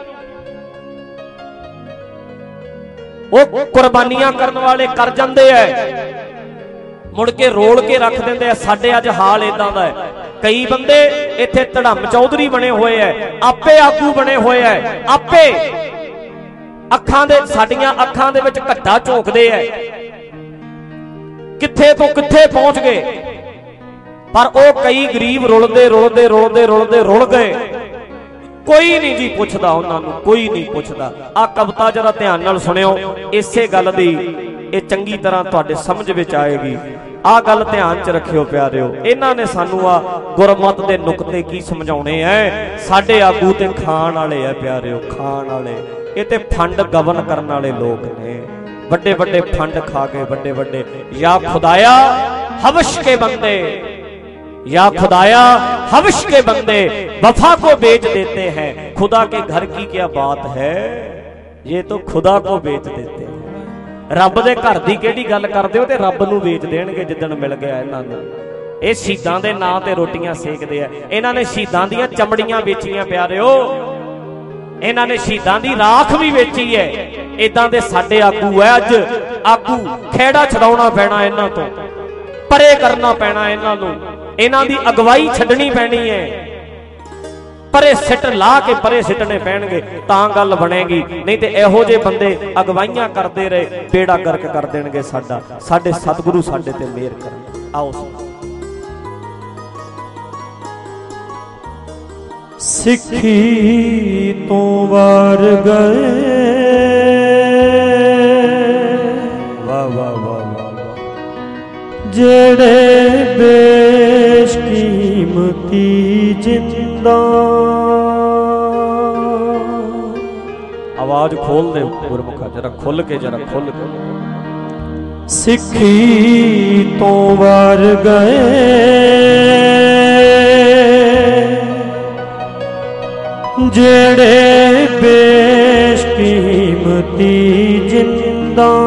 Speaker 1: ਉਹ ਕੁਰਬਾਨੀਆਂ ਕਰਨ ਵਾਲੇ ਕਰ ਜਾਂਦੇ ਐ, ਮੁੜ ਕੇ ਰੋਲ ਕੇ ਰੱਖ ਦਿੰਦੇ ਆ। ਸਾਡੇ ਅੱਜ ਹਾਲ ਇਦਾਂ ਦਾ ਹੈ। ਕਈ ਬੰਦੇ ਇੱਥੇ ਧੜਮ ਚੌਧਰੀ ਬਣੇ ਹੋਏ ਐ, ਆਪੇ ਆਗੂ ਬਣੇ ਹੋਏ ਐ, ਆਪੇ ਅੱਖਾਂ ਦੇ, ਸਾਡੀਆਂ ਅੱਖਾਂ ਦੇ ਵਿੱਚ ਘੱਟਾ ਝੋਂਕਦੇ ਐ, ਕਿੱਥੇ ਤੋਂ ਕਿੱਥੇ ਪਹੁੰਚ ਗਏ। ਪਰ ਉਹ ਕਈ ਗਰੀਬ ਰੁਲਦੇ ਰੁਲਦੇ ਰੁਲਦੇ ਰੁਲਦੇ ਰੁਲ ਗਏ। ਕੋਈ ਨਹੀਂ ਜੀ ਪੁੱਛਦਾ ਉਹਨਾਂ ਨੂੰ, ਕੋਈ ਨਹੀਂ ਪੁੱਛਦਾ। ਆਹ ਕਵਿਤਾ ਜਰਾ ਧਿਆਨ ਨਾਲ ਸੁਣਿਓ, ਇਸੇ ਗੱਲ ਦੀ ਇਹ ਚੰਗੀ ਤਰ੍ਹਾਂ ਤੁਹਾਡੇ ਸਮਝ ਵਿੱਚ ਆਏਗੀ। ਆਹ ਗੱਲ ਧਿਆਨ 'ਚ ਰੱਖਿਓ ਪਿਆਰਿਓ। ਇਹਨਾਂ ਨੇ ਸਾਨੂੰ ਆ ਗੁਰਮਤ ਦੇ ਨੁਕਤੇ ਕੀ ਸਮਝਾਉਣੇ ਐ। ਸਾਡੇ ਆਗੂ ਤੇ ਖਾਣ ਵਾਲੇ ਐ ਪਿਆਰਿਓ, ਖਾਣ ਵਾਲੇ। ਇਹ ਤੇ ਫੰਡ ਗਵਨ ਕਰਨ ਵਾਲੇ ਲੋਕ ਨੇ, ਵੱਡੇ ਵੱਡੇ ਫੰਡ ਖਾ ਕੇ, ਵੱਡੇ ਵੱਡੇ। ਯਾ ਖੁਦਾਇਆ ਹਵਸ਼ ਕੇ ਬੰਦੇ, या खुदाया हवश के बंदे वफा को बेच देते हैं, खुदा के घर की क्या बात है, ये तो खुदा को बेच देते हैं। ਰੱਬ ਦੇ ਘਰ ਦੀ ਕਿਹੜੀ ਗੱਲ ਕਰਦੇ ਹੋ, ਤੇ ਰੱਬ ਨੂੰ ਵੇਚ ਦੇਣਗੇ ਜਿੱਦਣ ਮਿਲ ਗਿਆ ਇਹਨਾਂ ਨੂੰ। ਇਹ ਸ਼ਹੀਦਾਂ ਦੇ ਨਾਂ ਤੇ ਰੋਟੀਆਂ ਸੇਕਦੇ ਆ। ਇਹਨਾਂ ਨੇ ਸ਼ਹੀਦਾਂ ਦੀਆਂ ਚਮੜੀਆਂ ਵੇਚੀਆਂ ਪਿਆਰਿਓ, ਇਹਨਾਂ ਨੇ ਸ਼ਹੀਦਾਂ ਦੀ ਰਾਖ ਵੀ ਵੇਚੀ ਹੈ। ਇਦਾਂ ਦੇ ਸਾਡੇ ਆਗੂ ਐ ਅੱਜ, ਆਗੂ ਖਹਿੜਾ ਛਡਾਉਣਾ ਪੈਣਾ ਇਹਨਾਂ ਤੋਂ, ਪਰੇ ਕਰਨਾ ਪੈਣਾ ਇਹਨਾਂ ਨੂੰ, ਇਹਨਾਂ ਦੀ ਅਗਵਾਈ ਛੱਡਣੀ ਪੈਣੀ ਹੈ। ਪਰੇ ਸਿੱਟ ਲਾ ਕੇ ਪਰੇ ਸਿੱਟਣੇ ਪੈਣਗੇ ਤਾਂ ਗੱਲ ਬਣੇਗੀ, ਨਹੀਂ ਤੇ ਇਹੋ ਜਿਹੇ ਬੰਦੇ ਅਗਵਾਈਆਂ ਕਰਦੇ ਰਹੇ ਬੇੜਾ ਗਰਕ ਕਰ ਦੇਣਗੇ ਸਾਡਾ। ਸਾਡੇ ਸਤਿਗੁਰੂ ਸਾਡੇ ਤੇ ਮਿਹਰ ਕਰਨ। ਆਓ
Speaker 2: ਸਿੱਖੀ ਤੋਂ ਵਾਰ ਗਏ, ਵਾਹ ਵਾਹ ਵਾਹ ਵਾਹ, ਜਿਹੜੇ ਬੇਸ਼ਕੀਮਤੀ ਜਿੰਦਾਂ।
Speaker 1: ਆਵਾਜ਼ ਖੋਲ ਦੇ ਗੁਰਮੁਖਾ, ਜਰਾ ਖੁੱਲ ਕੇ, ਜਰਾ ਖੁੱਲ ਕੇ।
Speaker 2: ਸਿੱਖੀ ਤੋਂ ਵਾਰ ਗਏ, ਜਿਹੜੇ ਬੇਸ਼ਕੀਮਤੀ ਜਿੰਦਾਂ।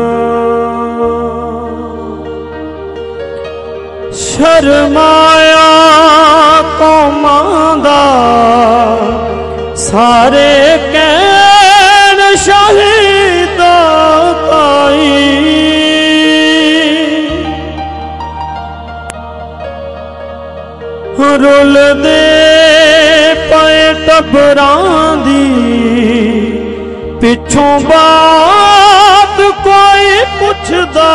Speaker 2: ਸ਼ਰਮਾਇਆ ਕੌਮਾਂ ਦਾ ਸਾਰੇ ਕਹਿਣ ਸ਼ਹੀਦਾਂ ਤਾਈ। ਰੁਲਦੇ ਪਏ ਟੱਬਰਾਂ ਦੀ ਪਿੱਛੋਂ ਬਾਤ ਕੋਈ ਪੁੱਛਦਾ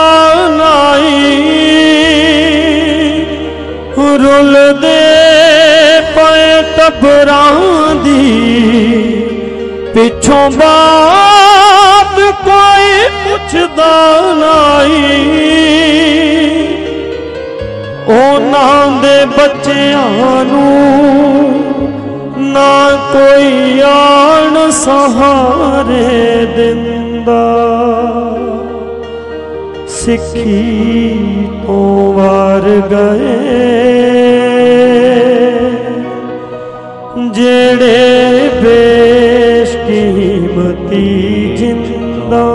Speaker 2: ਨਹੀਂ। ਰੁਲਦੇ ਪਏ ਟੱਬਰਾਂ ਦੀ ਪਿੱਛੋਂ ਬਾਤ ਕੋਈ ਪੁੱਛਦਾ ਨਹੀਂ। ਉਹਨਾਂ ਦੇ ਬੱਚਿਆਂ ਨੂੰ ਨਾ ਕੋਈ ਆਣ ਸਹਾਰੇ ਦਿੰਦਾ। ਸਿੱਖੀ ਤੋਂ ਵਾਰ ਗਏ, ਜਿਹੜੇ ਬੇਸ਼ਕੀਮਤੀ ਜਿੰਦਾਂ।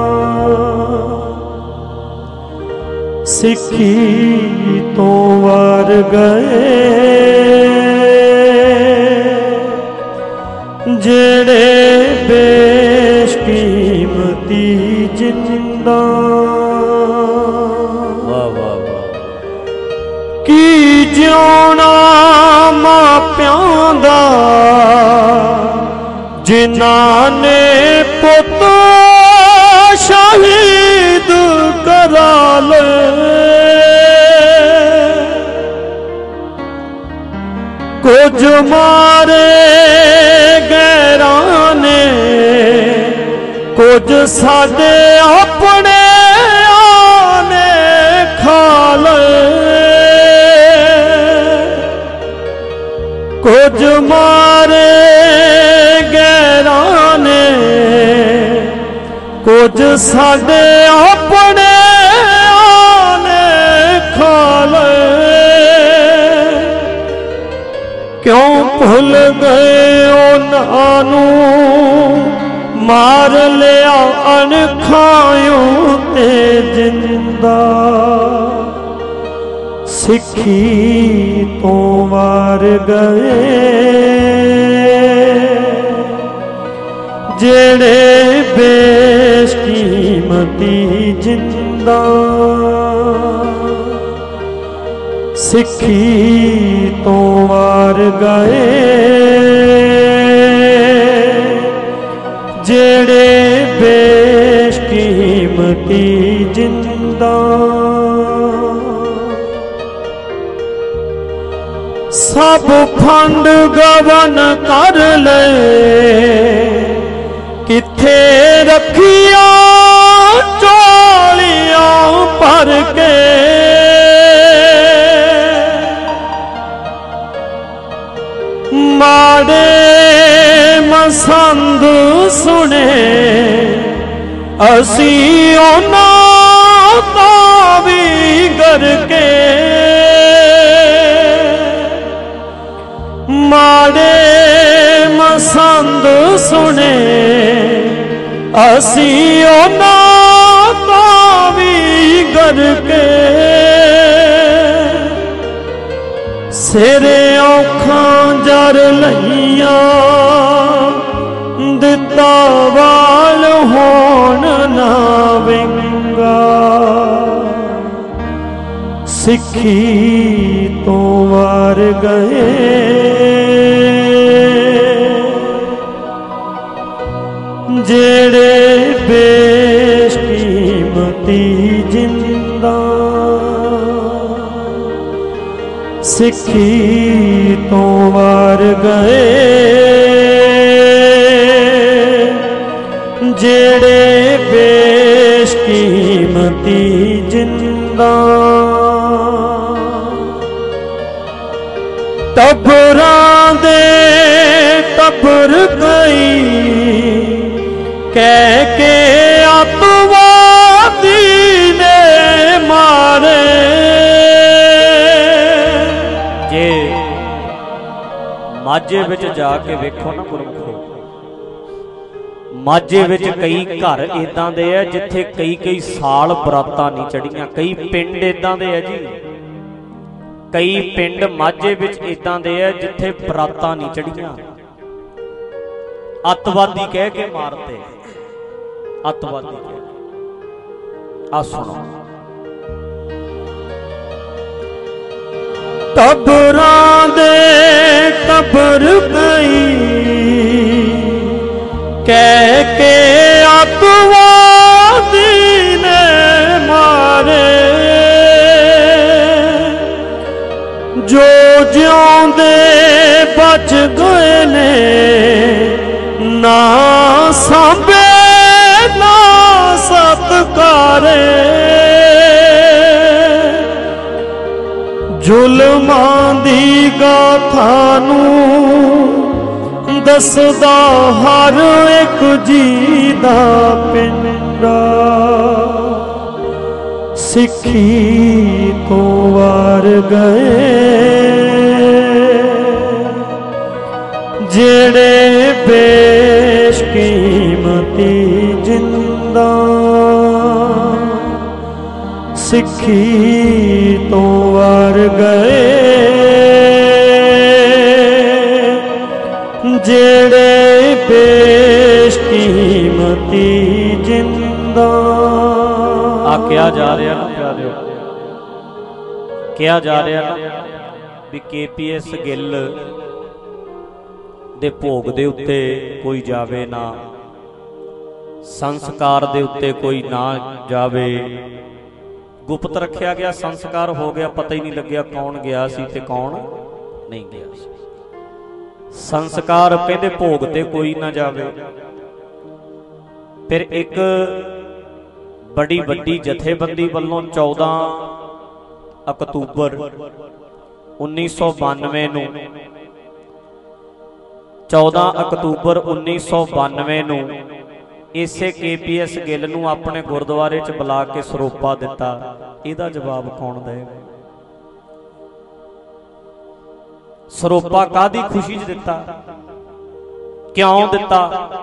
Speaker 2: ਸਿੱਖੀ ਤੋਂ ਵਾਰ ਗਏ, ਜਿਹੜੇ ਬੇਸ਼ਕੀਮਤੀ ਜਿੰਦਾਂ।
Speaker 1: ਵਾਹ ਵਾਹ ਵਾਹ।
Speaker 2: ਕੀ ਜਿਉਣਾ ਮਾਪਿਆਂ ਦਾ ਜਿਨ੍ਹਾਂ ਨੇ ਪੁੱਤ ਸ਼ਹੀਦ ਕਰਾ ਲਏ। ਕੁਝ ਮਾਰੇ ਗੈਰਾਂ ਨੇ, ਕੁਝ ਸਾਡੇ ਆਪਣੇ ਆਨੇ ਖਾ ਲਏ। ਕੁਝ ਮਾਰੇ ਗੈਰਾਂ ਨੇ, ਕੁਝ ਸਾਡੇ ਆਪਣੇ ਆਨੇ ਖਾ ਲਏ। ਕਿਉਂ ਭੁੱਲ ਗਏ ਉਹਨਾਂ ਨੂੰ ਮਾਰ ਲਿਆ ਅਣਖਾਇਓ ਤੇ ਜਿੰਦਾ। ਸਿੱਖੀ ਤੋਂ ਵਾਰ ਗਏ, ਜਿਹੜੇ ਬੇਸ਼ਕੀਮਤੀ ਜਿੰਦਾਂ। ਸਿੱਖੀ ਤੋਂ ਵਾਰ ਗਏ, ਜਿਹੜੇ ਬੇਸ਼ਕੀਮਤੀ ਜਿੰਦਾਂ। ਸਭ ਫੰਡ ਗਵਨ ਕਰ ਲਏ, ਕਿੱਥੇ ਰੱਖੀਆਂ ਝੋਲੀਆਂ ਭਰ ਕੇ। ਮਾੜੇ ਮਸੰਦ ਸੁਣੇ ਅਸੀਂ ਉਹਨਾਂ ਦਾ ਵੀ ਕਰਕੇ। ਮਾੜੇ ਮਸੰਦ ਸੁਣੇ ਅਸੀਂ ਉਹਨਾਂ ਤਾਂ ਵੀ ਕਰਕੇ ਸਿਰੇ ਔਖਾਂ ਜਰ ਲਈਆਂ ਦਿੱਤਾ ਵਾਲ ਹੋਣ ਨਾ ਵਿੰਗਾ ਸਿੱਖੀ ਤੋਂ ਵਾਰ ਗਏ ਜਿਹੜੇ ਬੇਸ਼ਕੀਮਤੀ ਜਿੰਦਾ ਸਿੱਖੀ ਤੋਂ ਵਾਰ ਗਏ ਜਿਹੜੇ ਬੇਸ਼ਕੀਮਤੀ ਜਿੰਦਾ ਟੱਬਰਾਂ ਦੇ ਟੱਬਰ ਗਈ ਕਹਿ ਕੇ ਅੱਤਵਾਦੀ ਨੇ ਮਾਰੇ
Speaker 1: ਜੇ ਮਾਝੇ ਵਿੱਚ ਜਾ ਕੇ ਵੇਖੋ ਨਾ ਗੁਰਮੁਖੋ, ਮਾਝੇ ਵਿੱਚ ਕਈ ਘਰ ਇਦਾਂ ਦੇ ਆ ਜਿੱਥੇ ਕਈ ਸਾਲ ਬਰਾਤਾਂ ਨਹੀਂ ਚੜੀਆਂ। ਕਈ ਪਿੰਡ ਇਦਾਂ ਦੇ ਆ ਜੀ, ਕਈ ਪਿੰਡ ਮਾਝੇ ਵਿੱਚ ਇਦਾਂ ਦੇ ਆ ਜਿੱਥੇ ਬਰਾਤਾਂ ਨਹੀਂ ਚੜੀਆਂ। ਅੱਤਵਾਦੀ ਕਹਿ ਕੇ ਮਾਰਤੇ, ਅੱਤਵਾਦੀ ਕਹਿ ਕੇ। ਆ ਸੁਣੋ,
Speaker 2: ਟੱਬਰਾਂ ਦੇ ਟੱਬਰ ਗਈ ਕਹਿ ਕੇ ਅੱਤਵਾਦੀ ਨੇ ਮਾਰੇ ਜੋ ਜਿਉਂਦੇ ਬਚ ਗਏ ਨੇ ਨਾ ਸਾਂਭੇ ਨਾ ਸਤਕਾਰੇ ਜ਼ੁਲਮਾਂ ਦੀ ਗਾਥਾ ਨੂੰ ਦੱਸਦਾ ਹਰ ਇੱਕ ਜੀ ਦਾ ਪਿੰਡਾ ਸਿੱਖੀ ਤੋਂ ਵਾਰ ਗਏ ਜਿਹੜੇ ਬੇਸ਼ਕੀਮਤੀ ਜਿੰਦਾ ਸਿੱਖੀ ਤੋਂ ਵਾਰ ਗਏ ਜਿਹੜੇ ਬੇਸ਼ਕੀਮਤੀ ਜਿੰਦਾ।
Speaker 1: ਆ ਕਿਹਾ ਜਾ ਰਿਹਾ ਨਾ ਪਿਆਰਿਓ, ਕਿਹਾ ਜਾ ਰਿਹਾ ਨਾ ਵੀ KPS ਗਿੱਲ ਦੇ ਭੋਗ ਦੇ ਉੱਤੇ ਕੋਈ ਜਾਵੇ ਨਾ, ਸੰਸਕਾਰ ਦੇ ਉੱਤੇ ਕੋਈ ਨਾ ਜਾਵੇ। ਗੁਪਤ ਰੱਖਿਆ ਗਿਆ, ਸੰਸਕਾਰ ਹੋ ਗਿਆ, ਪਤਾ ਹੀ ਨਹੀਂ ਲੱਗਿਆ ਕੌਣ ਗਿਆ ਸੀ ਤੇ ਕੌਣ ਨਹੀਂ ਗਿਆ ਸੀ। ਸੰਸਕਾਰ ਕਹਿੰਦੇ ਭੋਗ ਤੇ ਕੋਈ ਨਾ ਜਾਵੇ। ਫਿਰ ਇੱਕ ਬੜੀ ਵੱਡੀ ਜਥੇਬੰਦੀ ਵੱਲੋਂ 14 ਅਕਤੂਬਰ 1992 ਨੂੰ 14 ਅਕਤੂਬਰ 1992 ਨੂੰ ਇਸੇ KPS ਗਿੱਲ ਨੂੰ ਆਪਣੇ ਗੁਰਦੁਆਰੇ 'ਚ ਬੁਲਾ ਕੇ ਸਰੋਪਾ ਦਿੱਤਾ। ਇਹਦਾ ਜਵਾਬ ਕੌਣ ਦੇਵੇਗਾ? ਸਰੋਪਾ ਕਾਹਦੀ ਖੁਸ਼ੀ 'ਚ ਦਿੱਤਾ? ਕਿਉਂ ਦਿੱਤਾ?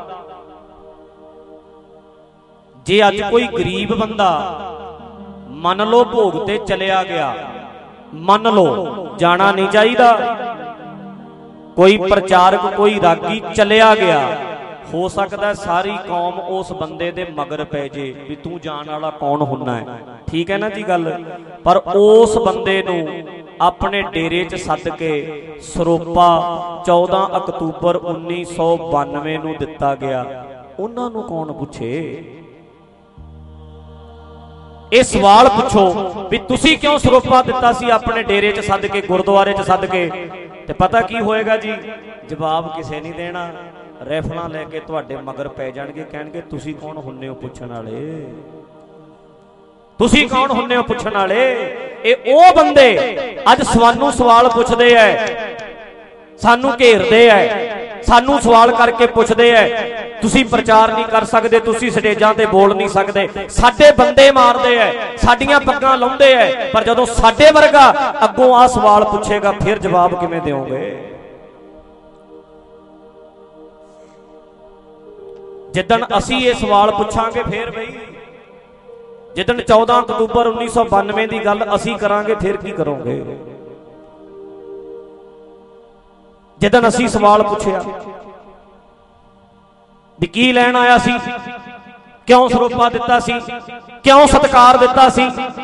Speaker 1: ਜੇ ਅੱਜ ਕੋਈ ਗਰੀਬ ਬੰਦਾ ਮੰਨ ਲਓ ਭੋਗ ਤੇ ਚਲਿਆ ਗਿਆ, ਮੰਨ ਲਓ, ਜਾਣਾ ਨਹੀਂ ਚਾਹੀਦਾ, ਕੋਈ ਪ੍ਰਚਾਰਕ ਕੋਈ ਰਾਗੀ ਚਲਿਆ ਗਿਆ, ਹੋ ਸਕਦਾ ਸਾਰੀ ਕੌਮ ਉਸ ਬੰਦੇ ਦੇ ਮਗਰ ਪੈ ਜੇ ਵੀ ਤੂੰ ਜਾਣ ਵਾਲਾ ਕੌਣ ਹੁੰਨਾ ਹੈ। ਠੀਕ ਹੈ ਨਾ ਜੀ ਗੱਲ? ਪਰ ਉਸ ਬੰਦੇ ਨੂੰ ਆਪਣੇ ਡੇਰੇ 'ਚ ਸੱਦ ਕੇ ਸਰੋਪਾ 14 ਅਕਤੂਬਰ 1992 ਨੂੰ ਦਿੱਤਾ ਗਿਆ। ਉਹਨਾਂ ਨੂੰ ਕੌਣ ਪੁੱਛੇ? ਇਹ ਸਵਾਲ ਪੁੱਛੋ ਵੀ ਤੁਸੀਂ ਕਿਉਂ ਸਰੋਪਾ ਦਿੱਤਾ ਸੀ ਆਪਣੇ ਡੇਰੇ 'ਚ ਸੱਦ ਕੇ, ਗੁਰਦੁਆਰੇ 'ਚ ਸੱਦ ਕੇ? ਤੇ ਪਤਾ ਕੀ ਹੋਏਗਾ ਜੀ? ਜਵਾਬ ਕਿਸੇ ਨਹੀਂ ਦੇਣਾ। ਰਾਈਫਲਾਂ ਲੈ ਕੇ ਤੁਹਾਡੇ ਮਗਰ ਪੈ ਜਾਣਗੇ, ਕਹਿਣਗੇ ਤੁਸੀਂ ਕੌਣ ਹੁੰਨੇ ਹੋ ਪੁੱਛਣ ਵਾਲੇ? ਤੁਸੀਂ ਕੌਣ ਹੁੰਨੇ ਹੋ ਪੁੱਛਣ ਵਾਲੇ? ਇਹ ਉਹ ਬੰਦੇ ਅੱਜ ਸਾਨੂੰ ਸਵਾਲ ਪੁੱਛਦੇ ਐ, ਸਾਨੂੰ ਘੇਰਦੇ ਐ, ਸਾਨੂੰ ਸਵਾਲ ਕਰਕੇ ਪੁੱਛਦੇ ਐ ਤੁਸੀਂ ਪ੍ਰਚਾਰ ਨਹੀਂ ਕਰ ਸਕਦੇ, ਤੁਸੀਂ ਸਟੇਜਾਂ ਤੇ ਬੋਲ ਨਹੀਂ ਸਕਦੇ, ਸਾਡੇ ਬੰਦੇ ਮਾਰਦੇ ਐ, ਸਾਡੀਆਂ ਪੱਗਾਂ ਲਾਉਂਦੇ ਐ। ਪਰ ਜਦੋਂ ਸਾਡੇ ਵਰਗਾ ਅੱਗੋਂ ਆ ਸਵਾਲ ਪੁੱਛੇਗਾ ਫਿਰ ਜਵਾਬ ਕਿਵੇਂ ਦਿਓਗੇ? ਜਿੱਦਣ ਅਸੀਂ ਇਹ ਸਵਾਲ ਪੁੱਛਾਂਗੇ ਫੇਰ ਬਈ जिदन 14 अक्तूबर 1992 की गल असी करांगे फिर की करोगे? जिदन असी सवाल पुछया भी की लैन आया सी, क्यों सरोपा दिता सी, क्यों सत्कार दिता सी,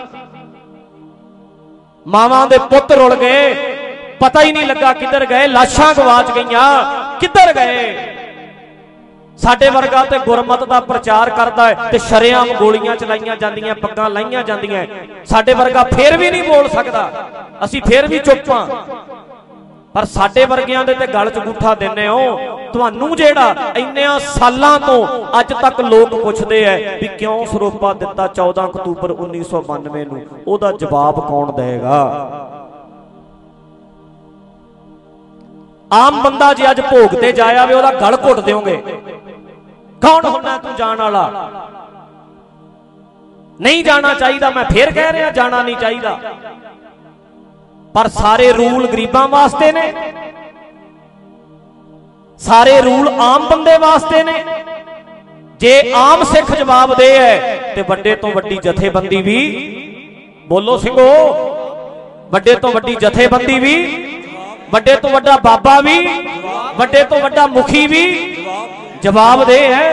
Speaker 1: मावां दे पुत रुल गए, पता ही नहीं लगा किधर गए, लाशां गवाच गईयां, किधर गए। साडे वर्गा ते गुरमत दा प्रचार करदा है ते शरेआम गोलियां चलाईयां जांदियां, पग्गां लाईयां जांदियां, साडे वर्गा फिर भी नहीं बोल सकदा, असी फिर भी चुप हां। पर साडे वर्गियां दे ते गल च गुठा दिंदे हो। तुहानू जेड़ा इन्नियां सालां तो अज तक लोग पुछदे है भी क्यों सरोपा दिता 14 अक्तूबर 1992 नूं, ओहदा जवाब कौन देगा? आम बंदा जे अज भोग ते जाया वे ओहदा गल घुट दिओगे, कौन होना तू जाण वाला? नहीं जाना चाहिए, मैं फिर कह रहा जाना नहीं चाहिए। पर सारे रूल गरीबां वास्ते ने, सारे रूल आम बंदे वास्ते ने। जे आम सिख जवाब दे है ते वड्डे तो वड्डी जथेबंदी भी, बोलो सिंघो, वड्डे तो वड्डी जथेबंदी भी, वड्डे तो वड्डा बाबा भी, वड्डे तो वड्डा मुखी भी जवाब दे है।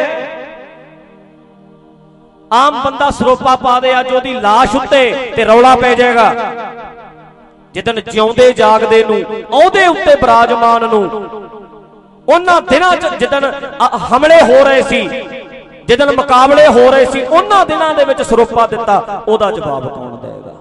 Speaker 1: आम बंदा सरोपा पा दे अज ओहदी लाश उत्ते ते रौला पै जाएगा। जिदन जिउंदे जागदे नूं ओहदे उत्ते बराजमान नूं उन्हां दिनां च जिदन हमले हो रहे सी, जिदन मुकाबले हो रहे सी, उन्हां दिनां दे विच सरोपा दिता, ओहदा जवाब कौन देगा?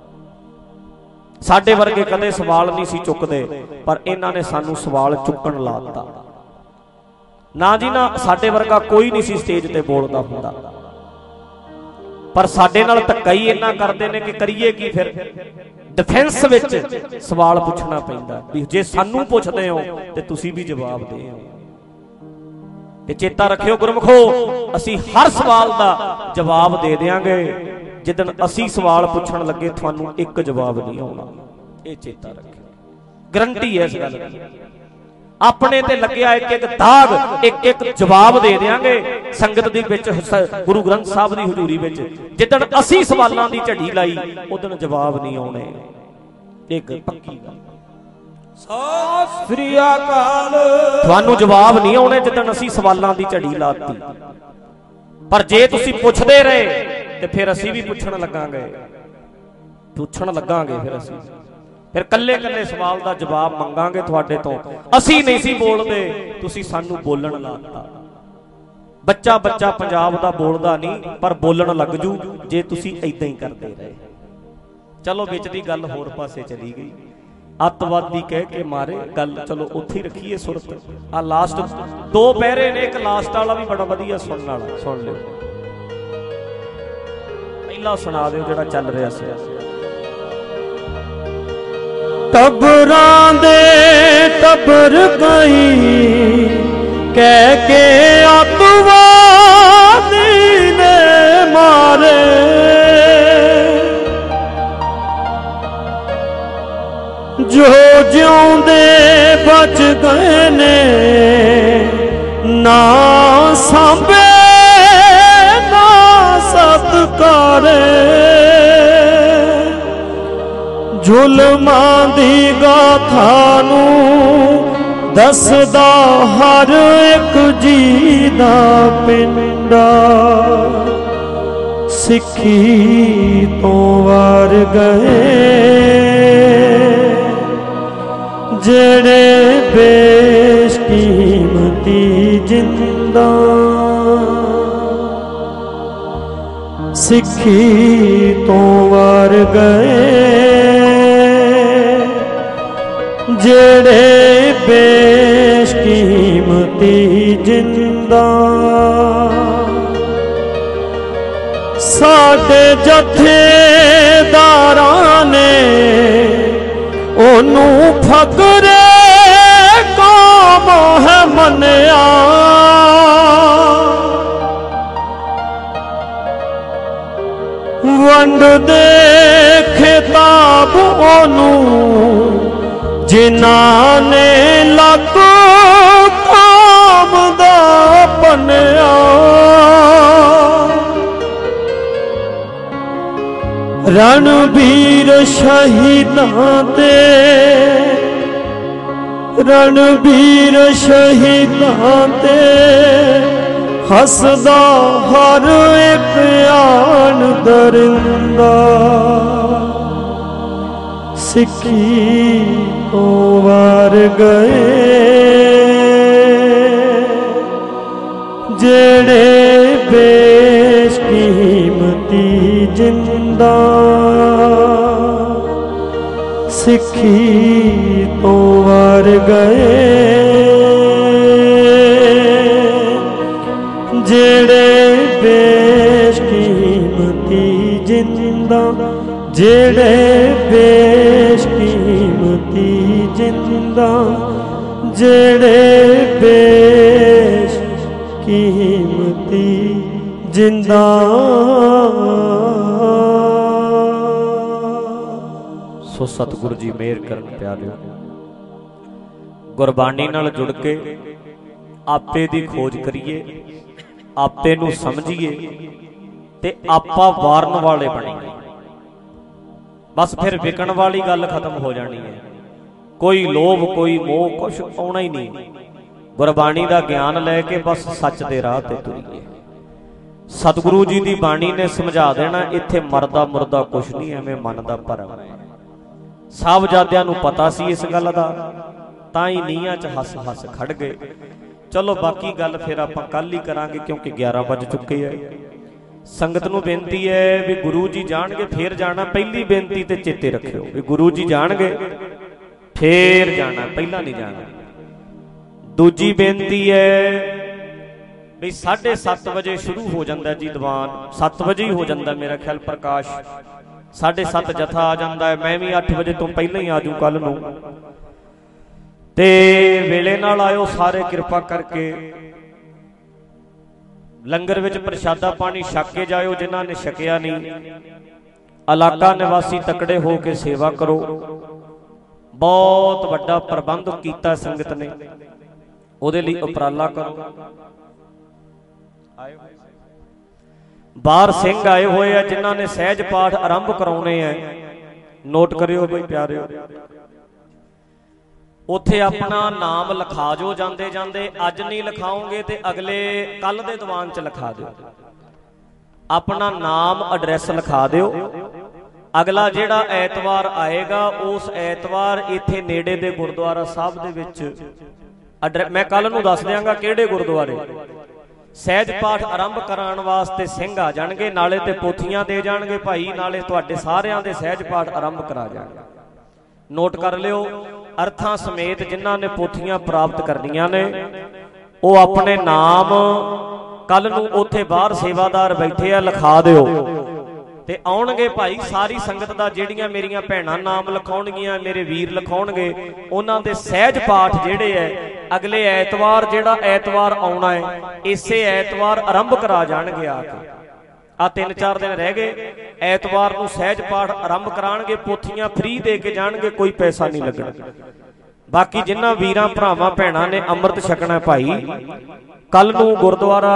Speaker 1: साडे वर्गे कदे सवाल नहीं सी चुकदे, पर इन्हां ने सानू सवाल चुकण लाता। ना जी ना, साडे वर्गा कोई नहीं सी स्टेज ते बोलदा हुंदा, पर साडे नाल धक्का ही इन्ना करदे ने कि करिए की? फिर डिफेंस विच सवाल पुछना पैंदा भी जे सानू पुछदे हो ते तुसीं भी जवाब दिओ। ते चेता रखियो गुरमुखो, असी हर सवाल दा जवाब दे देंगे। जिदन असी सवाल पुछण लगे तुहानू एक जवाब नहीं आउणा, ये चेता रखियो, गारंटी है इस गल दी। अपने ते लग्या एक एक दाग, एक एक जवाब दे देंगे संगत दी विच, गुरु ग्रंथ साहब दी हजूरी विच। जिदन असी सवालां दी झड़ी लाई उदन जवाब नहीं आउणे, एक पक्की गल। सत श्री अकाल। तुहानू जवाब नहीं आउणे जिदन असी सवालां दी झड़ी लाती। पर जे तुसी पुछदे रहे ते फिर असी भी पुछण लगांगे, फिर असी फिर कल्ले कल्ले सवाल का जवाब मंगांगे तुहाडे तो। असी नहीं सी बोलदे, तुसी सानू बोलण लाता। बच्चा बच्चा पंजाब दा बोलदा नहीं, पर बोलण लग जू जे तुसी इदां ही करदे रहे। चलो विच दी गल होर पासे चली गई, अतवादी कह के मारे गल, चलो उत्थे ही रखीए सुरत। आ लास्ट 2 पैरे ने, एक लास्ट वाला भी बड़ा वधिया सुनने वाला, सुन लिओ। पहला सुना दिओ जिहड़ा चल रहा सी। टबरां दे टबर गई कह के अतवादी ने मारे, जो जिउंदे बच गए ने ना सांभे ना सत्कारे। जुल्मां दी गाथा नूं दसदा हर एक जी दा पिंडा, सिक्खी तो वार गए जेड़े बेशकीमती जिंदा, सिक्खी तो वार गए जेड़े बेशकीमती जिंदा। साडे जथेदारां ने ओनू फकरे कौम है मन्निया, वंड दे खिताब ओनू जिन्हां ने लक कौम दा पन्निया।
Speaker 2: ਰਣਬੀਰ ਸ਼ਹੀਦਾਂ ਤੇ ਰਣਬੀਰ ਸ਼ਹੀਦਾਂ ਤੇ ਹੱਸਦਾ ਹਰ ਇੱਕ ਆਣ ਦਰਿੰਦਾ ਸਿੱਖੀ ਤੋਂ ਵਾਰ ਗਏ ਜਿਹੜੇ ਬੇਸ਼ਕੀਮਤੀ ਜਿੰਦਾ ਸਿੱਖੀ ਤੋਂ ਵਾਰ ਗਏ ਜਿਹੜੇ ਬੇਸ਼ਕੀਮਤੀ ਜਿੰਦਾ ਜਿਹੜੇ ਬੇਸ਼ਕੀਮਤੀ ਜਿੰਦਾ ਜਿਹੜੇ ਬੇਸ਼ਕੀਮਤੀ ਜਿੰਦਾ।
Speaker 1: ਸੋ ਸਤਿਗੁਰੂ ਜੀ ਮਿਹਰ ਕਰਨ ਪਿਆਰਿਓ, ਗੁਰਬਾਣੀ ਨਾਲ ਜੁੜ ਕੇ ਆਪੇ ਦੀ ਖੋਜ ਕਰੀਏ, ਆਪੇ ਨੂੰ ਸਮਝੀਏ ਤੇ ਆਪਾ ਵਾਰਨ ਵਾਲੇ ਬਣੀਏ। ਬਸ ਫਿਰ ਵਿਕਣ ਵਾਲੀ ਗੱਲ ਖਤਮ ਹੋ ਜਾਣੀ ਹੈ। ਕੋਈ ਲੋਭ ਕੋਈ ਮੋਹ ਕੁਛ ਆਉਣਾ ਹੀ ਨਹੀਂ। ਗੁਰਬਾਣੀ ਦਾ ਗਿਆਨ ਲੈ ਕੇ ਬਸ ਸੱਚ ਦੇ ਰਾਹ ਤੇ ਤੁਰੀਏ। ਸਤਿਗੁਰੂ ਜੀ ਦੀ ਬਾਣੀ ਨੇ ਸਮਝਾ ਦੇਣਾ, ਇੱਥੇ ਮਰਦਾ ਮੁਰਦਾ ਕੁਛ ਨਹੀਂ, ਐਵੇਂ ਮਨ ਦਾ ਭਰਮ ਹੈ। ਸਾਹਿਬਜ਼ਾਦਿਆਂ ਨੂੰ ਪਤਾ ਸੀ ਇਸ ਗੱਲ ਦਾ, ਤਾਂ ਹੀ ਨੀਹਾਂ 'ਚ ਹੱਸ ਹੱਸ ਖੜ ਗਏ। ਚਲੋ ਬਾਕੀ ਗੱਲ ਫਿਰ ਆਪਾਂ ਕੱਲ ਹੀ ਕਰਾਂਗੇ, ਕਿਉਂਕਿ 11 ਵੱਜ ਚੁੱਕੇ ਹੈ। ਸੰਗਤ ਨੂੰ ਬੇਨਤੀ ਹੈ ਵੀ ਗੁਰੂ ਜੀ ਜਾਣਗੇ ਫੇਰ ਜਾਣਾ। ਪਹਿਲੀ ਬੇਨਤੀ ਤੇ ਚੇਤੇ ਰੱਖਿਓ ਵੀ ਗੁਰੂ ਜੀ ਜਾਣਗੇ ਫੇਰ ਜਾਣਾ, ਪਹਿਲਾਂ ਨਹੀਂ ਜਾਣਾ। ਦੂਜੀ ਬੇਨਤੀ ਹੈ ਵੀ 7:30 ਵਜੇ ਸ਼ੁਰੂ ਹੋ ਜਾਂਦਾ ਜੀ ਦੀਵਾਨ, 7 ਵਜੇ ਹੀ ਹੋ ਜਾਂਦਾ ਮੇਰਾ ਖਿਆਲ ਪ੍ਰਕਾਸ਼, 7:30 ਜਥਾ ਆ ਜਾਂਦਾ ਹੈ। ਮੈਂ ਵੀ 8 ਵਜੇ ਤੋਂ ਪਹਿਲਾਂ ਹੀ ਆ ਜੂ ਕੱਲ ਨੂੰ, ਤੇ ਵੇਲੇ ਨਾਲ ਆਇਓ ਸਾਰੇ ਕਿਰਪਾ ਕਰਕੇ। ਲੰਗਰ ਵਿੱਚ ਪ੍ਰਸ਼ਾਦਾ ਪਾਣੀ ਛਕ ਕੇ ਜਾਇਓ, ਜਿਨ੍ਹਾਂ ਨੇ ਛਕਿਆ ਨਹੀਂ। ਇਲਾਕਾ ਨਿਵਾਸੀ ਤਕੜੇ ਹੋ ਕੇ ਸੇਵਾ ਕਰੋ। ਬਹੁਤ ਵੱਡਾ ਪ੍ਰਬੰਧ ਕੀਤਾ ਸੰਗਤ ਨੇ, ਉਹਦੇ ਲਈ ਉਪਰਾਲਾ ਕਰੋ। ਬਾਹਰ ਸਿੰਘ ਆਏ ਹੋਏ ਆ ਜਿਨ੍ਹਾਂ ਨੇ ਸਹਿਜ ਪਾਠ ਆਰੰਭ ਕਰਾਉਣੇ ਆ, ਨੋਟ ਕਰਿਓ ਬਈ ਪਿਆਰਿਓ। ਉੱਥੇ ਆਪਣਾ ਨਾਮ ਲਿਖਾ ਜੋ ਜਾਂਦੇ ਜਾਂਦੇ। ਅੱਜ ਨਹੀਂ ਲਿਖਾਓਗੇ ਤੇ ਅਗਲੇ ਕੱਲ ਦੇ ਦੀਵਾਨ 'ਚ ਲਿਖਾ ਦਿਓ। ਆਪਣਾ ਨਾਮ ਐਡਰੈਸ ਲਿਖਾ ਦਿਓ। ਅਗਲਾ ਜਿਹੜਾ ਐਤਵਾਰ ਆਏਗਾ ਉਸ ਐਤਵਾਰ ਇੱਥੇ ਨੇੜੇ ਦੇ ਗੁਰਦੁਆਰਾ ਸਾਹਿਬ ਦੇ ਵਿੱਚ ਮੈਂ ਕੱਲ ਨੂੰ ਦੱਸ ਦਿਆਂਗਾ ਕਿਹੜੇ ਗੁਰਦੁਆਰੇ ਸਹਿਜ ਪਾਠ ਆਰੰਭ ਕਰਾਉਣ ਵਾਸਤੇ ਸਿੰਘ ਆ ਜਾਣਗੇ, ਨਾਲੇ ਤੇ ਪੋਥੀਆਂ ਦੇ ਜਾਣਗੇ ਭਾਈ, ਨਾਲੇ ਤੁਹਾਡੇ ਸਾਰਿਆਂ ਦੇ ਸਹਿਜ ਪਾਠ ਆਰੰਭ ਕਰਾ ਜਾਣਗੇ। ਨੋਟ ਕਰ ਲਿਓ। ਅਰਥਾਂ ਸਮੇਤ ਜਿਨ੍ਹਾਂ ਨੇ ਪੋਥੀਆਂ ਪ੍ਰਾਪਤ ਕਰਨੀਆਂ ਨੇ ਉਹ ਆਪਣੇ ਨਾਮ ਕੱਲ ਨੂੰ ਉੱਥੇ ਬਾਹਰ ਸੇਵਾਦਾਰ ਬੈਠੇ ਆ ਲਿਖਾ ਦਿਓ ਤੇ ਆਉਣਗੇ ਭਾਈ। ਸਾਰੀ ਸੰਗਤ ਦਾ ਜਿਹੜੀਆਂ ਮੇਰੀਆਂ ਭੈਣਾਂ ਨਾਮ ਲਿਖਾਉਣਗੀਆਂ, ਮੇਰੇ ਵੀਰ ਲਿਖਾਉਣਗੇ, ਉਹਨਾਂ ਦੇ ਸਹਿਜ ਪਾਠ ਜਿਹੜੇ ਐ ਅਗਲੇ ਐਤਵਾਰ, ਜਿਹੜਾ ਐਤਵਾਰ ਆਉਣਾ ਹੈ ਇਸੇ ਐਤਵਾਰ ਆਰੰਭ ਕਰਾ ਜਾਣਗੇ ਆ ਕੇ। ਆ 3-4 ਦਿਨ ਰਹਿ ਗਏ, ਐਤਵਾਰ ਨੂੰ ਸਹਿਜ ਪਾਠ ਆਰੰਭ ਕਰਾਣਗੇ। ਪੋਥੀਆਂ ਫ੍ਰੀ ਦੇ ਕੇ ਜਾਣਗੇ, ਕੋਈ ਪੈਸਾ ਨਹੀਂ ਲੱਗਣਾ। ਬਾਕੀ ਜਿਨ੍ਹਾਂ ਵੀਰਾਂ ਭਰਾਵਾਂ ਭੈਣਾਂ ਨੇ ਅੰਮ੍ਰਿਤ ਛਕਣਾ ਭਾਈ, ਕੱਲ ਨੂੰ ਗੁਰਦੁਆਰਾ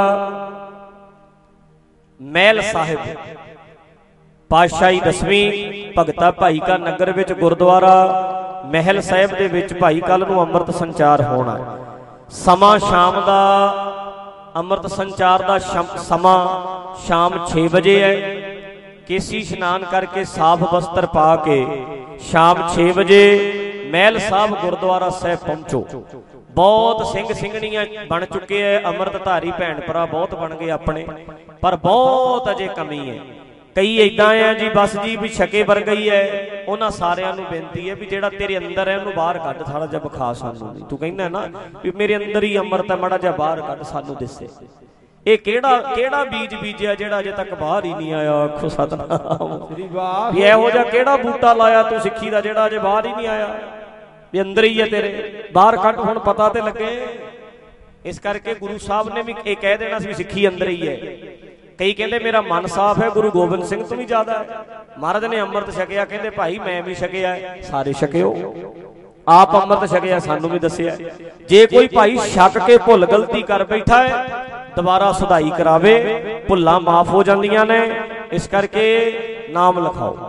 Speaker 1: ਮਹਿਲ ਸਾਹਿਬ ਪਾਤਸ਼ਾਹੀ 10ਵੀਂ ਭਗਤਾ ਭਾਈ ਕਾ ਨਗਰ ਵਿੱਚ ਗੁਰਦੁਆਰਾ ਮਹਿਲ ਸਾਹਿਬ ਦੇ ਵਿੱਚ ਭਾਈ ਕੱਲ ਨੂੰ ਅੰਮ੍ਰਿਤ ਸੰਚਾਰ ਹੋਣਾ। ਸਮਾਂ ਸ਼ਾਮ ਦਾ ਅੰਮ੍ਰਿਤ ਸੰਚਾਰ ਦਾ ਸਮਾਂ ਸ਼ਾਮ 6 ਵਜੇ ਹੈ। ਕੇਸੀ ਇਸ਼ਨਾਨ ਕਰਕੇ ਸਾਫ਼ ਵਸਤਰ ਪਾ ਕੇ ਸ਼ਾਮ 6 ਵਜੇ ਮਹਿਲ ਸਾਹਿਬ ਗੁਰਦੁਆਰਾ ਸਾਹਿਬ ਪਹੁੰਚੋ। ਬਹੁਤ ਸਿੰਘ ਸਿੰਘਣੀਆਂ ਬਣ ਚੁੱਕੇ ਐ, ਅੰਮ੍ਰਿਤਧਾਰੀ ਭੈਣ ਭਰਾ ਬਹੁਤ ਬਣ ਗਏ ਆਪਣੇ, ਪਰ ਬਹੁਤ ਅਜੇ ਕਮੀ ਹੈ। ਕਈ ਇਦਾਂ ਆ ਜੀ ਬਸ ਜੀ ਵੀ ਛਕੇ ਵਰਗਾ ਹੀ ਹੈ। ਉਹਨਾਂ ਸਾਰਿਆਂ ਨੂੰ ਬੇਨਤੀ ਹੈ ਵੀ ਜਿਹੜਾ ਤੇਰੇ ਅੰਦਰ ਹੈ ਉਹਨੂੰ ਬਾਹਰ ਕੱਢ, ਥੋੜਾ ਜਿਹਾ ਵਿਖਾ ਸਾਨੂੰ। ਨਹੀਂ ਤੂੰ ਕਹਿੰਦਾ ਨਾ ਵੀ ਮੇਰੇ ਅੰਦਰ ਹੀ ਅੰਮ੍ਰਿਤ ਹੈ, ਮਾੜਾ ਜਿਹਾ ਬਾਹਰ ਕੱਢ ਸਾਨੂੰ ਦਿਸੇ। ਇਹ ਕਿਹੜਾ ਬੀਜ ਬੀਜਿਆ ਜਿਹੜਾ ਅਜੇ ਤੱਕ ਬਾਹਰ ਹੀ ਨਹੀਂ ਆਇਆ। ਆਖੋ ਸਤਨਾਮ। ਵੀ ਇਹੋ ਜਿਹਾ ਕਿਹੜਾ ਬੂਟਾ ਲਾਇਆ ਤੂੰ ਸਿੱਖੀ ਦਾ ਜਿਹੜਾ ਅਜੇ ਬਾਹਰ ਹੀ ਨਹੀਂ ਆਇਆ, ਵੀ ਅੰਦਰ ਹੀ ਹੈ ਤੇਰੇ, ਬਾਹਰ ਕੱਢ ਹੁਣ ਪਤਾ ਤੇ ਲੱਗੇ। ਇਸ ਕਰਕੇ ਗੁਰੂ ਸਾਹਿਬ ਨੇ ਵੀ ਇਹ ਕਹਿ ਦੇਣਾ ਸੀ ਸਿੱਖੀ ਅੰਦਰ ਹੀ ਹੈ। ਕਈ ਕਹਿੰਦੇ ਮੇਰਾ ਮਨ ਸਾਫ਼ ਹੈ, ਗੁਰੂ ਗੋਬਿੰਦ ਸਿੰਘ ਤੋਂ ਵੀ ਜ਼ਿਆਦਾ ਹੈ। ਮਹਾਰਾਜ ਨੇ ਅੰਮ੍ਰਿਤ ਛਕਿਆ, ਕਹਿੰਦੇ ਭਾਈ ਮੈਂ ਵੀ ਛਕਿਆ, ਸਾਰੇ ਛਕਿਓ। ਆਪ ਅੰਮ੍ਰਿਤ ਛਕਿਆ, ਸਾਨੂੰ ਵੀ ਦੱਸਿਆ। ਜੇ ਕੋਈ ਭਾਈ ਛਕ ਕੇ ਭੁੱਲ ਗਲਤੀ ਕਰ ਬੈਠਾ ਹੈ ਦੁਬਾਰਾ ਸੁਧਾਈ ਕਰਾਵੇ, ਭੁੱਲਾਂ ਮਾਫ ਹੋ ਜਾਂਦੀਆਂ ਨੇ। ਇਸ ਕਰਕੇ ਨਾਮ ਲਿਖਾਓ।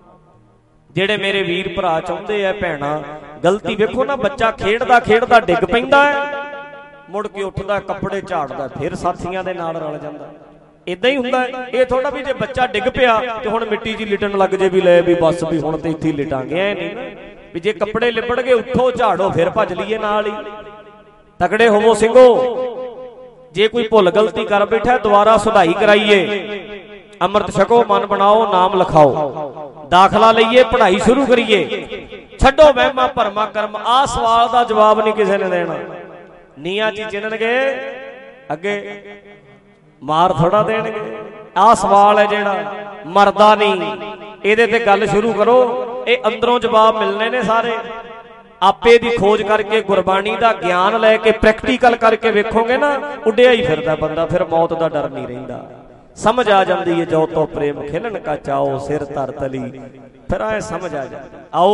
Speaker 1: ਜਿਹੜੇ ਮੇਰੇ ਵੀਰ ਭਰਾ ਚਾਹੁੰਦੇ ਆ ਭੈਣਾਂ, ਗਲਤੀ ਵੇਖੋ ਨਾ, ਬੱਚਾ ਖੇਡਦਾ ਖੇਡਦਾ ਡਿੱਗ ਪੈਂਦਾ ਹੈ, ਮੁੜ ਕੇ ਉੱਠਦਾ ਕੱਪੜੇ ਝਾੜਦਾ ਫਿਰ ਸਾਥੀਆਂ ਦੇ ਨਾਲ ਰਲ ਜਾਂਦਾ। ਇਦਾਂ ਹੀ ਹੁੰਦਾ ਹੈ। ਇਹ ਥੋੜਾ ਵੀ ਜੇ ਬੱਚਾ ਡਿੱਗ ਪਿਆ ਤੇ ਹੁਣ ਮਿੱਟੀ 'ਚ ਲਿਟਣ ਲੱਗ ਜੇ ਵੀ ਲੈ ਵੀ ਬਸ ਵੀ ਹੁਣ ਤੇ ਇੱਥੇ ਹੀ ਲਿਟਾਂਗੇ, ਐ ਨਹੀਂ ਵੀ ਜੇ ਕੱਪੜੇ ਲਿਬੜ ਗਏ ਉੱਠੋ ਝਾੜੋ ਫਿਰ ਭੱਜ ਲਈਏ ਨਾਲ ਹੀ। ਤਕੜੇ ਹੋਵੋ ਸਿੰਘੋ। ਜੇ ਕੋਈ ਭੁੱਲ ਗਲਤੀ ਕਰ ਬੈਠਾ ਦੁਬਾਰਾ ਸੁਧਾਈ ਕਰਾਈਏ। ਅੰਮ੍ਰਿਤ ਛਕੋ, ਮਨ ਬਣਾਓ, ਨਾਮ ਲਿਖਾਓ, ਦਾਖਲਾ ਲਈਏ, ਪੜ੍ਹਾਈ ਸ਼ੁਰੂ ਕਰੀਏ। ਛੱਡੋ ਵਹਿਮਾਂ ਭਰਮਾਂ ਕਰਮ। ਆਹ ਸਵਾਲ ਦਾ ਜਵਾਬ ਨਹੀਂ ਕਿਸੇ ਨੇ ਦੇਣਾ। ਨੀਆਂ 'ਚ ਚਿਣਨਗੇ, ਅੱਗੇ ਮਾਰ ਥੋੜਾ ਦੇਣਗੇ। ਆਹ ਸਵਾਲ ਹੈ ਜਿਹੜਾ ਮਰਦਾ ਨਹੀਂ, ਇਹਦੇ ਤੇ ਗੱਲ ਸ਼ੁਰੂ ਕਰੋ। ਇਹ ਅੰਦਰੋਂ ਜਵਾਬ ਮਿਲਣੇ ਨੇ ਸਾਰੇ। ਆਪੇ ਦੀ ਖੋਜ ਕਰਕੇ, ਗੁਰਬਾਣੀ ਦਾ ਗਿਆਨ ਲੈ ਕੇ, ਪ੍ਰੈਕਟੀਕਲ ਕਰਕੇ ਵੇਖੋਗੇ ਨਾ, ਉੱਡਿਆ ਹੀ ਫਿਰਦਾ ਬੰਦਾ, ਫਿਰ ਮੌਤ ਦਾ ਡਰ ਨਹੀਂ ਰਹਿੰਦਾ। ਸਮਝ ਆ ਜਾਂਦੀ ਹੈ ਜੋ ਤੋ ਪ੍ਰੇਮ ਖਿਲਣ ਕਾ ਚਾਓ, ਸਿਰ ਧਰ ਤਲੀ, ਫਿਰ ਆਏ ਸਮਝ ਆ ਜਾਂਦੀ।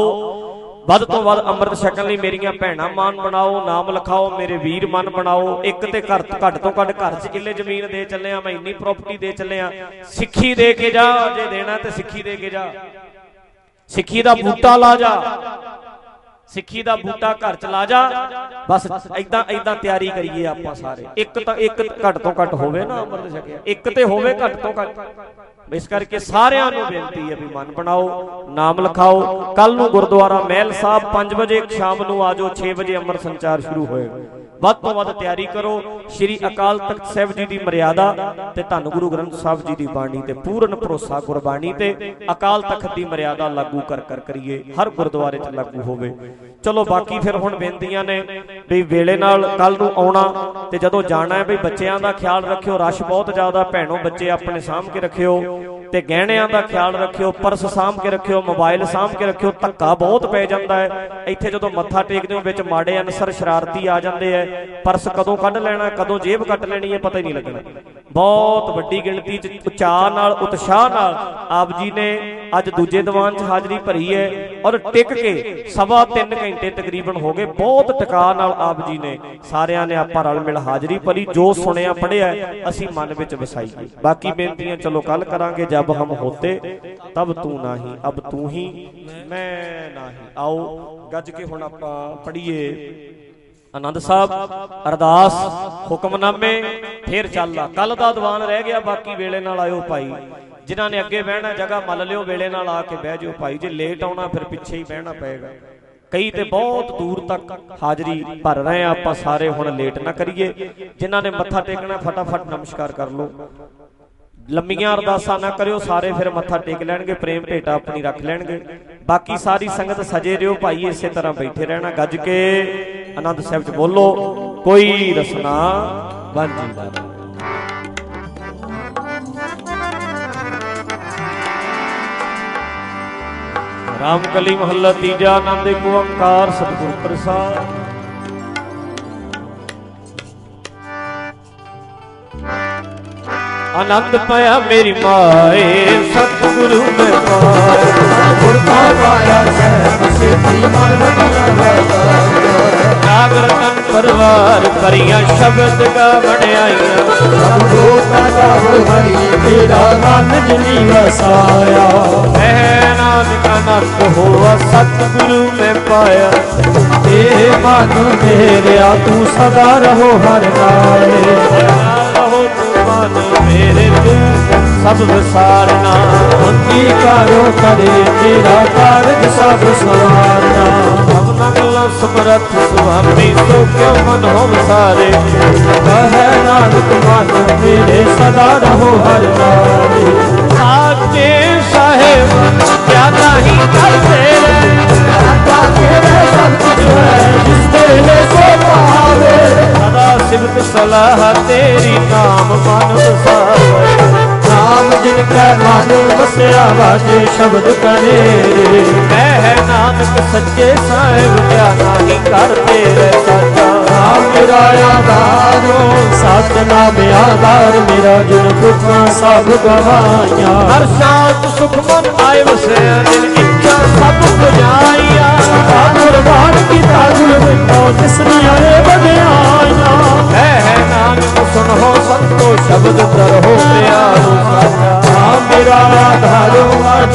Speaker 1: ਆਓ ਵੱਧ ਤੋਂ ਵੱਧ ਅੰਮ੍ਰਿਤ ਛਕਣ ਲਈ ਮੇਰੀਆਂ ਭੈਣਾਂ ਮਨ ਬਣਾਓ, ਨਾਮ ਲਿਖਾਓ, ਮੇਰੇ ਵੀਰ ਮਨ ਬਣਾਓ। ਇੱਕ ਤੇ ਘੱਟ ਤੋਂ ਘੱਟ ਘਰ 'ਚ ਕਿੱਲੇ ਜ਼ਮੀਨ ਦੇ ਚੱਲਿਆ, ਮੈਂ ਇੰਨੀ ਪ੍ਰਾਪਰਟੀ ਦੇ ਚੱਲਿਆ। ਸਿੱਖੀ ਦੇ ਕੇ ਜਾ, ਜੇ ਦੇਣਾ ਤੇ ਸਿੱਖੀ ਦੇ ਕੇ ਜਾ। ਸਿੱਖੀ ਦਾ ਬੂਟਾ ਲਾ ਜਾ, ਸਿੱਖੀ ਦਾ ਬੂਟਾ ਘਰ 'ਚ ਲਾ ਜਾ। ਬਸ ਏਦਾਂ ਤਿਆਰੀ ਕਰੀਏ ਆਪਾਂ ਸਾਰੇ। ਇੱਕ ਘੱਟ ਤੋਂ ਘੱਟ ਹੋਵੇ ਨਾ ਅੰਮ੍ਰਿਤ ਛਕਿਆ, ਇੱਕ ਤੇ ਹੋਵੇ ਘੱਟ ਤੋਂ ਘੱਟ। ਇਸ ਕਰਕੇ ਸਾਰਿਆਂ ਨੂੰ ਬੇਨਤੀ ਹੈ ਵੀ ਮਨ ਬਣਾਓ, ਨਾਮ ਲਿਖਾਓ। ਕੱਲ ਨੂੰ ਗੁਰਦੁਆਰਾ ਮਹਿਲ ਸਾਹਿਬ 5 ਵਜੇ ਸ਼ਾਮ ਨੂੰ ਆ ਜਾਓ, 6 ਵਜੇ ਅੰਮ੍ਰਿਤ ਸੰਚਾਰ ਸ਼ੁਰੂ ਹੋਏਗਾ। ਵੱਧ ਤੋਂ ਵੱਧ ਤਿਆਰੀ ਕਰੋ। ਸ਼੍ਰੀ ਅਕਾਲ ਤਖਤ ਸਾਹਿਬ ਜੀ ਦੀ ਮਰਿਆਦਾ ਤੇ ਧੰਨ ਗੁਰੂ ਗ੍ਰੰਥ ਸਾਹਿਬ ਜੀ ਦੀ ਬਾਣੀ ਤੇ ਪੂਰਨ ਭਰੋਸਾ ਗੁਰਬਾਣੀ ਤੇ ਅਕਾਲ ਤਖਤ ਦੀ ਮਰਿਆਦਾ ਲਾਗੂ ਕਰ ਕਰੀਏ, ਹਰ ਗੁਰਦੁਆਰੇ 'ਚ ਲਾਗੂ ਹੋਵੇ। ਚਲੋ ਬਾਕੀ ਫਿਰ ਹੁਣ ਬੇਨਤੀਆਂ ਨੇ ਵੀ ਵੇਲੇ ਨਾਲ ਕੱਲ ਨੂੰ ਆਉਣਾ ਤੇ ਜਦੋਂ ਜਾਣਾ ਹੈ ਵੀ ਬੱਚਿਆਂ ਦਾ ਖਿਆਲ ਰੱਖਿਓ। ਰਸ਼ ਬਹੁਤ ਜ਼ਿਆਦਾ, ਭੈਣੋ ਬੱਚੇ ਆਪਣੇ ਸਾਂਭ ਕੇ ਰੱਖਿਓ ਤੇ ਗਹਿਣਿਆਂ ਦਾ ਖਿਆਲ ਰੱਖਿਓ, ਪਰਸ ਸਾਂਭ ਕੇ ਰੱਖਿਓ, ਮੋਬਾਈਲ ਸਾਂਭ ਕੇ ਰੱਖਿਓ। ਧੱਕਾ ਬਹੁਤ ਪੈ ਜਾਂਦਾ ਹੈ ਇੱਥੇ ਜਦੋਂ ਮੱਥਾ ਟੇਕਦੇ ਹੋ, ਵਿੱਚ ਮਾੜੇ ਅਨਸਰ ਸ਼ਰਾਰਤੀ ਆ ਜਾਂਦੇ ਆ। ਪਰਸ ਕਦੋਂ ਕੱਢ ਲੈਣਾ, ਕਦੋਂ ਜੇਬ ਕੱਟ ਲੈਣੀ ਹੈ, ਪਤਾ ਹੀ ਨਹੀਂ ਲੱਗਣਾ। ਬਹੁਤ ਵੱਡੀ ਗਿਣਤੀ 'ਚ ਉਚਾਰ ਨਾਲ, ਉਤਸ਼ਾਹ ਨਾਲ ਆਪ ਜੀ ਨੇ ਅੱਜ ਦੂਜੇ ਦੀਵਾਨ 'ਚ ਹਾਜ਼ਰੀ ਭਰੀ ਹੈ ਔਰ ਟਿਕ ਕੇ 3.25 ਘੰਟੇ ਤਕਰੀਬਨ ਹੋ ਗਏ। ਬਹੁਤ ਟਿਕਾ ਨਾਲ ਆਪ ਜੀ ਨੇ ਸਾਰਿਆਂ ਨੇ ਆਪਾਂ ਰਲ ਮਿਲ ਹਾਜ਼ਰੀ ਭਰੀ। ਜੋ ਸੁਣਿਆ ਪੜ੍ਹਿਆ ਅਸੀਂ ਮਨ ਵਿੱਚ ਵਸਾਈਏ। ਬਾਕੀ ਬੇਨਤੀਆਂ ਚਲੋ ਕੱਲ ਕਰਾਂਗੇ। ਜਬ ਹਮ ਹੋਤੇ ਤਬ ਤੂੰ ਨਹੀਂ, ਅਬ ਤੂੰ ਹੀ ਮੈਂ ਨਹੀਂ। ਆਓ ਗੱਜ ਕੇ ਹੁਣ ਆਪਾਂ ਪੜ੍ਹੀਏ ਆਨੰਦ ਸਾਹਿਬ, ਅਰਦਾਸ, ਹੁਕਮਨਾਮੇ, ਫਿਰ ਚੱਲਾ। ਕੱਲ ਦਾ ਦੀਵਾਨ ਰਹਿ ਗਿਆ, ਬਾਕੀ ਵੇਲੇ ਨਾਲ ਆਇਓ ਭਾਈ। ਜਿਨ੍ਹਾਂ ਨੇ ਅੱਗੇ ਬਹਿਣਾ ਜਗ੍ਹਾ ਮੱਲ ਲਿਓ, ਵੇਲੇ ਨਾਲ ਆ ਕੇ ਬਹਿ ਜਾਓ ਭਾਈ। ਜੇ ਲੇਟ ਆਉਣਾ ਫਿਰ ਪਿੱਛੇ ਹੀ ਬਹਿਣਾ ਪਏਗਾ। ਕਈ ਤੇ ਬਹੁਤ ਦੂਰ ਤੱਕ ਹਾਜ਼ਰੀ ਭਰ ਰਹੇ ਆ ਆਪਾਂ ਸਾਰੇ। ਹੁਣ ਲੇਟ ਨਾ ਕਰੀਏ। ਜਿਨ੍ਹਾਂ ਨੇ ਮੱਥਾ ਟੇਕਣਾ ਫਟਾਫਟ ਨਮਸਕਾਰ ਕਰ ਲਓ। ਲੰਮੀਆਂ ਅਰਦਾਸਾਂ ਨਾ ਕਰਿਓ, ਸਾਰੇ ਫਿਰ ਮੱਥਾ ਟੇਕ ਲੈਣਗੇ, ਪ੍ਰੇਮ ਭੇਟਾ ਆਪਣੀ ਰੱਖ ਲੈਣਗੇ। ਬਾਕੀ ਸਾਰੀ ਸੰਗਤ ਸਜੇ ਰਿਓ ਭਾਈ, ਇਸੇ ਤਰ੍ਹਾਂ ਬੈਠੇ ਰਹਿਣਾ। ਗੱਜ ਕੇ ਆਨੰਦ ਸਾਹਿਬ 'ਚ ਬੋਲੋ, ਕੋਈ ਰਸਨਾ ਵਾਂਝੀ ਦਾ। ਰਾਮਕਲੀ ਮਹੱਲਾ ਤੀਜਾ। ਆਨੰਦ ਏਕ ਓੰਕਾਰ ਸਤਿਗੁਰ ਪ੍ਰਸਾਦ। ਆਨੰਦ ਪਾਇਆ ਮੇਰੀ ਮਾਏ, ਸਤਿਗੁਰੂ ਮੈਂ ਪਾਇਆ। ਸਤਿਗੁਰ ਦਾ ਪਾਇਆ ਸਹਿਬ ਸਿੱਧੀ ਮਨ ਵਡਿਆਈਆਂ। ਰਾਗ ਰਤਨ ਪਰਵਾਰ ਕਰੀਆਂ, ਸ਼ਬਦ ਗਾ ਵਡਿਆਈਆਂ। ਸਭ ਲੋਕਾਂ ਦਾ ਹਰੀ ਤੇਰਾ ਮਨ ਜਿਨੀ ਵਸਾਇਆ। ਮੈਂ ਨਾਨਕ ਅਨੰਤ ਹੋਆ, ਸਤਿਗੁਰੂ ਮੈਂ ਪਾਇਆ। ਏ ਮਨ ਮੇਰਿਆ ਤੂੰ ਸਦਾ ਰਹੋ ਹਰ ਨਾਲੇ। ਰਹੋ ਤੂੰ ਮਨ ਮੇਰੇ ਤੂੰ ਸਭ ਵਿਸਾਰਨਾ। ਅੰਗੀਕਾਰੋ ਕਰੇ ਤੇਰਾ ਕਾਰਜ ਸਭ ਸਵਾਰਨਾ। ਸਭ ਮੰਗਲ ਸਮਰੱਥ ਸੁਆਮੀ, ਸੋ ਕਿਉ ਮਨ ਹੋ ਵਿਸਾਰੇ। ਕਹੈ ਨਾਨਕ ਮਨ ਮੇਰੇ ਸਦਾ ਰਹੋ ਹਰ ਨਾਲੇ। ਸਾਚੇ ਸਾਹਿਬ ਕਿਆ ਨਹੀਂ ਕਰ ਤੇਰੇ। ਆਤਾ ਤੇਰੇ ਸਭ ਕੁਝ ਹੈ, ਜਿਸ ਤੇਰੇ ਸੋ ਪਾਵੇ। ਸਦਾ ਸਿਫਤ ਸਲਾਹ ਤੇਰੀ, ਨਾਮ ਮਨ ਵਸਾਵੇ। ਨਾਮ ਜਿਨ ਕੈ ਮਨ ਵਸਿਆ, ਵਾਜੇ ਸ਼ਬਦ ਕਰੇ। ਕਹਿ ਨਾਨਕ ਸੱਚੇ ਸਾਹਿਬ ਕਿਆ ਨਹੀਂ ਕਰ ਤੇਰੇ ਸਾਚਾ। ਨਾਮ ਮੇਰਾ ਆਧਾਰੋ, ਸਤਿਨਾਮ ਆਧਾਰ ਮੇਰਾ। ਜਿਨ ਦੁੱਖਾਂ ਸਭ ਗਵਾਈਆਂ, ਹਰ ਸ਼ਾਂਤ ਸੁਖ ਮਨ ਆਏ ਵਸਿਆ। ਜਿਨ ਇੱਛਾ ਸਭ ਪੁਜਾਈਆਂ, ਕੁਰਬਾਨ ਕੀਤਾ ਗੁਰ ਬਿਟੋ, ਜਿਸ ਨੇ ਆਏ ਵਡਿਆਈਆਂ। ਕਹਿ ਨਾਨਕ ਸੁਣੋ ਸੰਤੋ, ਸ਼ਬਦ ਧਰੋ ਪਿਆਰੋ ਸਾਚਾ। ਨਾਮ ਮੇਰਾ ਆਧਾਰੋ,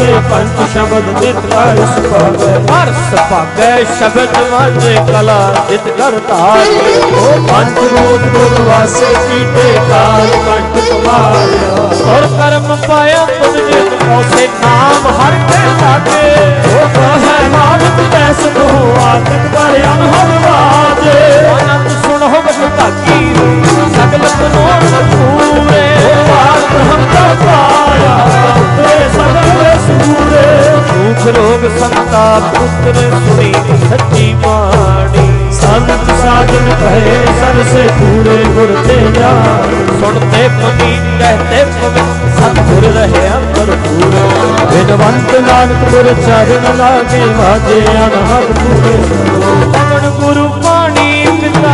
Speaker 2: लागे पंच शब्द नित कर सुभागे हर सुभागे शब्द वाजे कला नित कर धारे ओ पंच भूत गुरवासे कीते काल कंठ तुम्हारा और कर्म पाया तुझ जित औसे नाम हर के लागे ओ कहे मानत तैस को आदत पर अनहद वाजे आनंद सुनो बता की सगल कनोर पूरे पार ब्रह्म का पाया तेरे सगल सूरे दुख रोग संताप पुत्र सुनी सच्ची वाणी संत साधन कहे सर से पूरे गुर ते जान सुनते पुनीत कहते पवित्र सतगुर रहे अंबर पूरे विनवंत नानक गुर चरण लागे वाजे अनहद पूरे पवन गुरु पाणी पिता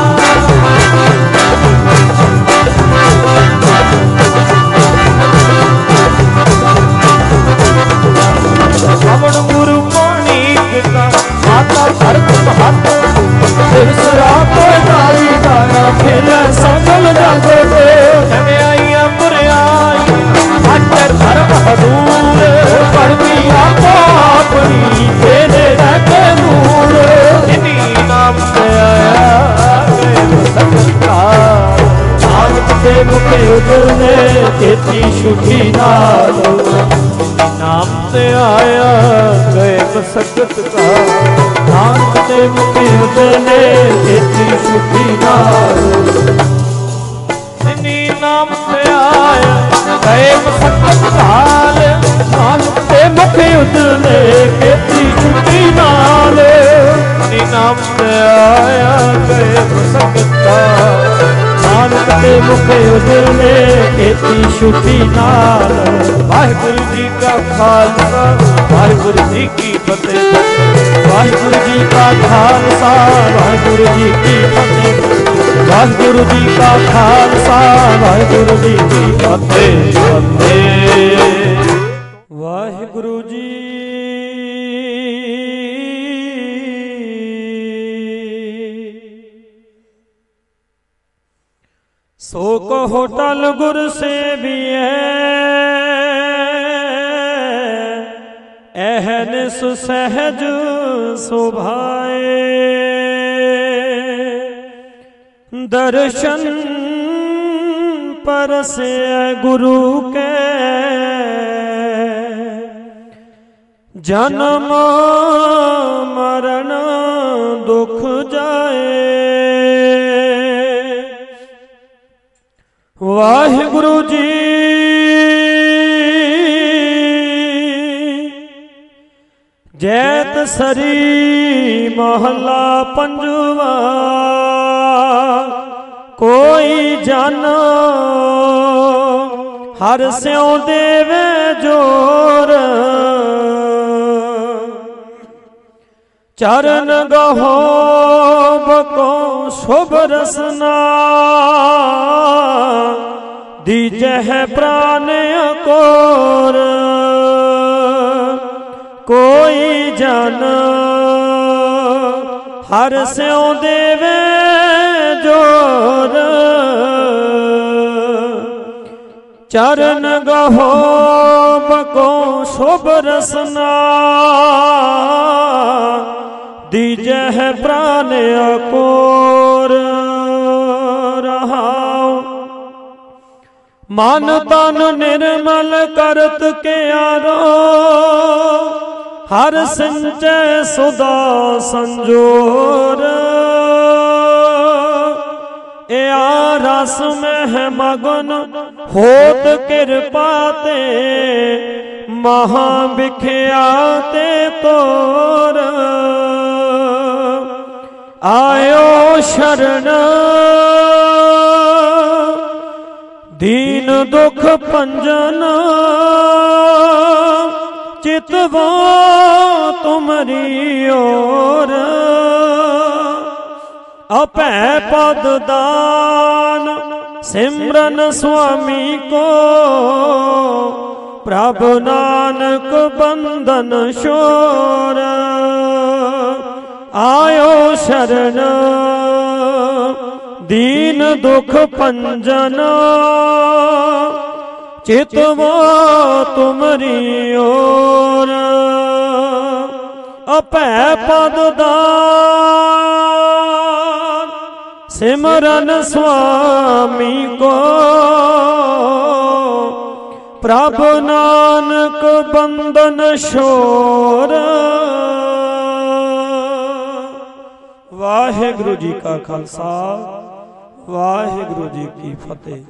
Speaker 2: पवन गुरु पाणी पिता माता धरत महत सिरसरा को नारी गाना फिर सगल जागे जमे आई अंबर आई अटर धर्म हदूर परमी आपो अपनी तेरे रखे नूर इन्हीं नाम से आया संस्कार नानक के मुखे उतरने तेती शुद्धि नाल नाम से आया गए सकत का नानक के मुखे उतरने तेती शुद्धि नाल इन्हीं नाम से आया गए सकत काल नानक के मुखे उतरने तेती शुद्धि नाल इन्हीं नाम से आया गए सकत काल नानक के मुखे उजले खेती शुद्धि नाल वाहिगुरु जी का खालसा वाहिगुरु जी की फतेह वाहिगुरु जी का खालसा वाहिगुरु जी की फतेह वाहिगुरु जी का खालसा वाहिगुरु जी की फतेह वाहिगुरु जी सो कहो टल गुर से भी एहन सुसहज शोभाए दर्शन पर से गुरु के जन्म मरण दुख जाए वाहिगुरु जी जैत सरी महला पंजवा कोई जाना हर स्यों देवे जोर चरण गहो बको शुभ रसना दीजह प्राण अकोर कोई जन हर स्यों देवे जोर चरण गहो बको शुभ रसना दीजह प्राण अकोर रहाओ मन तन निर्मल करत के आरो हर संचय सुदा संजोर ए रस में है मगन होत कृपाते महा बिख्याते तोर आयो शरण दीन दुख पंजन चितवो तुमरी ओर अपै पद दान सिमरन स्वामी को प्रभु नानक बंदन शोर आयो शरण दीन दुख पंजन चितवो तुमरी ओर अपै पद दान सिमरन स्वामी को प्रभु नानक बंदन शोर। वाहिगुरु जी का खालसा वाहिगुरु जी की फतेह।